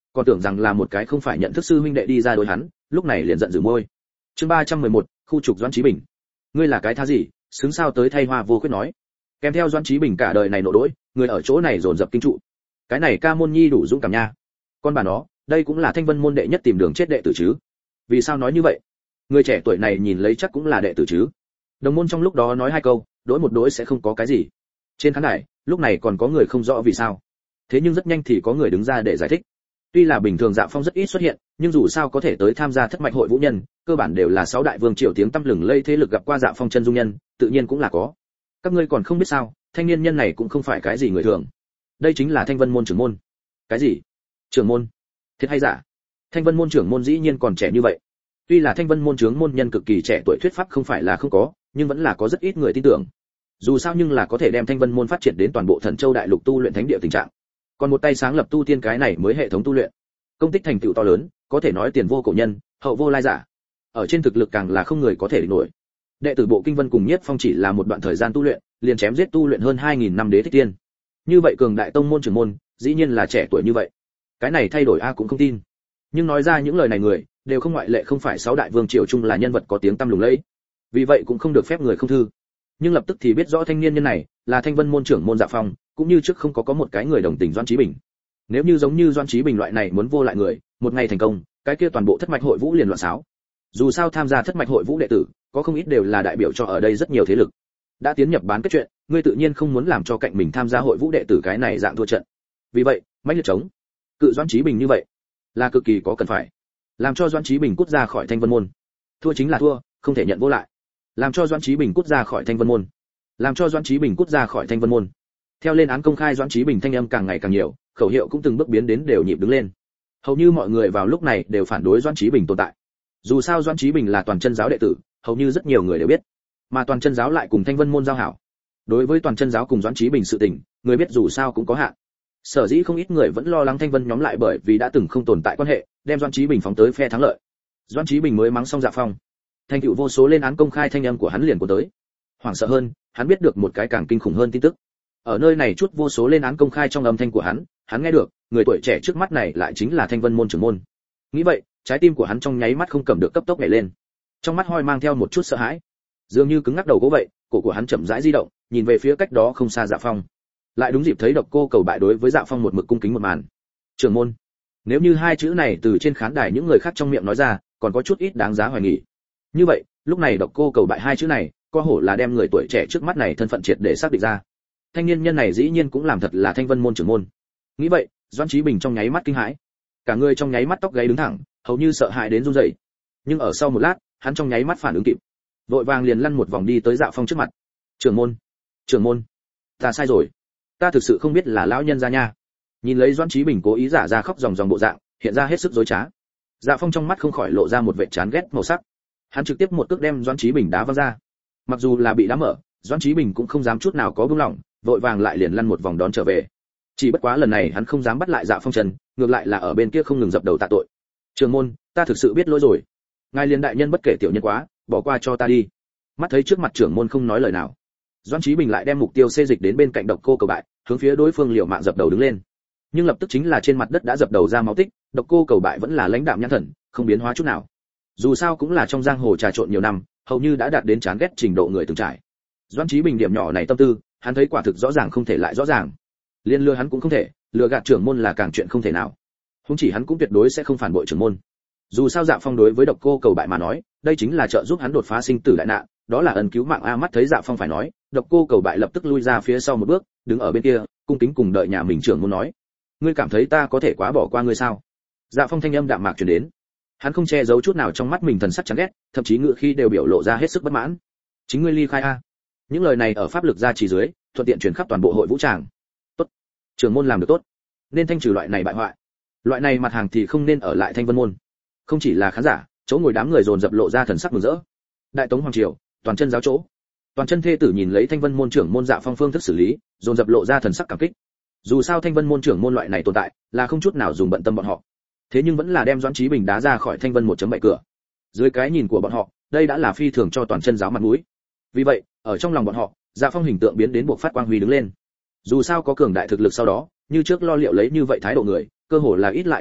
còn tưởng rằng là một cái không phải nhận thức sư huynh đệ đi ra đối hắn, lúc này liền giận dữ môi. Chương ba trăm mười một, khu trục Doãn Chí Bình. Ngươi là cái thá gì, xứng sao tới thay Hoa Vô Khuyết nói. Kèm theo Doãn Chí Bình cả đời này nộ đỗi, người ở chỗ này dồn dập kinh trụ. Cái này ca môn nhi đủ dũng cảm nha. Con bà nó, đây cũng là Thanh Vân môn đệ nhất tìm đường chết đệ tử chứ. Vì sao nói như vậy? Người trẻ tuổi này nhìn lấy chắc cũng là đệ tử chứ. Đồng môn trong lúc đó nói hai câu, đối một đối sẽ không có cái gì. Trên khán đài, lúc này còn có người không rõ vì sao. Thế nhưng rất nhanh thì có người đứng ra để giải thích. Tuy là bình thường Dạ Phong rất ít xuất hiện, nhưng dù sao có thể tới tham gia thất mạch hội vũ nhân, cơ bản đều là sáu đại vương triều tiếng tăm lừng lây thế lực gặp qua Dạ Phong chân dung nhân, tự nhiên cũng là có. Các ngươi còn không biết sao, thanh niên nhân này cũng không phải cái gì người thường. Đây chính là Thanh Vân môn trưởng môn. Cái gì? Trưởng môn? Thiệt hay giả? Thanh Vân môn trưởng môn dĩ nhiên còn trẻ như vậy. Tuy là Thanh Vân môn trưởng môn nhân cực kỳ trẻ tuổi thuyết pháp không phải là không có, nhưng vẫn là có rất ít người tin tưởng. Dù sao nhưng là có thể đem Thanh Vân môn phát triển đến toàn bộ Thần Châu đại lục tu luyện thánh địa tình trạng. Còn một tay sáng lập tu tiên cái này mới hệ thống tu luyện. Công tích thành tựu to lớn, có thể nói tiền vô cổ nhân, hậu vô lai giả. Ở trên thực lực càng là không người có thể địch nổi. Đệ tử bộ Kinh Vân cùng Nhiếp Phong chỉ là một đoạn thời gian tu luyện, liền chém giết tu luyện hơn hai nghìn năm đế thích tiên. Như vậy cường đại tông môn trưởng môn, dĩ nhiên là trẻ tuổi như vậy. Cái này thay đổi a cũng không tin. Nhưng nói ra những lời này người, đều không ngoại lệ không phải sáu đại vương triều chung là nhân vật có tiếng tăm lừng lẫy. Vì vậy cũng không được phép người không thư. Nhưng lập tức thì biết rõ thanh niên nhân này là Thanh Vân môn trưởng môn Dạ Phong, cũng như trước không có có một cái người đồng tình Doãn Chí Bình. Nếu như giống như Doãn Chí Bình loại này muốn vô lại người, một ngày thành công, cái kia toàn bộ thất mạch hội vũ liền loạn xáo. Dù sao tham gia thất mạch hội vũ đệ tử, có không ít đều là đại biểu cho ở đây rất nhiều thế lực. Đã tiến nhập bán kết chuyện, ngươi tự nhiên không muốn làm cho cạnh mình tham gia hội vũ đệ tử cái này dạng thua trận. Vì vậy, mãnh liệt chống cự Doãn Chí Bình như vậy, là cực kỳ có cần phải. Làm cho Doãn Chí Bình cút ra khỏi Thanh Vân môn. Thua chính là thua, không thể nhận vô lại. Làm cho Doãn Chí Bình cút ra khỏi Thanh Vân môn. Làm cho Doãn Chí Bình cút ra khỏi Thanh Vân môn. Theo lên án công khai Doãn Chí Bình thanh âm càng ngày càng nhiều, khẩu hiệu cũng từng bước biến đến đều nhịp đứng lên. Hầu như mọi người vào lúc này đều phản đối Doãn Chí Bình tồn tại. Dù sao Doãn Chí Bình là toàn chân giáo đệ tử, hầu như rất nhiều người đều biết. Mà toàn chân giáo lại cùng Thanh Vân môn giao hảo. Đối với toàn chân giáo cùng Doãn Chí Bình sự tình, người biết dù sao cũng có hạn. Sở dĩ không ít người vẫn lo lắng Thanh Vân nhóm lại bởi vì đã từng không tồn tại quan hệ, đem Doãn Chí Bình phóng tới phe thắng lợi. Doãn Chí Bình mới mắng xong Dạ Phong, thành tựu vô số lên án công khai thanh âm của hắn liền của tới. Hoảng sợ hơn, hắn biết được một cái càng kinh khủng hơn tin tức. Ở nơi này chút vô số lên án công khai trong âm thanh của hắn, hắn nghe được, người tuổi trẻ trước mắt này lại chính là Thanh Vân môn trưởng môn. Nghĩ vậy, trái tim của hắn trong nháy mắt không cầm được cấp tốc nhảy lên. Trong mắt hoi mang theo một chút sợ hãi, dường như cứng ngắc đầu gỗ vậy, cổ của hắn chậm rãi di động, nhìn về phía cách đó không xa Dạ Phong. Lại đúng dịp thấy Độc Cô Cầu bại đối với Dạ Phong một mực cung kính một màn. Trưởng môn. Nếu như hai chữ này từ trên khán đài những người khác trong miệng nói ra, còn có chút ít đáng giá hoài nghi. Như vậy, lúc này Độc Cô Cầu bại hai chữ này, có hổ là đem người tuổi trẻ trước mắt này thân phận triệt để xác định ra. Thanh niên nhân này dĩ nhiên cũng làm thật là Thanh Vân môn trưởng môn. Nghĩ vậy, Doãn Chí Bình trong nháy mắt kinh hãi, cả người trong nháy mắt tóc gáy đứng thẳng, hầu như sợ hãi đến run rẩy. Nhưng ở sau một lát, hắn trong nháy mắt phản ứng kịp, vội vàng liền lăn một vòng đi tới Dạ Phong trước mặt. Trưởng môn, trưởng môn, ta sai rồi, ta thực sự không biết là lão nhân gia nha. Nhìn lấy Doãn Chí Bình cố ý giả ra khóc ròng ròng bộ dạng, hiện ra hết sức dối trá. Dạ Phong trong mắt không khỏi lộ ra một vẻ chán ghét màu sắc. Hắn trực tiếp một cước đem Doãn Chí Bình đá văng ra. Mặc dù là bị đá mở, Doãn Chí Bình cũng không dám chút nào có buông lỏng, vội vàng lại liền lăn một vòng đón trở về. Chỉ bất quá lần này hắn không dám bắt lại Dạ Phong chân, ngược lại là ở bên kia không ngừng dập đầu tạ tội. Trường môn, ta thực sự biết lỗi rồi. Ngài liền đại nhân bất kể tiểu nhân quá, bỏ qua cho ta đi. Mắt thấy trước mặt trưởng môn không nói lời nào, Doãn Chí Bình lại đem mục tiêu xê dịch đến bên cạnh Độc Cô Cầu bại, hướng phía đối phương liều mạng dập đầu đứng lên. Nhưng lập tức chính là trên mặt đất đã dập đầu ra máu tích, Độc Cô Cầu bại vẫn là lãnh đạm nhãn thần, không biến hóa chút nào. Dù sao cũng là trong giang hồ trà trộn nhiều năm, hầu như đã đạt đến chán ghét trình độ người từng trải. Doãn Chí Bình điểm nhỏ này tâm tư, hắn thấy quả thực rõ ràng không thể lại rõ ràng. Liên lừa hắn cũng không thể, lừa gạt trưởng môn là càng chuyện không thể nào. Huống chỉ hắn cũng tuyệt đối sẽ không phản bội trưởng môn. Dù sao Dạ Phong đối với Độc Cô Cầu bại mà nói, đây chính là trợ giúp hắn đột phá sinh tử đại nạn, đó là ân cứu mạng a. Mắt thấy Dạ Phong phải nói, Độc Cô Cầu bại lập tức lui ra phía sau một bước, đứng ở bên kia, cung kính cùng đợi nhà mình trưởng môn nói: "Ngươi cảm thấy ta có thể quá bỏ qua ngươi sao?" Dạ Phong thanh âm đạm mạc truyền đến. Hắn không che giấu chút nào trong mắt mình thần sắc chán ghét, thậm chí ngựa khi đều biểu lộ ra hết sức bất mãn. "Chính ngươi ly khai a." Những lời này ở pháp lực gia trì dưới, thuận tiện truyền khắp toàn bộ hội vũ tràng. "Tốt, trưởng môn làm được tốt, nên thanh trừ loại này bại hoại. Loại này mặt hàng thì không nên ở lại Thanh Vân môn." Không chỉ là khán giả, chỗ ngồi đám người dồn dập lộ ra thần sắc mừng rỡ. Đại Tống hoàng triều, toàn chân giáo chỗ, toàn chân thê tử nhìn lấy Thanh Vân môn trưởng môn Dạ Phong phương thức xử lý, dồn dập lộ ra thần sắc cảm kích. Dù sao Thanh Vân môn trưởng môn loại này tồn tại, là không chút nào dùng bận tâm bọn họ. Thế nhưng vẫn là đem Doãn Chí Bình đá ra khỏi Thanh Vân một chấm bảy cửa. Dưới cái nhìn của bọn họ, đây đã là phi thường cho toàn chân giáo mặt mũi. Vì vậy, ở trong lòng bọn họ, Dạ Phong hình tượng biến đến buộc phát quang huy đứng lên. Dù sao có cường đại thực lực sau đó, như trước lo liệu lấy như vậy thái độ người, cơ hồ là ít lại càng ít,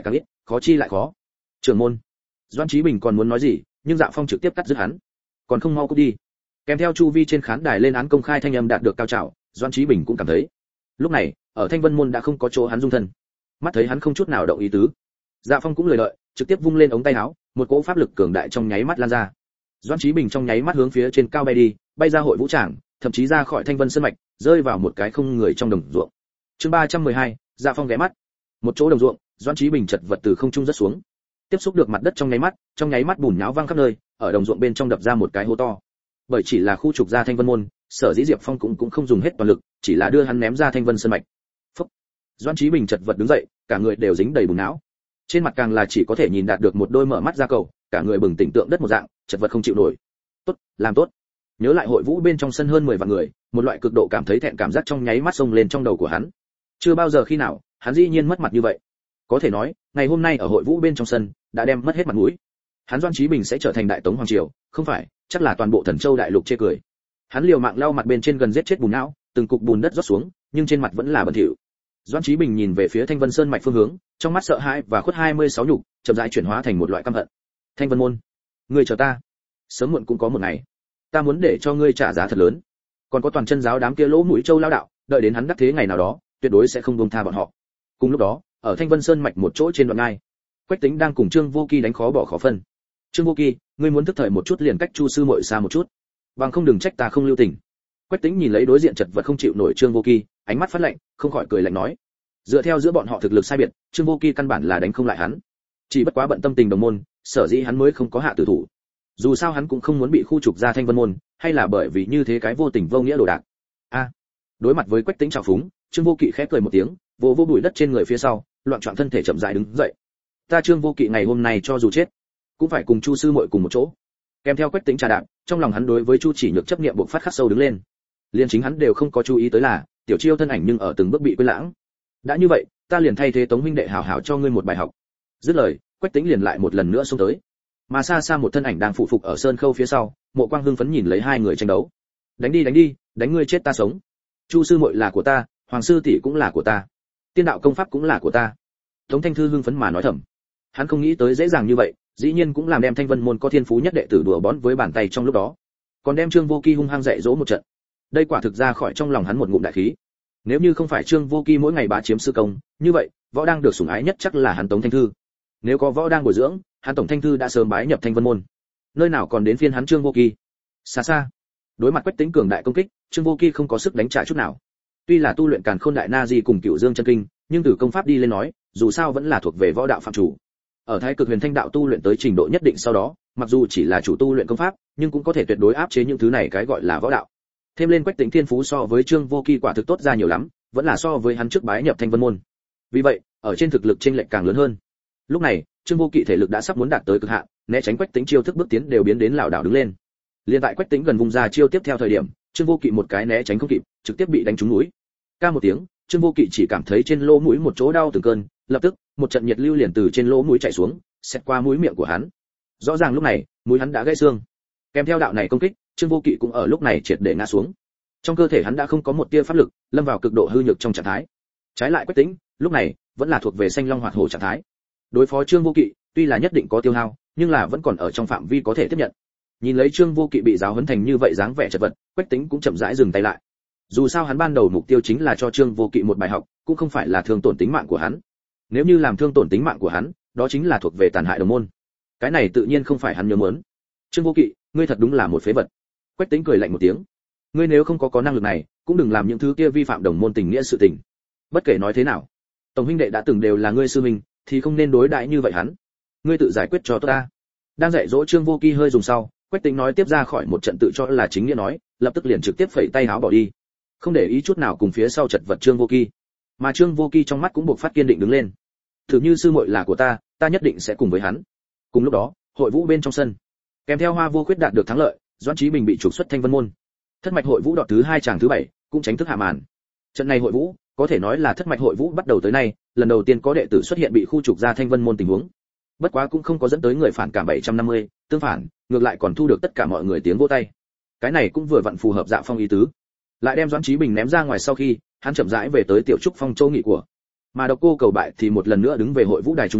khó chi lại khó. Trưởng môn. Doãn Chí Bình còn muốn nói gì, nhưng Dạ Phong trực tiếp cắt dứt hắn. Còn không mau cút đi. Kèm theo chu vi trên khán đài lên án công khai thanh âm đạt được cao trào, Doãn Chí Bình cũng cảm thấy, lúc này, ở Thanh Vân môn đã không có chỗ hắn dung thân. Mắt thấy hắn không chút nào động ý tứ, Dạ Phong cũng lười đợi, trực tiếp vung lên ống tay áo, một cỗ pháp lực cường đại trong nháy mắt lan ra. Doãn Chí Bình trong nháy mắt hướng phía trên cao bay đi, bay ra hội vũ tràng, thậm chí ra khỏi Thanh Vân sơn mạch, rơi vào một cái không người trong đồng ruộng. Chương ba trăm mười hai, Dạ Phong ghé mắt. Một chỗ đồng ruộng, Doãn Chí Bình chật vật từ không trung rất xuống, tiếp xúc được mặt đất trong nháy mắt, trong nháy mắt bùn nhão văng khắp nơi, ở đồng ruộng bên trong đập ra một cái hố to. Bởi chỉ là khu trục ra Thanh Vân môn, Sở Dĩ Diệp Phong cũng cũng không dùng hết toàn lực, chỉ là đưa hắn ném ra Thanh Vân sơn mạch. Phúc. Doãn Chí Bình chật vật đứng dậy, cả người đều dính đầy bùn nhão. Trên mặt càng là chỉ có thể nhìn đạt được một đôi mở mắt ra cầu, cả người bừng tỉnh tượng đất một dạng, chật vật không chịu nổi. Tốt, làm tốt. Nhớ lại hội vũ bên trong sân hơn mười vạn người, một loại cực độ cảm thấy thẹn cảm giác trong nháy mắt xông lên trong đầu của hắn. Chưa bao giờ khi nào, hắn dĩ nhiên mất mặt như vậy. Có thể nói, ngày hôm nay ở hội vũ bên trong sân, đã đem mất hết mặt mũi. Hắn Doãn Chí Bình sẽ trở thành đại tống hoàng triều, không phải, chắc là toàn bộ Thần Châu đại lục chê cười. Hắn liều mạng lau mặt bên trên gần giết chết bùn não, từng cục bùn đất rót xuống, nhưng trên mặt vẫn là bẩn thỉu. Doãn Chí Bình nhìn về phía Thanh Vân Sơn mạch phương hướng, trong mắt sợ hãi và khuất hai mươi sáu nhục, chậm rãi chuyển hóa thành một loại căm hận. Thanh Vân môn, ngươi chờ ta, sớm muộn cũng có một ngày, ta muốn để cho ngươi trả giá thật lớn. Còn có toàn chân giáo đám kia lỗ mũi châu lao đạo, đợi đến hắn đắc thế ngày nào đó, tuyệt đối sẽ không buông tha bọn họ. Cùng lúc đó, ở Thanh Vân Sơn mạch một chỗ trên đoạn ngai, Quách Tĩnh đang cùng Trương Vô Kỳ đánh khó bỏ khó phân. Trương Vô Kỳ, ngươi muốn thức thời một chút liền cách Chu sư muội xa một chút, bằng không đừng trách ta không lưu tình. Quách Tĩnh nhìn lấy đối diện chật vật không chịu nổi Trương Vô Kỳ, ánh mắt phát lạnh, không khỏi cười lạnh nói: dựa theo giữa bọn họ thực lực sai biệt, Trương Vô Kỳ căn bản là đánh không lại hắn. Chỉ bất quá bận tâm tình đồng môn, sở dĩ hắn mới không có hạ tử thủ. Dù sao hắn cũng không muốn bị khu trục ra Thanh Vân môn, hay là bởi vì như thế cái vô tình vô nghĩa đồ đạc. A. Đối mặt với Quách Tĩnh trào phúng, Trương Vô Kỵ khẽ cười một tiếng, vỗ vỗ bụi đất trên người phía sau, loạn choạng thân thể chậm rãi đứng dậy. Ta Trương Vô Kỵ ngày hôm nay cho dù chết, cũng phải cùng Chu sư muội cùng một chỗ. Kèm theo Quách Tĩnh trà đạp, trong lòng hắn đối với Chu Chỉ Nhược chấp niệm bộc phát khắc sâu đứng lên. Liên chính hắn đều không có chú ý tới là, tiểu chiêu thân ảnh nhưng ở từng bước bị quên lãng. Đã như vậy, ta liền thay thế Tống huynh đệ hảo hảo cho ngươi một bài học. Dứt lời, Quách Tĩnh liền lại một lần nữa xông tới. Mà xa xa một thân ảnh đang phụ phục ở sơn khâu phía sau, Mộ Quang hưng phấn nhìn lấy hai người tranh đấu. Đánh đi đánh đi, đánh ngươi chết ta sống. Chu sư muội là của ta, Hoàng sư tỷ cũng là của ta, tiên đạo công pháp cũng là của ta. Tống Thanh Thư hưng phấn mà nói thầm. Hắn không nghĩ tới dễ dàng như vậy, dĩ nhiên cũng làm đem Thanh Vân môn có thiên phú nhất đệ tử đùa bỡn với bàn tay trong lúc đó, còn đem Trương Vô Kỳ hung hăng dạy dỗ một trận. Đây quả thực ra khỏi trong lòng hắn một ngụm đại khí. Nếu như không phải Trương Vô Kỳ mỗi ngày bá chiếm sư công, như vậy, võ đang được sủng ái nhất chắc là hắn Tống Thanh Thư. Nếu có võ đang bồi dưỡng, hắn Tổng Thanh Thư đã sớm bái nhập Thanh Vân môn. Nơi nào còn đến phiên hắn Trương Vô Kỳ. Xa xa, đối mặt Quách Tĩnh cường đại công kích, Trương Vô Kỳ không có sức đánh trả chút nào. Tuy là tu luyện Càn Khôn Đại Na Di cùng Cửu Dương chân kinh, nhưng từ công pháp đi lên nói, dù sao vẫn là thuộc về võ đạo phạm chủ. Ở Thái Cực Huyền Thanh đạo tu luyện tới trình độ nhất định sau đó, mặc dù chỉ là chủ tu luyện công pháp, nhưng cũng có thể tuyệt đối áp chế những thứ này cái gọi là võ đạo. Thêm lên Quách Tĩnh thiên phú so với Trương Vô Kỳ quả thực tốt ra nhiều lắm, vẫn là so với hắn trước bái nhập Thanh Vân môn. Vì vậy, ở trên thực lực chênh lệch càng lớn hơn. Lúc này, Trương Vô Kỵ thể lực đã sắp muốn đạt tới cực hạn, né tránh Quách Tĩnh chiêu thức bước tiến đều biến đến lảo đảo đứng lên. Liên tại Quách Tĩnh gần vùng ra chiêu tiếp theo thời điểm, Trương Vô Kỵ một cái né tránh không kịp, trực tiếp bị đánh trúng mũi. Ca một tiếng, Trương Vô Kỵ chỉ cảm thấy trên lỗ mũi một chỗ đau từng cơn, lập tức, một trận nhiệt lưu liền từ trên lỗ mũi chảy xuống, xẹt qua mũi miệng của hắn. Rõ ràng lúc này, mũi hắn đã gãy xương. Kèm theo đạo này công kích, Trương Vô Kỵ cũng ở lúc này triệt để ngã xuống. Trong cơ thể hắn đã không có một tia pháp lực, lâm vào cực độ hư nhược trong trạng thái. Trái lại Quách Tĩnh, lúc này vẫn là thuộc về xanh long hoạt hổ trạng thái. Đối phó Trương Vô Kỵ, tuy là nhất định có tiêu hao, nhưng là vẫn còn ở trong phạm vi có thể tiếp nhận. Nhìn lấy Trương Vô Kỵ bị giáo huấn thành như vậy dáng vẻ chật vật, Quách Tĩnh cũng chậm rãi dừng tay lại. Dù sao hắn ban đầu mục tiêu chính là cho Trương Vô Kỵ một bài học, cũng không phải là thương tổn tính mạng của hắn. Nếu như làm thương tổn tính mạng của hắn, đó chính là thuộc về tàn hại đồng môn. Cái này tự nhiên không phải hắn nhớ muốn. Trương Vô Kỵ, ngươi thật đúng là một phế vật. Quách Tĩnh cười lạnh một tiếng. Ngươi nếu không có có năng lực này, cũng đừng làm những thứ kia vi phạm đồng môn tình nghĩa sự tình. Bất kể nói thế nào, tổng huynh đệ đã từng đều là ngươi sư huynh, thì không nên đối đãi như vậy hắn. Ngươi tự giải quyết cho tốt ta. Đang dạy dỗ Trương Vô Kỵ hơi dùng sau, Quách Tĩnh nói tiếp ra khỏi một trận tự cho là chính nghĩa nói, lập tức liền trực tiếp phẩy tay áo bỏ đi, không để ý chút nào cùng phía sau chật vật Trương Vô Kỵ. Mà Trương Vô Kỵ trong mắt cũng buộc phát kiên định đứng lên. Thử như sư muội là của ta, ta nhất định sẽ cùng với hắn. Cùng lúc đó, hội vũ bên trong sân, kèm theo Hoa Vô Khuyết đạt được thắng lợi, Doãn Chí Bình bị trục xuất Thanh Vân môn. Thất mạch hội vũ đọt thứ hai chàng thứ bảy, cũng chính thức hạ màn. Trận này hội vũ, có thể nói là thất mạch hội vũ bắt đầu tới nay, lần đầu tiên có đệ tử xuất hiện bị khu trục ra Thanh Vân môn tình huống. Bất quá cũng không có dẫn tới người phản cảm bảy trăm năm mươi, tương phản, ngược lại còn thu được tất cả mọi người tiếng vỗ tay. Cái này cũng vừa vặn phù hợp Dạ Phong ý tứ. Lại đem Doãn Chí Bình ném ra ngoài sau khi, hắn chậm rãi về tới tiểu trúc phong châu nghị của. Mà Độc Cô Cầu Bại thì một lần nữa đứng về hội vũ đài trung ương,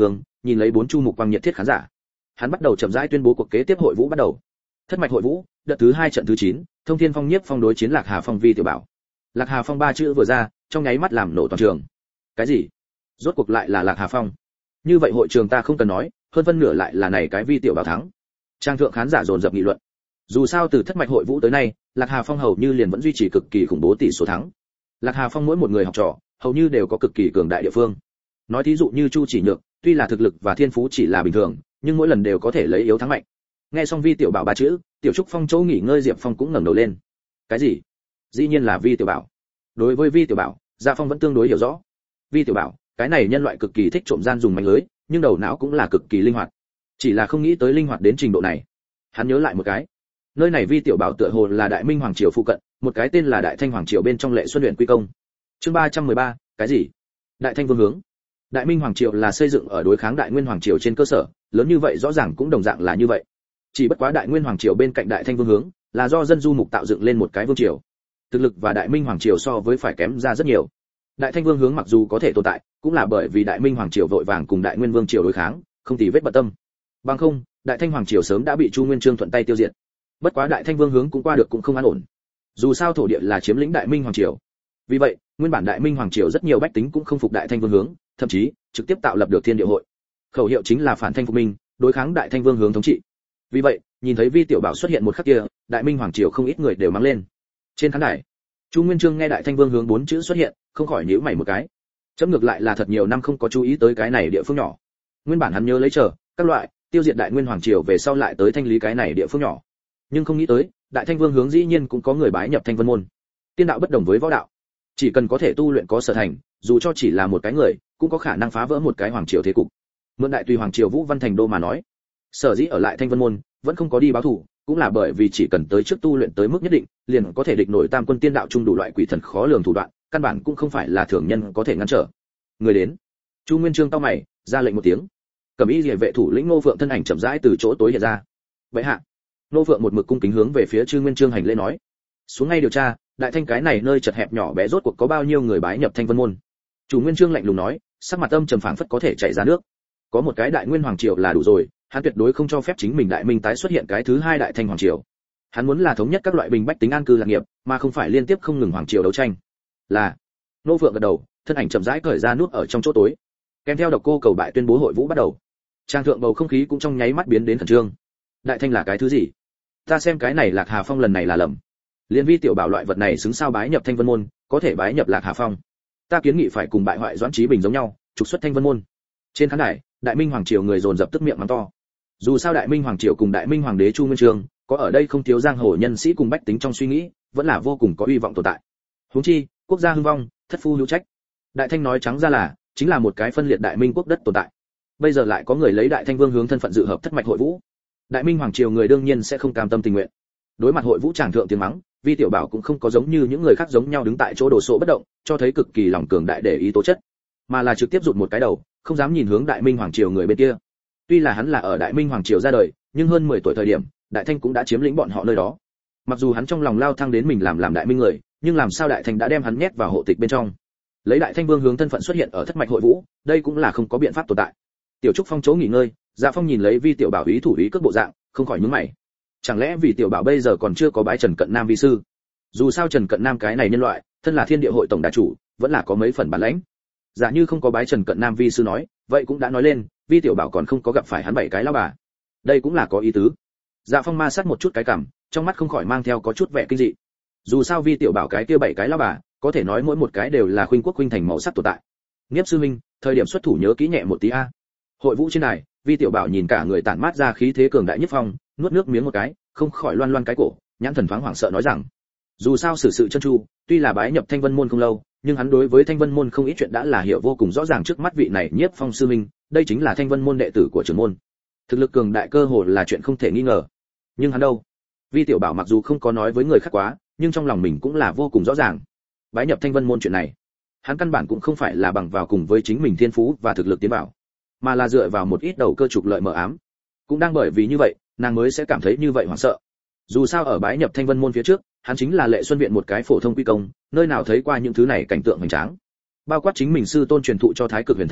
nhìn lấy bốn chu mục quang nhiệt thiết khán giả. Hắn bắt đầu chậm rãi tuyên bố cuộc kế tiếp hội vũ bắt đầu. Thất mạch hội vũ, đợt thứ hai trận thứ chín, Thông Thiên Phong Nhiếp Phong đối chiến Lạc Hà Phong Vi Tiểu Bảo. Lạc Hà Phong ba chữ vừa ra, trong nháy mắt làm nổ toàn trường. Cái gì? Rốt cuộc lại là Lạc Hà Phong? Như vậy hội trường ta không cần nói, hơn phân nửa lại là này cái Vi Tiểu Bảo thắng. Trang thượng khán giả dồn dập nghị luận. Dù sao từ thất mạch hội vũ tới nay, Lạc Hà Phong hầu như liền vẫn duy trì cực kỳ khủng bố tỷ số thắng. Lạc Hà Phong mỗi một người học trò, hầu như đều có cực kỳ cường đại địa phương. Nói thí dụ như Chu Chỉ Nhược, tuy là thực lực và thiên phú chỉ là bình thường, nhưng mỗi lần đều có thể lấy yếu thắng mạnh. Nghe xong Vi Tiểu Bảo ba chữ, Tiểu Trúc Phong chỗ nghỉ ngơi Diệp Phong cũng ngẩng đầu lên. Cái gì? Dĩ nhiên là Vi Tiểu Bảo. Đối với Vi Tiểu Bảo, Dạ Phong vẫn tương đối hiểu rõ. Vi Tiểu Bảo, cái này nhân loại cực kỳ thích trộm gian dùng mánh lưới, nhưng đầu não cũng là cực kỳ linh hoạt. Chỉ là không nghĩ tới linh hoạt đến trình độ này. Hắn nhớ lại một cái. Nơi này Vi Tiểu Bảo tựa hồ là Đại Minh Hoàng triều phụ cận, một cái tên là Đại Thanh Hoàng triều bên trong Lệ Xuân huyện quy công. Chương ba trăm mười ba, cái gì? Đại Thanh Vương hướng. Đại Minh Hoàng triều là xây dựng ở đối kháng Đại Nguyên Hoàng triều trên cơ sở, lớn như vậy rõ ràng cũng đồng dạng là như vậy. Chỉ bất quá Đại Nguyên Hoàng triều bên cạnh Đại Thanh Vương hướng, là do dân du mục tạo dựng lên một cái vương triều. Thực lực và Đại Minh Hoàng triều so với phải kém ra rất nhiều. Đại Thanh Vương hướng mặc dù có thể tồn tại, cũng là bởi vì Đại Minh Hoàng triều vội vàng cùng Đại Nguyên Vương triều đối kháng, không tì vết bận tâm. Bằng không, Đại Thanh Hoàng triều sớm đã bị Chu Nguyên Chương thuận tay tiêu diệt. Bất quá Đại Thanh Vương hướng cũng qua được cũng không an ổn. Dù sao thổ địa là chiếm lĩnh Đại Minh Hoàng triều. Vì vậy, nguyên bản Đại Minh Hoàng triều rất nhiều bách tính cũng không phục Đại Thanh Vương hướng, thậm chí trực tiếp tạo lập được Thiên Địa hội. Khẩu hiệu chính là phản thanh phục minh, đối kháng Đại Thanh Vương hướng thống trị. Vì vậy, nhìn thấy Vi Tiểu Bảo xuất hiện một khắc kia, Đại Minh Hoàng triều không ít người đều mắng lên. Trên khán đài, Chu Nguyên Chương nghe Đại Thanh Vương hướng bốn chữ xuất hiện, không khỏi nhíu mày một cái. Chấm ngược lại là thật nhiều năm không có chú ý tới cái này địa phương nhỏ. Nguyên bản hắn nhớ lấy chờ, các loại tiêu diệt Đại Nguyên Hoàng triều về sau lại tới thanh lý cái này địa phương nhỏ. Nhưng không nghĩ tới, Đại Thanh Vương hướng dĩ nhiên cũng có người bái nhập Thanh Vân môn. Tiên đạo bất đồng với võ đạo, chỉ cần có thể tu luyện có sở thành, dù cho chỉ là một cái người, cũng có khả năng phá vỡ một cái hoàng triều thế cục. Mượn Đại Tùy Hoàng triều Vũ Văn Thành Đô mà nói, sở dĩ ở lại Thanh Vân môn, vẫn không có đi báo thù, cũng là bởi vì chỉ cần tới trước tu luyện tới mức nhất định, liền có thể địch nổi tam quân tiên đạo trung đủ loại quỷ thần khó lường thủ đoạn, căn bản cũng không phải là thường nhân có thể ngăn trở. Người đến. Chu Nguyên Chương cau mày, ra lệnh một tiếng. Cẩm Y Liễu vệ thủ lĩnh Ngô Phượng thân ảnh chậm rãi từ chỗ tối hiện ra. Vậy hạ. Ngô Phượng một mực cung kính hướng về phía Chu Nguyên Chương hành lễ nói: "Xuống ngay điều tra, Đại Thanh cái này nơi chật hẹp nhỏ bé rốt cuộc có bao nhiêu người bái nhập Thanh Vân môn?" Chu Nguyên Chương lạnh lùng nói, sắc mặt âm trầm phảng phất có thể chảy ra nước. Có một cái Đại Nguyên Hoàng triều là đủ rồi, hắn tuyệt đối không cho phép chính mình Đại Minh tái xuất hiện cái thứ hai Đại Thanh Hoàng triều. Hắn muốn là thống nhất các loại bình bách tính an cư lạc nghiệp, mà không phải liên tiếp không ngừng hoàng triều đấu tranh. Là. Ngô Phượng gật đầu, thân ảnh chậm rãi cởi ra nút ở trong chỗ tối. Kèm theo độc cô cầu bại tuyên bố hội vũ bắt đầu. Trang thượng bầu không khí cũng trong nháy mắt biến đến khẩn trương. Đại Thanh là cái thứ gì? Ta xem cái này Lạc Hà Phong lần này là lầm. Liên Vi Tiểu Bảo loại vật này xứng sao bái nhập Thanh Vân môn, có thể bái nhập Lạc Hà Phong. Ta kiến nghị phải cùng bại hoại Doãn Chí Bình giống nhau, trục xuất Thanh Vân môn. Trên khán đài, Đại Minh Hoàng triều người dồn dập tức miệng mắng to. Dù sao Đại Minh Hoàng triều cùng Đại Minh Hoàng đế Chu Nguyên Chương, có ở đây không thiếu giang hồ nhân sĩ cùng bách tính trong suy nghĩ, vẫn là vô cùng có uy vọng tồn tại. Huống chi, quốc gia hưng vong, thất phu hữu trách. Đại Thanh nói trắng ra là, chính là một cái phân liệt Đại Minh quốc đất tồn tại. Bây giờ lại có người lấy Đại Thanh Vương hướng thân phận dự hợp thất mạch hội vũ. Đại Minh Hoàng triều người đương nhiên sẽ không cam tâm tình nguyện. Đối mặt hội vũ tràng thượng tiếng mắng, Vi Tiểu Bảo cũng không có giống như những người khác giống nhau đứng tại chỗ đồ sộ bất động, cho thấy cực kỳ lòng cường đại để ý tố chất, mà là trực tiếp rụt một cái đầu, không dám nhìn hướng Đại Minh Hoàng triều người bên kia. Tuy là hắn là ở Đại Minh Hoàng triều ra đời, nhưng hơn mười tuổi thời điểm, Đại Thanh cũng đã chiếm lĩnh bọn họ nơi đó. Mặc dù hắn trong lòng lao thăng đến mình làm làm Đại Minh người, nhưng làm sao Đại Thanh đã đem hắn nhét vào hộ tịch bên trong. Lấy Đại Thanh Vương hướng thân phận xuất hiện ở thất mạch hội vũ, đây cũng là không có biện pháp tồn tại. Tiểu Trúc Phong chỗ nghỉ ngơi, Dạ Phong nhìn lấy Vi Tiểu Bảo ý thủ ý cước bộ dạng, không khỏi nhướng mày. Chẳng lẽ vì Tiểu Bảo bây giờ còn chưa có bái Trần Cận Nam vi sư? Dù sao Trần Cận Nam cái này nhân loại, thân là Thiên Địa hội tổng đà chủ, vẫn là có mấy phần bản lãnh. Giả như không có bái Trần Cận Nam vi sư nói, vậy cũng đã nói lên, Vi Tiểu Bảo còn không có gặp phải hắn bảy cái lão bà. Đây cũng là có ý tứ. Dạ Phong ma sát một chút cái cằm, trong mắt không khỏi mang theo có chút vẻ kinh dị. Dù sao Vi Tiểu Bảo cái kia bảy cái lão bà, có thể nói mỗi một cái đều là khuynh quốc khuynh thành màu sắc tồn tại. Niếp sư minh, thời điểm xuất thủ nhớ kỹ nhẹ một tí a. Hội vũ trên này, Vi Tiểu Bảo nhìn cả người tản mát ra khí thế cường đại nhất phong, nuốt nước miếng một cái, không khỏi loan loan cái cổ, nhãn thần thoáng hoảng sợ nói rằng: dù sao xử sự chân chu, tuy là bái nhập Thanh Vân môn không lâu, nhưng hắn đối với Thanh Vân môn không ít chuyện đã là hiểu vô cùng rõ ràng trước mắt vị này Nhiếp Phong sư minh, đây chính là Thanh Vân môn đệ tử của trưởng môn. Thực lực cường đại cơ hồ là chuyện không thể nghi ngờ. Nhưng hắn đâu? Vi Tiểu Bảo mặc dù không có nói với người khác quá, nhưng trong lòng mình cũng là vô cùng rõ ràng. Bái nhập Thanh Vân môn chuyện này, hắn căn bản cũng không phải là bằng vào cùng với chính mình thiên phú và thực lực tiến vào, mà là dựa vào một ít đầu cơ trục lợi mờ ám. Cũng đang bởi vì như vậy, nàng mới sẽ cảm thấy như vậy hoảng sợ. Dù sao ở bái nhập Thanh Vân môn phía trước, hắn chính là Lệ Xuân viện một cái phổ thông quy công, nơi nào thấy qua những thứ này cảnh tượng hoành tráng. Bao quát chính mình sư tôn truyền thụ cho Thái Cực Huyền Thanh đạo,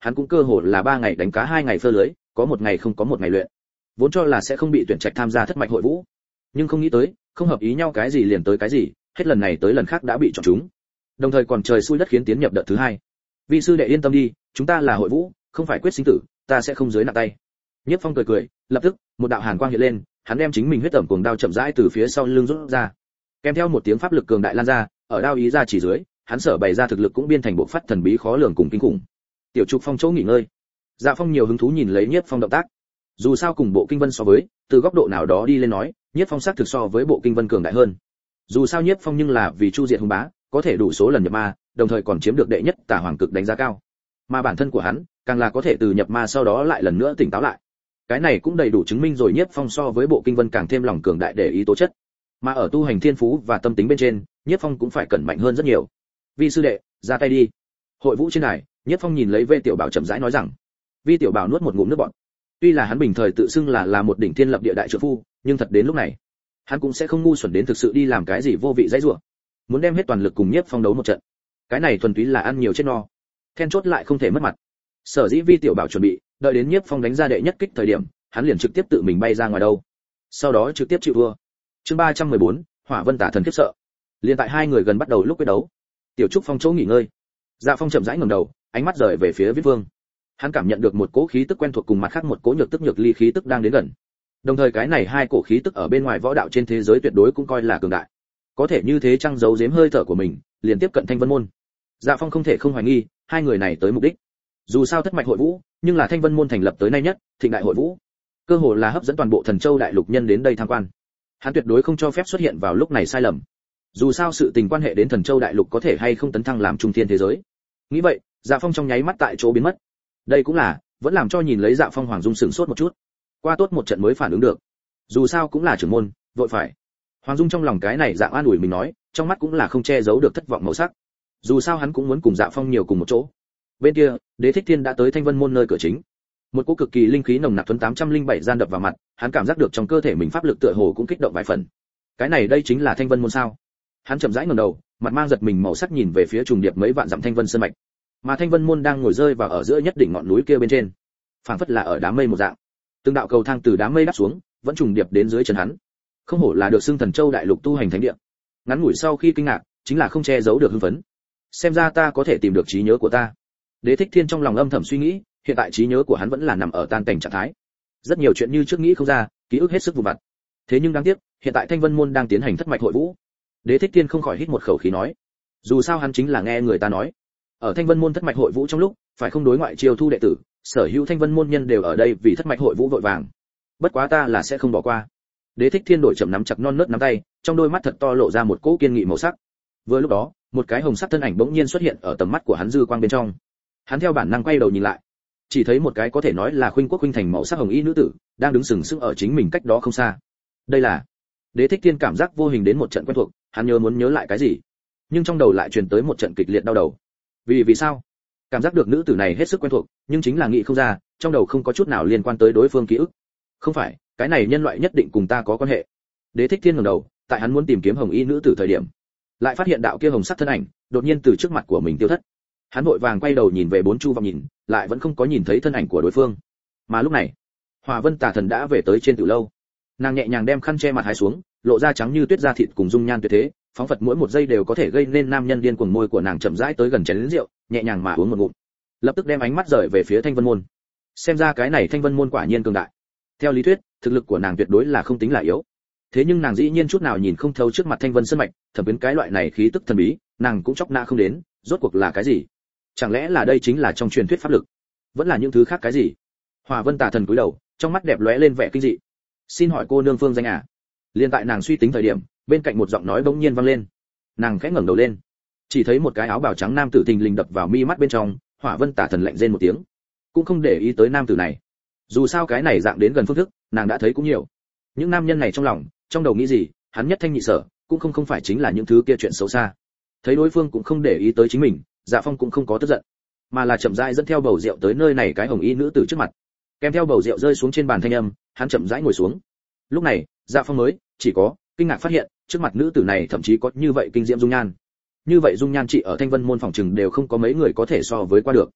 hắn cũng cơ hồ là ba ngày đánh cá hai ngày phơ lưới, có một ngày không có một ngày luyện. Vốn cho là sẽ không bị tuyển trạch tham gia thất mạch hội vũ, nhưng không nghĩ tới, không hợp ý nhau cái gì liền tới cái gì, hết lần này tới lần khác đã bị chọn chúng. Đồng thời còn trời xui đất khiến tiến nhập đợt thứ hai. Vi sư đệ yên tâm đi, chúng ta là hội vũ, không phải quyết sinh tử, ta sẽ không dưới nặng tay. Nhiếp Phong cười cười, lập tức, một đạo hàn quang hiện lên, hắn đem chính mình huyết tẩm cuồng đao chậm rãi từ phía sau lưng rút ra. Kèm theo một tiếng pháp lực cường đại lan ra, ở đao ý ra chỉ dưới, hắn sở bày ra thực lực cũng biên thành bộ phát thần bí khó lường cùng kinh khủng. Tiểu Trục Phong chỗ nghỉ ngơi. Dạ Phong nhiều hứng thú nhìn lấy Nhiếp Phong động tác. Dù sao cùng bộ kinh vân so với, từ góc độ nào đó đi lên nói, Nhiếp Phong xác thực so với bộ kinh vân cường đại hơn. Dù sao Nhiếp Phong nhưng là vì chu diệt hung bá, có thể đủ số lần nhập ma, đồng thời còn chiếm được đệ nhất tả hoàng cực đánh giá cao. Mà bản thân của hắn, càng là có thể từ nhập ma sau đó lại lần nữa tỉnh táo lại. Cái này cũng đầy đủ chứng minh rồi Nhiếp Phong so với bộ kinh vân càng thêm lòng cường đại để ý tố chất. Mà ở tu hành thiên phú và tâm tính bên trên, Nhiếp Phong cũng phải cẩn mạnh hơn rất nhiều. Vi sư đệ, ra tay đi. Hội vũ trên đài, Nhiếp Phong nhìn lấy Vê Tiểu Bảo chậm rãi nói rằng. Vi Tiểu Bảo nuốt một ngụm nước bọt. Tuy là hắn bình thời tự xưng là là một đỉnh thiên lập địa đại trượng phu, nhưng thật đến lúc này, hắn cũng sẽ không ngu xuẩn đến thực sự đi làm cái gì vô vị dãy rủa. Muốn đem hết toàn lực cùng Nhiếp Phong đấu một trận. Cái này thuần túy là ăn nhiều chết no. Then chốt lại không thể mất mặt. Sở dĩ Vi Tiểu Bảo chuẩn bị, đợi đến Nhiếp Phong đánh ra đệ nhất kích thời điểm, hắn liền trực tiếp tự mình bay ra ngoài đâu. Sau đó trực tiếp chịu thua. Chương ba trăm mười bốn, Hỏa Vân Tả Thần khiếp sợ. Liên tại hai người gần bắt đầu lúc quyết đấu. Tiểu Trúc Phong chỗ nghỉ ngơi. Dạ Phong chậm rãi ngẩng đầu, ánh mắt rời về phía Viết Vương. Hắn cảm nhận được một cỗ khí tức quen thuộc cùng mặt khác một cỗ nhược tức nhược ly khí tức đang đến gần. Đồng thời cái này hai cổ khí tức ở bên ngoài võ đạo trên thế giới tuyệt đối cũng coi là cường đại. Có thể như thế trăng giấu giếm hơi thở của mình, liền tiếp cận Thanh Vân môn. Dạ Phong không thể không hoài nghi, hai người này tới mục đích. Dù sao thất mạch hội vũ, nhưng là Thanh Vân môn thành lập tới nay nhất, thịnh đại hội vũ. Cơ hồ là hấp dẫn toàn bộ Thần Châu đại lục nhân đến đây tham quan. Hắn tuyệt đối không cho phép xuất hiện vào lúc này sai lầm. Dù sao sự tình quan hệ đến Thần Châu đại lục có thể hay không tấn thăng làm trung thiên thế giới. Nghĩ vậy, Dạ Phong trong nháy mắt tại chỗ biến mất. Đây cũng là, vẫn làm cho nhìn lấy Dạ Phong Hoàng Dung sửng sốt một chút. Qua tốt một trận mới phản ứng được. Dù sao cũng là trưởng môn, vội phải. Hoàng Dung trong lòng cái này dạng an ủi mình nói, trong mắt cũng là không che giấu được thất vọng màu sắc. Dù sao hắn cũng muốn cùng Dạ Phong nhiều cùng một chỗ. Bên kia, Đế Thích Thiên đã tới Thanh Vân môn nơi cửa chính. Một cỗ cực kỳ linh khí nồng nặc thuần tám trăm linh bảy gian đập vào mặt, hắn cảm giác được trong cơ thể mình pháp lực tựa hồ cũng kích động vài phần. Cái này đây chính là Thanh Vân môn sao? Hắn chậm rãi ngẩng đầu, mặt mang giật mình màu sắc nhìn về phía trùng điệp mấy vạn dặm Thanh Vân sơn mạch. Mà Thanh Vân môn đang ngồi rơi vào ở giữa nhất đỉnh ngọn núi kia bên trên, phảng phất là ở đám mây một dạng. Từng đạo cầu thang từ đám mây đáp xuống, vẫn trùng điệp đến dưới chân hắn. Không hổ là được xưng Thần Châu đại lục tu hành thánh địa. Ngắn ngủi sau khi kinh ngạc, chính là không che giấu được hưng phấn. Xem ra ta có thể tìm được trí nhớ của ta. Đế Thích Thiên trong lòng âm thầm suy nghĩ, hiện tại trí nhớ của hắn vẫn là nằm ở tan cảnh trạng thái. Rất nhiều chuyện như trước nghĩ không ra, ký ức hết sức vụn vặt. Thế nhưng đáng tiếc, hiện tại Thanh Vân môn đang tiến hành thất mạch hội vũ. Đế Thích Thiên không khỏi hít một khẩu khí nói, dù sao hắn chính là nghe người ta nói, ở Thanh Vân môn thất mạch hội vũ trong lúc, phải không đối ngoại chiêu thu đệ tử, sở hữu Thanh Vân môn nhân đều ở đây vì thất mạch hội vũ vội vàng. Bất quá ta là sẽ không bỏ qua. Đế Thích Thiên đổi chậm nắm chặt non nớt nắm tay, trong đôi mắt thật to lộ ra một cỗ kiên nghị màu sắc. Vừa lúc đó, một cái hồng sắc thân ảnh bỗng nhiên xuất hiện ở tầm mắt của hắn dư quang bên trong. Hắn theo bản năng quay đầu nhìn lại, chỉ thấy một cái có thể nói là khuynh quốc khuynh thành màu sắc hồng y nữ tử, đang đứng sừng sững ở chính mình cách đó không xa. Đây là Đế Thích Thiên cảm giác vô hình đến một trận quen thuộc, hắn nhớ muốn nhớ lại cái gì, nhưng trong đầu lại truyền tới một trận kịch liệt đau đầu. Vì vì sao? Cảm giác được nữ tử này hết sức quen thuộc, nhưng chính là nghĩ không ra, trong đầu không có chút nào liên quan tới đối phương ký ức. Không phải, cái này nhân loại nhất định cùng ta có quan hệ. Đế Thích Thiên ngẩng đầu, tại hắn muốn tìm kiếm hồng y nữ tử thời điểm, lại phát hiện đạo kia hồng sắc thân ảnh đột nhiên từ trước mặt của mình tiêu thất. Hắn vội vàng quay đầu nhìn về bốn chu vọng nhìn, lại vẫn không có nhìn thấy thân ảnh của đối phương. Mà lúc này, Hỏa Vân Tả Thần đã về tới trên tiểu lâu. Nàng nhẹ nhàng đem khăn che mặt hái xuống, lộ ra trắng như tuyết da thịt cùng dung nhan tuyệt thế, phóng phật mỗi một giây đều có thể gây nên nam nhân điên cuồng. Môi của nàng chậm rãi tới gần chén rượu, nhẹ nhàng mà uống một ngụm, lập tức đem ánh mắt rời về phía Thanh Vân môn. Xem ra cái này Thanh Vân môn quả nhiên cường đại. Theo lý thuyết, thực lực của nàng tuyệt đối là không tính là yếu. Thế nhưng nàng dĩ nhiên chút nào nhìn không thấu trước mặt Thanh Vân sơn mạch, thẩm biến cái loại này khí tức thần bí, nàng cũng chọc nã không đến, rốt cuộc là cái gì? Chẳng lẽ là đây chính là trong truyền thuyết pháp lực, vẫn là những thứ khác cái gì? Hỏa Vân Tả Thần cúi đầu, trong mắt đẹp lóe lên vẻ kinh dị. Xin hỏi cô nương phương danh à? Liên tại nàng suy tính thời điểm, bên cạnh một giọng nói bỗng nhiên vang lên. Nàng khẽ ngẩng đầu lên, chỉ thấy một cái áo bào trắng nam tử thình lình đập vào mi mắt bên trong. Hỏa Vân Tả Thần lạnh rên một tiếng, cũng không để ý tới nam tử này. Dù sao cái này dạng đến gần phương thức, nàng đã thấy cũng nhiều. Những nam nhân này trong lòng, trong đầu nghĩ gì, hắn nhất thanh nhị sở, cũng không không phải chính là những thứ kia chuyện xấu xa. Thấy đối phương cũng không để ý tới chính mình, Dạ Phong cũng không có tức giận, mà là chậm rãi dẫn theo bầu rượu tới nơi này cái hồng y nữ tử trước mặt. Kèm theo bầu rượu rơi xuống trên bàn thanh âm, hắn chậm rãi ngồi xuống. Lúc này, Dạ Phong mới chỉ có kinh ngạc phát hiện, trước mặt nữ tử này thậm chí có như vậy kinh diễm dung nhan. Như vậy dung nhan chị ở Thanh Vân môn phòng trừng đều không có mấy người có thể so với qua được.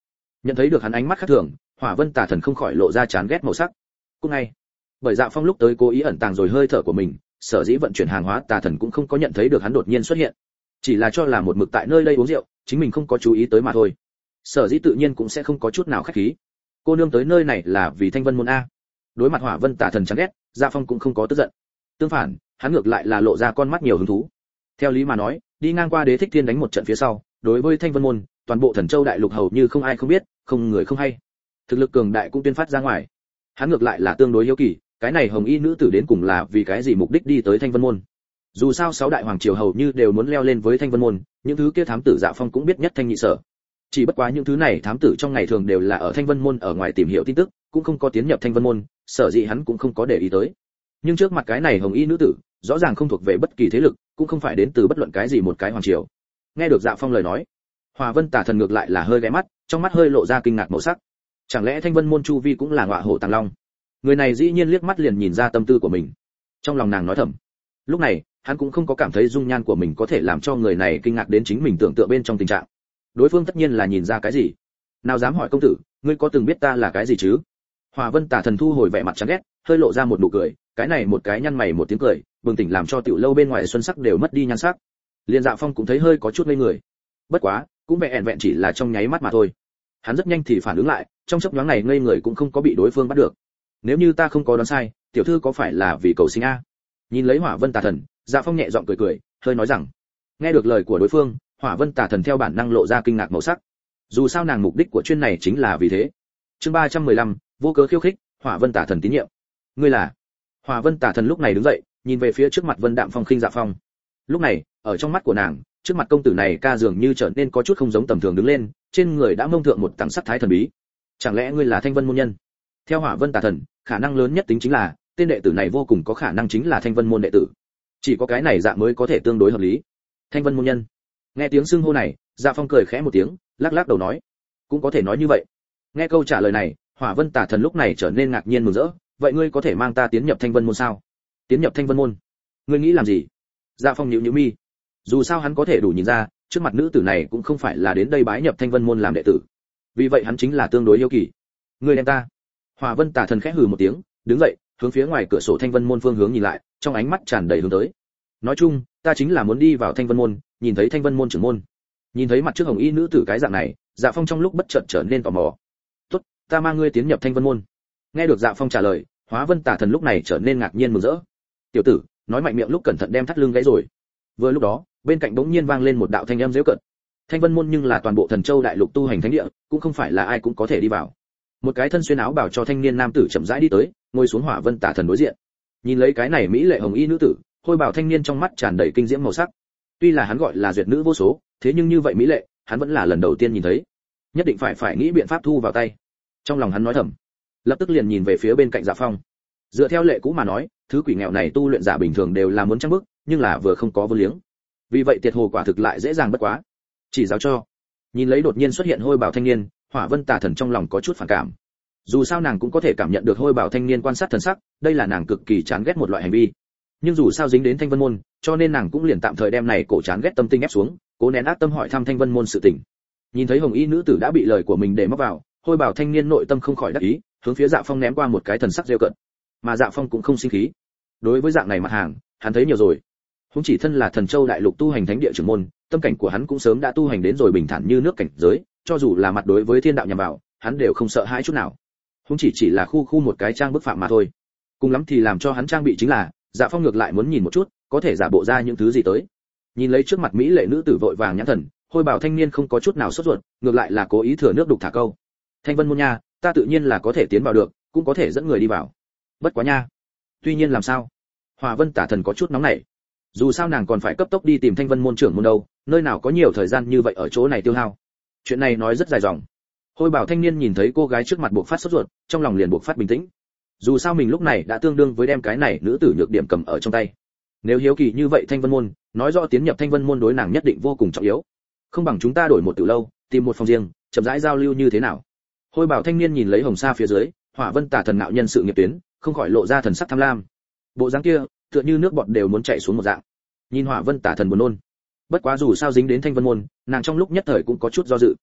Nhận thấy được hắn ánh mắt khác thường, Hỏa Vân Tà Thần không khỏi lộ ra chán ghét màu sắc. Cũng ngay, bởi Dạ Phong lúc tới cố ý ẩn tàng rồi hơi thở của mình, sở dĩ vận chuyển hàng hóa Tà Thần cũng không có nhận thấy được hắn đột nhiên xuất hiện, chỉ là cho là một mực tại nơi đây uống rượu, chính mình không có chú ý tới mà thôi. Sở dĩ tự nhiên cũng sẽ không có chút nào khách khí. Cô nương tới nơi này là vì Thanh Vân môn a. Đối mặt Hỏa Vân Tà Thần chán ghét, Dạ Phong cũng không có tức giận. Tương phản, hắn ngược lại là lộ ra con mắt nhiều hứng thú. Theo lý mà nói, đi ngang qua Đế Thích Thiên đánh một trận phía sau, đối với Thanh Vân môn, toàn bộ Thần Châu đại lục hầu như không ai không biết, không người không hay. Thực lực cường đại cũng tuyên phát ra ngoài. Hắn ngược lại là tương đối hiếu kỳ, cái này hồng y nữ tử đến cùng là vì cái gì mục đích đi tới Thanh Vân môn. Dù sao sáu đại hoàng triều hầu như đều muốn leo lên với Thanh Vân môn, những thứ kia thám tử Dạ Phong cũng biết nhất thanh nhị sở. Chỉ bất quá những thứ này thám tử trong ngày thường đều là ở Thanh Vân môn ở ngoài tìm hiểu tin tức, cũng không có tiến nhập Thanh Vân môn, sở dĩ hắn cũng không có để ý tới. Nhưng trước mặt cái này hồng y nữ tử, rõ ràng không thuộc về bất kỳ thế lực, cũng không phải đến từ bất luận cái gì một cái hoàng triều. Nghe được Dạ Phong lời nói, Hỏa Vân Tà Thần ngược lại là hơi ghé mắt, trong mắt hơi lộ ra kinh ngạc màu sắc. Chẳng lẽ Thanh Vân môn chu vi cũng là ngọa hổ tàng long? Người này dĩ nhiên liếc mắt liền nhìn ra tâm tư của mình. Trong lòng nàng nói thầm. Lúc này, hắn cũng không có cảm thấy dung nhan của mình có thể làm cho người này kinh ngạc đến chính mình tưởng tượng bên trong tình trạng. Đối phương tất nhiên là nhìn ra cái gì. Nào dám hỏi công tử, ngươi có từng biết ta là cái gì chứ? Hỏa Vân Tà Thần thu hồi vẻ mặt chán ghét, hơi lộ ra một nụ cười, cái này một cái nhăn mày một tiếng cười, bừng tỉnh làm cho tiểu lâu bên ngoài xuân sắc đều mất đi nhan sắc. Liên Dạ Phong cũng thấy hơi có chút ngây người. Bất quá, cũng vẹn vẹn chỉ là trong nháy mắt mà thôi. Hắn rất nhanh thì phản ứng lại, trong chốc nhoáng này ngây người cũng không có bị đối phương bắt được. Nếu như ta không có đoán sai, tiểu thư có phải là vì cầu sinh a? Nhìn lấy Hỏa Vân Tà Thần, Dạ Phong nhẹ giọng cười cười, hơi nói rằng. Nghe được lời của đối phương, Hỏa Vân Tà Thần theo bản năng lộ ra kinh ngạc màu sắc. Dù sao nàng mục đích của chuyên này chính là vì thế. Chương ba trăm mười lăm, vô cớ khiêu khích, Hỏa Vân Tà Thần tín nhiệm. Ngươi là? Hỏa Vân Tà Thần lúc này đứng dậy, nhìn về phía trước mặt Vân Đạm Phong khinh Dạ Phong. Lúc này, ở trong mắt của nàng, trước mặt công tử này ca dường như trở nên có chút không giống tầm thường đứng lên, trên người đã mông thượng một tầng sắc thái thần bí. Chẳng lẽ ngươi là Thanh Vân môn nhân? Theo Hỏa Vân Tà Thần, khả năng lớn nhất tính chính là tên đệ tử này vô cùng có khả năng chính là Thanh Vân môn đệ tử. Chỉ có cái này dạng mới có thể tương đối hợp lý. Thanh Vân môn nhân. Nghe tiếng xưng hô này, Dạ Phong cười khẽ một tiếng, lắc lắc đầu nói, cũng có thể nói như vậy. Nghe câu trả lời này, Hỏa Vân Tà Thần lúc này trở nên ngạc nhiên mừng rỡ, vậy ngươi có thể mang ta tiến nhập Thanh Vân môn sao? Tiến nhập Thanh Vân môn? Ngươi nghĩ làm gì? Dạ Phong nhíu nhíu mi. Dù sao hắn có thể đủ nhìn ra, trước mặt nữ tử này cũng không phải là đến đây bái nhập Thanh Vân môn làm đệ tử. Vì vậy hắn chính là tương đối yêu kỳ. Ngươi đem ta. Hỏa Vân Tà Thần khẽ hừ một tiếng, đứng dậy, hướng phía ngoài cửa sổ Thanh Vân môn phương hướng nhìn lại, trong ánh mắt tràn đầy hướng tới. Nói chung, ta chính là muốn đi vào Thanh Vân môn, nhìn thấy Thanh Vân môn trưởng môn. Nhìn thấy mặt trước hồng y nữ tử cái dạng này, Dạ Phong trong lúc bất chợt trở nên tò mò. "Tốt, ta mang ngươi tiến nhập Thanh Vân môn." Nghe được Dạ Phong trả lời, Hóa Vân Tà Thần lúc này trở nên ngạc nhiên mừng rỡ. "Tiểu tử, nói mạnh miệng lúc cẩn thận đem thắt lưng gãy rồi." Vừa lúc đó, bên cạnh bỗng nhiên vang lên một đạo thanh âm giễu cợt. Thanh Vân môn nhưng là toàn bộ Thần Châu đại lục tu hành thánh địa, cũng không phải là ai cũng có thể đi vào. Một cái thân xuyên áo bào cho thanh niên nam tử chậm rãi đi tới, ngồi xuống Hỏa Vân Tà Thần đối diện. Nhìn lấy cái này mỹ lệ hồng y nữ tử, hôi bào thanh niên trong mắt tràn đầy kinh diễm màu sắc. Tuy là hắn gọi là duyệt nữ vô số, thế nhưng như vậy mỹ lệ, hắn vẫn là lần đầu tiên nhìn thấy. Nhất định phải phải nghĩ biện pháp thu vào tay. Trong lòng hắn nói thầm, lập tức liền nhìn về phía bên cạnh Dạ Phong. Dựa theo lệ cũ mà nói, thứ quỷ nghèo này tu luyện giả bình thường đều là muốn trăng bức, nhưng là vừa không có vô liếng. Vì vậy tiệt hồ quả thực lại dễ dàng bất quá. Chỉ giáo cho. Nhìn lấy đột nhiên xuất hiện hôi bào thanh niên, Hỏa Vân Tà Thần trong lòng có chút phản cảm. Dù sao nàng cũng có thể cảm nhận được hôi bào thanh niên quan sát thần sắc, đây là nàng cực kỳ chán ghét một loại hành vi. Nhưng dù sao dính đến Thanh Vân môn, cho nên nàng cũng liền tạm thời đem này cổ chán ghét tâm tinh ép xuống, cố nén ác tâm hỏi thăm Thanh Vân môn sự tình. Nhìn thấy hồng y nữ tử đã bị lời của mình để móc vào, hôi bào thanh niên nội tâm không khỏi đắc ý, hướng phía Dạ Phong ném qua một cái thần sắc rêu cận. Mà Dạ Phong cũng không sinh khí. Đối với dạng này mặt hàng, hắn thấy nhiều rồi. Huống chỉ thân là Thần Châu đại lục tu hành thánh địa trưởng môn, tâm cảnh của hắn cũng sớm đã tu hành đến rồi bình thản như nước cảnh giới, cho dù là mặt đối với thiên đạo nhằm vào, hắn đều không sợ hãi chút nào. Huống chỉ chỉ là khu khu một cái trang bức phạm mà thôi. Cùng lắm thì làm cho hắn trang bị chính là, Dạ Phong ngược lại muốn nhìn một chút, có thể giả bộ ra những thứ gì tới. Nhìn lấy trước mặt mỹ lệ nữ tử vội vàng nhãn thần, hôi bào thanh niên không có chút nào sốt ruột, ngược lại là cố ý thừa nước đục thả câu. Thanh Vân môn nha, ta tự nhiên là có thể tiến vào được, cũng có thể dẫn người đi vào. Bất quá nha. Tuy nhiên làm sao? Hỏa Vân Tà Thần có chút nóng nảy. Dù sao nàng còn phải cấp tốc đi tìm Thanh Vân môn trưởng môn đâu, nơi nào có nhiều thời gian như vậy ở chỗ này tiêu hao. Chuyện này nói rất dài dòng. Hôi bào thanh niên nhìn thấy cô gái trước mặt buộc phát sốt ruột, trong lòng liền buộc phát bình tĩnh. Dù sao mình lúc này đã tương đương với đem cái này nữ tử nhược điểm cầm ở trong tay. Nếu hiếu kỳ như vậy Thanh Vân môn, nói rõ tiến nhập Thanh Vân môn đối nàng nhất định vô cùng trọng yếu. Không bằng chúng ta đổi một tiểu lâu, tìm một phòng riêng, chậm rãi giao lưu như thế nào? Hôi bảo thanh niên nhìn lấy hồng sa phía dưới, Hỏa Vân Tà Thần nạo nhân sự nghiệp tuyến, không khỏi lộ ra thần sắc tham lam. Bộ dáng kia, tựa như nước bọt đều muốn chảy xuống một dạng. Nhìn Hỏa Vân Tà Thần buồn nôn. Bất quá dù sao dính đến Thanh Vân môn, nàng trong lúc nhất thời cũng có chút do dự.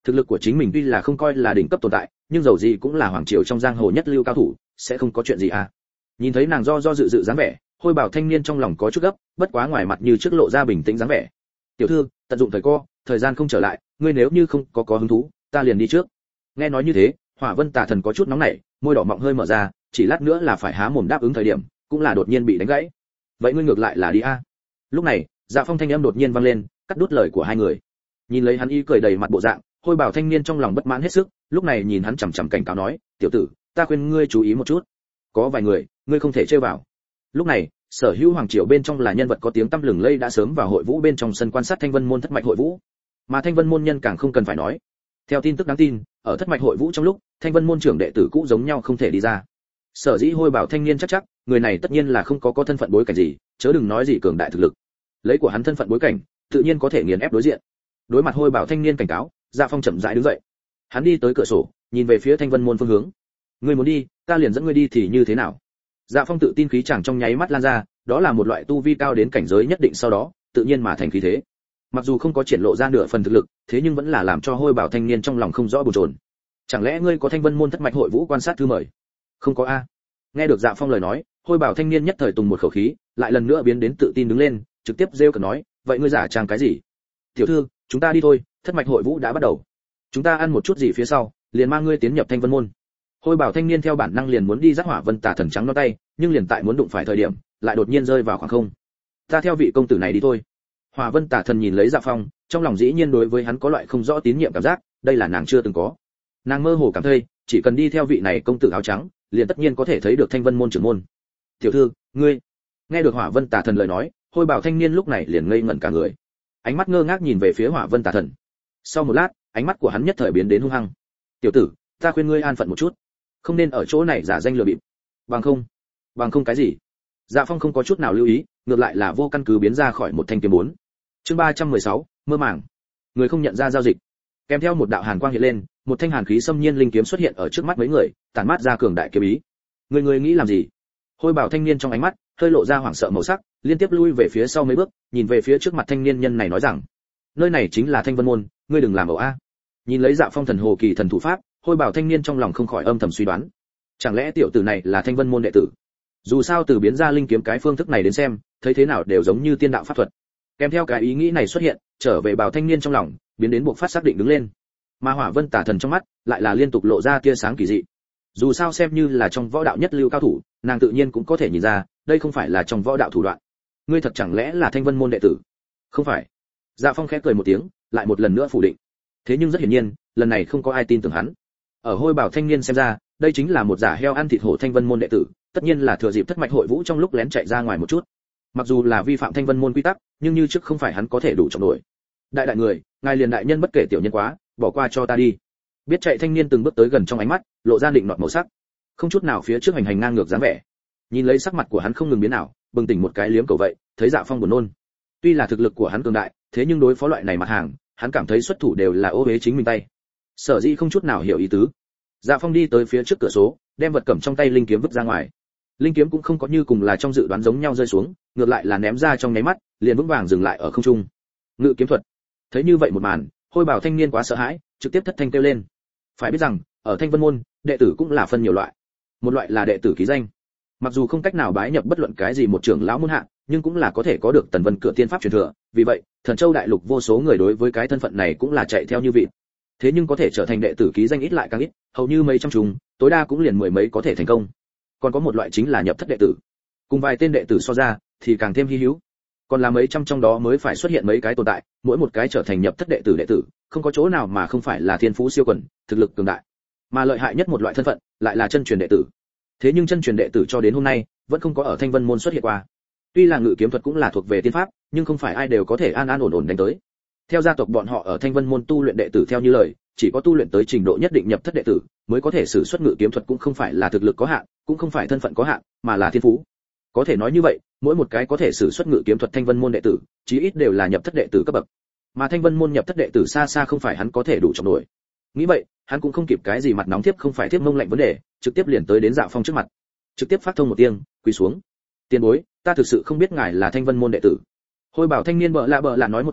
Thực lực của chính mình tuy là không coi là đỉnh cấp tồn tại, nhưng dầu gì cũng là hoàng triều trong giang hồ nhất lưu cao thủ, sẽ không có chuyện gì à. Nhìn thấy nàng do do dự dự dáng vẻ, Hôi Bảo thanh niên trong lòng có chút gấp, bất quá ngoài mặt như trước lộ ra bình tĩnh dáng vẻ. "Tiểu thư, tận dụng thời co, thời gian không trở lại, ngươi nếu như không có có hứng thú, ta liền đi trước." Nghe nói như thế, Hỏa Vân Tà Thần có chút nóng nảy, môi đỏ mọng hơi mở ra, chỉ lát nữa là phải há mồm đáp ứng thời điểm, cũng là đột nhiên bị đánh gãy. "Vậy ngươi ngược lại là đi a." Lúc này, Dạ Phong thanh âm đột nhiên vang lên, cắt đứt lời của hai người. Nhìn lấy hắn y cười đầy mặt bộ dạng, Hôi Bảo thanh niên trong lòng bất mãn hết sức, lúc này nhìn hắn chằm chằm cảnh cáo nói, "Tiểu tử, ta khuyên ngươi chú ý một chút. Có vài người, ngươi không thể chơi vào." Lúc này, sở hữu hoàng triều bên trong là nhân vật có tiếng tăm lừng lây đã sớm vào hội vũ bên trong sân quan sát Thanh Vân môn thất mạch hội vũ, mà Thanh Vân môn nhân càng không cần phải nói. Theo tin tức đáng tin, ở thất mạch hội vũ trong lúc, Thanh Vân môn trưởng đệ tử cũ giống nhau không thể đi ra. Sở dĩ Hôi Bảo thanh niên chắc chắc, người này tất nhiên là không có có thân phận bối cảnh gì, chớ đừng nói gì cường đại thực lực. Lấy của hắn thân phận bối cảnh, tự nhiên có thể nghiền ép đối diện. Đối mặt Hôi Bảo thanh niên cảnh cáo, Dạ Phong chậm rãi đứng dậy. Hắn đi tới cửa sổ, nhìn về phía Thanh Vân môn phương hướng. "Ngươi muốn đi, ta liền dẫn ngươi đi thì như thế nào?" Dạ Phong tự tin khí chàng trong nháy mắt lan ra, đó là một loại tu vi cao đến cảnh giới nhất định sau đó, tự nhiên mà thành khí thế. Mặc dù không có triển lộ ra nửa phần thực lực, thế nhưng vẫn là làm cho Hôi Bảo thanh niên trong lòng không rõ bồn chồn. "Chẳng lẽ ngươi có Thanh Vân môn thất mạch hội vũ quan sát thư mời?" "Không có a." Nghe được Dạ Phong lời nói, Hôi Bảo thanh niên nhất thời tùng một khẩu khí, lại lần nữa biến đến tự tin đứng lên, trực tiếp rêu cợt nói, "Vậy ngươi giả trang cái gì?" "Tiểu thư, chúng ta đi thôi, thất mạch hội vũ đã bắt đầu. Chúng ta ăn một chút gì phía sau, liền mang ngươi tiến nhập Thanh Vân môn." Hôi Bảo thanh niên theo bản năng liền muốn đi dắt Hỏa Vân Tà Thần trắng nó tay, nhưng liền tại muốn đụng phải thời điểm, lại đột nhiên rơi vào khoảng không. "Ta theo vị công tử này đi thôi." Hỏa Vân Tà Thần nhìn lấy Dạ Phong, trong lòng dĩ nhiên đối với hắn có loại không rõ tín nhiệm cảm giác, đây là nàng chưa từng có. Nàng mơ hồ cảm thấy, chỉ cần đi theo vị này công tử áo trắng, liền tất nhiên có thể thấy được Thanh Vân môn trưởng môn. "Tiểu thư, ngươi..." Nghe được Hỏa Vân Tà Thần lời nói, Hôi Bảo thanh niên lúc này liền ngây ngẩn cả người, ánh mắt ngơ ngác nhìn về phía Hỏa Vân Tà Thần. Sau một lát, ánh mắt của hắn nhất thời biến đến hung hăng. "Tiểu tử, ta khuyên ngươi an phận một chút, không nên ở chỗ này giả danh lừa bịp. Bằng không, bằng không cái gì?" Dạ Phong không có chút nào lưu ý, ngược lại là vô căn cứ biến ra khỏi một thanh kiếm bốn. Chương ba trăm mười sáu, mơ màng. Người không nhận ra giao dịch. Kèm theo một đạo hàn quang hiện lên, một thanh hàn khí xâm nhiên linh kiếm xuất hiện ở trước mắt mấy người, tản mát ra cường đại kiếm ý. Người người nghĩ làm gì? Hôi Bảo thanh niên trong ánh mắt hơi lộ ra hoảng sợ màu sắc, liên tiếp lui về phía sau mấy bước, nhìn về phía trước mặt thanh niên nhân này nói rằng, nơi này chính là Thanh Vân môn, ngươi đừng làm ẩu a. Nhìn lấy Dạ Phong thần hồ kỳ thần thủ pháp, Hôi Bảo thanh niên trong lòng không khỏi âm thầm suy đoán, chẳng lẽ tiểu tử này là Thanh Vân môn đệ tử? Dù sao từ biến ra linh kiếm cái phương thức này đến xem, thấy thế nào đều giống như tiên đạo pháp thuật. Kèm theo cái ý nghĩ này xuất hiện, trở về Bảo thanh niên trong lòng, biến đến buộc phát xác định đứng lên. Mà Hỏa Vân Tà Thần trong mắt lại là liên tục lộ ra tia sáng kỳ dị. Dù sao xem như là trong võ đạo nhất lưu cao thủ, nàng tự nhiên cũng có thể nhìn ra, đây không phải là trong võ đạo thủ đoạn. Ngươi thật chẳng lẽ là Thanh Vân môn đệ tử? Không phải. Dạ Phong khẽ cười một tiếng, lại một lần nữa phủ định. Thế nhưng rất hiển nhiên, lần này không có ai tin tưởng hắn. Ở Hôi Bảo thanh niên xem ra, đây chính là một giả heo ăn thịt hổ Thanh Vân môn đệ tử, tất nhiên là thừa dịp thất mạch hội vũ trong lúc lén chạy ra ngoài một chút. Mặc dù là vi phạm Thanh Vân môn quy tắc, nhưng như trước không phải hắn có thể đủ trọng nổi. Đại đại người, ngài liền đại nhân bất kể tiểu nhân quá, bỏ qua cho ta đi. Biết chạy thanh niên từng bước tới gần trong ánh mắt, lộ ra định nọt màu sắc, không chút nào phía trước hành hành ngang ngược dáng vẻ. Nhìn lấy sắc mặt của hắn không ngừng biến ảo, bừng tỉnh một cái liếm cầu vậy, thấy Dạ Phong buồn nôn. Tuy là thực lực của hắn cường đại, thế nhưng đối phó loại này mặt hàng, hắn cảm thấy xuất thủ đều là ô uế chính mình tay. Sở dĩ không chút nào hiểu ý tứ. Dạ Phong đi tới phía trước cửa số, đem vật cầm trong tay linh kiếm vứt ra ngoài. Linh kiếm cũng không có như cùng là trong dự đoán giống nhau rơi xuống, ngược lại là ném ra trong nháy mắt, liền vững vàng dừng lại ở không trung. Ngự kiếm thuật. Thấy như vậy một màn, Hôi Bảo thanh niên quá sợ hãi, trực tiếp thất thanh kêu lên. Phải biết rằng, ở Thanh Vân môn, đệ tử cũng là phân nhiều loại. Một loại là đệ tử ký danh, mặc dù không cách nào bái nhập bất luận cái gì một trưởng lão môn hạ, nhưng cũng là có thể có được Tần Vân cửa tiên pháp truyền thừa, vì vậy, Thần Châu đại lục vô số người đối với cái thân phận này cũng là chạy theo như vịt. Thế nhưng có thể trở thành đệ tử ký danh ít lại càng ít, hầu như mấy trăm trùng, tối đa cũng liền mười mấy có thể thành công. Còn có một loại chính là nhập thất đệ tử. Cùng vài tên đệ tử so ra, thì càng thêm hi hữu. Còn là mấy trăm trong đó mới phải xuất hiện mấy cái tồn tại, mỗi một cái trở thành nhập thất đệ tử đệ tử, không có chỗ nào mà không phải là thiên phú siêu quần, thực lực cường đại. Mà lợi hại nhất một loại thân phận, lại là chân truyền đệ tử. Thế nhưng chân truyền đệ tử cho đến hôm nay, vẫn không có ở Thanh Vân môn xuất hiện qua. Tuy là ngự kiếm thuật cũng là thuộc về tiên pháp, nhưng không phải ai đều có thể an an ổn ổn đánh tới. Theo gia tộc bọn họ ở Thanh Vân môn tu luyện đệ tử theo như lời, chỉ có tu luyện tới trình độ nhất định nhập thất đệ tử, mới có thể sử xuất ngự kiếm thuật, cũng không phải là thực lực có hạn, cũng không phải thân phận có hạn, mà là thiên phú. Có thể nói như vậy, mỗi một cái có thể sử xuất ngự kiếm thuật Thanh Vân môn đệ tử, chí ít đều là nhập thất đệ tử cấp bậc. Mà Thanh Vân môn nhập thất đệ tử xa xa không phải hắn có thể đủ trọng nổi. Nghĩ vậy, hắn cũng không kịp cái gì mặt nóng tiếp không phải tiếp mông lạnh vấn đề, trực tiếp liền tới đến Dạ Phong trước mặt. Trực tiếp phát thông một tiếng, quỳ xuống. "Tiền bối, ta thực sự không biết ngài là Thanh Vân môn đệ tử." Hôi Bảo thanh niên bợ lạ bợ lạ nói một tràng,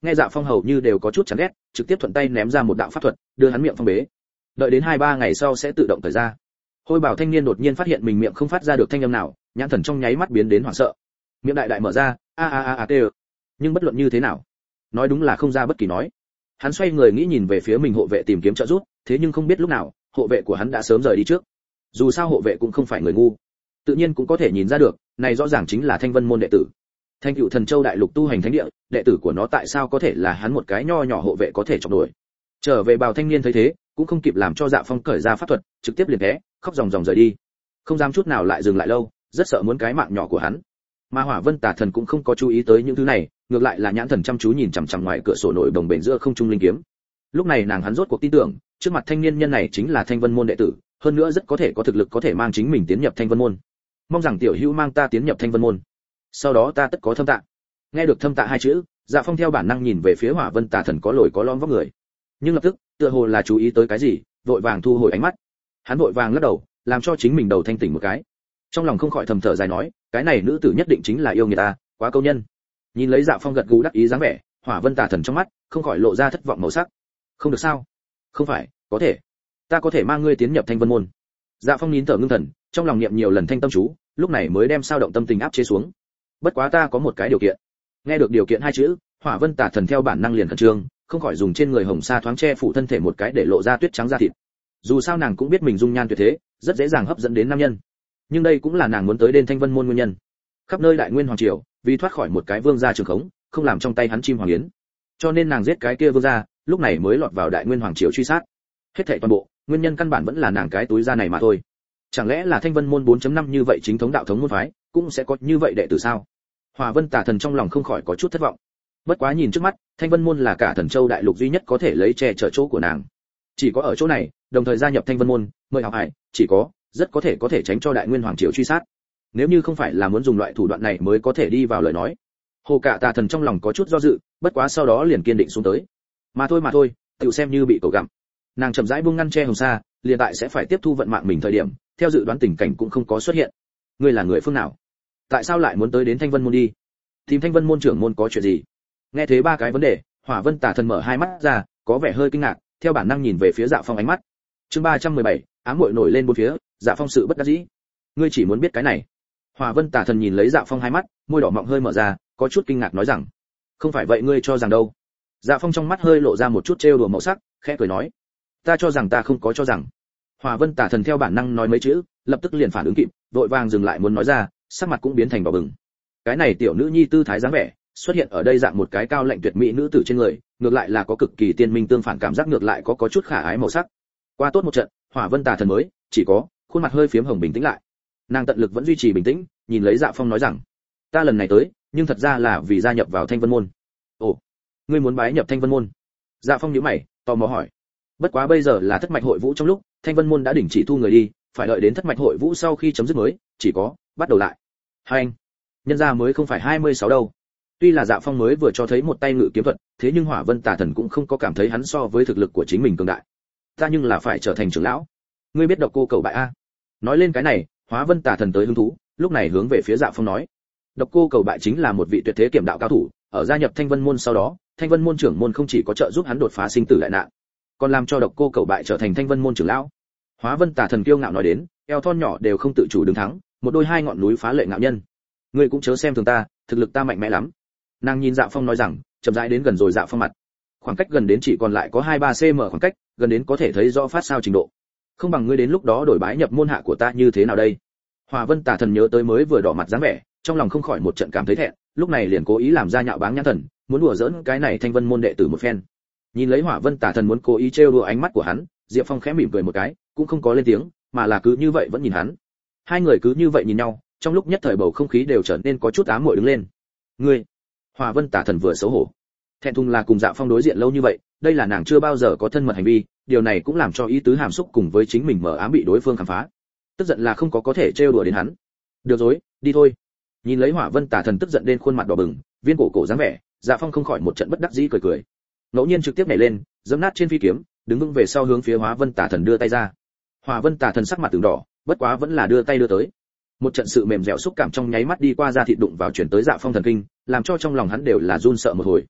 Nghe Dạ Phong hầu như đều có chút chán ghét, trực tiếp thuận tay ném ra một đạo pháp thuật, đưa hắn miệng phong bế. Đợi đến hai ba ngày sau sẽ tự động thời ra. Hôi bảo thanh niên đột nhiên phát hiện mình miệng không phát ra được thanh âm nào, nhãn thần trong nháy mắt biến đến hoảng sợ. Miệng đại đại mở ra, a a a a tê. Nhưng bất luận như thế nào, nói đúng là không ra bất kỳ nói. Hắn xoay người nghĩ nhìn về phía mình hộ vệ tìm kiếm trợ giúp, thế nhưng không biết lúc nào, hộ vệ của hắn đã sớm rời đi trước. Dù sao hộ vệ cũng không phải người ngu, tự nhiên cũng có thể nhìn ra được, này rõ ràng chính là Thanh Vân môn đệ tử. Thanh Cựu Thần Châu đại lục tu hành thánh địa, đệ tử của nó tại sao có thể là hắn một cái nho nhỏ hộ vệ có thể chọc đuổi. Trở về Bào thanh niên thấy thế, cũng không kịp làm cho Dạ Phong cởi ra pháp thuật, trực tiếp liền té, khóc ròng ròng rời đi. Không dám chút nào lại dừng lại lâu, rất sợ muốn cái mạng nhỏ của hắn. Mà Hỏa Vân Tà Thần cũng không có chú ý tới những thứ này, ngược lại là nhãn thần chăm chú nhìn chằm chằm ngoài cửa sổ nổi đồng bền giữa không trung linh kiếm. Lúc này nàng hắn rốt cuộc tin tưởng, trước mặt thanh niên nhân này chính là Thanh Vân môn đệ tử, hơn nữa rất có thể có thực lực có thể mang chính mình tiến nhập Thanh Vân môn. Mong rằng tiểu hữu mang ta tiến nhập Thanh Vân môn, sau đó ta tất có thâm tạ. Nghe được thâm tạ hai chữ, Dạ Phong theo bản năng nhìn về phía Hỏa Vân Tà Thần có lồi có lõm vóc người, nhưng lập tức tựa hồ là chú ý tới cái gì, vội vàng thu hồi ánh mắt. Hắn vội vàng lắc đầu, làm cho chính mình đầu thanh tỉnh một cái. Trong lòng không khỏi thầm thở dài nói, cái này nữ tử nhất định chính là yêu người ta, quá câu nhân. Nhìn lấy Dạ Phong gật gù đắc ý dáng vẻ, Hỏa Vân Tà Thần trong mắt không khỏi lộ ra thất vọng màu sắc. Không được sao? Không phải, có thể. Ta có thể mang ngươi tiến nhập Thanh Vân môn. Dạ Phong nín thở ngưng thần, trong lòng niệm nhiều lần thanh tâm chú, lúc này mới đem sao động tâm tình áp chế xuống. Bất quá ta có một cái điều kiện. Nghe được điều kiện hai chữ, Hỏa Vân Tà Thần theo bản năng liền khẩn trương, không khỏi dùng trên người hồng sa thoáng che phủ thân thể một cái để lộ ra tuyết trắng da thịt. Dù sao nàng cũng biết mình dung nhan tuyệt thế, rất dễ dàng hấp dẫn đến nam nhân. Nhưng đây cũng là nàng muốn tới đến Thanh Vân môn nguyên nhân. Khắp nơi đại nguyên hoàng triều, vì thoát khỏi một cái vương gia trường khống, không làm trong tay hắn chim hoàng yến, cho nên nàng giết cái kia vương gia, lúc này mới lọt vào đại nguyên hoàng triều truy sát. Hết thảy toàn bộ, nguyên nhân căn bản vẫn là nàng cái túi da này mà thôi. Chẳng lẽ là Thanh Vân môn bốn chấm năm như vậy chính thống đạo thống môn phái, cũng sẽ có như vậy đệ tử sao? Hỏa Vân Tà Thần trong lòng không khỏi có chút thất vọng. Bất quá nhìn trước mắt, Thanh Vân môn là cả Thần Châu đại lục duy nhất có thể lấy che chở chỗ của nàng. Chỉ có ở chỗ này, đồng thời gia nhập Thanh Vân môn, mời học hải, chỉ có, rất có thể có thể tránh cho đại nguyên hoàng triều truy sát. Nếu như không phải là muốn dùng loại thủ đoạn này mới có thể đi vào lời nói. Hồ Cả Tà Thần trong lòng có chút do dự, bất quá sau đó liền kiên định xuống tới. Mà thôi mà thôi, tiểu xem như bị cẩu gặm. Nàng chậm rãi buông ngăn che hồng sa, liền tại sẽ phải tiếp thu vận mạng mình thời điểm, theo dự đoán tình cảnh cũng không có xuất hiện. Ngươi là người phương nào? Tại sao lại muốn tới đến Thanh Vân môn đi? Tìm Thanh Vân môn trưởng môn có chuyện gì? Nghe thế ba cái vấn đề, Hỏa Vân Tà Thần mở hai mắt ra, có vẻ hơi kinh ngạc, theo bản năng nhìn về phía Dạ Phong ánh mắt. Chương ba trăm mười bảy, ám muội nổi lên bốn phía, Dạ Phong sự bất đắc dĩ. Ngươi chỉ muốn biết cái này? Hỏa Vân Tà Thần nhìn lấy Dạ Phong hai mắt, môi đỏ mọng hơi mở ra, có chút kinh ngạc nói rằng, không phải vậy ngươi cho rằng đâu? Dạ Phong trong mắt hơi lộ ra một chút trêu đùa màu sắc, khẽ cười nói, ta cho rằng ta không có cho rằng. Hỏa Vân Tà Thần theo bản năng nói mấy chữ, lập tức liền phản ứng kịp, vội vàng dừng lại muốn nói ra, sắc mặt cũng biến thành đỏ bừng. Cái này tiểu nữ nhi tư thái dáng vẻ, xuất hiện ở đây dạng một cái cao lạnh tuyệt mỹ nữ tử trên người, ngược lại là có cực kỳ tiên minh tương phản cảm giác, ngược lại có có chút khả ái màu sắc. Qua tốt một trận, Hỏa Vân Tà Thần mới chỉ có khuôn mặt hơi phiếm hồng bình tĩnh lại. Nàng tận lực vẫn duy trì bình tĩnh, nhìn lấy Dạ Phong nói rằng, ta lần này tới, nhưng thật ra là vì gia nhập vào Thanh Vân môn. Ồ, ngươi muốn bái nhập Thanh Vân môn? Dạ Phong nhíu mày, tò mò hỏi. Bất quá bây giờ là thất mạch hội vũ trong lúc, Thanh Vân môn đã đình chỉ thu người đi, phải đợi đến thất mạch hội vũ sau khi chấm dứt mới chỉ có bắt đầu lại. Hai anh, nhân gia mới không phải hai mươi sáu đâu. Tuy là Dạ Phong mới vừa cho thấy một tay ngự kiếm thuật, thế nhưng Hỏa Vân Tà Thần cũng không có cảm thấy hắn so với thực lực của chính mình cường đại. Ta nhưng là phải trở thành trưởng lão. Ngươi biết Độc Cô Cầu Bại a? Nói lên cái này, Hỏa Vân Tà Thần tới hứng thú, lúc này hướng về phía Dạ Phong nói, Độc Cô Cầu Bại chính là một vị tuyệt thế kiếm đạo cao thủ, ở gia nhập Thanh Vân môn sau đó, Thanh Vân môn trưởng môn không chỉ có trợ giúp hắn đột phá sinh tử đại nạn, còn làm cho Độc Cô Cầu Bại trở thành Thanh Vân môn trưởng lão. Hỏa Vân Tà Thần kiêu ngạo nói đến, eo thon nhỏ đều không tự chủ đứng thắng, một đôi hai ngọn núi phá lệ ngạo nhân. Ngươi cũng chớ xem thường ta, thực lực ta mạnh mẽ lắm. Nàng nhìn Dạ Phong nói rằng, chậm rãi đến gần rồi Dạ Phong mặt. Khoảng cách gần đến chỉ còn lại có hai ba xăng khoảng cách, gần đến có thể thấy rõ phát sao trình độ. Không bằng ngươi đến lúc đó đổi bái nhập môn hạ của ta như thế nào đây? Hỏa Vân Tà Thần nhớ tới mới vừa đỏ mặt dáng vẻ, trong lòng không khỏi một trận cảm thấy thẹn, lúc này liền cố ý làm ra nhạo báng nhãn thần, muốn đùa giỡn cái này Thanh Vân môn đệ tử một phen. Nhìn lấy Hỏa Vân Tà Thần muốn cố ý trêu đùa ánh mắt của hắn, Diệp Phong khẽ mỉm cười một cái, cũng không có lên tiếng, mà là cứ như vậy vẫn nhìn hắn. Hai người cứ như vậy nhìn nhau, trong lúc nhất thời bầu không khí đều trở nên có chút ám muội đứng lên. Ngươi, Hỏa Vân Tà Thần vừa xấu hổ, thẹn thùng là cùng Dạ Phong đối diện lâu như vậy, đây là nàng chưa bao giờ có thân mật hành vi, điều này cũng làm cho ý tứ hàm xúc cùng với chính mình mở ám bị đối phương khám phá. Tức giận là không có có thể trêu đùa đến hắn. Được rồi, đi thôi. Nhìn lấy Hỏa Vân Tà Thần tức giận đến khuôn mặt đỏ bừng, viên cổ cổ dáng vẻ, Dạ Phong không khỏi một trận bất đắc dĩ cười cười. Ngẫu nhiên trực tiếp nhảy lên, giẫm nát trên phi kiếm, đứng vững về sau hướng phía Hỏa Vân Tà Thần đưa tay ra. Hỏa Vân Tà Thần sắc mặt từng đỏ, bất quá vẫn là đưa tay đưa tới. Một trận sự mềm dẻo xúc cảm trong nháy mắt đi qua da thịt đụng vào chuyển tới Dạ Phong thần kinh, làm cho trong lòng hắn đều là run sợ một hồi.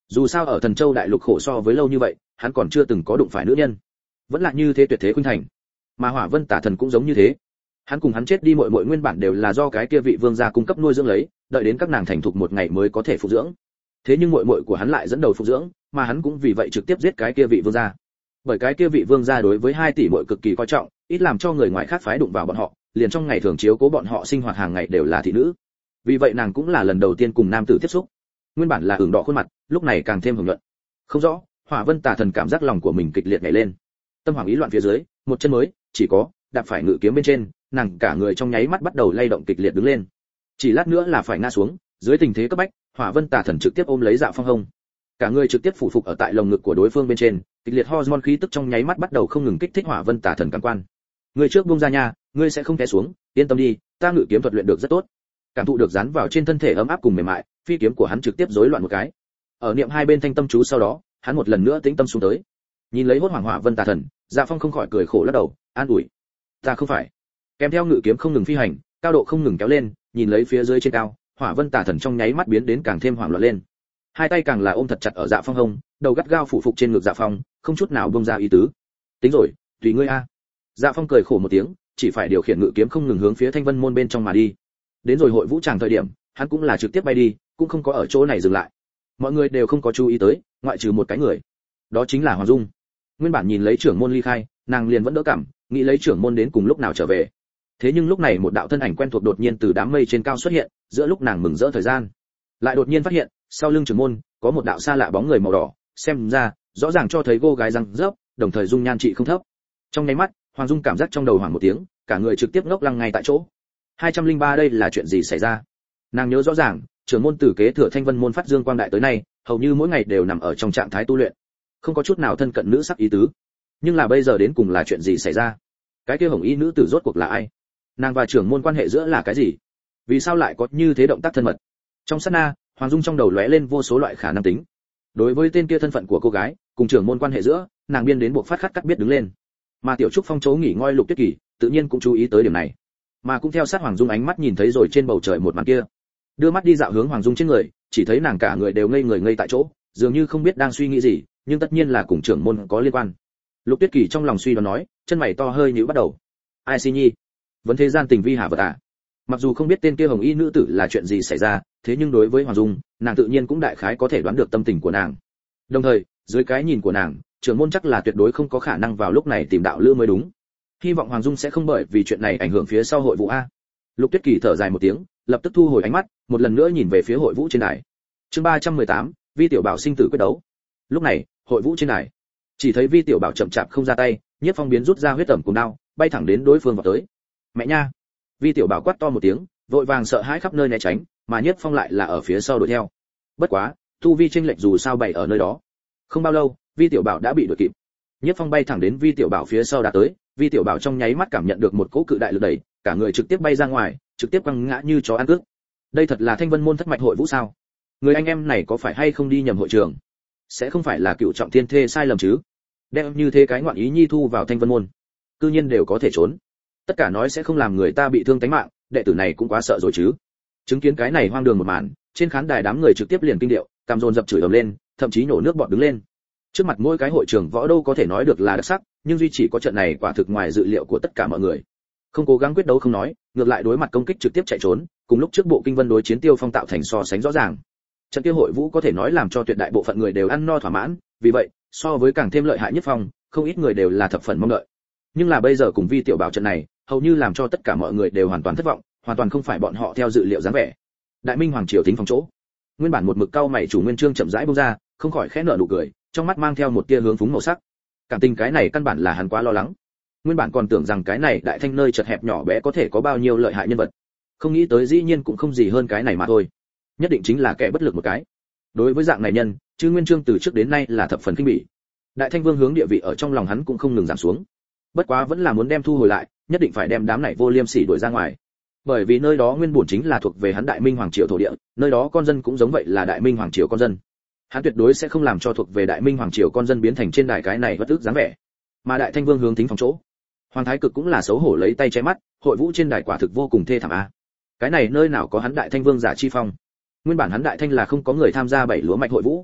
Dù sao ở Thần Châu đại lục khổ so với lâu như vậy, hắn còn chưa từng có đụng phải nữ nhân. Vẫn là như thế tuyệt thế khuynh thành. Mà Hỏa Vân Tả Thần cũng giống như thế. Hắn cùng hắn chết đi muội muội nguyên bản đều là do cái kia vị vương gia cung cấp nuôi dưỡng lấy, đợi đến các nàng thành thục một ngày mới có thể phục dưỡng. Thế nhưng muội muội của hắn lại dẫn đầu phục dưỡng, mà hắn cũng vì vậy trực tiếp giết cái kia vị vương gia. Bởi cái kia vị vương gia đối với hai tỷ muội cực kỳ coi trọng, ít làm cho người ngoài khác phái đụng vào bọn họ, liền trong ngày thường chiếu cố bọn họ sinh hoạt hàng ngày đều là thị nữ. Vì vậy nàng cũng là lần đầu tiên cùng nam tử tiếp xúc. Nguyên bản là ửng đỏ khuôn mặt, lúc này càng thêm hồng nhuận. Không rõ, Hỏa Vân Tả Thần cảm giác lòng của mình kịch liệt nhảy lên. Tâm hoảng ý loạn phía dưới, một chân mới, chỉ có đạp phải ngự kiếm bên trên, nàng cả người trong nháy mắt bắt đầu lay động kịch liệt đứng lên. Chỉ lát nữa là phải ngã xuống, dưới tình thế cấp bách, Hỏa Vân Tả Thần trực tiếp ôm lấy Dạ Phong hông. Cả người trực tiếp phủ phục ở tại lồng ngực của đối phương bên trên, kịch liệt hormone khí tức trong nháy mắt bắt đầu không ngừng kích thích Hỏa Vân Tả Thần cảm quan. Ngươi trước buông ra nha, ngươi sẽ không té xuống, yên tâm đi, ta ngự kiếm thuật luyện được rất tốt. Cảm thụ được dán vào trên thân thể ấm áp cùng mềm mại, phi kiếm của hắn trực tiếp rối loạn một cái. Ở niệm hai bên thanh tâm chú sau đó, hắn một lần nữa tĩnh tâm xuống tới. Nhìn lấy hốt hoảng Hỏa Vân Tả Thần, Dạ Phong không khỏi cười khổ lắc đầu, an ủi. Ta không phải. Kèm theo ngự kiếm không ngừng phi hành, cao độ không ngừng kéo lên, nhìn lấy phía dưới trên cao, Hỏa Vân Tả Thần trong nháy mắt biến đến càng thêm hoảng loạn lên. Hai tay càng là ôm thật chặt ở Dạ Phong hông, đầu gắt gao phủ phục trên ngực Dạ Phong, không chút nào buông ra ý tứ. Tính rồi, tùy ngươi a. Dạ Phong cười khổ một tiếng, chỉ phải điều khiển ngự kiếm không ngừng hướng phía Thanh Vân môn bên trong mà đi. Đến rồi hội vũ tràng thời điểm, hắn cũng là trực tiếp bay đi, cũng không có ở chỗ này dừng lại. Mọi người đều không có chú ý tới, ngoại trừ một cái người. Đó chính là Hoàng Dung. Nguyên bản nhìn lấy trưởng môn ly khai, nàng liền vẫn đỡ cảm, nghĩ lấy trưởng môn đến cùng lúc nào trở về. Thế nhưng lúc này một đạo thân ảnh quen thuộc đột nhiên từ đám mây trên cao xuất hiện, giữa lúc nàng mừng rỡ thời gian, lại đột nhiên phát hiện, sau lưng trưởng môn có một đạo xa lạ bóng người màu đỏ, xem ra rõ ràng cho thấy cô gái răng rớp, đồng thời dung nhan trị không thấp. Trong nháy mắt, Hoàng Dung cảm giác trong đầu hoảng một tiếng, cả người trực tiếp ngốc lăng ngay tại chỗ. hai trăm lẻ ba đây là chuyện gì xảy ra? Nàng nhớ rõ ràng, trưởng môn tử kế thừa Thanh Vân môn phát dương quang đại tới nay, hầu như mỗi ngày đều nằm ở trong trạng thái tu luyện, không có chút nào thân cận nữ sắc ý tứ. Nhưng là bây giờ đến cùng là chuyện gì xảy ra? Cái kia hồng y nữ tử rốt cuộc là ai? Nàng và trưởng môn quan hệ giữa là cái gì? Vì sao lại có như thế động tác thân mật? Trong sát na, Hoàng Dung trong đầu lóe lên vô số loại khả năng tính. Đối với tên kia thân phận của cô gái, cùng trưởng môn quan hệ giữa, nàng biên đến buộc phát khát cắt biết đứng lên. Mà Tiểu Trúc Phong chỗ nghỉ ngơi Lục Tuyết Kỳ, tự nhiên cũng chú ý tới điểm này, mà cũng theo sát Hoàng Dung ánh mắt nhìn thấy rồi trên bầu trời một màn kia. Đưa mắt đi dạo hướng Hoàng Dung trên người, chỉ thấy nàng cả người đều ngây người ngây tại chỗ, dường như không biết đang suy nghĩ gì, nhưng tất nhiên là cùng trưởng môn có liên quan. Lục Tuyết Kỳ trong lòng suy đoán nói, chân mày to hơi nhíu bắt đầu. Ai si nhi? Vấn thế gian tình vi hà vật à? Mặc dù không biết tên kia hồng y nữ tử là chuyện gì xảy ra, thế nhưng đối với Hoàng Dung, nàng tự nhiên cũng đại khái có thể đoán được tâm tình của nàng. Đồng thời, dưới cái nhìn của nàng, trưởng môn chắc là tuyệt đối không có khả năng vào lúc này tìm đạo lữ mới đúng. Hy vọng Hoàng Dung sẽ không bởi vì chuyện này ảnh hưởng phía sau hội vũ a. Lục Tuyết Kỳ thở dài một tiếng, lập tức thu hồi ánh mắt, một lần nữa nhìn về phía hội vũ trên đài. Chương ba trăm mười tám, Vi Tiểu Bảo sinh tử quyết đấu. Lúc này, hội vũ trên đài, chỉ thấy Vi Tiểu Bảo chậm chạp không ra tay, Nhiếp Phong biến rút ra huyết tẩm cùng đao, bay thẳng đến đối phương vào tới. Mẹ nha! Vi Tiểu Bảo quát to một tiếng, vội vàng sợ hãi khắp nơi né tránh, mà Nhiếp Phong lại là ở phía sau đuổi theo. Bất quá, tu vi chênh lệch dù sao bày ở nơi đó. Không bao lâu, Vi Tiểu Bảo đã bị đuổi kịp. Nhiếp Phong bay thẳng đến Vi Tiểu Bảo phía sau đã tới, Vi Tiểu Bảo trong nháy mắt cảm nhận được một cỗ cự đại lực đẩy, cả người trực tiếp bay ra ngoài, trực tiếp quăng ngã như chó ăn cước. Đây thật là Thanh Vân môn thất mạch hội vũ sao? Người anh em này có phải hay không đi nhầm hội trường? Sẽ không phải là cựu trọng thiên thê sai lầm chứ? Đem như thế cái ngoạn ý nhi thu vào Thanh Vân môn, cư nhiên đều có thể trốn. Tất cả nói sẽ không làm người ta bị thương tính mạng, đệ tử này cũng quá sợ rồi chứ. Chứng kiến cái này hoang đường một màn, trên khán đài đám người trực tiếp liền kinh điệu, cam dồn dập chửi ầm lên, thậm chí nổ nước bọt đứng lên. Trước mặt mỗi cái hội trường võ đâu có thể nói được là đặc sắc, nhưng duy chỉ có trận này quả thực ngoài dự liệu của tất cả mọi người. Không cố gắng quyết đấu không nói, ngược lại đối mặt công kích trực tiếp chạy trốn, cùng lúc trước bộ kinh vân đối chiến Tiêu Phong tạo thành so sánh rõ ràng. Trận kia hội vũ có thể nói làm cho tuyệt đại bộ phận người đều ăn no thỏa mãn, vì vậy, so với càng thêm lợi hại nhất Phong, không ít người đều là thập phần mong đợi. Nhưng là bây giờ cùng Vi Tiểu Bảo trận này, hầu như làm cho tất cả mọi người đều hoàn toàn thất vọng, hoàn toàn không phải bọn họ theo dự liệu dáng vẻ. Đại Minh Hoàng triều tính phòng chỗ, nguyên bản một mực cao mày chủ Nguyên Chương chậm rãi buông ra, không khỏi khẽ nở nụ cười, trong mắt mang theo một tia hướng phúng màu sắc. Cảm tình cái này căn bản là hắn quá lo lắng. Nguyên bản còn tưởng rằng cái này đại thanh nơi chật hẹp nhỏ bé có thể có bao nhiêu lợi hại nhân vật, không nghĩ tới dĩ nhiên cũng không gì hơn cái này mà thôi. Nhất định chính là kẻ bất lực một cái. Đối với dạng này nhân, Chư Nguyên Chương từ trước đến nay là thập phần kinh bỉ. Đại Thanh Vương hướng địa vị ở trong lòng hắn cũng không ngừng giảm xuống. Bất quá vẫn là muốn đem thu hồi lại, nhất định phải đem đám này vô liêm sỉ đuổi ra ngoài. Bởi vì nơi đó nguyên bổn chính là thuộc về hắn Đại Minh Hoàng triều thổ địa, nơi đó con dân cũng giống vậy là Đại Minh Hoàng triều con dân. Hắn tuyệt đối sẽ không làm cho thuộc về Đại Minh Hoàng triều con dân biến thành trên đài cái này bất ức dáng vẻ. Mà Đại Thanh Vương hướng tính phòng chỗ, Hoàng Thái Cực cũng là xấu hổ lấy tay che mắt, hội vũ trên đài quả thực vô cùng thê thảm a. Cái này nơi nào có hắn Đại Thanh Vương giả chi phong. Nguyên bản hắn Đại Thanh là không có người tham gia bảy lúa mạch hội vũ.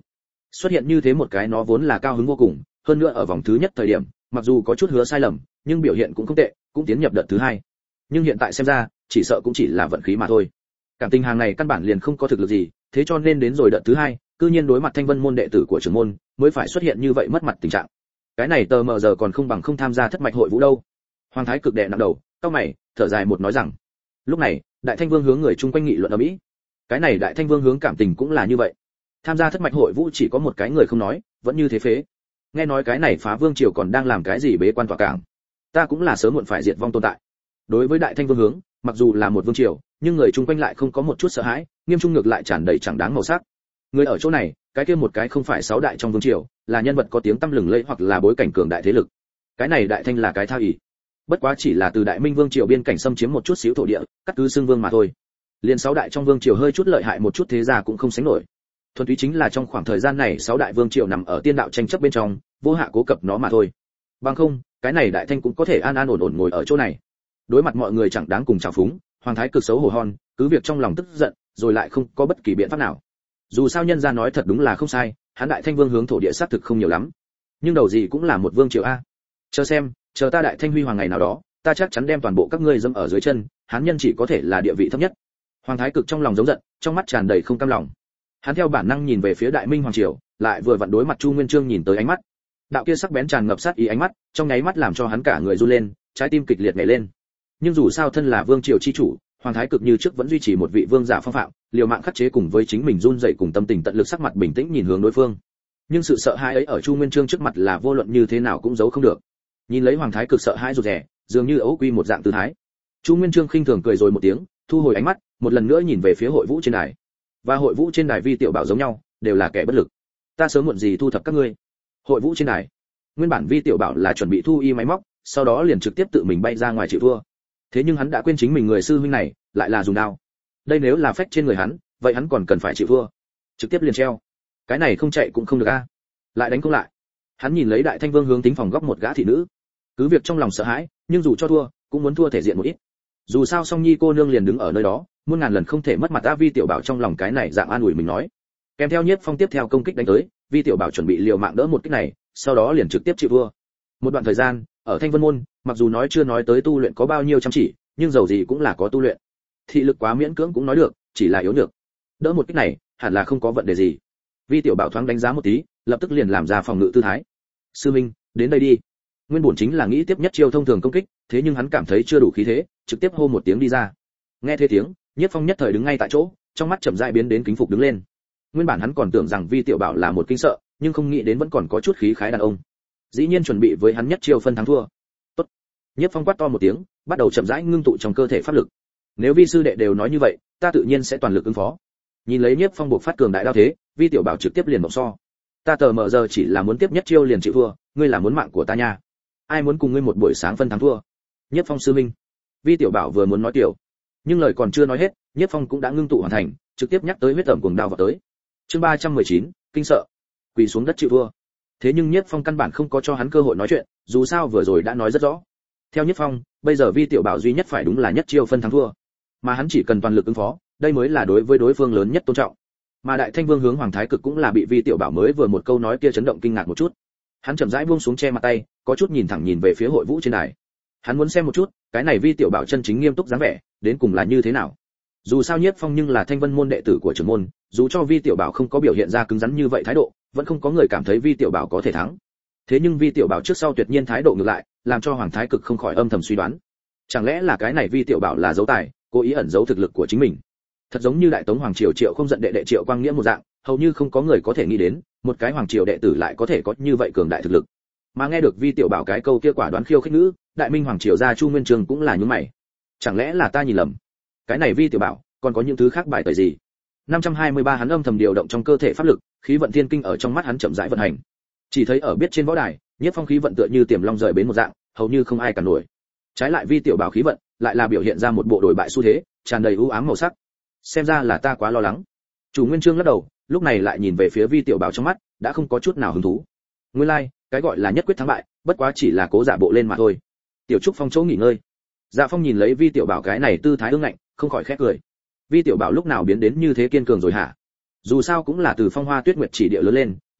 Xuất hiện như thế một cái nó vốn là cao hứng vô cùng, hơn nữa ở vòng thứ nhất thời điểm, mặc dù có chút hứa sai lầm, nhưng biểu hiện cũng không tệ, cũng tiến nhập đợt thứ hai. Nhưng hiện tại xem ra, chỉ sợ cũng chỉ là vận khí mà thôi. Cảm tình hàng này căn bản liền không có thực lực gì, thế cho nên đến rồi đợt thứ hai, cư nhiên đối mặt Thanh Vân môn đệ tử của trưởng môn, mới phải xuất hiện như vậy mất mặt tình trạng. Cái này tờ mờ giờ còn không bằng không tham gia thất mạch hội vũ đâu. Hoàng thái cực đệ nặng đầu, cau mày, thở dài một nói rằng. Lúc này, Đại Thanh Vương hướng người chung quanh nghị luận ở mỹ. Cái này Đại Thanh Vương hướng cảm tình cũng là như vậy. Tham gia thất mạch hội vũ chỉ có một cái người không nói, vẫn như thế phế. Nghe nói cái này phá vương triều còn đang làm cái gì bế quan tỏa cảng. Ta cũng là sớm muộn phải diệt vong tồn tại. Đối với Đại Thanh Vương hướng, mặc dù là một vương triều, nhưng người chung quanh lại không có một chút sợ hãi, nghiêm trung ngược lại tràn đầy chẳng đáng màu sắc. Người ở chỗ này, cái kia một cái không phải sáu đại trong vương triều, là nhân vật có tiếng tăm lừng lẫy hoặc là bối cảnh cường đại thế lực. Cái này Đại Thanh là cái thao ỷ. Bất quá chỉ là từ Đại Minh vương triều biên cảnh xâm chiếm một chút xíu thổ địa, cắt cứ xương vương mà thôi. Liên sáu đại trong vương triều hơi chút lợi hại một chút thế gia cũng không sánh nổi. Thuần túy chính là trong khoảng thời gian này sáu đại vương triều nằm ở tiên đạo tranh chấp bên trong, vô hạ cố cập nó mà thôi. Bằng không, cái này Đại Thanh cũng có thể an an ổn ổn ngồi ở chỗ này. Đối mặt mọi người chẳng đáng cùng chào phúng, Hoàng thái cực xấu hổ hon, cứ việc trong lòng tức giận, rồi lại không có bất kỳ biện pháp nào. Dù sao nhân gia nói thật đúng là không sai, hắn Đại Thanh vương hướng thổ địa xác thực không nhiều lắm, nhưng đầu gì cũng là một vương triều a. Chờ xem, chờ ta Đại Thanh huy hoàng ngày nào đó, ta chắc chắn đem toàn bộ các ngươi dẫm ở dưới chân, hắn nhân chỉ có thể là địa vị thấp nhất. Hoàng thái cực trong lòng giống giận, trong mắt tràn đầy không cam lòng. Hắn theo bản năng nhìn về phía Đại Minh hoàng triều, lại vừa vặn đối mặt Chu Nguyên Chương nhìn tới ánh mắt. Đạo kia sắc bén tràn ngập sát ý ánh mắt, trong nháy mắt làm cho hắn cả người run lên, trái tim kịch liệt nhảy lên. Nhưng dù sao thân là vương triều chi chủ, Hoàng thái cực như trước vẫn duy trì một vị vương giả phong phạm, liều mạng khắc chế cùng với chính mình run rẩy cùng tâm tình tận lực sắc mặt bình tĩnh nhìn hướng đối phương. Nhưng sự sợ hãi ấy ở Chu Nguyên Chương trước mặt là vô luận như thế nào cũng giấu không được. Nhìn lấy Hoàng thái cực sợ hãi rụt rè, dường như ấu quy một dạng tư thái. Chu Nguyên Chương khinh thường cười rồi một tiếng, thu hồi ánh mắt, một lần nữa nhìn về phía hội vũ trên đài. Và hội vũ trên đài Vi Tiểu Bảo giống nhau, đều là kẻ bất lực. Ta sớm muộn gì thu thập các ngươi. Hội vũ trên đài. Nguyên bản Vi Tiểu Bảo là chuẩn bị thu y máy móc, sau đó liền trực tiếp tự mình bay ra ngoài chịu thua. Thế nhưng hắn đã quên chính mình người sư huynh này, lại là dùng đao. Đây nếu là phách trên người hắn, vậy hắn còn cần phải chịu thua. Trực tiếp liền treo. Cái này không chạy cũng không được a. Lại đánh không lại. Hắn nhìn lấy Đại Thanh Vương hướng tính phòng góc một gã thị nữ. Cứ việc trong lòng sợ hãi, nhưng dù cho thua, cũng muốn thua thể diện một ít. Dù sao Song Nhi cô nương liền đứng ở nơi đó, muôn ngàn lần không thể mất mặt. A Vi Tiểu Bảo trong lòng cái này dạng an ủi mình nói. Kèm theo Nhiếp Phong tiếp theo công kích đánh tới, Vi Tiểu Bảo chuẩn bị liều mạng đỡ một kích này, sau đó liền trực tiếp chịu thua. Một đoạn thời gian, ở Thanh Vân môn, mặc dù nói chưa nói tới tu luyện có bao nhiêu chăm chỉ, nhưng dầu gì cũng là có tu luyện. Thị lực quá miễn cưỡng cũng nói được, chỉ là yếu nhược. Đỡ một kích này, hẳn là không có vấn đề gì. Vi Tiểu Bảo thoáng đánh giá một tí, lập tức liền làm ra phòng ngự tư thái. Sư Minh, đến đây đi. Nguyên bổn chính là nghĩ tiếp nhất chiêu thông thường công kích, thế nhưng hắn cảm thấy chưa đủ khí thế, trực tiếp hô một tiếng đi ra. Nghe thế tiếng, Nhiếp Phong nhất thời đứng ngay tại chỗ, trong mắt chậm rãi biến đến kính phục đứng lên. Nguyên bản hắn còn tưởng rằng Vi Tiểu Bảo là một kinh sợ, nhưng không nghĩ đến vẫn còn có chút khí khái đàn ông. Dĩ nhiên chuẩn bị với hắn nhất chiêu phân thắng thua. Tốt. Nhiếp Phong quát to một tiếng, bắt đầu chậm rãi ngưng tụ trong cơ thể pháp lực. Nếu Vi sư đệ đều nói như vậy, ta tự nhiên sẽ toàn lực ứng phó. Nhìn lấy Nhiếp Phong buộc phát cường đại đao thế, Vi Tiểu Bảo trực tiếp liền bộc so. Ta tờ mờ giờ chỉ là muốn tiếp nhất chiêu liền chịu thua, ngươi là muốn mạng của ta nha. Ai muốn cùng ngươi một buổi sáng phân thắng thua? Nhiếp Phong sư minh. Vi Tiểu Bảo vừa muốn nói tiểu, nhưng lời còn chưa nói hết, Nhiếp Phong cũng đã ngưng tụ hoàn thành, trực tiếp nhắc tới huyết tẩm cuồng đao vào tới. Chương ba trăm mười chín, kinh sợ. Quỳ xuống đất chịu thua. Thế nhưng Nhiếp Phong căn bản không có cho hắn cơ hội nói chuyện, dù sao vừa rồi đã nói rất rõ. Theo Nhiếp Phong, bây giờ Vi Tiểu Bảo duy nhất phải đúng là nhất chiêu phân thắng thua, mà hắn chỉ cần toàn lực ứng phó, đây mới là đối với đối phương lớn nhất tôn trọng. Mà Đại Thanh Vương hướng Hoàng thái cực cũng là bị Vi Tiểu Bảo mới vừa một câu nói kia chấn động kinh ngạc một chút. Hắn chậm rãi buông xuống che mặt tay, có chút nhìn thẳng nhìn về phía hội vũ trên đài. Hắn muốn xem một chút, cái này Vi Tiểu Bảo chân chính nghiêm túc dáng vẻ, đến cùng là như thế nào. Dù sao Nhiếp Phong nhưng là Thanh Vân môn đệ tử của trưởng môn, dù cho Vi Tiểu Bảo không có biểu hiện ra cứng rắn như vậy thái độ, vẫn không có người cảm thấy Vi Tiểu Bảo có thể thắng. Thế nhưng Vi Tiểu Bảo trước sau tuyệt nhiên thái độ ngược lại, làm cho Hoàng thái cực không khỏi âm thầm suy đoán. Chẳng lẽ là cái này Vi Tiểu Bảo là dấu tài, cố ý ẩn giấu thực lực của chính mình. Thật giống như Đại Tống hoàng triều Triệu không giận đệ đệ Triệu Quang Nghĩa một dạng, hầu như không có người có thể nghĩ đến, một cái hoàng triều đệ tử lại có thể có như vậy cường đại thực lực. Mà nghe được Vi Tiểu Bảo cái câu kia quả đoán khiêu khích ngữ, Đại Minh hoàng triều gia Chu Nguyên Chương cũng là nhướng mày. Chẳng lẽ là ta nhìn lầm? Cái này Vi Tiểu Bảo, còn có những thứ khác bài tẩy gì? năm trăm hai mươi ba hắn âm thầm điều động trong cơ thể pháp lực, khí vận thiên kinh ở trong mắt hắn chậm rãi vận hành. Chỉ thấy ở biết trên võ đài, Nhiếp Phong khí vận tựa như tiềm long rời bến một dạng, hầu như không ai cản nổi. Trái lại Vi Tiểu Bảo khí vận, lại là biểu hiện ra một bộ đổi bại xu thế, tràn đầy u ám màu sắc. Xem ra là ta quá lo lắng. Chủ Nguyên Chương lắc đầu, lúc này lại nhìn về phía Vi Tiểu Bảo trong mắt, đã không có chút nào hứng thú. Nguyên lai, like, cái gọi là nhất quyết thắng bại, bất quá chỉ là cố giả bộ lên mà thôi. Tiểu Trúc Phong chỗ nghỉ ngơi. Dạ Phong nhìn lấy Vi Tiểu Bảo cái này tư thái ương ngạnh, không khỏi khẽ cười. Vi Tiểu Bảo lúc nào biến đến như thế kiên cường rồi hả? Dù sao cũng là từ Phong Hoa Tuyết Nguyệt chỉ địa lớn lên,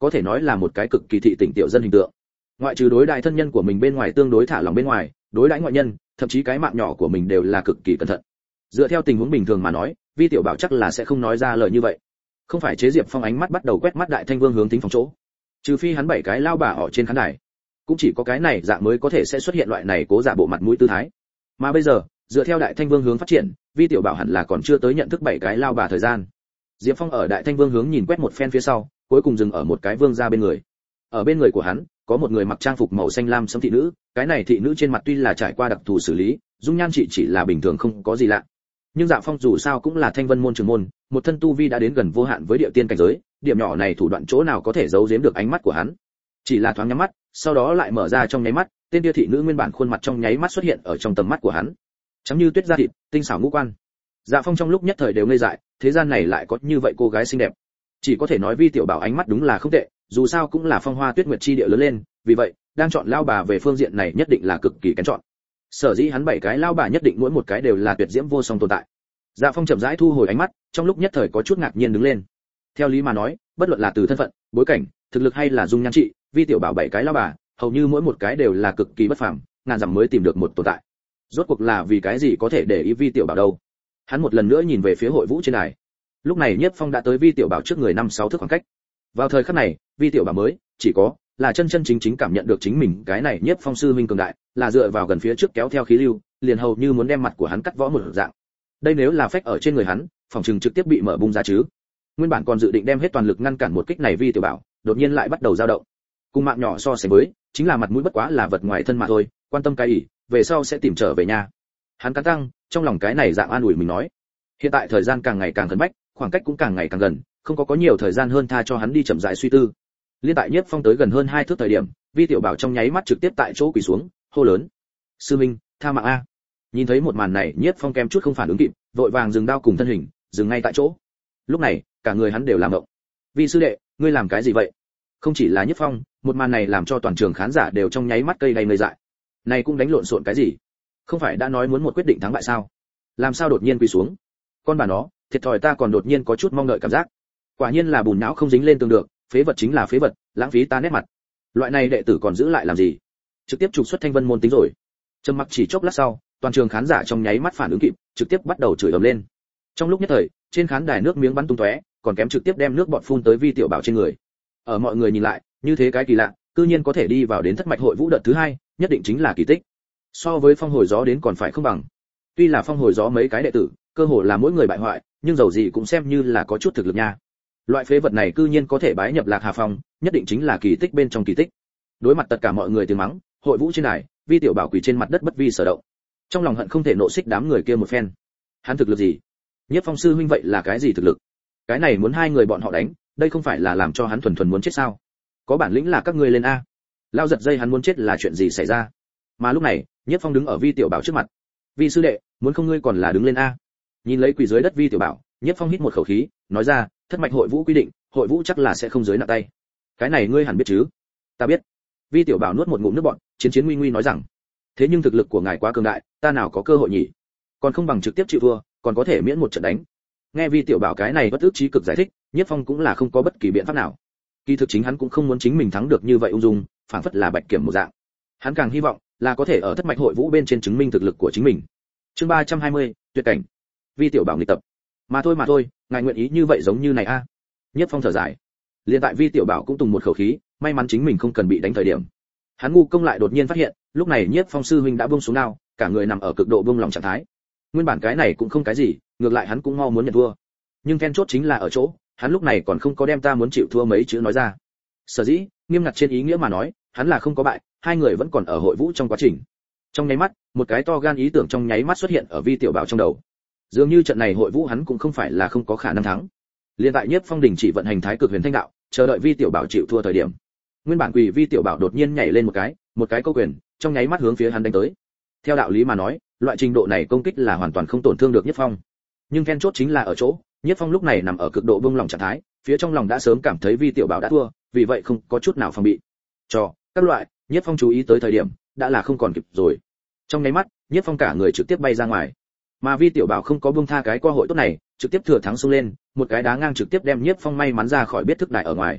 có thể nói là một cái cực kỳ thị tỉnh tiểu dân hình tượng. Ngoại trừ đối đại thân nhân của mình bên ngoài tương đối thả lòng bên ngoài, đối đãi ngoại nhân, thậm chí cái mạng nhỏ của mình đều là cực kỳ cẩn thận. Dựa theo tình huống bình thường mà nói, Vi Tiểu Bảo chắc là sẽ không nói ra lời như vậy. Không phải chế Diệp Phong ánh mắt bắt đầu quét mắt Đại Thanh Vương hướng tính phòng chỗ. Trừ phi hắn bảy cái lao bà ở trên khán đài, cũng chỉ có cái này dạng mới có thể sẽ xuất hiện loại này cố giả bộ mặt mũi tư thái. Mà bây giờ, dựa theo Đại Thanh Vương hướng phát triển, Vi Tiểu Bảo hẳn là còn chưa tới nhận thức bảy cái lao bà thời gian. Diệp Phong ở Đại Thanh Vương hướng nhìn quét một phen phía sau, cuối cùng dừng ở một cái vương gia bên người. Ở bên người của hắn, có một người mặc trang phục màu xanh lam sẫm thị nữ, cái này thị nữ trên mặt tuy là trải qua đặc thù xử lý, dung nhan chị chỉ là bình thường không có gì lạ. Nhưng Dạ Phong dù sao cũng là Thanh Vân môn trưởng môn, một thân tu vi đã đến gần vô hạn với địa tiên cảnh giới, điểm nhỏ này thủ đoạn chỗ nào có thể giấu giếm được ánh mắt của hắn. Chỉ là thoáng nhắm mắt, sau đó lại mở ra trong nháy mắt, tên kia thị nữ nguyên bản khuôn mặt trong nháy mắt xuất hiện ở trong tầm mắt của hắn. Trắng như tuyết da thịt, tinh xảo ngũ quan. Dạ Phong trong lúc nhất thời đều ngây dại, thế gian này lại có như vậy cô gái xinh đẹp. Chỉ có thể nói Vi Tiểu Bảo ánh mắt đúng là không tệ, dù sao cũng là phong hoa tuyết nguyệt chi địa lớn lên, vì vậy, đang chọn lao bà về phương diện này nhất định là cực kỳ kén chọn. Sở dĩ hắn bảy cái lao bà nhất định mỗi một cái đều là tuyệt diễm vô song tồn tại. Dạ Phong chậm rãi thu hồi ánh mắt, trong lúc nhất thời có chút ngạc nhiên đứng lên. Theo lý mà nói, bất luận là từ thân phận, bối cảnh, thực lực hay là dung nhan trị, Vi Tiểu Bảo bảy cái lao bà, hầu như mỗi một cái đều là cực kỳ bất phàm, ngàn dặm mới tìm được một tồn tại. Rốt cuộc là vì cái gì có thể để ý Vi Tiểu Bảo đâu? Hắn một lần nữa nhìn về phía hội vũ trên đài. Lúc này Nhiếp Phong đã tới Vi Tiểu Bảo trước người năm sáu thước khoảng cách. Vào thời khắc này, Vi Tiểu Bảo mới chỉ có là chân chân chính chính cảm nhận được chính mình cái này Nhiếp Phong sư huynh cường đại, là dựa vào gần phía trước kéo theo khí lưu, liền hầu như muốn đem mặt của hắn cắt võ một dạng. Đây nếu là phách ở trên người hắn, phòng trường trực tiếp bị mở bung ra chứ. Nguyên bản còn dự định đem hết toàn lực ngăn cản một kích này Vi Tiểu Bảo, đột nhiên lại bắt đầu dao động. Cùng mạng nhỏ so sánh với, chính là mặt mũi bất quá là vật ngoài thân mà thôi, quan tâm cái ỷ, về sau sẽ tìm trở về nhà. Hắn cắn răng, trong lòng cái này dạng an ủi mình nói. Hiện tại thời gian càng ngày càng gần bách, khoảng cách cũng càng ngày càng gần, không có có nhiều thời gian hơn tha cho hắn đi chậm rãi suy tư. Liên tại Nhiếp Phong tới gần hơn hai thước thời điểm, Vi Tiểu Bảo trong nháy mắt trực tiếp tại chỗ quỳ xuống, hô lớn: "Sư minh, tha mạng a!" Nhìn thấy một màn này, Nhiếp Phong kem chút không phản ứng kịp, vội vàng dừng đao cùng thân hình, dừng ngay tại chỗ. Lúc này, cả người hắn đều làm động. "Vi sư đệ, ngươi làm cái gì vậy?" Không chỉ là Nhiếp Phong, một màn này làm cho toàn trường khán giả đều trong nháy mắt cây đầy ngây dại. Này cũng đánh lộn xộn cái gì? Không phải đã nói muốn một quyết định thắng bại sao? Làm sao đột nhiên quỳ xuống? Con bà nó, thiệt thòi ta còn đột nhiên có chút mong đợi cảm giác. Quả nhiên là bùn não không dính lên tường được, phế vật chính là phế vật, lãng phí ta nét mặt. Loại này đệ tử còn giữ lại làm gì? Trực tiếp trục xuất Thanh Vân môn tính rồi. Trầm mặc chỉ chốc lát sau, toàn trường khán giả trong nháy mắt phản ứng kịp, trực tiếp bắt đầu chửi ầm lên. Trong lúc nhất thời, trên khán đài nước miếng bắn tung tóe, còn kém trực tiếp đem nước bọt phun tới Vi Tiểu Bảo trên người. Ở mọi người nhìn lại, như thế cái kỳ lạ, cư nhiên có thể đi vào đến thất mạch hội vũ đợt thứ hai, nhất định chính là kỳ tích. So với phong hồi gió đến còn phải không bằng. Tuy là phong hồi gió mấy cái đệ tử, cơ hồ là mỗi người bại hoại, nhưng dầu gì cũng xem như là có chút thực lực nha. Loại phế vật này cư nhiên có thể bái nhập Lạc Hà Phong, nhất định chính là kỳ tích bên trong kỳ tích. Đối mặt tất cả mọi người tiếng mắng, hội vũ trên đài, Vi Tiểu Bảo quỳ trên mặt đất bất vi sở động. Trong lòng hận không thể nộ xích đám người kia một phen. Hắn thực lực gì? Nhiếp Phong sư huynh vậy là cái gì thực lực? Cái này muốn hai người bọn họ đánh, đây không phải là làm cho hắn thuần thuần muốn chết sao? Có bản lĩnh là các ngươi lên a. Lao giật dây hắn muốn chết là chuyện gì xảy ra? Mà lúc này, Nhiếp Phong đứng ở Vi Tiểu Bảo trước mặt. Vi sư đệ, muốn không ngươi còn là đứng lên a. Nhìn lấy quỳ dưới đất Vi Tiểu Bảo, Nhiếp Phong hít một khẩu khí, nói ra, thất mạch hội vũ quy định, hội vũ chắc là sẽ không dưới nặng tay. Cái này ngươi hẳn biết chứ? Ta biết. Vi Tiểu Bảo nuốt một ngụm nước bọt, chiến chiến nguy nguy nói rằng, thế nhưng thực lực của ngài quá cường đại, ta nào có cơ hội nhỉ? Còn không bằng trực tiếp chịu thua, còn có thể miễn một trận đánh. Nghe Vi Tiểu Bảo cái này bất ức trí cực giải thích, Nhiếp Phong cũng là không có bất kỳ biện pháp nào. Kỳ thực chính hắn cũng không muốn chính mình thắng được như vậy ung dung, phảng phất là bạch kiểm một dạng. Hắn càng hy vọng là có thể ở thất mạch hội vũ bên trên chứng minh thực lực của chính mình. Chương ba trăm hai mươi, tuyệt cảnh. Vi Tiểu Bảo nghịch tập. Mà thôi mà thôi, ngài nguyện ý như vậy giống như này a. À. Nhiếp Phong thở dài. Liên tại Vi Tiểu Bảo cũng tùng một khẩu khí, may mắn chính mình không cần bị đánh thời điểm. Hắn ngu công lại đột nhiên phát hiện, lúc này Nhiếp Phong sư huynh đã buông xuống đao, cả người nằm ở cực độ buông lòng trạng thái. Nguyên bản cái này cũng không cái gì, ngược lại hắn cũng mau muốn nhận thua. Nhưng then chốt chính là ở chỗ, hắn lúc này còn không có đem ta muốn chịu thua mấy chữ nói ra. Sở dĩ, nghiêm ngặt trên ý nghĩa mà nói, hắn là không có bại, hai người vẫn còn ở hội vũ trong quá trình. Trong nháy mắt, một cái to gan ý tưởng trong nháy mắt xuất hiện ở Vi Tiểu Bảo trong đầu. Dường như trận này hội vũ hắn cũng không phải là không có khả năng thắng. Liên tại Nhiếp Phong đình chỉ vận hành Thái Cực Huyền Thanh Đạo, chờ đợi Vi Tiểu Bảo chịu thua thời điểm. Nguyên bản quỳ Vi Tiểu Bảo đột nhiên nhảy lên một cái, một cái câu quyền, trong nháy mắt hướng phía hắn đánh tới. Theo đạo lý mà nói, loại trình độ này công kích là hoàn toàn không tổn thương được Nhiếp Phong. Nhưng then chốt chính là ở chỗ, Nhiếp Phong lúc này nằm ở cực độ buông lỏng trạng thái, phía trong lòng đã sớm cảm thấy Vi Tiểu Bảo đã thua, vì vậy không có chút nào phòng bị. Cho các loại, Nhiếp Phong chú ý tới thời điểm, đã là không còn kịp rồi. Trong nháy mắt, Nhiếp Phong cả người trực tiếp bay ra ngoài. Mà Vi Tiểu Bảo không có buông tha cái cơ hội tốt này, trực tiếp thừa thắng xông lên, một cái đá ngang trực tiếp đem Nhiếp Phong may mắn ra khỏi biết thức đại ở ngoài.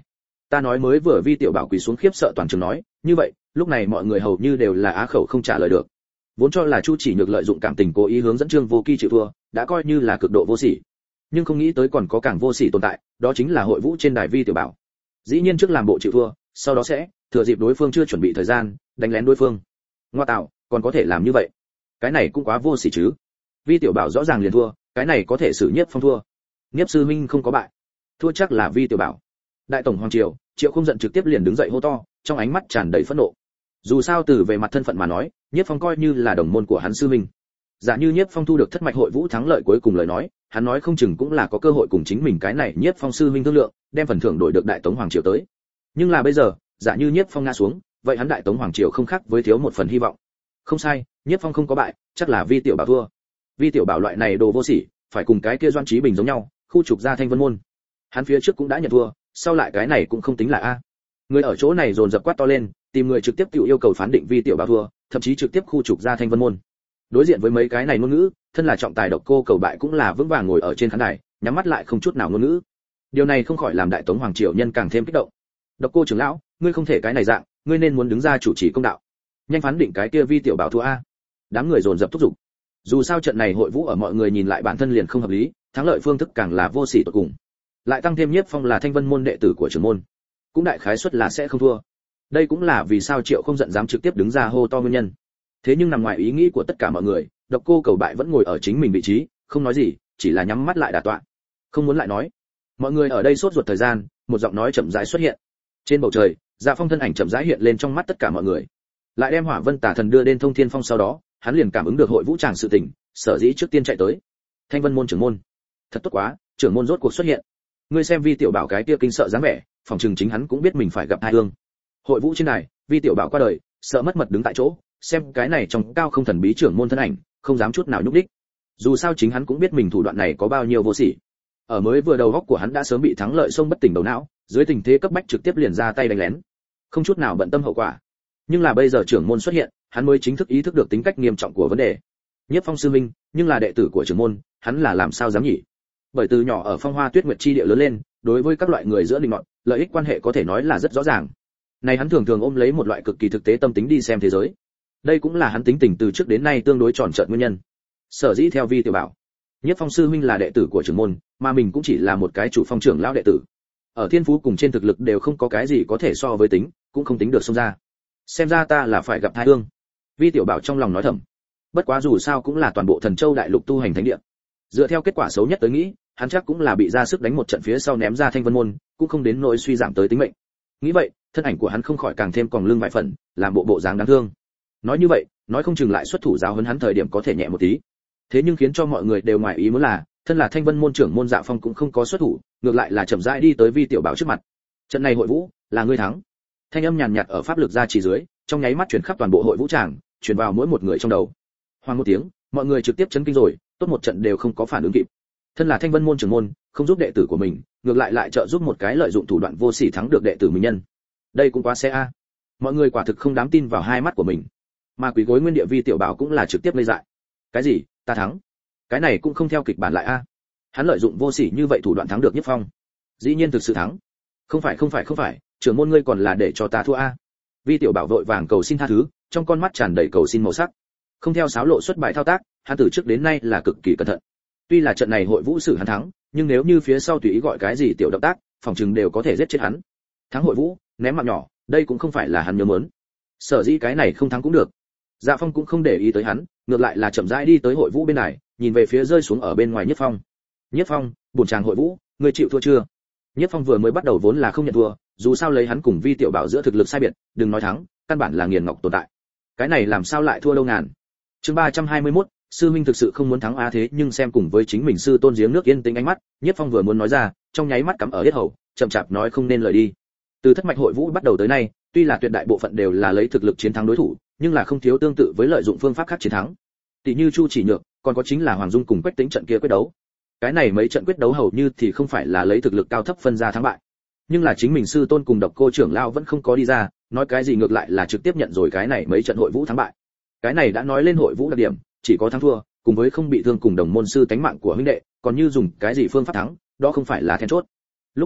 Ta nói mới vừa Vi Tiểu Bảo quỳ xuống khiếp sợ toàn trường nói, như vậy, lúc này mọi người hầu như đều là á khẩu không trả lời được. Vốn cho là Chu Chỉ Nhược lợi dụng cảm tình cố ý hướng dẫn Trương Vô Kỳ chịu thua, đã coi như là cực độ vô sỉ. Nhưng không nghĩ tới còn có càng vô sỉ tồn tại, đó chính là hội vũ trên đài Vi Tiểu Bảo. Dĩ nhiên trước làm bộ chịu thua, sau đó sẽ thừa dịp đối phương chưa chuẩn bị thời gian, đánh lén đối phương. Ngoa tạo, còn có thể làm như vậy? Cái này cũng quá vô sỉ chứ. Vi Tiểu Bảo rõ ràng liền thua, cái này có thể xử Nhiếp Phong thua. Nhiếp sư minh không có bại, thua chắc là Vi Tiểu Bảo. Đại tổng hoàng triều, Triệu không giận trực tiếp liền đứng dậy hô to, trong ánh mắt tràn đầy phẫn nộ. Dù sao từ về mặt thân phận mà nói, Nhiếp Phong coi như là đồng môn của hắn sư minh. Giả như Nhiếp Phong thu được thất mạch hội vũ thắng lợi cuối cùng lời nói, hắn nói không chừng cũng là có cơ hội cùng chính mình cái này Nhiếp Phong sư minh thương lượng, đem phần thưởng đổi được Đại Tống hoàng triều tới. Nhưng là bây giờ, giả như Nhiếp Phong ngã xuống, vậy hắn Đại Tống hoàng triều không khác với thiếu một phần hy vọng. Không sai, Nhiếp Phong không có bại, chắc là Vi Tiểu Bảo thua. Vi Tiểu Bảo loại này đồ vô sỉ, phải cùng cái kia Doan Chí Bình giống nhau, khu trục ra Thanh Vân môn. Hắn phía trước cũng đã nhận thua, sau lại cái này cũng không tính là a. Người ở chỗ này dồn dập quát to lên, tìm người trực tiếp tự yêu cầu phán định Vi Tiểu Bảo thua, thậm chí trực tiếp khu trục ra Thanh Vân môn. Đối diện với mấy cái này ngôn ngữ, thân là trọng tài Độc Cô Cầu Bại cũng là vững vàng ngồi ở trên khán đài, nhắm mắt lại không chút nào ngôn ngữ. Điều này không khỏi làm Đại Tống hoàng triều nhân càng thêm kích động. Độc Cô trưởng lão, ngươi không thể cái này dạng, ngươi nên muốn đứng ra chủ trì công đạo. Nhanh phán định cái kia Vi Tiểu Bảo thua a. Đám người dồn dập thúc giục. Dù sao trận này hội vũ ở mọi người nhìn lại bản thân liền không hợp lý, thắng lợi phương thức càng là vô sỉ tột cùng. Lại tăng thêm Nhiếp Phong là Thanh Vân môn đệ tử của trưởng môn, cũng đại khái suất là sẽ không thua. Đây cũng là vì sao Triệu không giận dám trực tiếp đứng ra hô to nguyên nhân. Thế nhưng nằm ngoài ý nghĩ của tất cả mọi người, Độc Cô Cầu Bại vẫn ngồi ở chính mình vị trí, không nói gì, chỉ là nhắm mắt lại đả tọa. Không muốn lại nói. Mọi người ở đây sốt ruột thời gian, một giọng nói chậm rãi xuất hiện. Trên bầu trời, Dạ Phong thân ảnh chậm rãi hiện lên trong mắt tất cả mọi người. Lại đem Hỏa Vân Tà Thần đưa đến Thông Thiên Phong sau đó, hắn liền cảm ứng được hội vũ tràng sự tình, sở dĩ trước tiên chạy tới. Thanh Vân môn trưởng môn, thật tốt quá, trưởng môn rốt cuộc xuất hiện. Ngươi xem Vi Tiểu Bảo cái kia kinh sợ dáng vẻ, phòng trường chính hắn cũng biết mình phải gặp tai ương. Hội vũ trên này, Vi Tiểu Bảo qua đời, sợ mất mật đứng tại chỗ, xem cái này trong cao không thần bí trưởng môn thân ảnh, không dám chút nào nhúc đích. Dù sao chính hắn cũng biết mình thủ đoạn này có bao nhiêu vô sỉ. Ở mới vừa đầu góc của hắn đã sớm bị thắng lợi xông bất tỉnh đầu não, dưới tình thế cấp bách trực tiếp liền ra tay đánh lén, không chút nào bận tâm hậu quả. Nhưng là bây giờ trưởng môn xuất hiện, hắn mới chính thức ý thức được tính cách nghiêm trọng của vấn đề. Nhiếp Phong sư minh, nhưng là đệ tử của trưởng môn, hắn là làm sao dám nhỉ? Bởi từ nhỏ ở Phong Hoa Tuyết Nguyệt chi địa lớn lên, đối với các loại người giữa linh ngọn, lợi ích quan hệ có thể nói là rất rõ ràng. Này hắn thường thường ôm lấy một loại cực kỳ thực tế tâm tính đi xem thế giới. Đây cũng là hắn tính tình từ trước đến nay tương đối tròn trợn nguyên nhân. Sở dĩ theo Vi Tiểu Bảo, Nhiếp Phong sư huynh là đệ tử của trưởng môn, mà mình cũng chỉ là một cái chủ phong trưởng lão đệ tử. Ở thiên phú cùng trên thực lực đều không có cái gì có thể so với tính, cũng không tính được xông ra. Xem ra ta là phải gặp tai ương. Vi Tiểu Bảo trong lòng nói thầm. Bất quá dù sao cũng là toàn bộ Thần Châu đại lục tu hành thánh địa. Dựa theo kết quả xấu nhất tới nghĩ, hắn chắc cũng là bị ra sức đánh một trận phía sau ném ra Thanh Vân môn, cũng không đến nỗi suy giảm tới tính mệnh. Nghĩ vậy, thân ảnh của hắn không khỏi càng thêm còng lưng vài phần, làm bộ bộ dáng đáng thương. Nói như vậy, nói không chừng lại xuất thủ giáo huấn hắn thời điểm có thể nhẹ một tí. Thế nhưng khiến cho mọi người đều ngoài ý muốn là, thân là Thanh Vân môn trưởng môn Dạ Phong cũng không có xuất thủ, ngược lại là chậm rãi đi tới Vi Tiểu Bảo trước mặt. Trận này hội vũ, là ngươi thắng. Thanh âm nhàn nhạt ở pháp lực gia chỉ dưới, trong nháy mắt truyền khắp toàn bộ hội vũ tràng, truyền vào mỗi một người trong đầu. Hoang một tiếng, mọi người trực tiếp chấn kinh rồi, tốt một trận đều không có phản ứng kịp. Thân là Thanh Vân môn trưởng môn, không giúp đệ tử của mình, ngược lại lại trợ giúp một cái lợi dụng thủ đoạn vô sỉ thắng được đệ tử mình nhân. Đây cũng quá xe a. Mọi người quả thực không dám tin vào hai mắt của mình. Mà quỷ gối nguyên địa Vi Tiểu Bảo cũng là trực tiếp ngây dại. Cái gì? Ta thắng? Cái này cũng không theo kịch bản lại a. Hắn lợi dụng vô sỉ như vậy thủ đoạn thắng được Nhất Phong. Dĩ nhiên thực sự thắng. Không phải không phải không phải, trưởng môn ngươi còn là để cho ta thua a. Vi Tiểu Bảo vội vàng cầu xin tha thứ, trong con mắt tràn đầy cầu xin màu sắc. Không theo sáo lộ xuất bài thao tác, hắn từ trước đến nay là cực kỳ cẩn thận. Tuy là trận này hội vũ sử hắn thắng, nhưng nếu như phía sau tùy ý gọi cái gì tiểu động tác, phòng chừng đều có thể giết chết hắn. Thắng hội vũ, ném mạng nhỏ, đây cũng không phải là hắn nhớ muốn. Sở dĩ cái này không thắng cũng được. Dạ Phong cũng không để ý tới hắn, ngược lại là chậm rãi đi tới hội vũ bên này, nhìn về phía rơi xuống ở bên ngoài Nhất Phong. Nhất Phong, bổn chàng hội vũ, ngươi chịu thua chưa? Nhất Phong vừa mới bắt đầu vốn là không nhận thua, dù sao lấy hắn cùng Vi Tiểu Bảo giữa thực lực sai biệt, đừng nói thắng, căn bản là nghiền ngọc tồn tại. Cái này làm sao lại thua lâu ngàn? Chương ba trăm hai mươi mốt, sư minh thực sự không muốn thắng a thế nhưng xem cùng với chính mình sư tôn giếng nước yên tĩnh ánh mắt, Nhất Phong vừa muốn nói ra, trong nháy mắt cắm ở yết hầu, chậm chạp nói không nên lời đi. Từ thất mạch hội vũ bắt đầu tới nay, tuy là tuyệt đại bộ phận đều là lấy thực lực chiến thắng đối thủ, nhưng là không thiếu tương tự với lợi dụng phương pháp khác chiến thắng. Tỷ như Chu Chỉ Nhược, còn có chính là Hoàng Dung cùng Quách Tĩnh trận kia quyết đấu. Cái này mấy trận quyết đấu hầu như thì không phải là lấy thực lực cao thấp phân ra thắng bại, nhưng là chính mình sư tôn cùng Độc Cô trưởng lão vẫn không có đi ra, nói cái gì ngược lại là trực tiếp nhận rồi cái này mấy trận hội vũ thắng bại. Cái này đã nói lên hội vũ đặc điểm, chỉ có thắng thua, cùng với không bị thương cùng đồng môn sư tánh mạng của huynh đệ, còn như dùng cái gì phương pháp thắng, đó không phải là then chốt. Lúc này,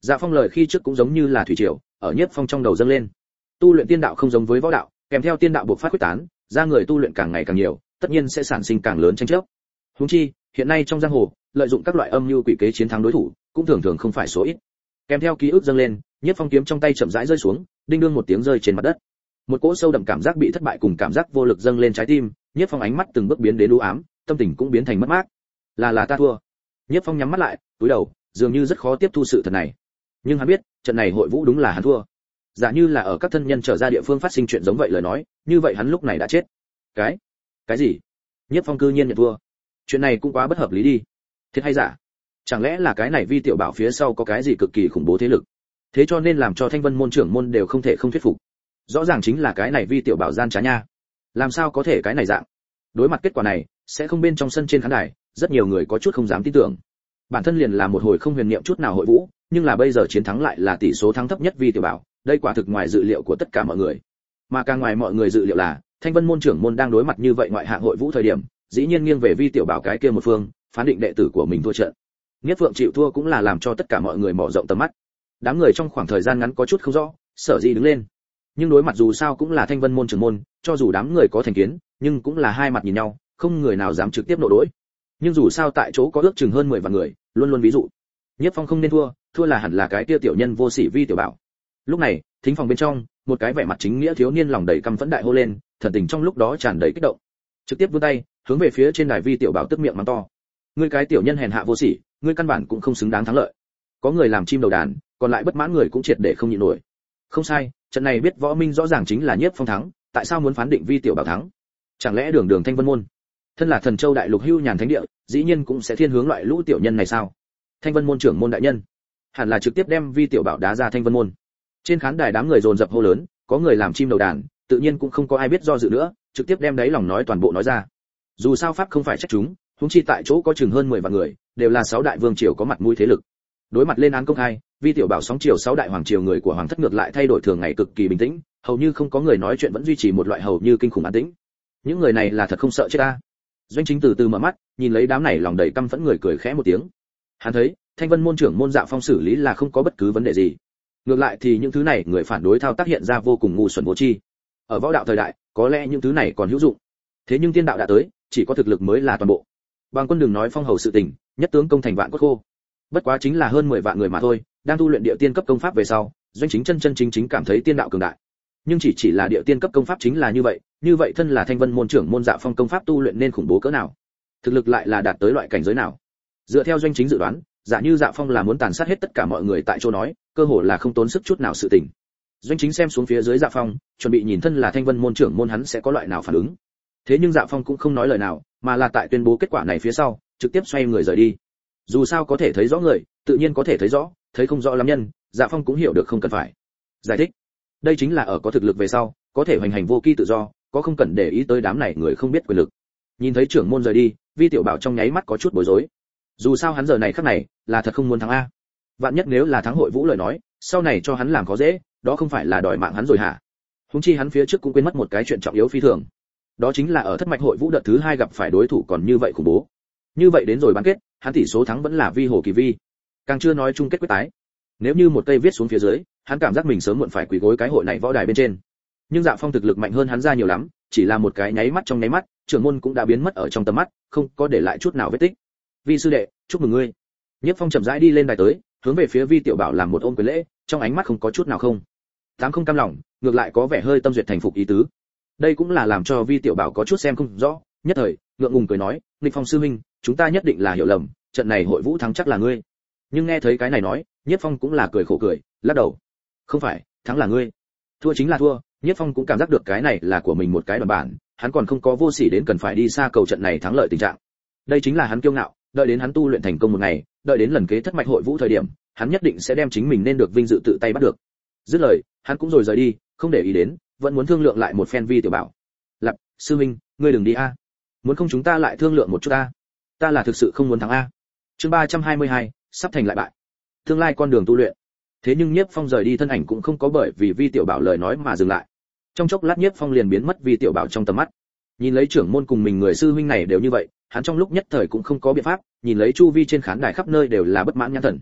Dạ Phong lời khi trước cũng giống như là thủy triều, ở Nhiếp Phong trong đầu dâng lên. Tu luyện tiên đạo không giống với võ đạo, kèm theo tiên đạo buộc phát quyết tán, ra người tu luyện càng ngày càng nhiều, tất nhiên sẽ sản sinh càng lớn tranh chấp. Huống chi, hiện nay trong giang hồ, lợi dụng các loại âm mưu quỷ kế chiến thắng đối thủ, cũng thường thường không phải số ít. Kèm theo ký ức dâng lên, Nhiếp Phong kiếm trong tay chậm rãi rơi xuống, đinh đương một tiếng rơi trên mặt đất. Một cỗ sâu đậm cảm giác bị thất bại cùng cảm giác vô lực dâng lên trái tim, Nhiếp Phong ánh mắt từng bước biến đến u ám, tâm tình cũng biến thành mất mát. Là là ta thua. Nhiếp Phong nhắm mắt lại, cúi đầu, dường như rất khó tiếp thu sự thật này. Nhưng hắn biết, trận này hội vũ đúng là hắn thua. Giả như là ở các thân nhân trở ra địa phương phát sinh chuyện giống vậy lời nói, như vậy hắn lúc này đã chết. Cái? Cái gì? Nhiếp Phong cư nhiên nhận thua. Chuyện này cũng quá bất hợp lý đi. Thiệt hay giả? Chẳng lẽ là cái này Vi Tiểu Bảo phía sau có cái gì cực kỳ khủng bố thế lực? Thế cho nên làm cho Thanh Vân môn trưởng môn đều không thể không thuyết phục. Rõ ràng chính là cái này Vi Tiểu Bảo gian trá nha. Làm sao có thể cái này dạng? Đối mặt kết quả này, sẽ không bên trong sân trên khán đài, rất nhiều người có chút không dám tin tưởng. Bản thân liền là một hồi không huyền niệm chút nào hội vũ, nhưng là bây giờ chiến thắng lại là tỷ số thắng thấp nhất Vi Tiểu Bảo, đây quả thực ngoài dự liệu của tất cả mọi người. Mà càng ngoài mọi người dự liệu là, Thanh Vân môn trưởng môn đang đối mặt như vậy ngoại hạng hội vũ thời điểm, dĩ nhiên nghiêng về Vi Tiểu Bảo cái kia một phương, phán định đệ tử của mình thua trận. Nhất Phượng chịu thua cũng là làm cho tất cả mọi người mở rộng tầm mắt. Đám người trong khoảng thời gian ngắn có chút không rõ, sở dĩ đứng lên. Nhưng đối mặt dù sao cũng là Thanh Vân môn trưởng môn, cho dù đám người có thành kiến, nhưng cũng là hai mặt nhìn nhau, không người nào dám trực tiếp nộ đối. Nhưng dù sao tại chỗ có ước chừng hơn mười vạn người, luôn luôn ví dụ. Nhất Phong không nên thua, thua là hẳn là cái kia tiểu nhân vô sỉ Vi Tiểu Bảo. Lúc này, thính phòng bên trong, một cái vẻ mặt chính nghĩa thiếu niên lòng đầy căm phẫn đại hô lên, thần tình trong lúc đó tràn đầy kích động. Trực tiếp vươn tay, hướng về phía trên đài Vi Tiểu Bảo tức miệng mắng to. Ngươi cái tiểu nhân hèn hạ vô sỉ, ngươi căn bản cũng không xứng đáng thắng lợi. Có người làm chim đầu đàn, còn lại bất mãn người cũng triệt để không nhịn nổi. Không sai, trận này biết võ minh rõ ràng chính là Nhiếp Phong thắng, tại sao muốn phán định Vi Tiểu Bảo thắng? Chẳng lẽ đường đường Thanh Vân môn, thân là Thần Châu đại lục hưu nhàn thánh địa, dĩ nhiên cũng sẽ thiên hướng loại lũ tiểu nhân này sao? Thanh Vân môn trưởng môn đại nhân, hẳn là trực tiếp đem Vi Tiểu Bảo đá ra Thanh Vân môn. Trên khán đài đám người dồn dập hô lớn, có người làm chim đầu đàn, tự nhiên cũng không có ai biết do dự nữa, trực tiếp đem đáy lòng nói toàn bộ nói ra. Dù sao pháp không phải trách chúng, huống chi tại chỗ có chừng hơn mười vạn người, đều là sáu đại vương triều có mặt mũi thế lực. Đối mặt lên án công khai, Vi Tiểu Bảo sóng triều sáu đại hoàng triều người của hoàng thất ngược lại thay đổi thường ngày cực kỳ bình tĩnh, hầu như không có người nói chuyện, vẫn duy trì một loại hầu như kinh khủng an tĩnh. Những người này là thật không sợ chết ta. Doanh Chính từ từ mở mắt, nhìn lấy đám này lòng đầy căm phẫn người cười khẽ một tiếng. Hắn thấy, Thanh Vân môn trưởng môn Dạ Phong xử lý là không có bất cứ vấn đề gì. Ngược lại thì những thứ này người phản đối thao tác hiện ra vô cùng ngu xuẩn vô tri. Ở võ đạo thời đại, có lẽ những thứ này còn hữu dụng. Thế nhưng tiên đạo đã tới, chỉ có thực lực mới là toàn bộ. Bằng quân đừng nói phong hầu sự tình, nhất tướng công thành vạn cốt khô. Bất quá chính là hơn mười vạn người mà thôi, đang tu luyện địa tiên cấp công pháp về sau, Doanh Chính chân chân chính chính cảm thấy tiên đạo cường đại. Nhưng chỉ chỉ là địa tiên cấp công pháp chính là như vậy, như vậy thân là Thanh Vân môn trưởng môn Dạ Phong công pháp tu luyện nên khủng bố cỡ nào? Thực lực lại là đạt tới loại cảnh giới nào? Dựa theo Doanh Chính dự đoán, giả như Dạ Phong là muốn tàn sát hết tất cả mọi người tại chỗ nói, cơ hồ là không tốn sức chút nào sự tình. Doanh Chính xem xuống phía dưới Dạ Phong, chuẩn bị nhìn thân là Thanh Vân môn trưởng môn hắn sẽ có loại nào phản ứng. Thế nhưng Dạ Phong cũng không nói lời nào, mà là tại tuyên bố kết quả này phía sau, trực tiếp xoay người rời đi. Dù sao có thể thấy rõ người, tự nhiên có thể thấy rõ, thấy không rõ lắm nhân, Dạ Phong cũng hiểu được không cần phải giải thích. Đây chính là ở có thực lực về sau, có thể hoành hành vô kỳ tự do, có không cần để ý tới đám này người không biết quyền lực. Nhìn thấy trưởng môn rời đi, Vi Tiểu Bảo trong nháy mắt có chút bối rối. Dù sao hắn giờ này khắc này, là thật không muốn thắng a. Vạn nhất nếu là thắng hội vũ lời nói, sau này cho hắn làm khó dễ, đó không phải là đòi mạng hắn rồi hả? Huống chi hắn phía trước cũng quên mất một cái chuyện trọng yếu phi thường. Đó chính là ở thất mạch hội vũ đợt thứ hai gặp phải đối thủ còn như vậy khủng bố. Như vậy đến rồi bán kết, hắn tỷ số thắng vẫn là Vi Hồ Kỳ Vi. Càng chưa nói chung kết quyết tái. Nếu như một cây viết xuống phía dưới, hắn cảm giác mình sớm muộn phải quỳ gối cái hội này võ đài bên trên. Nhưng Dạ Phong thực lực mạnh hơn hắn ra nhiều lắm, chỉ là một cái nháy mắt trong nháy mắt, trưởng môn cũng đã biến mất ở trong tầm mắt, không có để lại chút nào vết tích. Vi sư đệ, chúc mừng ngươi. Nhất Phong chậm rãi đi lên đài tới, hướng về phía Vi Tiểu Bảo làm một ôm quyền lễ, trong ánh mắt không có chút nào không tám không cam lòng, ngược lại có vẻ hơi tâm duyệt thành phục ý tứ. Đây cũng là làm cho Vi Tiểu Bảo có chút xem không rõ, nhất thời ngượng ngùng cười nói, Nghịch Phong sư huynh, chúng ta nhất định là hiểu lầm, trận này hội vũ thắng chắc là ngươi. Nhưng nghe thấy cái này nói, Nhất Phong cũng là cười khổ cười, lắc đầu. Không phải, thắng là ngươi. Thua chính là thua. Nhất Phong cũng cảm giác được cái này là của mình một cái đoàn bản, hắn còn không có vô sỉ đến cần phải đi xa cầu trận này thắng lợi tình trạng. Đây chính là hắn kiêu ngạo, đợi đến hắn tu luyện thành công một ngày, đợi đến lần kế thất mạch hội vũ thời điểm, hắn nhất định sẽ đem chính mình nên được vinh dự tự tay bắt được. Dứt lời, hắn cũng rồi rời đi, không để ý đến, vẫn muốn thương lượng lại một phen Vi Tiểu Bảo. Lập, sư huynh, ngươi đừng đi a. Muốn không chúng ta lại thương lượng một chút a. Ta là thực sự không muốn thắng a. Chương ba trăm hai mươi hai, sắp thành lại bại. Tương lai con đường tu luyện. Thế nhưng Nhiếp Phong rời đi thân ảnh cũng không có bởi vì Vi Tiểu Bảo lời nói mà dừng lại. Trong chốc lát Nhiếp Phong liền biến mất Vi Tiểu Bảo trong tầm mắt. Nhìn lấy trưởng môn cùng mình người sư huynh này đều như vậy, hắn trong lúc nhất thời cũng không có biện pháp, nhìn lấy chu vi trên khán đài khắp nơi đều là bất mãn nhãn thần.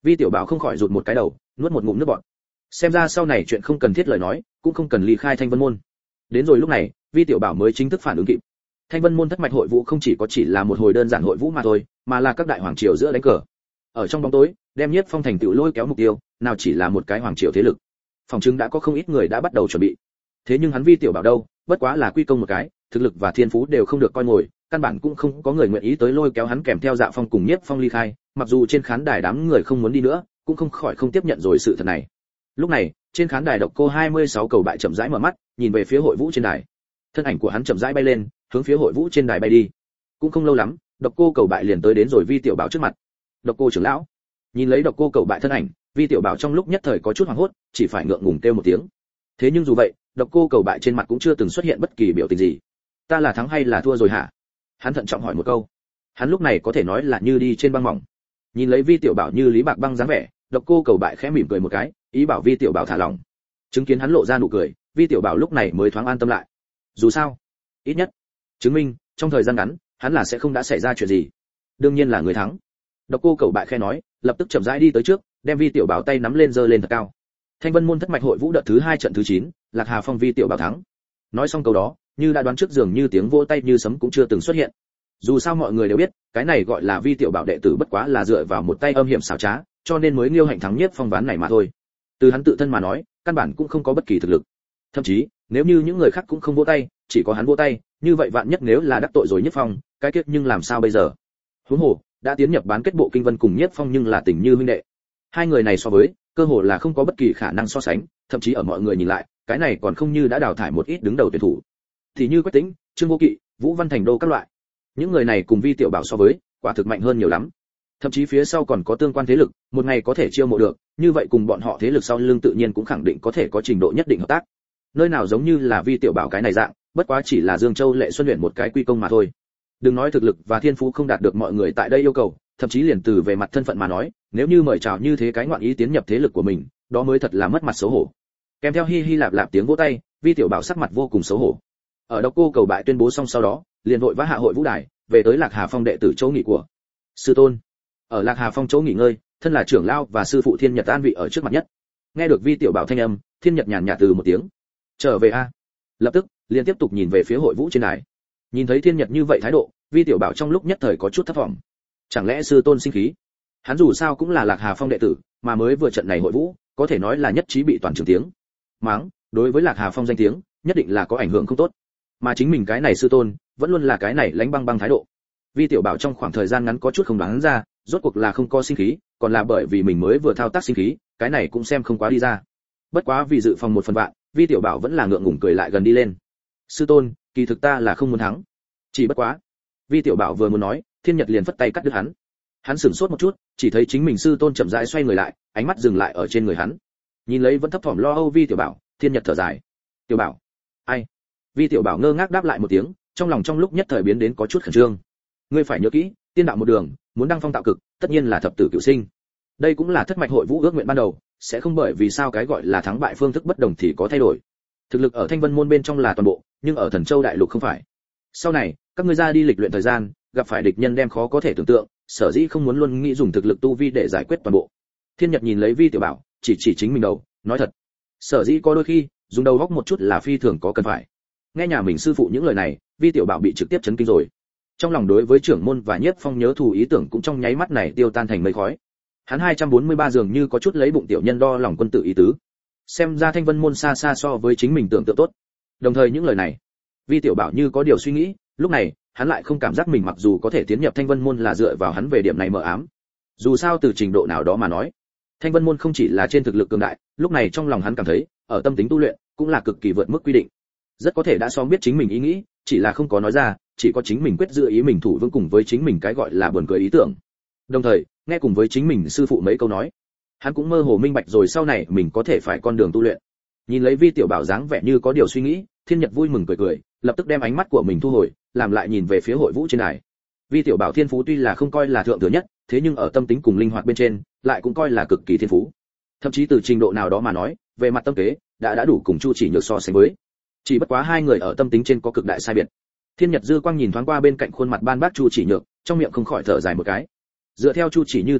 Vi tiểu bảo không khỏi rụt một cái đầu, nuốt một ngụm nước bọt. Xem ra sau này chuyện không cần thiết lời nói, cũng không cần ly khai Thanh Vân môn. Đến rồi lúc này, Vi tiểu bảo mới chính thức phản ứng kịp. Thanh Vân môn thất mạch hội vũ không chỉ có chỉ là một hồi đơn giản hội vũ mà thôi, mà là các đại hoàng triều giữa đánh cờ. Ở trong bóng tối, đem Nhiếp Phong thành tựu lôi kéo mục tiêu, nào chỉ là một cái hoàng triều thế lực. Phòng chứng đã có không ít người đã bắt đầu chuẩn bị. Thế nhưng hắn Vi tiểu bảo đâu, bất quá là quy công một cái, thực lực và thiên phú đều không được coi ngồi, căn bản cũng không có người nguyện ý tới lôi kéo hắn kèm theo Dạ Phong cùng Nhiếp Phong ly khai, mặc dù trên khán đài đám người không muốn đi nữa, cũng không khỏi không tiếp nhận rồi sự thật này. Lúc này, trên khán đài Độc Cô hai mươi sáu cầu bại chậm rãi mở mắt, nhìn về phía hội vũ trên đài. Thân ảnh của hắn chậm rãi bay lên, hướng phía hội vũ trên đài bay đi. Cũng không lâu lắm, Độc Cô cầu bại liền tới đến rồi Vi tiểu bảo trước mặt. Độc Cô trưởng lão. Nhìn lấy Độc Cô cầu bại thân ảnh, Vi tiểu bảo trong lúc nhất thời có chút hoảng hốt, chỉ phải ngượng ngùng kêu một tiếng. Thế nhưng dù vậy, Độc Cô cầu bại trên mặt cũng chưa từng xuất hiện bất kỳ biểu tình gì. Ta là thắng hay là thua rồi hả? Hắn thận trọng hỏi một câu. Hắn lúc này có thể nói là như đi trên băng mỏng. Nhìn lấy Vi tiểu bảo như lý bạc băng dáng vẻ, Độc Cô cầu bại khẽ mỉm cười một cái, ý bảo Vi tiểu bảo thả lỏng. Chứng kiến hắn lộ ra nụ cười, Vi tiểu bảo lúc này mới thoáng an tâm lại. Dù sao, ít nhất chứng minh trong thời gian ngắn, hắn là sẽ không đã xảy ra chuyện gì. Đương nhiên là người thắng. Độc Cô cầu bại khẽ nói, lập tức chậm rãi đi tới trước, đem Vi tiểu bảo tay nắm lên giơ lên thật cao. Thanh Vân môn thất mạch hội vũ đợt thứ hai trận thứ chín, Lạc Hà Phong Vi tiểu bảo thắng. Nói xong câu đó, như đã đoán trước dường như tiếng vỗ tay như sấm cũng chưa từng xuất hiện. Dù sao mọi người đều biết, cái này gọi là Vi tiểu bảo đệ tử bất quá là dựa vào một tay âm hiểm xảo trá, cho nên mới Liêu Hạnh thắng Nhiếp Phong ván này mà thôi. Từ hắn tự thân mà nói, căn bản cũng không có bất kỳ thực lực. Thậm chí, nếu như những người khác cũng không vỗ tay, chỉ có hắn vỗ tay, như vậy vạn nhất nếu là đắc tội rồi Nhiếp Phong, cái kết nhưng làm sao bây giờ? Huống hồ, đã tiến nhập bán kết bộ kinh vân cùng Nhiếp Phong nhưng là tình như huynh đệ. Hai người này so với, cơ hồ là không có bất kỳ khả năng so sánh, thậm chí ở mọi người nhìn lại, cái này còn không như đã đào thải một ít đứng đầu tuyển thủ. Thì như Quách Tĩnh, Trương Vô Kỵ, Vũ Văn Thành Đô các loại. Những người này cùng Vi tiểu bảo so với, quả thực mạnh hơn nhiều lắm. Thậm chí phía sau còn có tương quan thế lực, một ngày có thể chiêu mộ được, như vậy cùng bọn họ thế lực sau lưng tự nhiên cũng khẳng định có thể có trình độ nhất định hợp tác. Nơi nào giống như là Vi tiểu bảo cái này dạng, bất quá chỉ là Dương Châu Lệ Xuân luyện một cái quy công mà thôi. Đừng nói thực lực và thiên phú không đạt được mọi người tại đây yêu cầu, thậm chí liền từ về mặt thân phận mà nói, nếu như mời chào như thế cái ngoạn ý tiến nhập thế lực của mình, đó mới thật là mất mặt xấu hổ. Kèm theo hi hi lạp lạp tiếng vỗ tay, Vi tiểu bảo sắc mặt vô cùng xấu hổ. Ở Độc Cô cầu bại tuyên bố xong sau đó, liền vội vã hạ hội vũ đài, về tới Lạc Hà Phong đệ tử chỗ nghỉ của sư tôn. Ở Lạc Hà Phong chỗ nghỉ ngơi, thân là trưởng lão và sư phụ Thiên Nhật an vị ở trước mặt nhất. Nghe được Vi tiểu bảo thanh âm, Thiên Nhật nhàn nhạt từ một tiếng, trở về a. Lập tức liền tiếp tục nhìn về phía hội vũ trên đài. Nhìn thấy Thiên Nhật như vậy thái độ, Vi tiểu bảo trong lúc nhất thời có chút thất vọng. Chẳng lẽ sư tôn sinh khí? Hắn dù sao cũng là Lạc Hà Phong đệ tử, mà mới vừa trận này hội vũ, có thể nói là nhất trí bị toàn trường tiếng mắng, đối với Lạc Hà Phong danh tiếng, nhất định là có ảnh hưởng không tốt. Mà chính mình cái này sư tôn, vẫn luôn là cái này lánh băng băng thái độ. Vi tiểu bảo trong khoảng thời gian ngắn có chút không đoán ra, rốt cuộc là không có sinh khí, còn là bởi vì mình mới vừa thao tác sinh khí, cái này cũng xem không quá đi ra. Bất quá vì dự phòng một phần vạn, Vi tiểu bảo vẫn là ngượng ngùng cười lại gần đi lên. Sư tôn, kỳ thực ta là không muốn thắng. Chỉ bất quá. Vi tiểu bảo vừa muốn nói, Thiên Nhật liền phất tay cắt đứt hắn. Hắn sửng sốt một chút, chỉ thấy chính mình sư tôn chậm rãi xoay người lại, ánh mắt dừng lại ở trên người hắn. Nhìn lấy vẫn thấp thỏm lo âu Vi tiểu bảo, Thiên Nhật thở dài. Tiểu bảo, ai? Vi tiểu bảo ngơ ngác đáp lại một tiếng, trong lòng trong lúc nhất thời biến đến có chút khẩn trương. Ngươi phải nhớ kỹ, tiên đạo một đường, muốn đăng phong tạo cực, tất nhiên là thập tử cửu sinh. Đây cũng là thất mạch hội vũ ước nguyện ban đầu, sẽ không bởi vì sao cái gọi là thắng bại phương thức bất đồng thì có thay đổi. Thực lực ở Thanh Vân môn bên trong là toàn bộ, nhưng ở Thần Châu đại lục không phải. Sau này, các ngươi ra đi lịch luyện thời gian, gặp phải địch nhân đem khó có thể tưởng tượng, sở dĩ không muốn luôn nghĩ dùng thực lực tu vi để giải quyết toàn bộ. Thiên Nhật nhìn lấy Vi tiểu bảo, chỉ chỉ chính mình đầu, nói thật, sở dĩ có đôi khi dùng đầu góc một chút là phi thường có cần phải. Nghe nhà mình sư phụ những lời này, Vi tiểu bảo bị trực tiếp chấn kinh rồi. Trong lòng đối với trưởng môn và Nhiếp Phong nhớ thù ý tưởng cũng trong nháy mắt này tiêu tan thành mây khói. Hắn hai trăm bốn mươi ba dường như có chút lấy bụng tiểu nhân đo lòng quân tử ý tứ. Xem ra Thanh Vân môn xa xa so với chính mình tưởng tượng tốt. Đồng thời những lời này, Vi tiểu bảo như có điều suy nghĩ, lúc này, hắn lại không cảm giác mình mặc dù có thể tiến nhập Thanh Vân môn là dựa vào hắn về điểm này mờ ám. Dù sao từ trình độ nào đó mà nói, Thanh Vân môn không chỉ là trên thực lực cường đại, lúc này trong lòng hắn cảm thấy, ở tâm tính tu luyện cũng là cực kỳ vượt mức quy định. Rất có thể đã xóm biết chính mình ý nghĩ, chỉ là không có nói ra, chỉ có chính mình quyết giữ ý mình thủ vững cùng với chính mình cái gọi là buồn cười ý tưởng. Đồng thời, nghe cùng với chính mình sư phụ mấy câu nói, hắn cũng mơ hồ minh bạch rồi sau này mình có thể phải con đường tu luyện. Nhìn lấy Vi tiểu bảo dáng vẻ như có điều suy nghĩ, Thiên Nhật vui mừng cười cười, lập tức đem ánh mắt của mình thu hồi, làm lại nhìn về phía hội vũ trên đài. Vi tiểu bảo thiên phú tuy là không coi là thượng thừa nhất, thế nhưng ở tâm tính cùng linh hoạt bên trên, lại cũng coi là cực kỳ thiên phú. Thậm chí từ trình độ nào đó mà nói, về mặt tâm kế, đã đã đủ cùng Chu Chỉ Nhược so sánh với. Chỉ bất quá hai người ở tâm tính trên có cực đại sai biệt. Thiên Nhật dư quang nhìn thoáng qua bên cạnh khuôn mặt ban bác Chu Chỉ Nhược, trong miệng không khỏi thở dài một cái. Dựa theo Chu Chỉ Như tâm tính,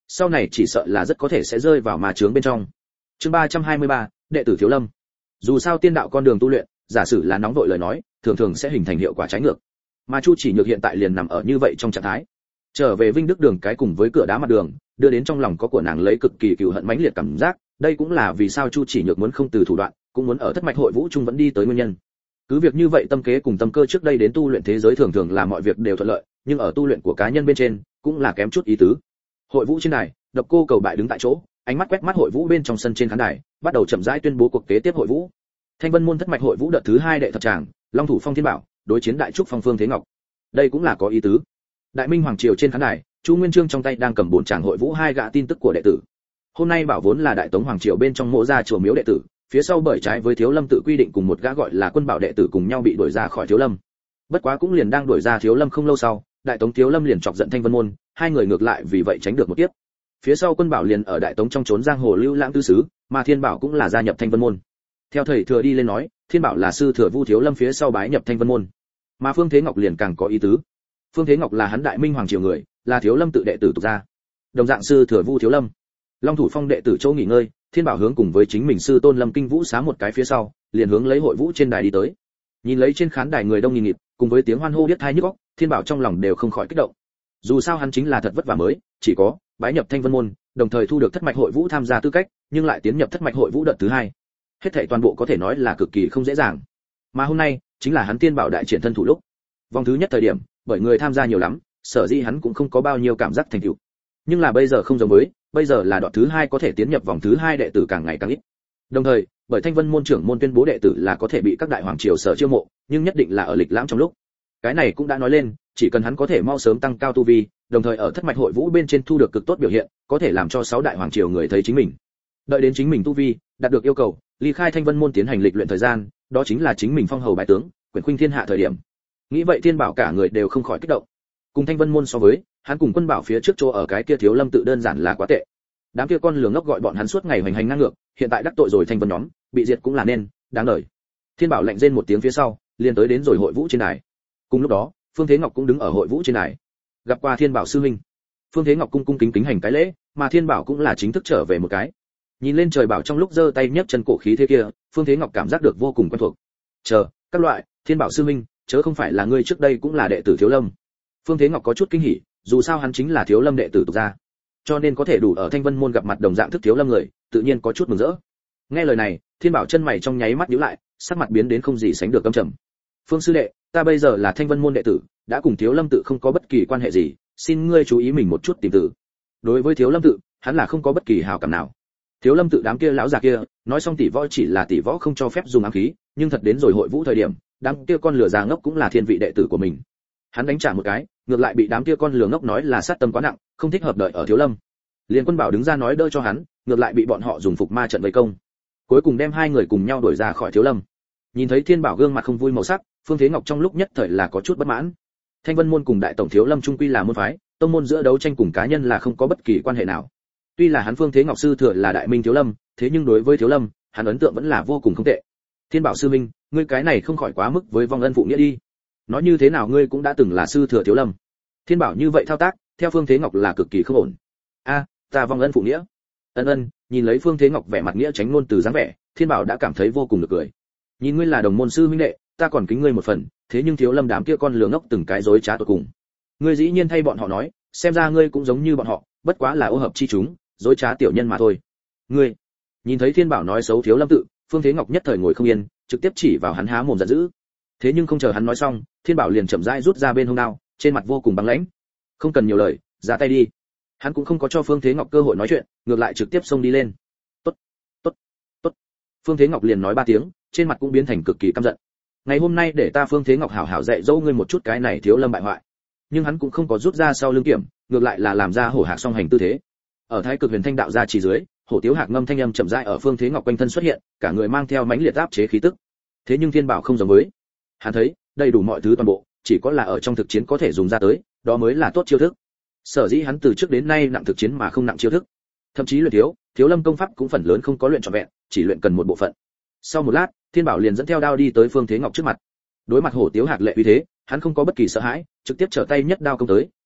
sau này chỉ sợ là rất có thể sẽ rơi vào ma chướng bên trong. Chương ba trăm hai mươi ba, đệ tử Thiếu Lâm. Dù sao tiên đạo con đường tu luyện, giả sử là nóng vội lời nói, thường thường sẽ hình thành hiệu quả trái ngược. Mà Chu Chỉ Nhược hiện tại liền nằm ở như vậy trong trạng thái. Trở về Vinh Đức Đường cái cùng với cửa đá mặt đường, đưa đến trong lòng có của nàng lấy cực kỳ cừu hận mãnh liệt cảm giác, đây cũng là vì sao Chu Chỉ Nhược muốn không từ thủ đoạn, cũng muốn ở Thất Mạch Hội Vũ trung vẫn đi tới nguyên nhân. Cứ việc như vậy tâm kế cùng tâm cơ trước đây đến tu luyện thế giới thường thường là mọi việc đều thuận lợi, nhưng ở tu luyện của cá nhân bên trên, cũng là kém chút ý tứ. Hội Vũ trên đài, Độc Cô Cầu bại đứng tại chỗ, ánh mắt quét mắt Hội Vũ bên trong sân trên khán đài, bắt đầu chậm rãi tuyên bố cuộc kế tiếp Hội Vũ. Thanh Vân môn Thất Mạch Hội Vũ đợt thứ hai đệ thập tràng, Long thủ Phong Thiên Bảo, đối chiến Đại trúc Phong Phương Thế Ngọc. Đây cũng là có ý tứ. Đại Minh hoàng triều trên khán đài, Chu Nguyên Chương trong tay đang cầm bốn tràng Hội Vũ hai gã tin tức của đệ tử. Hôm nay bảo vốn là Đại Tống hoàng triều bên trong mộ gia chùa miếu đệ tử, phía sau bởi trái với Thiếu Lâm tự quy định cùng một gã gọi là Quân Bảo đệ tử cùng nhau bị đuổi ra khỏi Thiếu Lâm. Bất quá cũng liền đang đuổi ra Thiếu Lâm không lâu sau, Đại Tống Thiếu Lâm liền chọc giận Thanh Vân môn, hai người ngược lại vì vậy tránh được một kiếp. Phía sau Quân Bảo liền ở Đại Tống trong trốn giang hồ lưu lãng tư xứ, mà Thiên Bảo cũng là gia nhập Thanh Vân môn. Theo thầy thừa đi lên nói, Thiên Bảo là sư thừa Vu Thiếu Lâm phía sau bái nhập Thanh Vân môn. Mà Phương Thế Ngọc liền càng có ý tứ. Phương Thế Ngọc là hắn Đại Minh hoàng triều người, là Thiếu Lâm tự đệ tử tục gia. Đồng dạng sư thừa Vu Thiếu Lâm. Long thủ Phong đệ tử chỗ nghỉ ngơi, Thiên Bảo hướng cùng với chính mình sư tôn Lâm Kinh Vũ xá một cái phía sau, liền hướng lấy Hội Vũ trên đài đi tới. Nhìn lấy trên khán đài người đông nghìn nghịt, cùng với tiếng hoan hô biết tai nhức óc, Thiên Bảo trong lòng đều không khỏi kích động. Dù sao hắn chính là thật vất vả mới, chỉ có bái nhập Thanh Vân môn, đồng thời thu được Thất Mạch Hội Vũ tham gia tư cách, nhưng lại tiến nhập Thất Mạch Hội Vũ đợt thứ hai. Hết thảy toàn bộ có thể nói là cực kỳ không dễ dàng. Mà hôm nay, chính là hắn Thiên Bảo đại triển thân thủ lúc. Vòng thứ nhất thời điểm, bởi người tham gia nhiều lắm, sở dĩ hắn cũng không có bao nhiêu cảm giác thành tựu. Nhưng là bây giờ không giống với, bây giờ là đoạn thứ hai có thể tiến nhập vòng thứ hai đệ tử càng ngày càng ít. Đồng thời, bởi Thanh Vân môn trưởng môn tuyên bố đệ tử là có thể bị các đại hoàng triều sở chiêu mộ, nhưng nhất định là ở lịch lãm trong lúc. Cái này cũng đã nói lên, chỉ cần hắn có thể mau sớm tăng cao tu vi, đồng thời ở Thất Mạch Hội Vũ bên trên thu được cực tốt biểu hiện, có thể làm cho sáu đại hoàng triều người thấy chính mình. Đợi đến chính mình tu vi đạt được yêu cầu, ly khai Thanh Vân môn tiến hành lịch luyện thời gian, đó chính là chính mình phong hầu bái tướng, quyền khuynh thiên hạ thời điểm. Nghĩ vậy Thiên Bảo cả người đều không khỏi kích động. Cùng Thanh Vân môn so với, hắn cùng Quân Bảo phía trước chỗ ở cái kia Thiếu Lâm tự đơn giản là quá tệ. Đám kia con lường ngốc gọi bọn hắn suốt ngày hoành hành ngang ngược, hiện tại đắc tội rồi Thanh Vân nhóm, bị diệt cũng là nên, đáng đời. Thiên Bảo lạnh rên một tiếng phía sau, liền tới đến rồi Hội Vũ trên đài. Cùng lúc đó, Phương Thế Ngọc cũng đứng ở Hội Vũ trên đài. Gặp qua Thiên Bảo sư huynh. Phương Thế Ngọc cung cung kính kính hành cái lễ, mà Thiên Bảo cũng là chính thức trở về một cái. Nhìn lên trời bảo trong lúc giơ tay nhấc chân cổ khí thế kia, Phương Thế Ngọc cảm giác được vô cùng quen thuộc. Chờ, các loại, Thiên Bảo sư huynh, chớ không phải là ngươi trước đây cũng là đệ tử Thiếu Lâm. Phương Thế Ngọc có chút kinh hỉ, dù sao hắn chính là Thiếu Lâm đệ tử tục gia, cho nên có thể đủ ở Thanh Vân môn gặp mặt đồng dạng thức Thiếu Lâm người, tự nhiên có chút mừng rỡ. Nghe lời này, Thiên Bảo chân mày trong nháy mắt nhíu lại, sắc mặt biến đến không gì sánh được căm trầm. Phương sư đệ, ta bây giờ là Thanh Vân môn đệ tử, đã cùng Thiếu Lâm tự không có bất kỳ quan hệ gì, xin ngươi chú ý mình một chút tìm tử. Đối với Thiếu Lâm tự, hắn là không có bất kỳ hảo cảm nào. Thiếu Lâm tự đám kia lão già kia, nói xong tỷ võ chỉ là tỷ võ không cho phép dùng ám khí, nhưng thật đến rồi Hội Vũ thời điểm, đám kia con lừa già ngốc cũng là thiên vị đệ tử của mình. Hắn đánh trả một cái, ngược lại bị đám kia con lừa ngốc nói là sát tâm quá nặng, không thích hợp đợi ở Thiếu Lâm. Liên Quân Bảo đứng ra nói đỡ cho hắn, ngược lại bị bọn họ dùng phục ma trận vây công. Cuối cùng đem hai người cùng nhau đuổi ra khỏi Thiếu Lâm. Nhìn thấy Thiên Bảo gương mặt không vui màu sắc, Phương Thế Ngọc trong lúc nhất thời là có chút bất mãn. Thanh Vân môn cùng Đại Tổng Thiếu Lâm trung quy là môn phái, tông môn giữa đấu tranh cùng cá nhân là không có bất kỳ quan hệ nào. Tuy là hắn Phương Thế Ngọc sư thừa là Đại Minh Thiếu Lâm, thế nhưng đối với Thiếu Lâm, hắn ấn tượng vẫn là vô cùng không tệ. Thiên Bảo sư minh, ngươi cái này không khỏi quá mức với vong ân phụ nghĩa đi. Nói như thế nào ngươi cũng đã từng là sư thừa Thiếu Lâm. Thiên Bảo như vậy thao tác, theo Phương Thế Ngọc là cực kỳ không ổn. A, ta vong ân phụ nghĩa. Ân ân, nhìn lấy Phương Thế Ngọc vẻ mặt nghĩa tránh ngôn từ dáng vẻ, Thiên Bảo đã cảm thấy vô cùng được cười. Nhìn ngươi là đồng môn sư huynh đệ, ta còn kính ngươi một phần, thế nhưng Thiếu Lâm đám kia con lừa ngốc từng cái dối trá tột cùng. Ngươi dĩ nhiên thay bọn họ nói, xem ra ngươi cũng giống như bọn họ, bất quá là ô hợp chi chúng, dối trá tiểu nhân mà thôi. Ngươi, nhìn thấy Thiên Bảo nói xấu Thiếu Lâm tự, Phương Thế Ngọc nhất thời ngồi không yên, trực tiếp chỉ vào hắn há mồm giận dữ. Thế nhưng không chờ hắn nói xong, Thiên Bảo liền chậm rãi rút ra bên hông đao, trên mặt vô cùng băng lãnh. Không cần nhiều lời, ra tay đi. Hắn cũng không có cho Phương Thế Ngọc cơ hội nói chuyện, ngược lại trực tiếp xông đi lên. Tốt, tốt, tốt. Phương Thế Ngọc liền nói ba tiếng, trên mặt cũng biến thành cực kỳ căm giận. Ngày hôm nay để ta Phương Thế Ngọc hảo hảo dạy dỗ ngươi một chút cái này Thiếu Lâm bại hoại. Nhưng hắn cũng không có rút ra sau lưng kiểm, ngược lại là làm ra hổ hạc song hành tư thế. Ở Thái Cực Huyền Thanh đạo gia chỉ dưới, hổ tiếu hạc ngâm thanh âm chậm rãi ở Phương Thế Ngọc quanh thân xuất hiện, cả người mang theo mãnh liệt áp chế khí tức. Thế nhưng Thiên Bảo không giống với. Hắn thấy, đầy đủ mọi thứ toàn bộ, chỉ có là ở trong thực chiến có thể dùng ra tới, đó mới là tốt chiêu thức. Sở dĩ hắn từ trước đến nay nặng thực chiến mà không nặng chiêu thức. Thậm chí luyện thiếu, Thiếu Lâm công pháp cũng phần lớn không có luyện trọn vẹn, chỉ luyện cần một bộ phận. Sau một lát, Thiên Bảo liền dẫn theo đao đi tới Phương Thế Ngọc trước mặt. Đối mặt hổ tiếu hạc lệ uy thế, hắn không có bất kỳ sợ hãi, trực tiếp trở tay nhất đao công tới,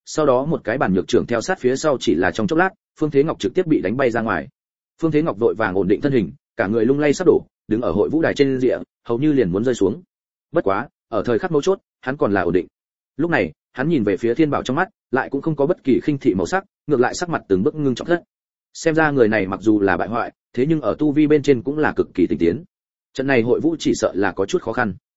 sau đó một cái bản nhược trưởng theo sát phía sau, chỉ là trong chốc lát, Phương Thế Ngọc trực tiếp bị đánh bay ra ngoài. Phương Thế Ngọc vội vàng ổn định thân hình, cả người lung lay sắp đổ, đứng ở hội vũ đài trên rìa, hầu như liền muốn rơi xuống. Bất quá, ở thời khắc mấu chốt, hắn còn là ổn định. Lúc này, hắn nhìn về phía Thiên Bảo trong mắt, lại cũng không có bất kỳ khinh thị màu sắc, ngược lại sắc mặt từng bước ngưng trọng rất. Xem ra người này mặc dù là bại hoại, thế nhưng ở tu vi bên trên cũng là cực kỳ tinh tiến. Trận này hội vũ chỉ sợ là có chút khó khăn.